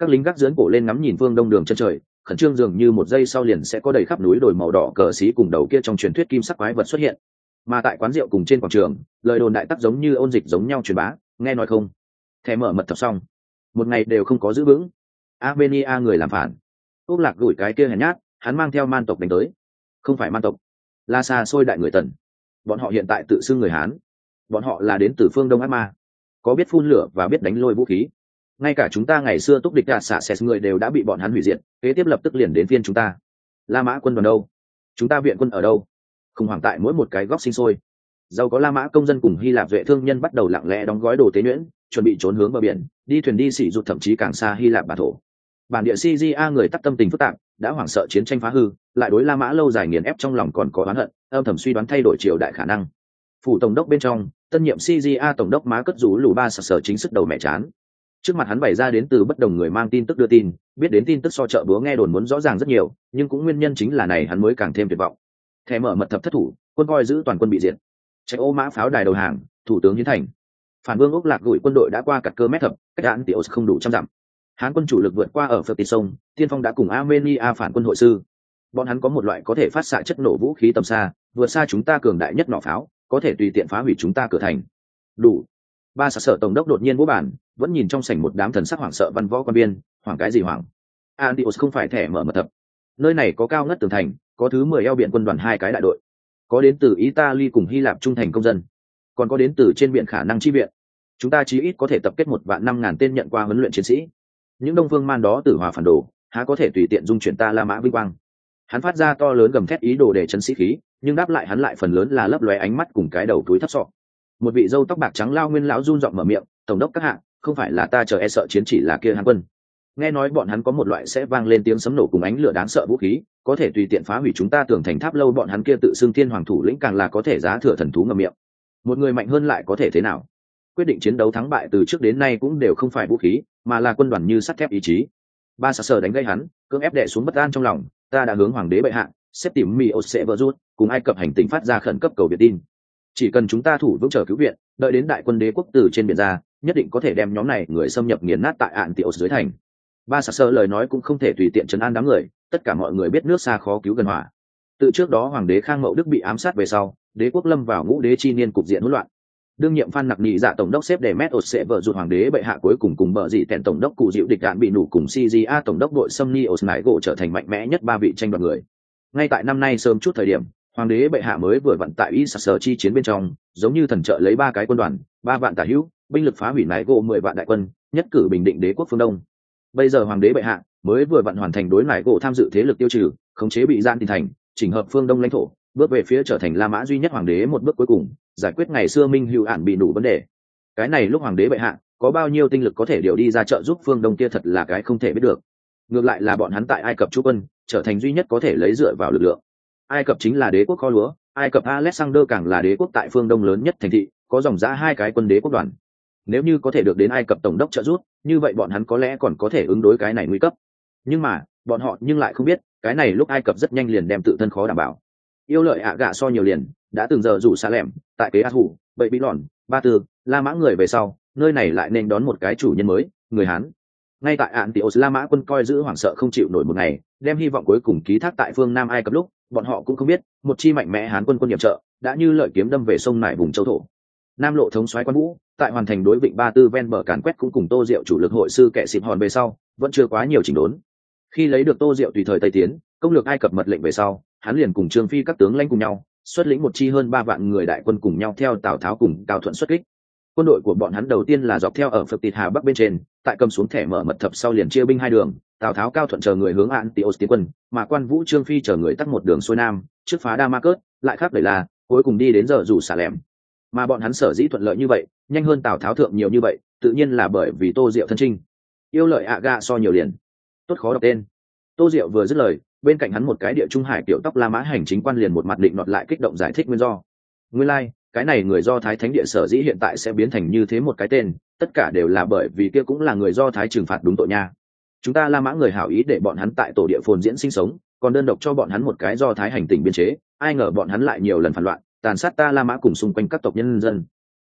Các lính gác dưỡng cổ lên ngắm nhìn phương đông đường chân trời, khẩn trương dường như một giây sau liền sẽ có đầy khắp núi đồi màu đỏ cờ xí cùng đầu kia trong truyền thuyết kim sắc quái vật xuất hiện. Mà tại quán rượu cùng trên quảng trường, lời đồn đại tắc giống như ôn dịch giống nhau truyền bá, nghe nói không? Thẻ mở mật thập xong, một ngày đều không có giữ vững. Armenia người làm phản. Úc Lạc gửi cái kia hèn nhát, hắn mang theo man tộc đánh tới. Không phải man tộc, là xa xôi đại người Tần. Bọn họ hiện tại tự xưng người Hán. Bọn họ là đến từ phương Đông Ác Ma, có biết phun lửa và biết đánh lôi vũ khí. Ngay cả chúng ta ngày xưa túc địch đạt xạ xẹt người đều đã bị bọn hắn hủy diệt, kế tiếp lập tức liền đến phiên chúng ta. La Mã quân đoàn đâu? Chúng ta viện quân ở đâu? Khủng hoảng tại mỗi một cái góc sinh sôi. Giàu có La Mã công dân cùng Hy Lạp duệ thương nhân bắt đầu lặng lẽ đóng gói đồ tế nhuyễn, chuẩn bị trốn hướng bờ biển, đi thuyền đi xỉ rụt thậm chí càng xa Hy Lạp bản thổ. Bản địa Syria người tắc tâm tình phức tạp, đã hoảng sợ chiến tranh phá hư, lại đối La Mã lâu dài nghiền ép trong lòng còn có oán hận, âm thầm suy đoán thay đổi triều đại khả năng. Phủ tổng đốc bên trong, tân nhiệm Syria tổng đốc má cất rú lù ba sặc sờ chính sức đầu mẹ chán. Trước mặt hắn bày ra đến từ bất đồng người mang tin tức đưa tin, biết đến tin tức so chợ búa nghe đồn muốn rõ ràng rất nhiều, nhưng cũng nguyên nhân chính là này hắn mới càng thêm tuyệt vọng. Thẻ mở mật thập thất thủ, quân coi giữ toàn quân bị diệt. Chạy ô mã pháo đài đầu hàng, thủ tướng hiến thành. Phản vương Úc Lạc gửi quân đội đã qua cặt cơ mét thập, cách án tiểu không đủ trăm dặm. Hán quân chủ lực vượt qua ở phật tì sông, tiên phong đã cùng Armenia phản quân hội sư. Bọn hắn có một loại có thể phát xạ chất nổ vũ khí tầm xa, vượt xa chúng ta cường đại nhất nỏ pháo, có thể tùy tiện phá hủy chúng ta cửa thành. Đủ. Ba sặc sờ tổng đốc đột nhiên vỗ bàn, vẫn nhìn trong sảnh một đám thần sắc hoảng sợ văn võ quan biên, hoảng cái gì hoảng? Antioch không phải thẻ mở mật thập. Nơi này có cao ngất tường thành, có thứ 10 eo biển quân đoàn 2 cái đại đội, có đến từ Italy cùng Hy Lạp trung thành công dân, còn có đến từ trên biển khả năng chi viện. Chúng ta chí ít có thể tập kết 1.500.000 tên nhận qua huấn luyện chiến sĩ. Những đông phương man đó tử hòa phản đồ, há có thể tùy tiện dung chuyển ta La Mã vinh quang? Hắn phát ra to lớn gầm thét ý đồ để chấn sĩ khí, nhưng đáp lại hắn lại phần lớn là lấp lóe ánh mắt cùng cái đầu túi thấp sọ. Một vị râu tóc bạc trắng lao nguyên lão run giọng mở miệng, tổng đốc các hạ, không phải là ta chờ e sợ chiến chỉ là kia Hán quân. Nghe nói bọn hắn có một loại sẽ vang lên tiếng sấm nổ cùng ánh lửa đáng sợ vũ khí, có thể tùy tiện phá hủy chúng ta tưởng thành tháp lâu. Bọn hắn kia tự xưng thiên hoàng thủ lĩnh càng là có thể giá thừa thần thú ngậm miệng. Một người mạnh hơn lại có thể thế nào? Quyết định chiến đấu thắng bại từ trước đến nay cũng đều không phải vũ khí, mà là quân đoàn như sắt thép ý chí. Ba sặc sờ đánh gây hắn, cưỡng ép đè xuống bất an trong lòng. Ta đã hướng hoàng đế bệ hạ, xếp tìm Mios sẽ vỡ rút, cùng Ai Cập hành tinh phát ra khẩn cấp cầu viện tin. Chỉ cần chúng ta thủ vững chờ cứu viện, đợi đến đại quân đế quốc từ trên biển ra, nhất định có thể đem nhóm này người xâm nhập nghiền nát tại Antioch dưới thành. Ba sặc sờ lời nói cũng không thể tùy tiện trấn an đám người, tất cả mọi người biết nước xa khó cứu gần hỏa. Từ trước đó hoàng đế Khang Mậu Đức bị ám sát về sau, đế quốc lâm vào ngũ đế chi niên cục diện hỗn loạn. Đương nhiệm Phan Nặc Nhị Dạ tổng đốc xếp để Metos sẽ vợ rụt hoàng đế bệ hạ cuối cùng bờ dị tẹn tổng đốc cụ dịu địch đạn bị nổ cùng Syria tổng đốc đội xâm Nios nải gỗ trở thành mạnh mẽ nhất ba vị tranh đoạt người. Ngay tại năm nay sớm chút thời điểm, hoàng đế bệ hạ mới vừa vận tại Isasser chi chiến bên trong, giống như thần trợ lấy 3 cái quân đoàn, 3 vạn tả hữu, binh lực phá hủy nải gỗ 10 vạn đại quân, nhất cử bình định đế quốc phương Đông. Bây giờ hoàng đế bệ hạ mới vừa vận hoàn thành đối nải gỗ tham dự thế lực tiêu trừ, khống chế bị gian tin thành, chỉnh hợp phương Đông lãnh thổ, bước về phía trở thành La Mã duy nhất hoàng đế một bước cuối cùng, giải quyết ngày xưa Minh Hữu ản bị đủ vấn đề. Cái này lúc hoàng đế bệ hạ có bao nhiêu tinh lực có thể điều đi ra trợ giúp phương Đông kia thật là cái không thể biết được. Ngược lại là bọn hắn tại Ai Cập trú quân, trở thành duy nhất có thể lấy dựa vào lực lượng. Ai Cập chính là đế quốc kho lúa, Ai Cập Alexander càng là đế quốc tại phương Đông lớn nhất thành thị, có dòng dã 2 cái quân đế quốc đoàn. Nếu như có thể được đến Ai Cập tổng đốc trợ giúp, như vậy bọn hắn có lẽ còn có thể ứng đối cái này nguy cấp. Nhưng mà, bọn họ nhưng lại không biết, cái này lúc Ai Cập rất nhanh liền đem tự thân khó đảm bảo. Yêu lợi ạ gạ so nhiều liền, đã từng giờ rủ xa lẻm, tại kế át hủ, bậy bí lòn, ba tư, La Mã người về sau, nơi này lại nên đón một cái chủ nhân mới, người Hán. Ngay tại Antioch La Mã quân coi giữ hoảng sợ không chịu nổi một ngày, đem hy vọng cuối cùng ký thác tại phương Nam Ai Cập lúc, bọn họ cũng không biết, một chi mạnh mẽ Hán quân quân nhiệm trợ, đã như lợi kiếm đâm về sông nải vùng châu thổ. Nam lộ thống soái Quan Vũ, tại hoàn thành đối vịnh Ba Tư ven bờ càn quét cũng cùng Tô Diệu chủ lực hội sư kẻ xịp hòn về sau, vẫn chưa quá nhiều chỉnh đốn. Khi lấy được Tô Diệu tùy thời Tây tiến, công lược Ai Cập mật lệnh về sau, hắn liền cùng Trương Phi các tướng lãnh cùng nhau, xuất lĩnh một chi hơn 3 vạn người đại quân cùng nhau theo Tào Tháo cùng Cao Thuận xuất kích. Quân đội của bọn hắn đầu tiên là dọc theo ở Phật Tịt Hà Bắc bên trên, tại cầm xuống thẻ mở mật thập sau liền chia binh 2 đường, Tào Tháo Cao Thuận chờ người hướng Antioch tiến quân, mà Quan Vũ Trương Phi chờ người tắt một đường xuôi nam, trước phá Damascus, lại khác đẩy là, cuối cùng đi đến giờ rủ xả lẻm. Mà bọn hắn sở dĩ thuận lợi như vậy, nhanh hơn Tào Tháo thượng nhiều như vậy, tự nhiên là bởi vì Tô Diệu thân trinh. Yêu lợi ạ gạ so nhiều liền. Tốt khó đọc tên. Tô Diệu vừa dứt lời, bên cạnh hắn một cái địa trung hải tiểu tóc La Mã hành chính quan liền một mặt định nọt lại kích động giải thích nguyên do. Nguyên lai, cái này người Do Thái thánh địa sở dĩ hiện tại sẽ biến thành như thế một cái tên, tất cả đều là bởi vì kia cũng là người Do Thái trừng phạt đúng tội nha. Chúng ta La Mã người hảo ý để bọn hắn tại tổ địa phồn diễn sinh sống, còn đơn độc cho bọn hắn một cái Do Thái hành tỉnh biên chế, ai ngờ bọn hắn lại nhiều lần phản loạn, tàn sát ta La Mã cùng xung quanh các tộc nhân dân.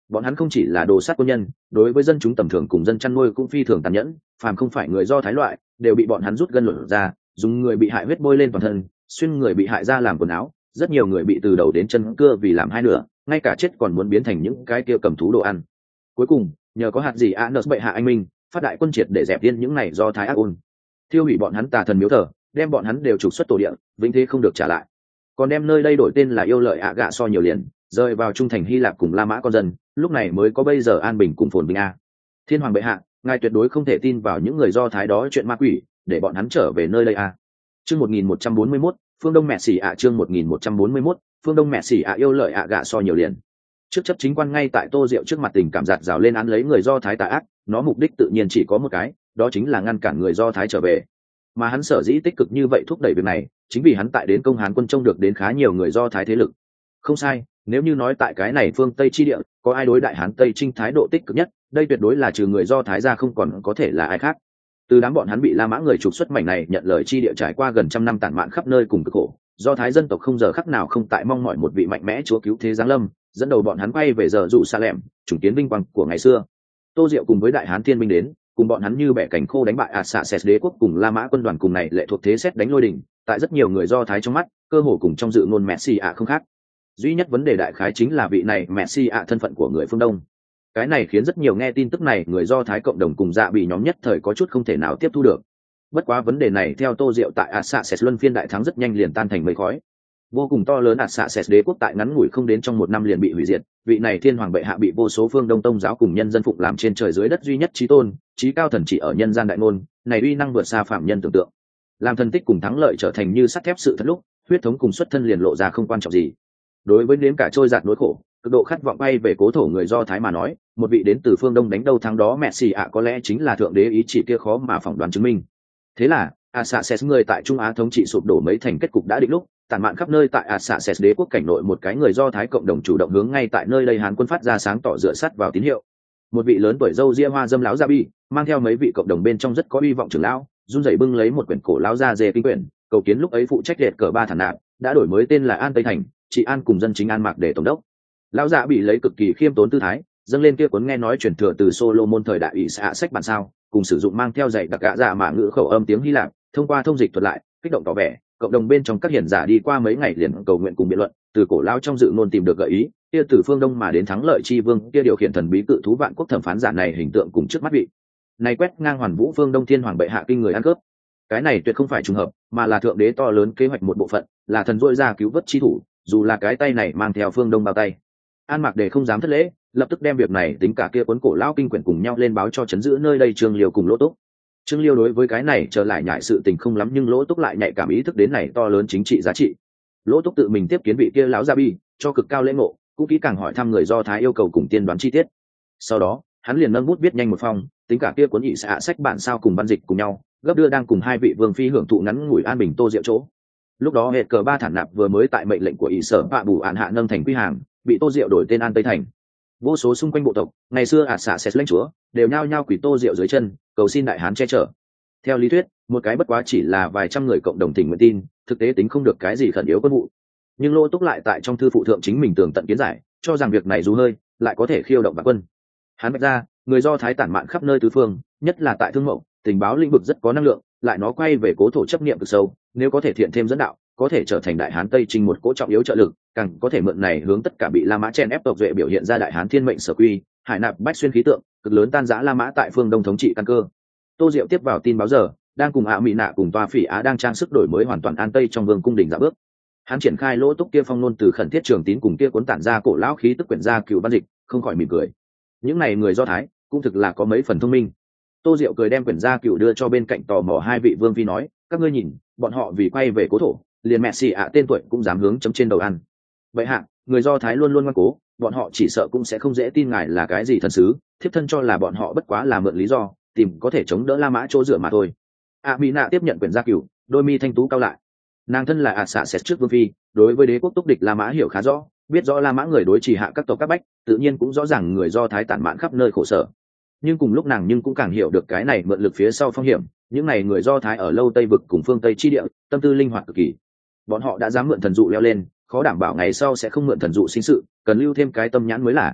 Bọn hắn không chỉ là đồ sát quân nhân, đối với dân chúng tầm thường cùng dân chăn nuôi cũng phi thường tàn nhẫn, phàm không phải người Do Thái loại đều bị bọn hắn rút gân luận ra, dùng người bị hại huyết bôi lên toàn thân, xuyên người bị hại ra làm quần áo, rất nhiều người bị từ đầu đến chân cưa vì làm hai nửa, ngay cả chết còn muốn biến thành những cái kia cầm thú đồ ăn. Cuối cùng nhờ có hạt gì Anos bệ hạ anh minh, phát đại quân triệt để dẹp yên những này Do Thái ác ôn, tiêu hủy bọn hắn tà thần miếu thờ, đem bọn hắn đều trục xuất tổ địa, vĩnh thế không được trả lại. Còn đem nơi đây đổi tên là yêu lợi ạ gạ so nhiều liền, rơi vào trung thành Hy Lạp cùng La Mã con dân, lúc này mới có bây giờ an bình cùng phồn bình a. Thiên hoàng bệ hạ, ngài tuyệt đối không thể tin vào những người Do Thái đó chuyện ma quỷ, để bọn hắn trở về nơi đây a. Chương 1141, phương Đông mẹ xỉ ạ. Chương 1141, phương Đông mẹ xỉ ạ yêu lợi ạ gạ so nhiều liền. Trước chấp chính quan ngay tại Tô Diệu trước mặt tình cảm giạt rào lên án lấy người Do Thái tà ác, nó mục đích tự nhiên chỉ có một cái, đó chính là ngăn cản người Do Thái trở về. Mà hắn sở dĩ tích cực như vậy thúc đẩy việc này, chính vì hắn tại đến công Hán quân trông được đến khá nhiều người Do Thái thế lực. Không sai, nếu như nói tại cái này phương Tây chi địa, có ai đối đại Hán Tây Trinh thái độ tích cực nhất, đây tuyệt đối là trừ người Do Thái ra không còn có thể là ai khác. Từ đám bọn hắn bị La Mã người trục xuất mảnh này nhận lời chi địa trải qua gần trăm năm tản mạn khắp nơi cùng cực khổ, Do Thái dân tộc không giờ khắc nào không tại mong mỏi một vị mạnh mẽ chúa cứu thế giáng lâm, dẫn đầu bọn hắn quay về giờ dụ Sa Lẻm, chủng kiến vinh quang của ngày xưa. Tô Diệu cùng với đại Hán thiên binh đến, cùng bọn hắn như bẻ cảnh khô đánh bại Arsaces đế quốc cùng La Mã quân đoàn cùng này lệ thuộc thế xét đánh lôi đỉnh, tại rất nhiều người Do Thái trong mắt, cơ hồ cùng trong dự ngôn Messi ạ không khác. Duy nhất vấn đề đại khái chính là vị này Messi ạ thân phận của người phương Đông. Cái này khiến rất nhiều nghe tin tức này người Do Thái cộng đồng cùng dạ bị nhóm nhất thời có chút không thể nào tiếp thu được. Bất quá vấn đề này theo Tô Diệu tại Arsaces luân phiên đại thắng rất nhanh liền tan thành mây khói. Vô cùng to lớn Arsaces đế quốc tại ngắn ngủi không đến trong một năm liền bị hủy diệt, vị này thiên hoàng bệ hạ bị vô số phương Đông tông giáo cùng nhân dân phụng làm trên trời dưới đất duy nhất chí tôn, chí cao thần chỉ ở nhân gian đại ngôn, này uy năng vượt xa phạm nhân tưởng tượng. Làm thần tích cùng thắng lợi trở thành như sắt thép sự thật lúc, huyết thống cùng xuất thân liền lộ ra không quan trọng gì. Đối với nếm cả trôi giạt nỗi khổ, cực độ khát vọng bay về cố thổ người Do Thái mà nói, một vị đến từ phương Đông đánh đâu thắng đó Messi ạ có lẽ chính là thượng đế ý chỉ kia khó mà phỏng đoán chứng minh. Thế là Arsaces người tại Trung Á thống trị sụp đổ mấy thành kết cục đã định lúc, tản mạn khắp nơi tại Arsaces đế quốc cảnh nội một cái người Do Thái cộng đồng chủ động hướng ngay tại nơi đây Hán quân phát ra sáng tỏ dựa sát vào tín hiệu. Một vị lớn tuổi râu ria hoa dâm lão gia bi, mang theo mấy vị cộng đồng bên trong rất có uy vọng trưởng lão, run rẩy bưng lấy một quyển cổ lão gia dê kinh quyển, cầu kiến lúc ấy phụ trách liệt cờ ba thản nạp, đã đổi mới tên là An Tây Thành, trị an cùng dân chính An Mạc để tổng đốc. Lão gia bị lấy cực kỳ khiêm tốn tư thái, dâng lên kia cuốn nghe nói truyền thừa từ Solomon thời đại ủy xạ sách bản sao, cùng sử dụng mang theo dạy đặc gã dạ mạ ngữ khẩu âm tiếng Hy Lạp, thông qua thông dịch thuật lại, kích động tỏ vẻ cộng đồng bên trong các hiền giả đi qua mấy ngày liền cầu nguyện cùng biện luận, từ cổ lao trong dự ngôn tìm được gợi ý, kia từ phương Đông mà đến thắng lợi chi vương, kia điều khiển thần bí cự thú vạn quốc thẩm phán giả này hình tượng cùng trước mắt vị này quét ngang hoàn vũ phương Đông thiên hoàng bệ hạ kinh người ăn cướp. Cái này tuyệt không phải trùng hợp, mà là thượng đế to lớn kế hoạch một bộ phận, là thần dội ra cứu vớt chi thủ, dù là cái tay này mang theo phương Đông bao tay. An Mạc Đề không dám thất lễ, lập tức đem việc này tính cả kia cuốn cổ lao kinh quyển cùng nhau lên báo cho chấn giữ nơi đây Trương Liêu cùng Lỗ Túc. Trương Liêu đối với cái này trở lại nhại sự tình không lắm, nhưng Lỗ Túc lại nhạy cảm ý thức đến này to lớn chính trị giá trị. Lỗ Túc tự mình tiếp kiến vị kia lão gia bi, cho cực cao lễ ngộ, cũng kỹ càng hỏi thăm người Do Thái yêu cầu cùng tiên đoán chi tiết. Sau đó, hắn liền nâng bút viết nhanh một phong, tính cả kia cuốn ị xạ sách bản sao cùng văn dịch cùng nhau, gấp đưa đang cùng hai vị vương phi hưởng thụ ngắn ngủi an bình Tô Diệu chỗ. Lúc đó hệ cờ ba thản nạp vừa mới tại mệnh lệnh của ỷ sở bạ bù án hạ nâng thành quy hàng, bị Tô Diệu đổi tên An Tây Thành. Vô số xung quanh bộ tộc, ngày xưa xạ sẽ lãnh chúa, đều nhao nhao quỳ Tô Diệu dưới chân, cầu xin đại hán che chở. Theo lý thuyết, một cái bất quá chỉ là vài trăm người cộng đồng tình nguyện tin, thực tế tính không được cái gì khẩn yếu quân vụ. Nhưng Lô Túc lại tại trong thư phụ thượng chính mình tường tận kiến giải, cho rằng việc này dù hơi, lại có thể khiêu động vạn quân. Hắn bạch ra, người Do Thái tản mạn khắp nơi tứ phương, nhất là tại thương mậu, tình báo lĩnh vực rất có năng lượng, lại nó quay về cố thổ chấp niệm cực sâu, nếu có thể thiện thêm dẫn đạo, có thể trở thành đại hán Tây Trinh một cỗ trọng yếu trợ lực, càng có thể mượn này hướng tất cả bị La Mã chen ép tộc duệ biểu hiện ra đại hán thiên mệnh sở quy, hải nạp bách xuyên khí tượng, cực lớn tan rã La Mã tại phương Đông thống trị căn cơ. Tô Diệu tiếp vào tin báo giờ, đang cùng Mỹ Nạ cùng Toa Phỉ Á đang trang sức đổi mới hoàn toàn An Tây trong vương cung đình dạo bước. Hắn triển khai Lỗ Túc kia phong nôn từ khẩn thiết trường tín cùng kia cuốn tản ra cổ lão khí tức quyển gia cựu văn dịch, không khỏi mỉm cười. Những này người Do Thái cũng thực là có mấy phần thông minh. Tô Diệu cười đem quyển gia cựu đưa cho bên cạnh tò mò hai vị vương phi nói, các ngươi nhìn, bọn họ vì quay về cố thổ, liền mẹ xì ạ tên tuổi cũng dám hướng chấm trên đầu ăn. Vậy hạ, người Do Thái luôn luôn ngoan cố, bọn họ chỉ sợ cũng sẽ không dễ tin ngài là cái gì thần sứ, thiếp thân cho là bọn họ bất quá là mượn lý do, tìm có thể chống đỡ La Mã chỗ dựa mà thôi. Mỹ Nạ tiếp nhận quyển gia cựu, đôi mi thanh tú cao lại. Nàng thân là xạ xét trước vương phi, đối với đế quốc túc địch La Mã hiểu khá rõ, biết rõ La Mã người đối trì hạ các tộc các bách, tự nhiên cũng rõ ràng người Do Thái tản mạn khắp nơi khổ sở. Nhưng cùng lúc nàng cũng càng hiểu được cái này mượn lực phía sau phong hiểm, những này người Do Thái ở lâu Tây vực cùng phương Tây chi địa, tâm tư linh hoạt cực kỳ. Bọn họ đã dám mượn thần dụ leo lên, khó đảm bảo ngày sau sẽ không mượn thần dụ sinh sự, cần lưu thêm cái tâm nhãn mới là.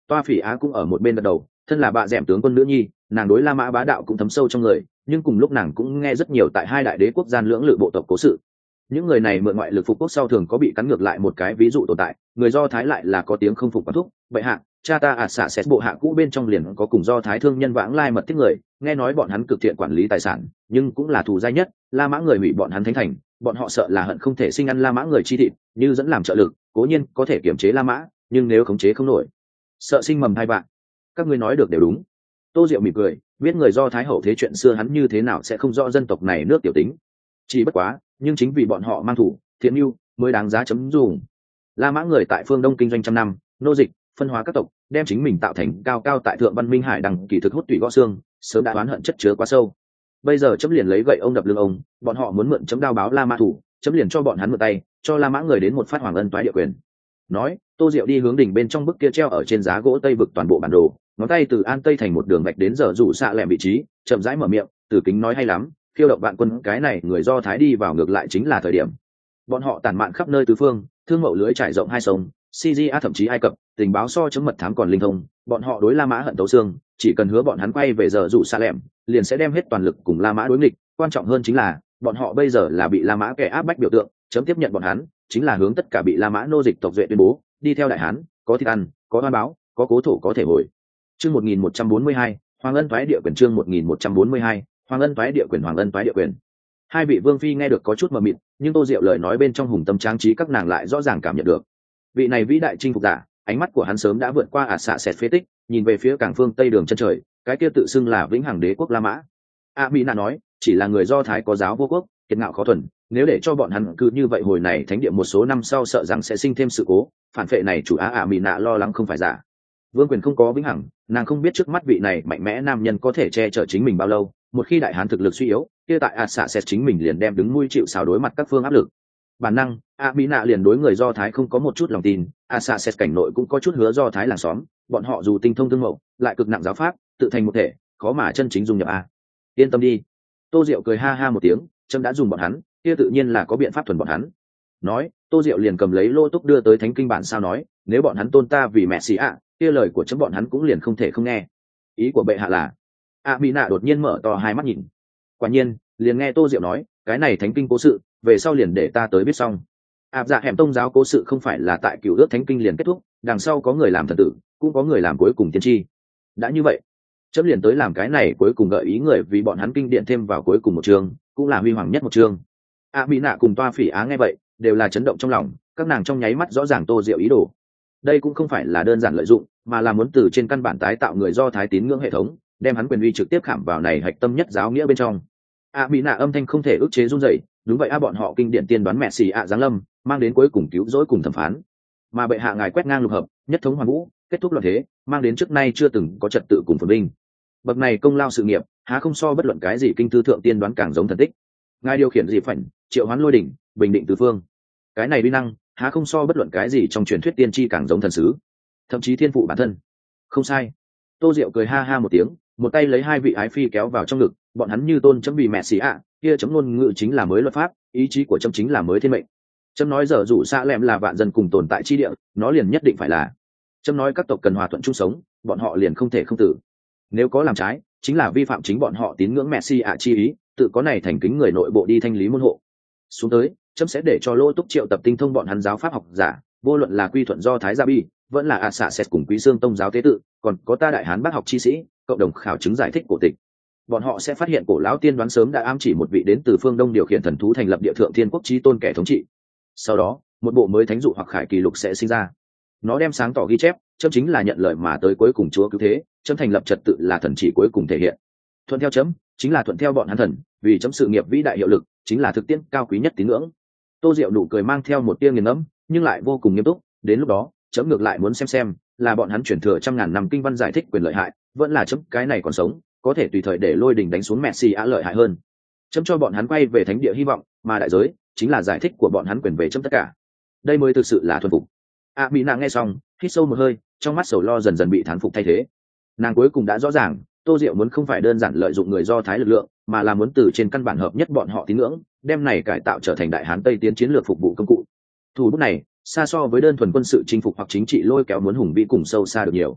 Toa Phỉ Á cũng ở một bên gật đầu, thân là bà dẻm tướng quân nữ nhi, nàng đối La Mã bá đạo cũng thấm sâu trong người, nhưng cùng lúc nàng cũng nghe rất nhiều tại hai đại đế quốc gian lưỡng lự bộ tộc cố sự. Những người này mượn ngoại lực phục quốc sau thường có bị cắn ngược lại một cái ví dụ tồn tại, người Do Thái lại là có tiếng không phục quán thúc, vậy hạ, cha ta xả xét bộ hạ cũ bên trong liền có cùng Do Thái thương nhân vãng lai mật thiết người, nghe nói bọn hắn cực thiện quản lý tài sản, nhưng cũng là thù dai nhất, La Mã người hủy bọn hắn thánh thành, bọn họ sợ là hận không thể sinh ăn La Mã người chi thịt, như dẫn làm trợ lực, cố nhiên có thể kiểm chế La Mã, nhưng nếu khống chế không nổi, sợ sinh mầm hai bạn. Các ngươi nói được đều đúng. Tô Diệu mỉm cười, biết người Do Thái hậu thế chuyện xưa hắn như thế nào sẽ không rõ dân tộc này nước tiểu tính. Chỉ bất quá, nhưng chính vì bọn họ mang thủ, thiện mưu mới đáng giá chấm dùng. La Mã người tại phương Đông kinh doanh trăm năm, nô dịch, phân hóa các tộc, đem chính mình tạo thành cao cao tại thượng văn minh hải đằng kỳ thực hút tủy gõ xương, sớm đã oán hận chất chứa quá sâu. Bây giờ chấm liền lấy gậy ông đập lưng ông, bọn họ muốn mượn chấm đao báo La Mã thủ, chấm liền cho bọn hắn mượn tay, cho La Mã người đến một phát hoàng ân toái địa quyền. Nói, Tô Diệu đi hướng đỉnh bên trong bức kia treo ở trên giá gỗ tây vực toàn bộ bản đồ, ngón tay từ an tây thành một đường vạch đến giờ rủ xạ lẹm vị trí, chậm rãi mở miệng, Từ Kính nói hay lắm, khiêu động vạn quân cái này người Do Thái đi vào ngược lại chính là thời điểm. Bọn họ tản mạn khắp nơi tứ phương, thương mậu lưới trải rộng hai sông, Syria thậm chí Ai Cập, tình báo so chấm mật thám còn linh thông, bọn họ đối La Mã hận tấu xương, chỉ cần hứa bọn hắn quay về giờ rủ xạ lẹm, liền sẽ đem hết toàn lực cùng La Mã đối nghịch, quan trọng hơn chính là, bọn họ bây giờ là bị La Mã kẻ áp bách biểu tượng, chấm tiếp nhận bọn hắn, chính là hướng tất cả bị La Mã nô dịch tộc duệ tuyên bố, đi theo đại hán, có thịt ăn, có oan báo, có cố thổ có thể hồi. Chương 1142, Hoàng Ân Toái Địa Quyền chương 1142, Hoàng Ân Toái Địa Quyền Hoàng Ân Toái Địa Quyền. Hai vị vương phi nghe được có chút mờ mịt, nhưng Tô Diệu lời nói bên trong hùng tâm trang trí các nàng lại rõ ràng cảm nhận được. Vị này vĩ đại chinh phục giả, ánh mắt của hắn sớm đã vượt qua xạ sệt phế tích, nhìn về phía cảng phương tây đường chân trời, cái kia tự xưng là vĩnh hằng đế quốc La Mã. Mỹ nạ nói, chỉ là người Do Thái có giáo vô quốc, kiệt ngạo khó thuần, nếu để cho bọn hắn cứ như vậy hồi này thánh địa một số năm sau sợ rằng sẽ sinh thêm sự cố, phản phệ này chủ Mỹ nạ lo lắng không phải giả. Vương quyền không có vĩnh hằng, nàng không biết trước mắt vị này mạnh mẽ nam nhân có thể che chở chính mình bao lâu, một khi đại hán thực lực suy yếu, kia tại xạ sệt chính mình liền đem đứng nuôi chịu sào đối mặt các phương áp lực. Bản năng, Mỹ nạ liền đối người Do Thái không có một chút lòng tin, xạ sệt cảnh nội cũng có chút hứa Do Thái làng xóm, bọn họ dù tinh thông thương mậu, lại cực nặng giáo pháp, tự thành một thể, khó mà chân chính dung nhập Yên tâm đi. Tô Diệu cười ha ha một tiếng, trâm đã dùng bọn hắn, kia tự nhiên là có biện pháp thuần bọn hắn. Nói, Tô Diệu liền cầm lấy lô túc đưa tới thánh kinh bản sao nói, nếu bọn hắn tôn ta vì mẹ xì kia lời của chấm bọn hắn cũng liền không thể không nghe. Ý của bệ hạ là, Mỹ nạ đột nhiên mở to hai mắt nhìn. Quả nhiên, liền nghe Tô Diệu nói, cái này thánh kinh cố sự, về sau liền để ta tới biết xong. Dạ hẻm tông giáo cố sự không phải là tại cựu ước thánh kinh liền kết thúc, đằng sau có người làm thần tử, cũng có người làm cuối cùng tiên tri. Đã như vậy, chấm liền tới làm cái này cuối cùng gợi ý người vì bọn hắn kinh điện thêm vào cuối cùng một chương, cũng là huy hoàng nhất một chương. Mỹ nạ cùng Toa Phỉ Á nghe vậy, đều là chấn động trong lòng, các nàng trong nháy mắt rõ ràng Tô Diệu ý đồ. Đây cũng không phải là đơn giản lợi dụng, mà là muốn từ trên căn bản tái tạo người Do Thái tín ngưỡng hệ thống, đem hắn quyền uy trực tiếp khảm vào này hạch tâm nhất giáo nghĩa bên trong. Mỹ nạ âm thanh không thể ức chế run rẩy, đúng vậy bọn họ kinh điển tiên đoán mẹ xì giáng lâm, mang đến cuối cùng cứu rỗi cùng thẩm phán. Mà bệ hạ ngài quét ngang lục hợp, nhất thống hoàn vũ, kết thúc loạn thế, mang đến trước nay chưa từng có trật tự cùng phồn vinh. Bậc này công lao sự nghiệp, há không so bất luận cái gì kinh thư thượng tiên đoán càng giống thần tích. Ngài điều khiển dị phảnh, triệu hoán lôi đỉnh, bình định tứ phương. Cái này uy năng, há không so bất luận cái gì trong truyền thuyết tiên tri càng giống thần sứ, thậm chí thiên phụ bản thân. Không sai. Tô Diệu cười ha ha một tiếng, một tay lấy hai vị ái phi kéo vào trong ngực, bọn hắn như tôn chấm vì mẹ xì kia chấm ngôn ngữ chính là mới luật pháp, ý chí của chấm chính là mới thiên mệnh. Chấm nói giờ rủ xa lẹm là vạn dân cùng tồn tại chi địa, nó liền nhất định phải là. Chấm nói các tộc cần hòa thuận chung sống, bọn họ liền không thể không tử. Nếu có làm trái, chính là vi phạm chính bọn họ tín ngưỡng mẹ xì chi ý, tự có này thành kính người nội bộ đi thanh lý môn hộ. Xuống tới, chấm sẽ để cho Lô Túc triệu tập tinh thông bọn hắn giáo pháp học giả, vô luận là quy thuận Do Thái Gia Bi, vẫn là xạ sệt cùng Quý Xương tông giáo tế tự, còn có ta đại hán bác học chi sĩ, cộng đồng khảo chứng giải thích cổ tịch. Bọn họ sẽ phát hiện cổ lão tiên đoán sớm đã ám chỉ một vị đến từ phương Đông điều khiển thần thú thành lập địa thượng thiên quốc chí tôn kẻ thống trị. Sau đó, một bộ mới thánh dụ hoặc khải kỳ lục sẽ sinh ra. Nó đem sáng tỏ ghi chép, chấm chính là nhận lời mà tới cuối cùng Chúa cứu thế, chấm thành lập trật tự là thần chỉ cuối cùng thể hiện. Thuận theo chấm, chính là thuận theo bọn hắn thần, vì chấm sự nghiệp vĩ đại hiệu lực, chính là thực tiễn cao quý nhất tín ngưỡng. Tô Diệu nụ cười mang theo một tia nghiền ngẫm, nhưng lại vô cùng nghiêm túc, đến lúc đó, chấm ngược lại muốn xem là bọn hắn chuyển thừa trăm ngàn năm kinh văn giải thích quyền lợi hại, vẫn là chấm cái này còn sống, có thể tùy thời để lôi đình đánh xuống Messi lợi hại hơn. Chấm cho bọn hắn quay về thánh địa hy vọng, mà đại giới chính là giải thích của bọn hắn quyền về chấm tất cả. Đây mới thực sự là thuần phục. Mỹ nạ nghe xong, hít sâu một hơi, trong mắt sầu lo dần dần bị thán phục thay thế. Nàng cuối cùng đã rõ ràng, Tô Diệu muốn không phải đơn giản lợi dụng người Do Thái lực lượng, mà là muốn từ trên căn bản hợp nhất bọn họ tín ngưỡng, đem này cải tạo trở thành đại hán Tây tiến chiến lược phục vụ công cụ. Thủ bút này, xa so với đơn thuần quân sự chinh phục hoặc chính trị lôi kéo muốn hùng vĩ cùng sâu xa được nhiều.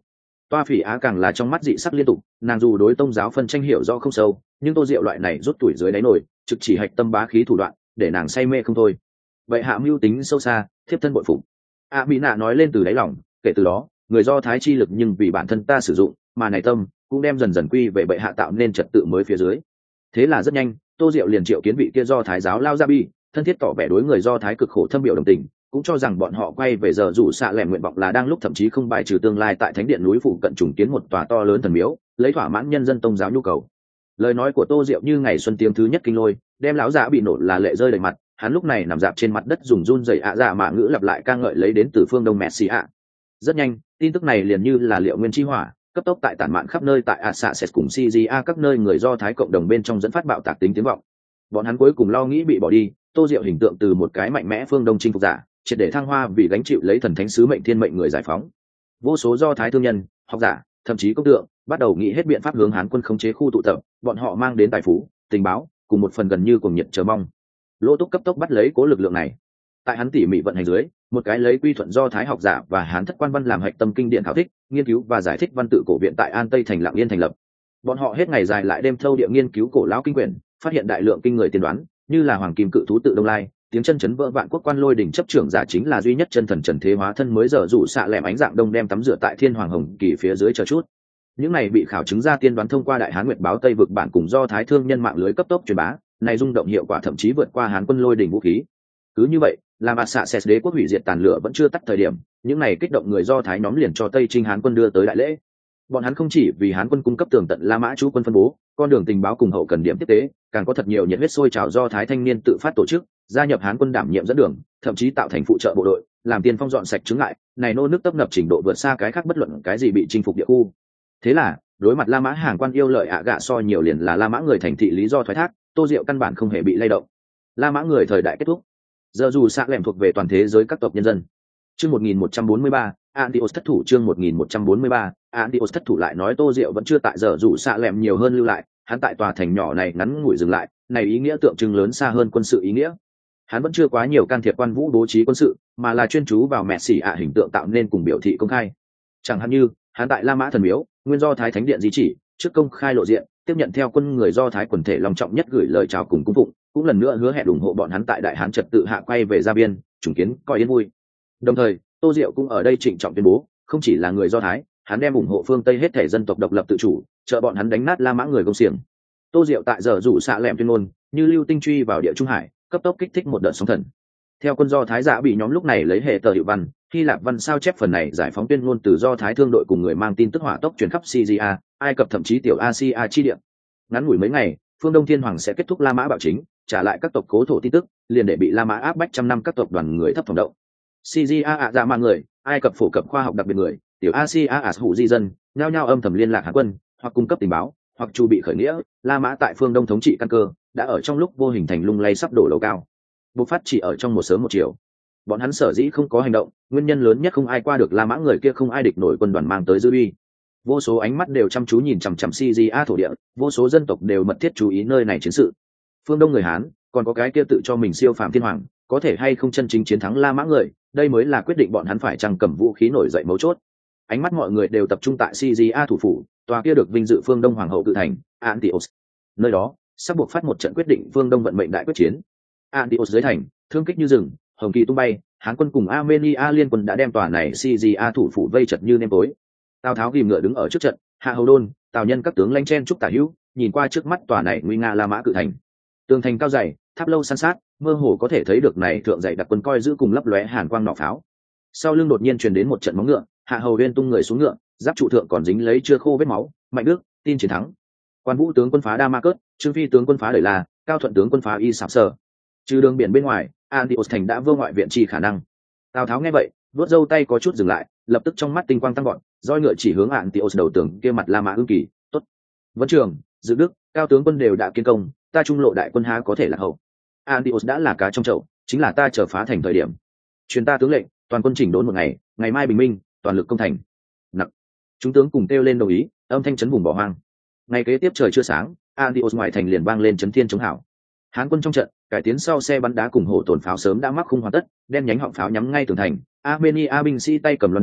Toa Phỉ Á càng là trong mắt dị sắc liên tục, nàng dù đối tông giáo phân tranh hiểu rõ không sâu, nhưng Tô Diệu loại này rút tuổi dưới đáy nổi, trực chỉ hạch tâm bá khí thủ đoạn, để nàng say mê không thôi. Vậy hạ mưu tính sâu xa, thiếp thân bội phục. Mỹ nạ nói lên từ đáy lòng, kể từ đó, người Do Thái chi lực nhưng vì bản thân ta sử dụng, mà này tâm cũng đem dần dần quy về bệ hạ tạo nên trật tự mới phía dưới. Thế là rất nhanh, Tô Diệu liền triệu kiến vị kia Do Thái giáo lao ra bi, thân thiết tỏ vẻ đối người Do Thái cực khổ thâm biểu đồng tình, cũng cho rằng bọn họ quay về giờ rủ xạ lẻm nguyện vọng là đang lúc thậm chí không bài trừ tương lai tại thánh điện núi phụ cận trùng kiến một tòa to lớn thần miếu, lấy thỏa mãn nhân dân tôn giáo nhu cầu. Lời nói của Tô Diệu như ngày xuân tiếng thứ nhất kinh lôi, đem lão giả bị nổ là lệ rơi đầy mặt, hắn lúc này nằm dạp trên mặt đất dùng run rẩy dạ mạ ngữ lặp lại ca ngợi lấy đến từ phương đông Messi ạ. Rất nhanh, tin tức này liền như là liệu nguyên chi hỏa, cấp tốc tại tản mạn khắp nơi tại Assassin's cùng CGA các nơi người Do Thái cộng đồng bên trong dẫn phát bạo tạc tính tiếng vọng. Bọn hắn cuối cùng lo nghĩ bị bỏ đi, Tô Diệu hình tượng từ một cái mạnh mẽ phương đông chinh phục giả, triệt để thăng hoa vì gánh chịu lấy thần thánh sứ mệnh thiên mệnh người giải phóng. Vô số Do Thái thương nhân, học giả, thậm chí công tượng, bắt đầu nghĩ hết biện pháp hướng Hán quân khống chế khu tụ tập, bọn họ mang đến tài phú, tình báo, cùng một phần gần như cuồng nhiệt chờ mong. Lỗ Túc cấp tốc bắt lấy cố lực lượng này. Tại hắn tỉ mỉ vận hành dưới, một cái lấy quy thuận Do Thái học giả và Hán thất quan văn làm hạch tâm kinh điển khảo thích, nghiên cứu và giải thích văn tự cổ viện tại An Tây thành Lạng Yên thành lập. Bọn họ hết ngày dài lại đêm thâu địa nghiên cứu cổ lão kinh quyển, phát hiện đại lượng kinh người tiên đoán, như là hoàng kim cự thú tự Đông Lai, tiếng chân chấn vỡ vạn quốc quan lôi đỉnh chấp trưởng giả chính là duy nhất chân thần trần thế hóa thân mới giờ rủ xạ lẻm ánh dạng đông đem tắm rửa tại thiên hoàng hồng kỳ phía dưới chờ chút. Những này bị khảo chứng ra tiên đoán thông qua đại hán nguyệt báo Tây vực bản cùng Do Thái thương nhân mạng lưới cấp tốc truyền bá, này rung động hiệu quả thậm chí vượt qua hán quân lôi đỉnh vũ khí. Cứ như vậy, làm Assassin's đế quốc hủy diệt tàn lửa vẫn chưa tắt thời điểm, những này kích động người Do Thái nhóm liền cho Tây Trinh hán quân đưa tới đại lễ. Bọn hắn không chỉ vì hán quân cung cấp tường tận La Mã chú quân phân bố, con đường tình báo cùng hậu cần điểm tiếp tế, càng có thật nhiều nhiệt huyết sôi trào Do Thái thanh niên tự phát tổ chức, gia nhập hán quân đảm nhiệm dẫn đường, thậm chí tạo thành phụ trợ bộ đội, làm tiên phong dọn sạch chứng ngại, này nô nước tấp nập trình độ vượt xa cái khác bất luận cái gì bị chinh phục địa khu. Thế là, đối mặt La Mã hàng quan yêu lợi gạ so nhiều liền là La Mã người thành thị lý do thoái thác, Tô Diệu căn bản không hề bị lay động. La Mã người thời đại kết thúc. Giờ dù xạ lẻm thuộc về toàn thế giới các tộc nhân dân. Chương 1143, Antiochus thất thủ. Chương 1143, Antiochus thất thủ lại nói Tô Diệu vẫn chưa tại giờ dù xạ lẻm nhiều hơn lưu lại, hắn tại tòa thành nhỏ này ngắn ngủi dừng lại, này ý nghĩa tượng trưng lớn xa hơn quân sự ý nghĩa. Hắn vẫn chưa quá nhiều can thiệp quan vũ bố trí quân sự, mà là chuyên chú vào mẹ xỉ hình tượng tạo nên cùng biểu thị công khai. Chẳng hạn như, hắn tại La Mã thần miếu, nguyên Do Thái thánh điện di chỉ, trước công khai lộ diện, tiếp nhận theo quân người Do Thái quần thể long trọng nhất gửi lời chào cùng cung phụng, cũng lần nữa hứa hẹn ủng hộ bọn hắn tại đại hán trật tự hạ quay về gia biên, chủng kiến coi yên vui. Đồng thời, Tô Diệu cũng ở đây trịnh trọng tuyên bố, không chỉ là người Do Thái, hắn đem ủng hộ phương Tây hết thể dân tộc độc lập tự chủ, trợ bọn hắn đánh nát La Mã người công xiềng. Tô Diệu tại giờ rủ xạ lẻm tuyên ngôn, như lưu tinh truy vào địa trung hải, cấp tốc kích thích một đợt sóng thần. Theo quân Do Thái giả bị nhóm lúc này lấy hệ tờ hiệu văn, Hy Lạp văn sao chép phần này giải phóng tuyên ngôn từ Do Thái thương đội cùng người mang tin tức hỏa tốc truyền khắp Syria, Ai Cập thậm chí tiểu Asia chi địa. Ngắn ngủi mấy ngày, phương Đông Thiên Hoàng sẽ kết thúc La Mã bạo chính, trả lại các tộc cố thổ tin tức, liền để bị La Mã áp bách trăm năm các tộc đoàn người thấp phòng động. Syria dạ mang người, Ai Cập phổ cập khoa học đặc biệt người, tiểu Asia hủ di dân, nhao nhao âm thầm liên lạc Hán quân, hoặc cung cấp tình báo, hoặc chu bị khởi nghĩa. La Mã tại phương Đông thống trị căn cơ, đã ở trong lúc vô hình thành lung lay sắp đổ lầu cao. Bộc phát chỉ ở trong một sớm một chiều. Bọn hắn sở dĩ không có hành động, nguyên nhân lớn nhất không ai qua được La Mã người kia không ai địch nổi quân đoàn mang tới dư uy. Vô số ánh mắt đều chăm chú nhìn chằm chằm Syria thổ địa, vô số dân tộc đều mật thiết chú ý nơi này chiến sự. Phương Đông người Hán, còn có cái kia tự cho mình siêu phàm thiên hoàng, có thể hay không chân chính chiến thắng La Mã người, đây mới là quyết định bọn hắn phải chăng cầm vũ khí nổi dậy mấu chốt. Ánh mắt mọi người đều tập trung tại Syria thủ phủ, tòa kia được vinh dự phương Đông hoàng hậu tự thành, Antiochus. Nơi đó, sắp buộc phát một trận quyết định phương Đông vận mệnh đại quyết chiến. Antiochus dưới thành, thương kích như rừng, hồng kỳ tung bay, Hán quân cùng Armenia liên quân đã đem tòa này Syria thủ phủ vây chật như nêm tối. Tào Tháo ghìm ngựa đứng ở trước trận, Hạ Hầu Đôn, Tào Nhân các tướng lãnh chen chúc tả hữu, nhìn qua trước mắt tòa này nguy nga La Mã cự thành. Tường thành cao dày, tháp lâu san sát, mơ hồ có thể thấy được này thượng dày đặc quân coi giữ cùng lấp lóe hàn quang nỏ pháo. Sau lưng đột nhiên truyền đến một trận móng ngựa, Hạ Hầu Uyên tung người xuống ngựa, giáp trụ thượng còn dính lấy chưa khô vết máu, Mạnh Đức, tin chiến thắng. Quan Vũ tướng quân phá Damascus, Trương Phi tướng quân phá Đẩy La, Cao Thuận tướng quân phá Y Sạp Sở. Trừ đường biển bên ngoài, Antiochus thành đã vô ngoại viện trì khả năng. Tào Tháo nghe vậy, vuốt râu tay có chút dừng lại, lập tức trong mắt tinh quang tăng gọn, roi ngựa chỉ hướng Antiochus đầu tường kia mặt La Mã Ưng Kỳ, tốt. Vấn Trường, Dự Đức, Cao tướng quân đều đã kiến công, ta trung lộ đại quân há có thể là hậu. Antiochus đã là cá trong chậu, chính là ta chờ phá thành thời điểm. Truyền ta tướng lệnh, toàn quân chỉnh đốn một ngày, ngày mai bình minh, toàn lực công thành. Nặc. Chúng tướng cùng kêu lên đồng ý, âm thanh chấn vùng bỏ hoang. Ngày kế tiếp trời chưa sáng, Antiochus ngoại thành liền vang lên chấn thiên chống hảo. Hán quân trong trận, cải tiến sau xe bắn đá cùng hổ tổn pháo sớm đã mắc khung hoàn tất, đen nhánh họng pháo nhắm ngay tường thành. Armenia binh sĩ tay cầm loan đao,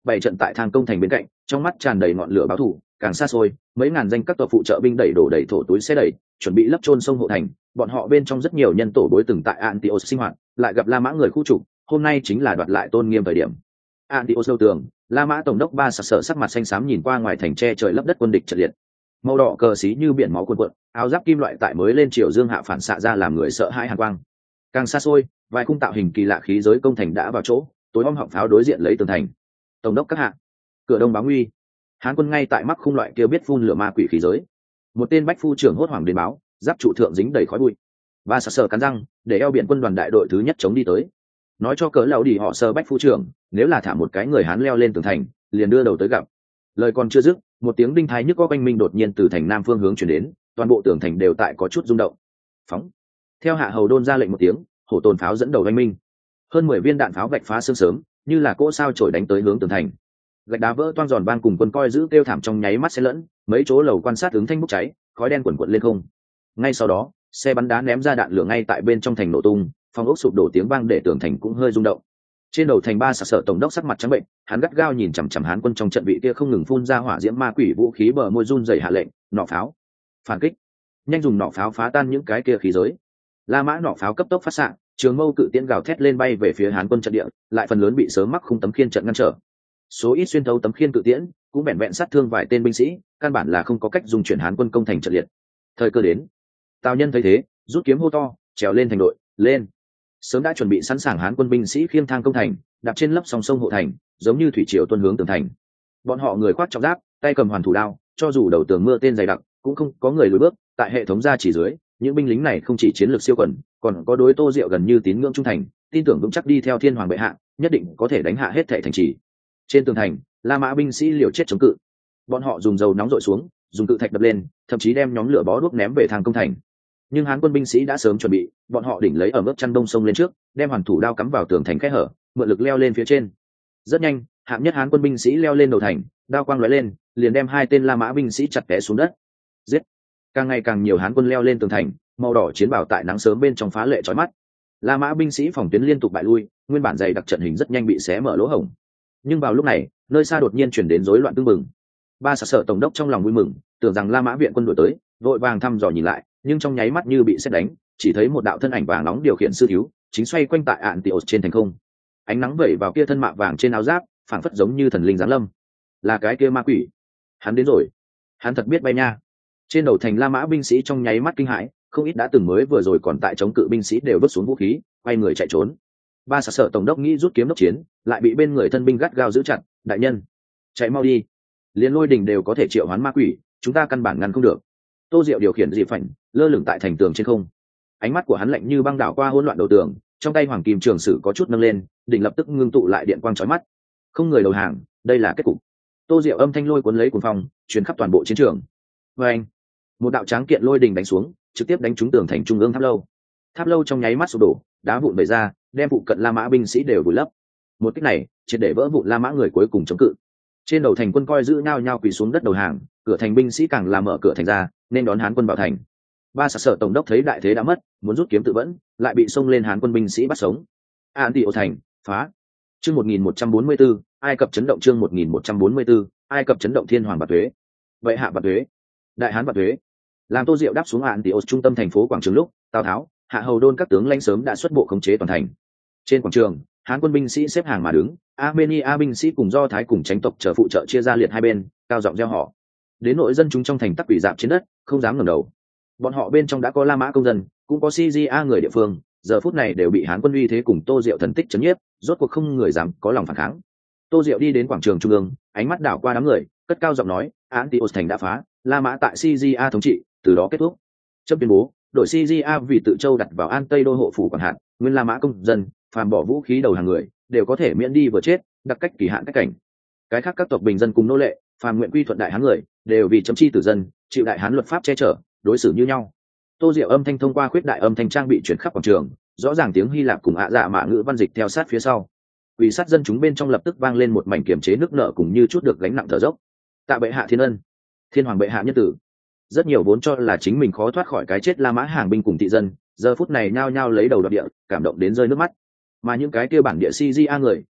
bày trận tại thang công thành bên cạnh, trong mắt tràn đầy ngọn lửa báo thù. Càng xa xôi, mấy ngàn danh các tộc phụ trợ binh đẩy đổ đầy thổ túi xe đẩy, chuẩn bị lấp chôn sông hộ thành. Bọn họ bên trong rất nhiều nhân tổ bối từng tại Antios sinh hoạt, lại gặp La Mã người khu trục, hôm nay chính là đoạt lại tôn nghiêm thời điểm. Antios đầu tường, La Mã tổng đốc Ba Sặc Sở sắc mặt xanh xám nhìn qua ngoài thành che trời lấp đất quân địch trận liệt. Màu đỏ cờ xí như biển máu cuồn cuộn, áo giáp kim loại tại mới lên chiều dương hạ phản xạ ra làm người sợ hãi hàn quang. Càng xa xôi, vài khung tạo hình kỳ lạ khí giới công thành đã vào chỗ, tối om họng pháo đối diện lấy tường thành. Tổng đốc các hạ, cửa đông báo nguy. Hán quân ngay tại mắc khung loại kia biết phun lửa ma quỷ khí giới. Một tên bách phu trưởng hốt hoảng đến báo, giáp trụ thượng dính đầy khói bụi. Và sặc sờ cắn răng, để eo biển quân đoàn đại đội thứ nhất chống đi tới. Nói cho cỡ lão đi họ sơ bách phu trưởng, nếu là thả một cái người Hán leo lên tường thành, liền đưa đầu tới gặp. Lời còn chưa dứt, một tiếng đinh thái nhức có oanh minh đột nhiên từ thành nam phương hướng truyền đến, toàn bộ tường thành đều tại có chút rung động. Phóng. Theo hạ hầu đôn ra lệnh một tiếng, hổ tồn pháo dẫn đầu oanh minh. Hơn 10 viên đạn pháo vạch phá sương sớm, như là cỗ sao chổi đánh tới hướng tường thành. Gạch đá vỡ toang giòn vang cùng quân coi giữ kêu thảm trong nháy mắt xen lẫn, mấy chỗ lầu quan sát ứng thanh bốc cháy, khói đen quần quật lên không. Ngay sau đó, xe bắn đá ném ra đạn lửa ngay tại bên trong thành nổ tung, phòng ốc sụp đổ tiếng vang để tường thành cũng hơi rung động. Trên đầu thành Ba Sặc Sở tổng đốc sắc mặt trắng bệnh, hắn gắt gao nhìn chằm chằm Hán quân trong trận vị kia không ngừng phun ra hỏa diễm ma quỷ vũ khí, bờ môi run rẩy hạ lệnh, nỏ pháo, phản kích, nhanh dùng nỏ pháo phá tan những cái kia khí giới. La Mã nỏ pháo cấp tốc phát xạ, trường mâu cự tiễn gào thét lên bay về phía Hán quân trận địa, lại phần lớn bị sớm mắc khung tấm khiên trận ngăn trở. Số ít xuyên thấu tấm khiên cự tiễn, cũng vẹn vẹn sát thương vài tên binh sĩ, căn bản là không có cách dùng chuyển Hán quân công thành trận liệt. Thời cơ đến, Tào Nhân thấy thế, rút kiếm hô to, trèo lên thành đội, lên. Sớm đã chuẩn bị sẵn sàng Hán quân binh sĩ khiêng thang công thành, đạp trên lấp song sông hộ thành, giống như thủy triều tuôn hướng tường thành. Bọn họ người khoác trọng giáp, tay cầm hoàn thủ đao, cho dù đầu tường mưa tên dày đặc, cũng không có người lùi bước. Tại hệ thống gia chỉ dưới, những binh lính này không chỉ chiến lược siêu quần, còn có đối Tô Diệu gần như tín ngưỡng trung thành, tin tưởng vững chắc đi theo Thiên Hoàng bệ hạ, nhất định có thể đánh hạ hết thảy thành trì. Trên tường thành, La Mã binh sĩ liều chết chống cự. Bọn họ dùng dầu nóng dội xuống, dùng cự thạch đập lên, thậm chí đem nhóm lửa bó đuốc ném về thang công thành. Nhưng Hán quân binh sĩ đã sớm chuẩn bị, bọn họ đỉnh lấy ở mức chăn đông sông lên trước, đem hoàn thủ đao cắm vào tường thành kẽ hở, mượn lực leo lên phía trên. Rất nhanh, hạng nhất Hán quân binh sĩ leo lên đầu thành, đao quang lóe lên, liền đem hai tên La Mã binh sĩ chặt té xuống đất. Giết! Càng ngày càng nhiều Hán quân leo lên tường thành, màu đỏ chiến bào tại nắng sớm bên trong phá lệ chói mắt. La Mã binh sĩ phòng tuyến liên tục bại lui, nguyên bản dày đặc trận hình rất nhanh bị xé mở lỗ hổng. Nhưng vào lúc này, nơi xa đột nhiên chuyển đến rối loạn tương mừng. Ba Sặc Sở tổng đốc trong lòng vui mừng, tưởng rằng La Mã viện quân đuổi tới, vội vàng thăm dò nhìn lại, nhưng trong nháy mắt như bị sét đánh, chỉ thấy một đạo thân ảnh vàng nóng điều khiển sư thiếu, chính xoay quanh tại Antios trên thành không. Ánh nắng vẩy vào kia thân mạ vàng trên áo giáp, phảng phất giống như thần linh giáng lâm. Là cái kia ma quỷ. Hắn đến rồi. Hắn thật biết bay nha. Trên đầu thành La Mã binh sĩ trong nháy mắt kinh hãi, không ít đã từng mới vừa rồi còn tại chống cự binh sĩ đều vứt xuống vũ khí, quay người chạy trốn. Ba Sặc Sở tổng đốc nghĩ rút kiếm đốc chiến, lại bị bên người thân binh gắt gao giữ chặt. Đại nhân, chạy mau đi. Liên Lôi Đình đều có thể triệu hoán ma quỷ, chúng ta căn bản ngăn không được. Tô Diệu điều khiển dị phảnh, lơ lửng tại thành tường trên không. Ánh mắt của hắn lạnh như băng đảo qua hỗn loạn đầu tường, trong tay hoàng kim trường sử có chút nâng lên, đỉnh lập tức ngưng tụ lại điện quang chói mắt. Không người đầu hàng, đây là kết cục. Tô Diệu âm thanh lôi cuốn lấy cuồng phong, truyền khắp toàn bộ chiến trường. Và anh, một đạo tráng kiện lôi đình đánh xuống, trực tiếp đánh trúng tường thành trung ương tháp lâu. Tháp lâu trong nháy mắt sụp đổ, đá vụn bể ra, đem phụ cận La Mã binh sĩ đều vùi lấp. Một kích này, triệt để vỡ vụn La Mã người cuối cùng chống cự. Trên đầu thành quân coi giữ nhao nhao quỳ xuống đất đầu hàng, cửa thành binh sĩ càng làm mở cửa thành ra, nên đón Hán quân vào thành. Ba Sặc Sở tổng đốc thấy đại thế đã mất, muốn rút kiếm tự vẫn, lại bị xông lên Hán quân binh sĩ bắt sống. Antios thành phá. Chương 1144, Ai Cập chấn động. Chương 1144, Ai Cập chấn động. Thiên Hoàng bạt tuế. Vậy hạ bạt tuế. Đại Hán bạt tuế. Làm Tô Diệu đáp xuống Antios trung tâm thành phố quảng trường lúc, Tào Tháo, Hạ Hầu Đôn các tướng lãnh sớm đã xuất bộ khống chế toàn thành. Trên quảng trường, Hán quân binh sĩ xếp hàng mà đứng, Armenia binh sĩ cùng Do Thái cùng Chánh tộc chờ phụ trợ chia ra liệt hai bên, cao giọng reo hò. Đến nội dân chúng trong thành tắc quỷ dạp trên đất, không dám ngẩng đầu. Bọn họ bên trong đã có La Mã công dân, cũng có CJA người địa phương, giờ phút này đều bị Hán quân uy thế cùng Tô Diệu thần tích chấn nhiếp, rốt cuộc không người dám có lòng phản kháng. Tô Diệu đi đến quảng trường trung ương, ánh mắt đảo qua đám người, cất cao giọng nói: Antios thành đã phá, La Mã tại CJA thống trị, từ đó kết thúc. Chấp tuyên bố, đổi CJA vì tự châu đặt vào An Tây đô hộ phủ quản hạt, nguyên La Mã công dân, phàm bỏ vũ khí đầu hàng người, đều có thể miễn đi vừa chết, đặc cách kỳ hạn cách cảnh. Cái khác các tộc bình dân cùng nô lệ, phàm nguyện quy thuận đại hán người, đều vì chấm chi tử dân, chịu đại hán luật pháp che chở, đối xử như nhau. Tô Diệu âm thanh thông qua khuyết đại âm thanh trang bị chuyển khắp quảng trường, rõ ràng tiếng Hy Lạp cùng ạ dạ mạ ngữ văn dịch theo sát phía sau. Quỷ sát dân chúng bên trong lập tức vang lên một mảnh kiềm chế nước nợ cùng như chút được gánh nặng thở dốc. Tạ bệ hạ thiên ân, Thiên Hoàng bệ hạ nhân tử. Rất nhiều vốn cho là chính mình khó thoát khỏi cái chết La Mã hàng binh cùng thị dân, giờ phút này nhao nhao lấy đầu đoạt địa, cảm động đến rơi nước mắt. Mà những cái kia bản địa CJA người,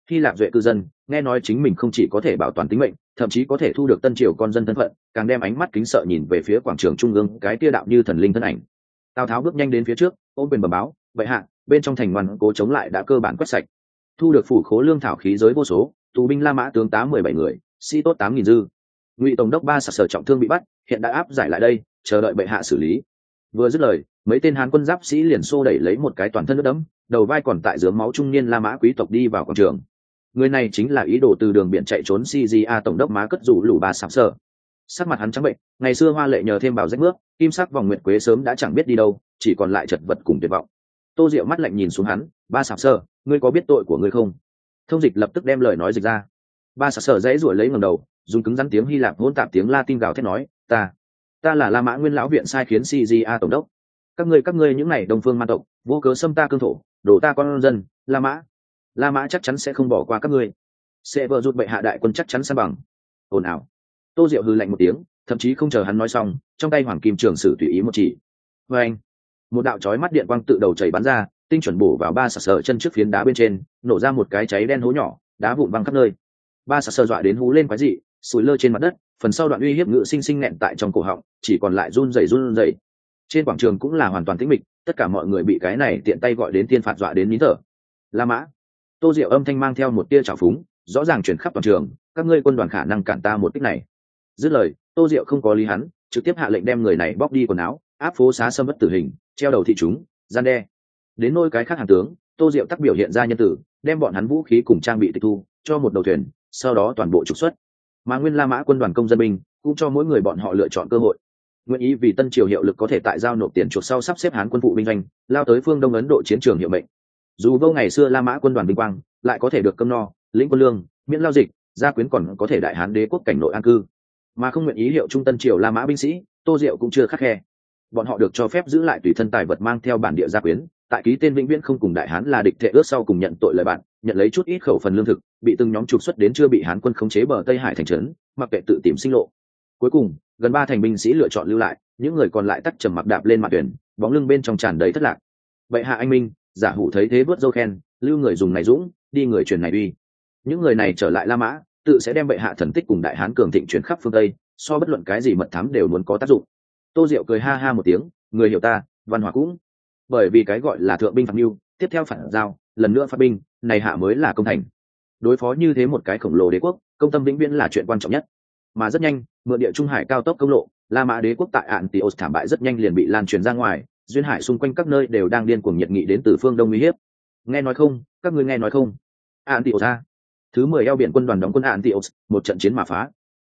Hy Lạp duệ cư dân nghe nói chính mình không chỉ có thể bảo toàn tính mệnh, thậm chí có thể thu được tân triều con dân thân phận, càng đem ánh mắt kính sợ nhìn về phía quảng trường trung ương cái tia đạo như thần linh thân ảnh. Tào Tháo bước nhanh đến phía trước, ôm quyền bẩm báo, vậy hạ, bên trong thành ngoan cố chống lại đã cơ bản quét sạch, thu được phủ khố lương thảo khí giới vô số, tù binh La Mã tướng tá 17 người, sĩ tốt 8.000 dư. Ngụy tổng đốc Ba Sạc Sở trọng thương bị bắt, hiện đã áp giải lại đây, chờ đợi bệ hạ xử lý. Vừa dứt lời, mấy tên Hán quân giáp sĩ liền xô đẩy lấy một cái toàn thân nước đẫm, đầu vai còn tại dướng máu trung niên La Mã quý tộc đi vào quảng trường. Người này chính là ý đồ từ đường biển chạy trốn CJA tổng đốc Má Cất Dụ Lũ Ba Sạc Sở. Sắc mặt hắn trắng bệnh, ngày xưa hoa lệ nhờ thêm bảo rách nước, kim sắc vòng nguyệt quế sớm đã chẳng biết đi đâu, chỉ còn lại chật vật cùng tuyệt vọng. Tô Diệu mắt lạnh nhìn xuống hắn, Ba Sạc Sở, ngươi có biết tội của ngươi không? Thông dịch lập tức đem lời nói dịch ra. Ba Sạc Sở dãy ruổi lấy ngẩng đầu, dùng cứng rắn tiếng Hy Lạp hỗn tạp tiếng Latin gào thét nói, ta là La Mã Nguyên lão viện sai khiến CJA tổng đốc. Các ngươi những này Đông phương man tộc, vô cớ xâm ta cương thổ, đổ ta con dân, La Mã chắc chắn sẽ không bỏ qua các ngươi. Sẽ vợ rụt bệ hạ đại quân chắc chắn san bằng. Ồn ào. Tô Diệu hừ lạnh một tiếng, thậm chí không chờ hắn nói xong, trong tay hoàng kim trường sử tùy ý một chỉ. Và anh, một đạo chói mắt điện quang tự đầu chảy bắn ra, tinh chuẩn bổ vào Ba Sạc Sở chân trước phiến đá bên trên, nổ ra một cái cháy đen hố nhỏ, đá vụn văng khắp nơi. Ba Sạc Sở dọa đến hú lên quái dị, sủi lơ trên mặt đất, phần sau đoạn uy hiếp ngự sinh sinh nẹn tại trong cổ họng, chỉ còn lại run rẩy. Trên quảng trường cũng là hoàn toàn tĩnh mịch, tất cả mọi người bị cái này tiện tay gọi đến tiên phạt dọa đến nín thở. La Mã. Tô Diệu âm thanh mang theo một tia trào phúng, rõ ràng truyền khắp toàn trường, các ngươi quân đoàn khả năng cản ta một kích này. Dứt lời, Tô Diệu không có lý hắn, trực tiếp hạ lệnh đem người này bóc đi quần áo, áp phố xá xâm bất tử hình, treo đầu thị chúng, gian đe. Đến nôi cái khác hàng tướng, Tô Diệu tắc biểu hiện ra nhân tử, đem bọn hắn vũ khí cùng trang bị tịch thu, cho một đầu thuyền, sau đó toàn bộ trục xuất. Mà nguyên La Mã quân đoàn công dân binh cũng cho mỗi người bọn họ lựa chọn cơ hội, nguyện ý vì tân triều hiệu lực có thể tại giao nộp tiền chuộc sau sắp xếp Hán quân phụ binh doanh, lao tới phương Đông Ấn Độ chiến trường hiệu mệnh. Dù vô ngày xưa La Mã quân đoàn vinh quang, lại có thể được cơm no, lĩnh quân lương, miễn lao dịch, gia quyến còn có thể đại Hán đế quốc cảnh nội an cư, mà không nguyện ý hiệu trung tân triều La Mã binh sĩ, Tô Diệu cũng chưa khắt khe. Bọn họ được cho phép giữ lại tùy thân tài vật mang theo bản địa gia quyến, tại ký tên vĩnh viễn không cùng đại Hán là địch thệ ước sau cùng nhận tội lời bạn, nhận lấy chút ít khẩu phần lương thực, bị từng nhóm trục xuất đến chưa bị Hán quân khống chế bờ Tây Hải thành trấn, mặc kệ tự tìm sinh lộ. Cuối cùng, gần 3 thành binh sĩ lựa chọn lưu lại, những người còn lại tắt trầm mặc đạp lên mặt thuyền, bóng lưng bên trong tràn đầy thất lạc. Vậy hạ anh minh, giả hủ thấy thế vớt dâu khen, lưu người dùng này dũng, đi người truyền này uy. Những người này trở lại La Mã, tự sẽ đem bệ hạ thần tích cùng đại Hán cường thịnh truyền khắp phương Tây, so bất luận cái gì mật thám đều muốn có tác dụng. Tô Diệu cười ha ha một tiếng, người hiểu ta, văn hóa cũng. Bởi vì cái gọi là thượng binh phạt mưu, tiếp theo phản giao, lần nữa phát binh, này hạ mới là công thành. Đối phó như thế một cái khổng lồ đế quốc, công tâm vĩnh viễn là chuyện quan trọng nhất. Mà rất nhanh, mượn địa trung hải cao tốc công lộ, La Mã đế quốc tại Antioch thảm bại rất nhanh liền bị lan truyền ra ngoài, duyên hải xung quanh các nơi đều đang điên cuồng nhiệt nghị đến từ phương Đông uy hiếp. Nghe nói không, các ngươi nghe nói không? Antioch a. Thứ 10 eo biển quân đoàn đóng quân Antioch, một trận chiến mà phá.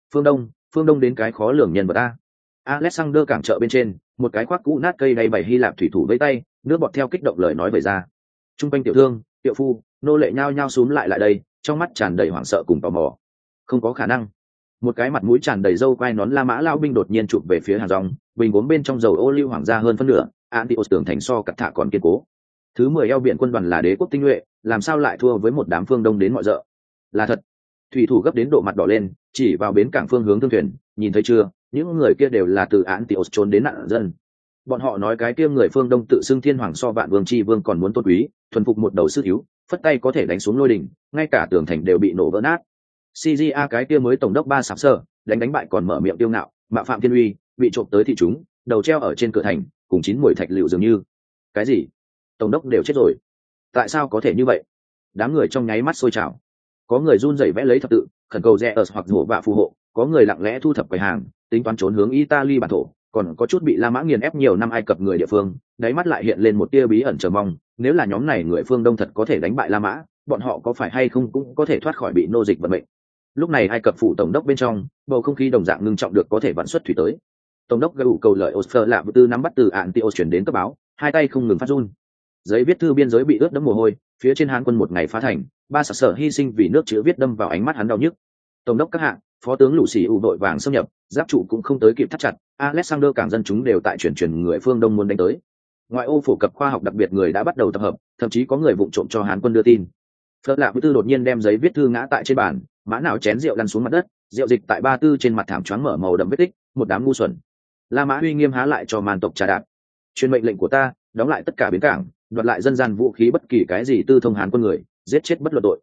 Phương Đông đến cái khó lường nhân vật a. Alexander cảng chợ bên trên, một cái khoác cũ nát cây đầy bảy Hy Lạp thủy thủ vẫy tay, nước bọt theo kích động lời nói về ra. Trung quanh tiểu thương, tiểu phu, nô lệ nhao nhao xúm lại đây, trong mắt tràn đầy hoảng sợ cùng tò mò. Không có khả năng. Một cái mặt mũi tràn đầy râu quai nón La Mã lao binh đột nhiên chụp về phía hàng rong, bình gốm bên trong dầu ô liu hoàng gia hơn phân nửa, Antioch tưởng thành so cật thạ còn kiên cố. Thứ 10 eo biển quân đoàn là đế quốc tinh nhuệ, làm sao lại thua với một đám phương Đông đến mọi rợ? Là thật. Thủy thủ gấp đến độ mặt đỏ lên, chỉ vào bến cảng phương hướng thương thuyền, nhìn thấy chưa, những người kia đều là từ Antioch trốn đến nạn dân. Bọn họ nói cái kia người phương Đông tự xưng thiên hoàng so vạn vương chi vương còn muốn tôn quý, thuần phục một đầu sư thiếu, phất tay có thể đánh xuống lôi đỉnh, ngay cả tường thành đều bị nổ vỡ nát. CJA cái kia mới tổng đốc Ba Sạc Sở, đánh bại còn mở miệng tiêu ngạo, mạo phạm thiên uy, bị trộm tới thị chúng, đầu treo ở trên cửa thành, cùng 9 muội thạch liệu dường như. Cái gì? Tổng đốc đều chết rồi? Tại sao có thể như vậy? Đám người trong nháy mắt sôi trào. Có người run rẩy vẽ lấy thập tự, khẩn cầu rẻ ở hoặc rủ vạ phù hộ, có người lặng lẽ thu thập quầy hàng, tính toán trốn hướng Italy bản thổ, còn có chút bị La Mã nghiền ép nhiều năm Ai Cập người địa phương, đáy mắt lại hiện lên một tia bí ẩn chờ mong, nếu là nhóm này người phương Đông thật có thể đánh bại La Mã, bọn họ có phải hay không cũng có thể thoát khỏi bị nô dịch vận mệnh. Lúc này Ai Cập phủ tổng đốc bên trong, bầu không khí đồng dạng ngưng trọng được có thể vận xuất thủy tới. Tổng đốc gây ủ cầu lợi Osfer lạ tư nắm bắt từ Antioch chuyển đến cấp báo, hai tay không ngừng phát run. Giấy viết thư biên giới bị ướt đẫm mồ hôi, phía trên Hán quân một ngày phá thành, Ba Sạc Sở hy sinh vì nước chữ viết đâm vào ánh mắt hắn đau nhức. Tổng đốc các hạng, phó tướng lũ xì ủ đội vàng xâm nhập, giáp trụ cũng không tới kịp thắt chặt, Alexander cảng dân chúng đều tại chuyển người phương Đông muốn đánh tới. Ngoại ô phổ cập khoa học đặc biệt người đã bắt đầu tập hợp, thậm chí có người vụng trộm cho Hán quân đưa tin. Phật lạ tư đột nhiên đem giấy viết thư ngã tại trên bàn, mã nào chén rượu lăn xuống mặt đất, rượu dịch tại ba tư trên mặt thảm choáng mở màu đậm vết tích, một đám ngu xuẩn. La Mã uy nghiêm há lại cho màn tộc trà đạp. Truyền mệnh lệnh của ta, đóng lại tất cả bến cảng, đoạt lại dân gian vũ khí bất kỳ cái gì tư thông Hán quân người, giết chết bất luận tội.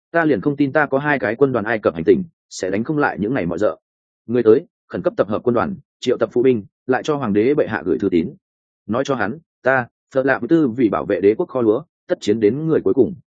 ta liền không tin ta có 2 cái quân đoàn Ai Cập hành tinh sẽ đánh không lại những ngày mọi dợ. Người tới, khẩn cấp tập hợp quân đoàn, triệu tập phụ binh, lại cho hoàng đế bệ hạ gửi thư tín, nói cho hắn, ta Phật Lạp Tư vì bảo vệ đế quốc kho lúa, tất chiến đến người cuối cùng.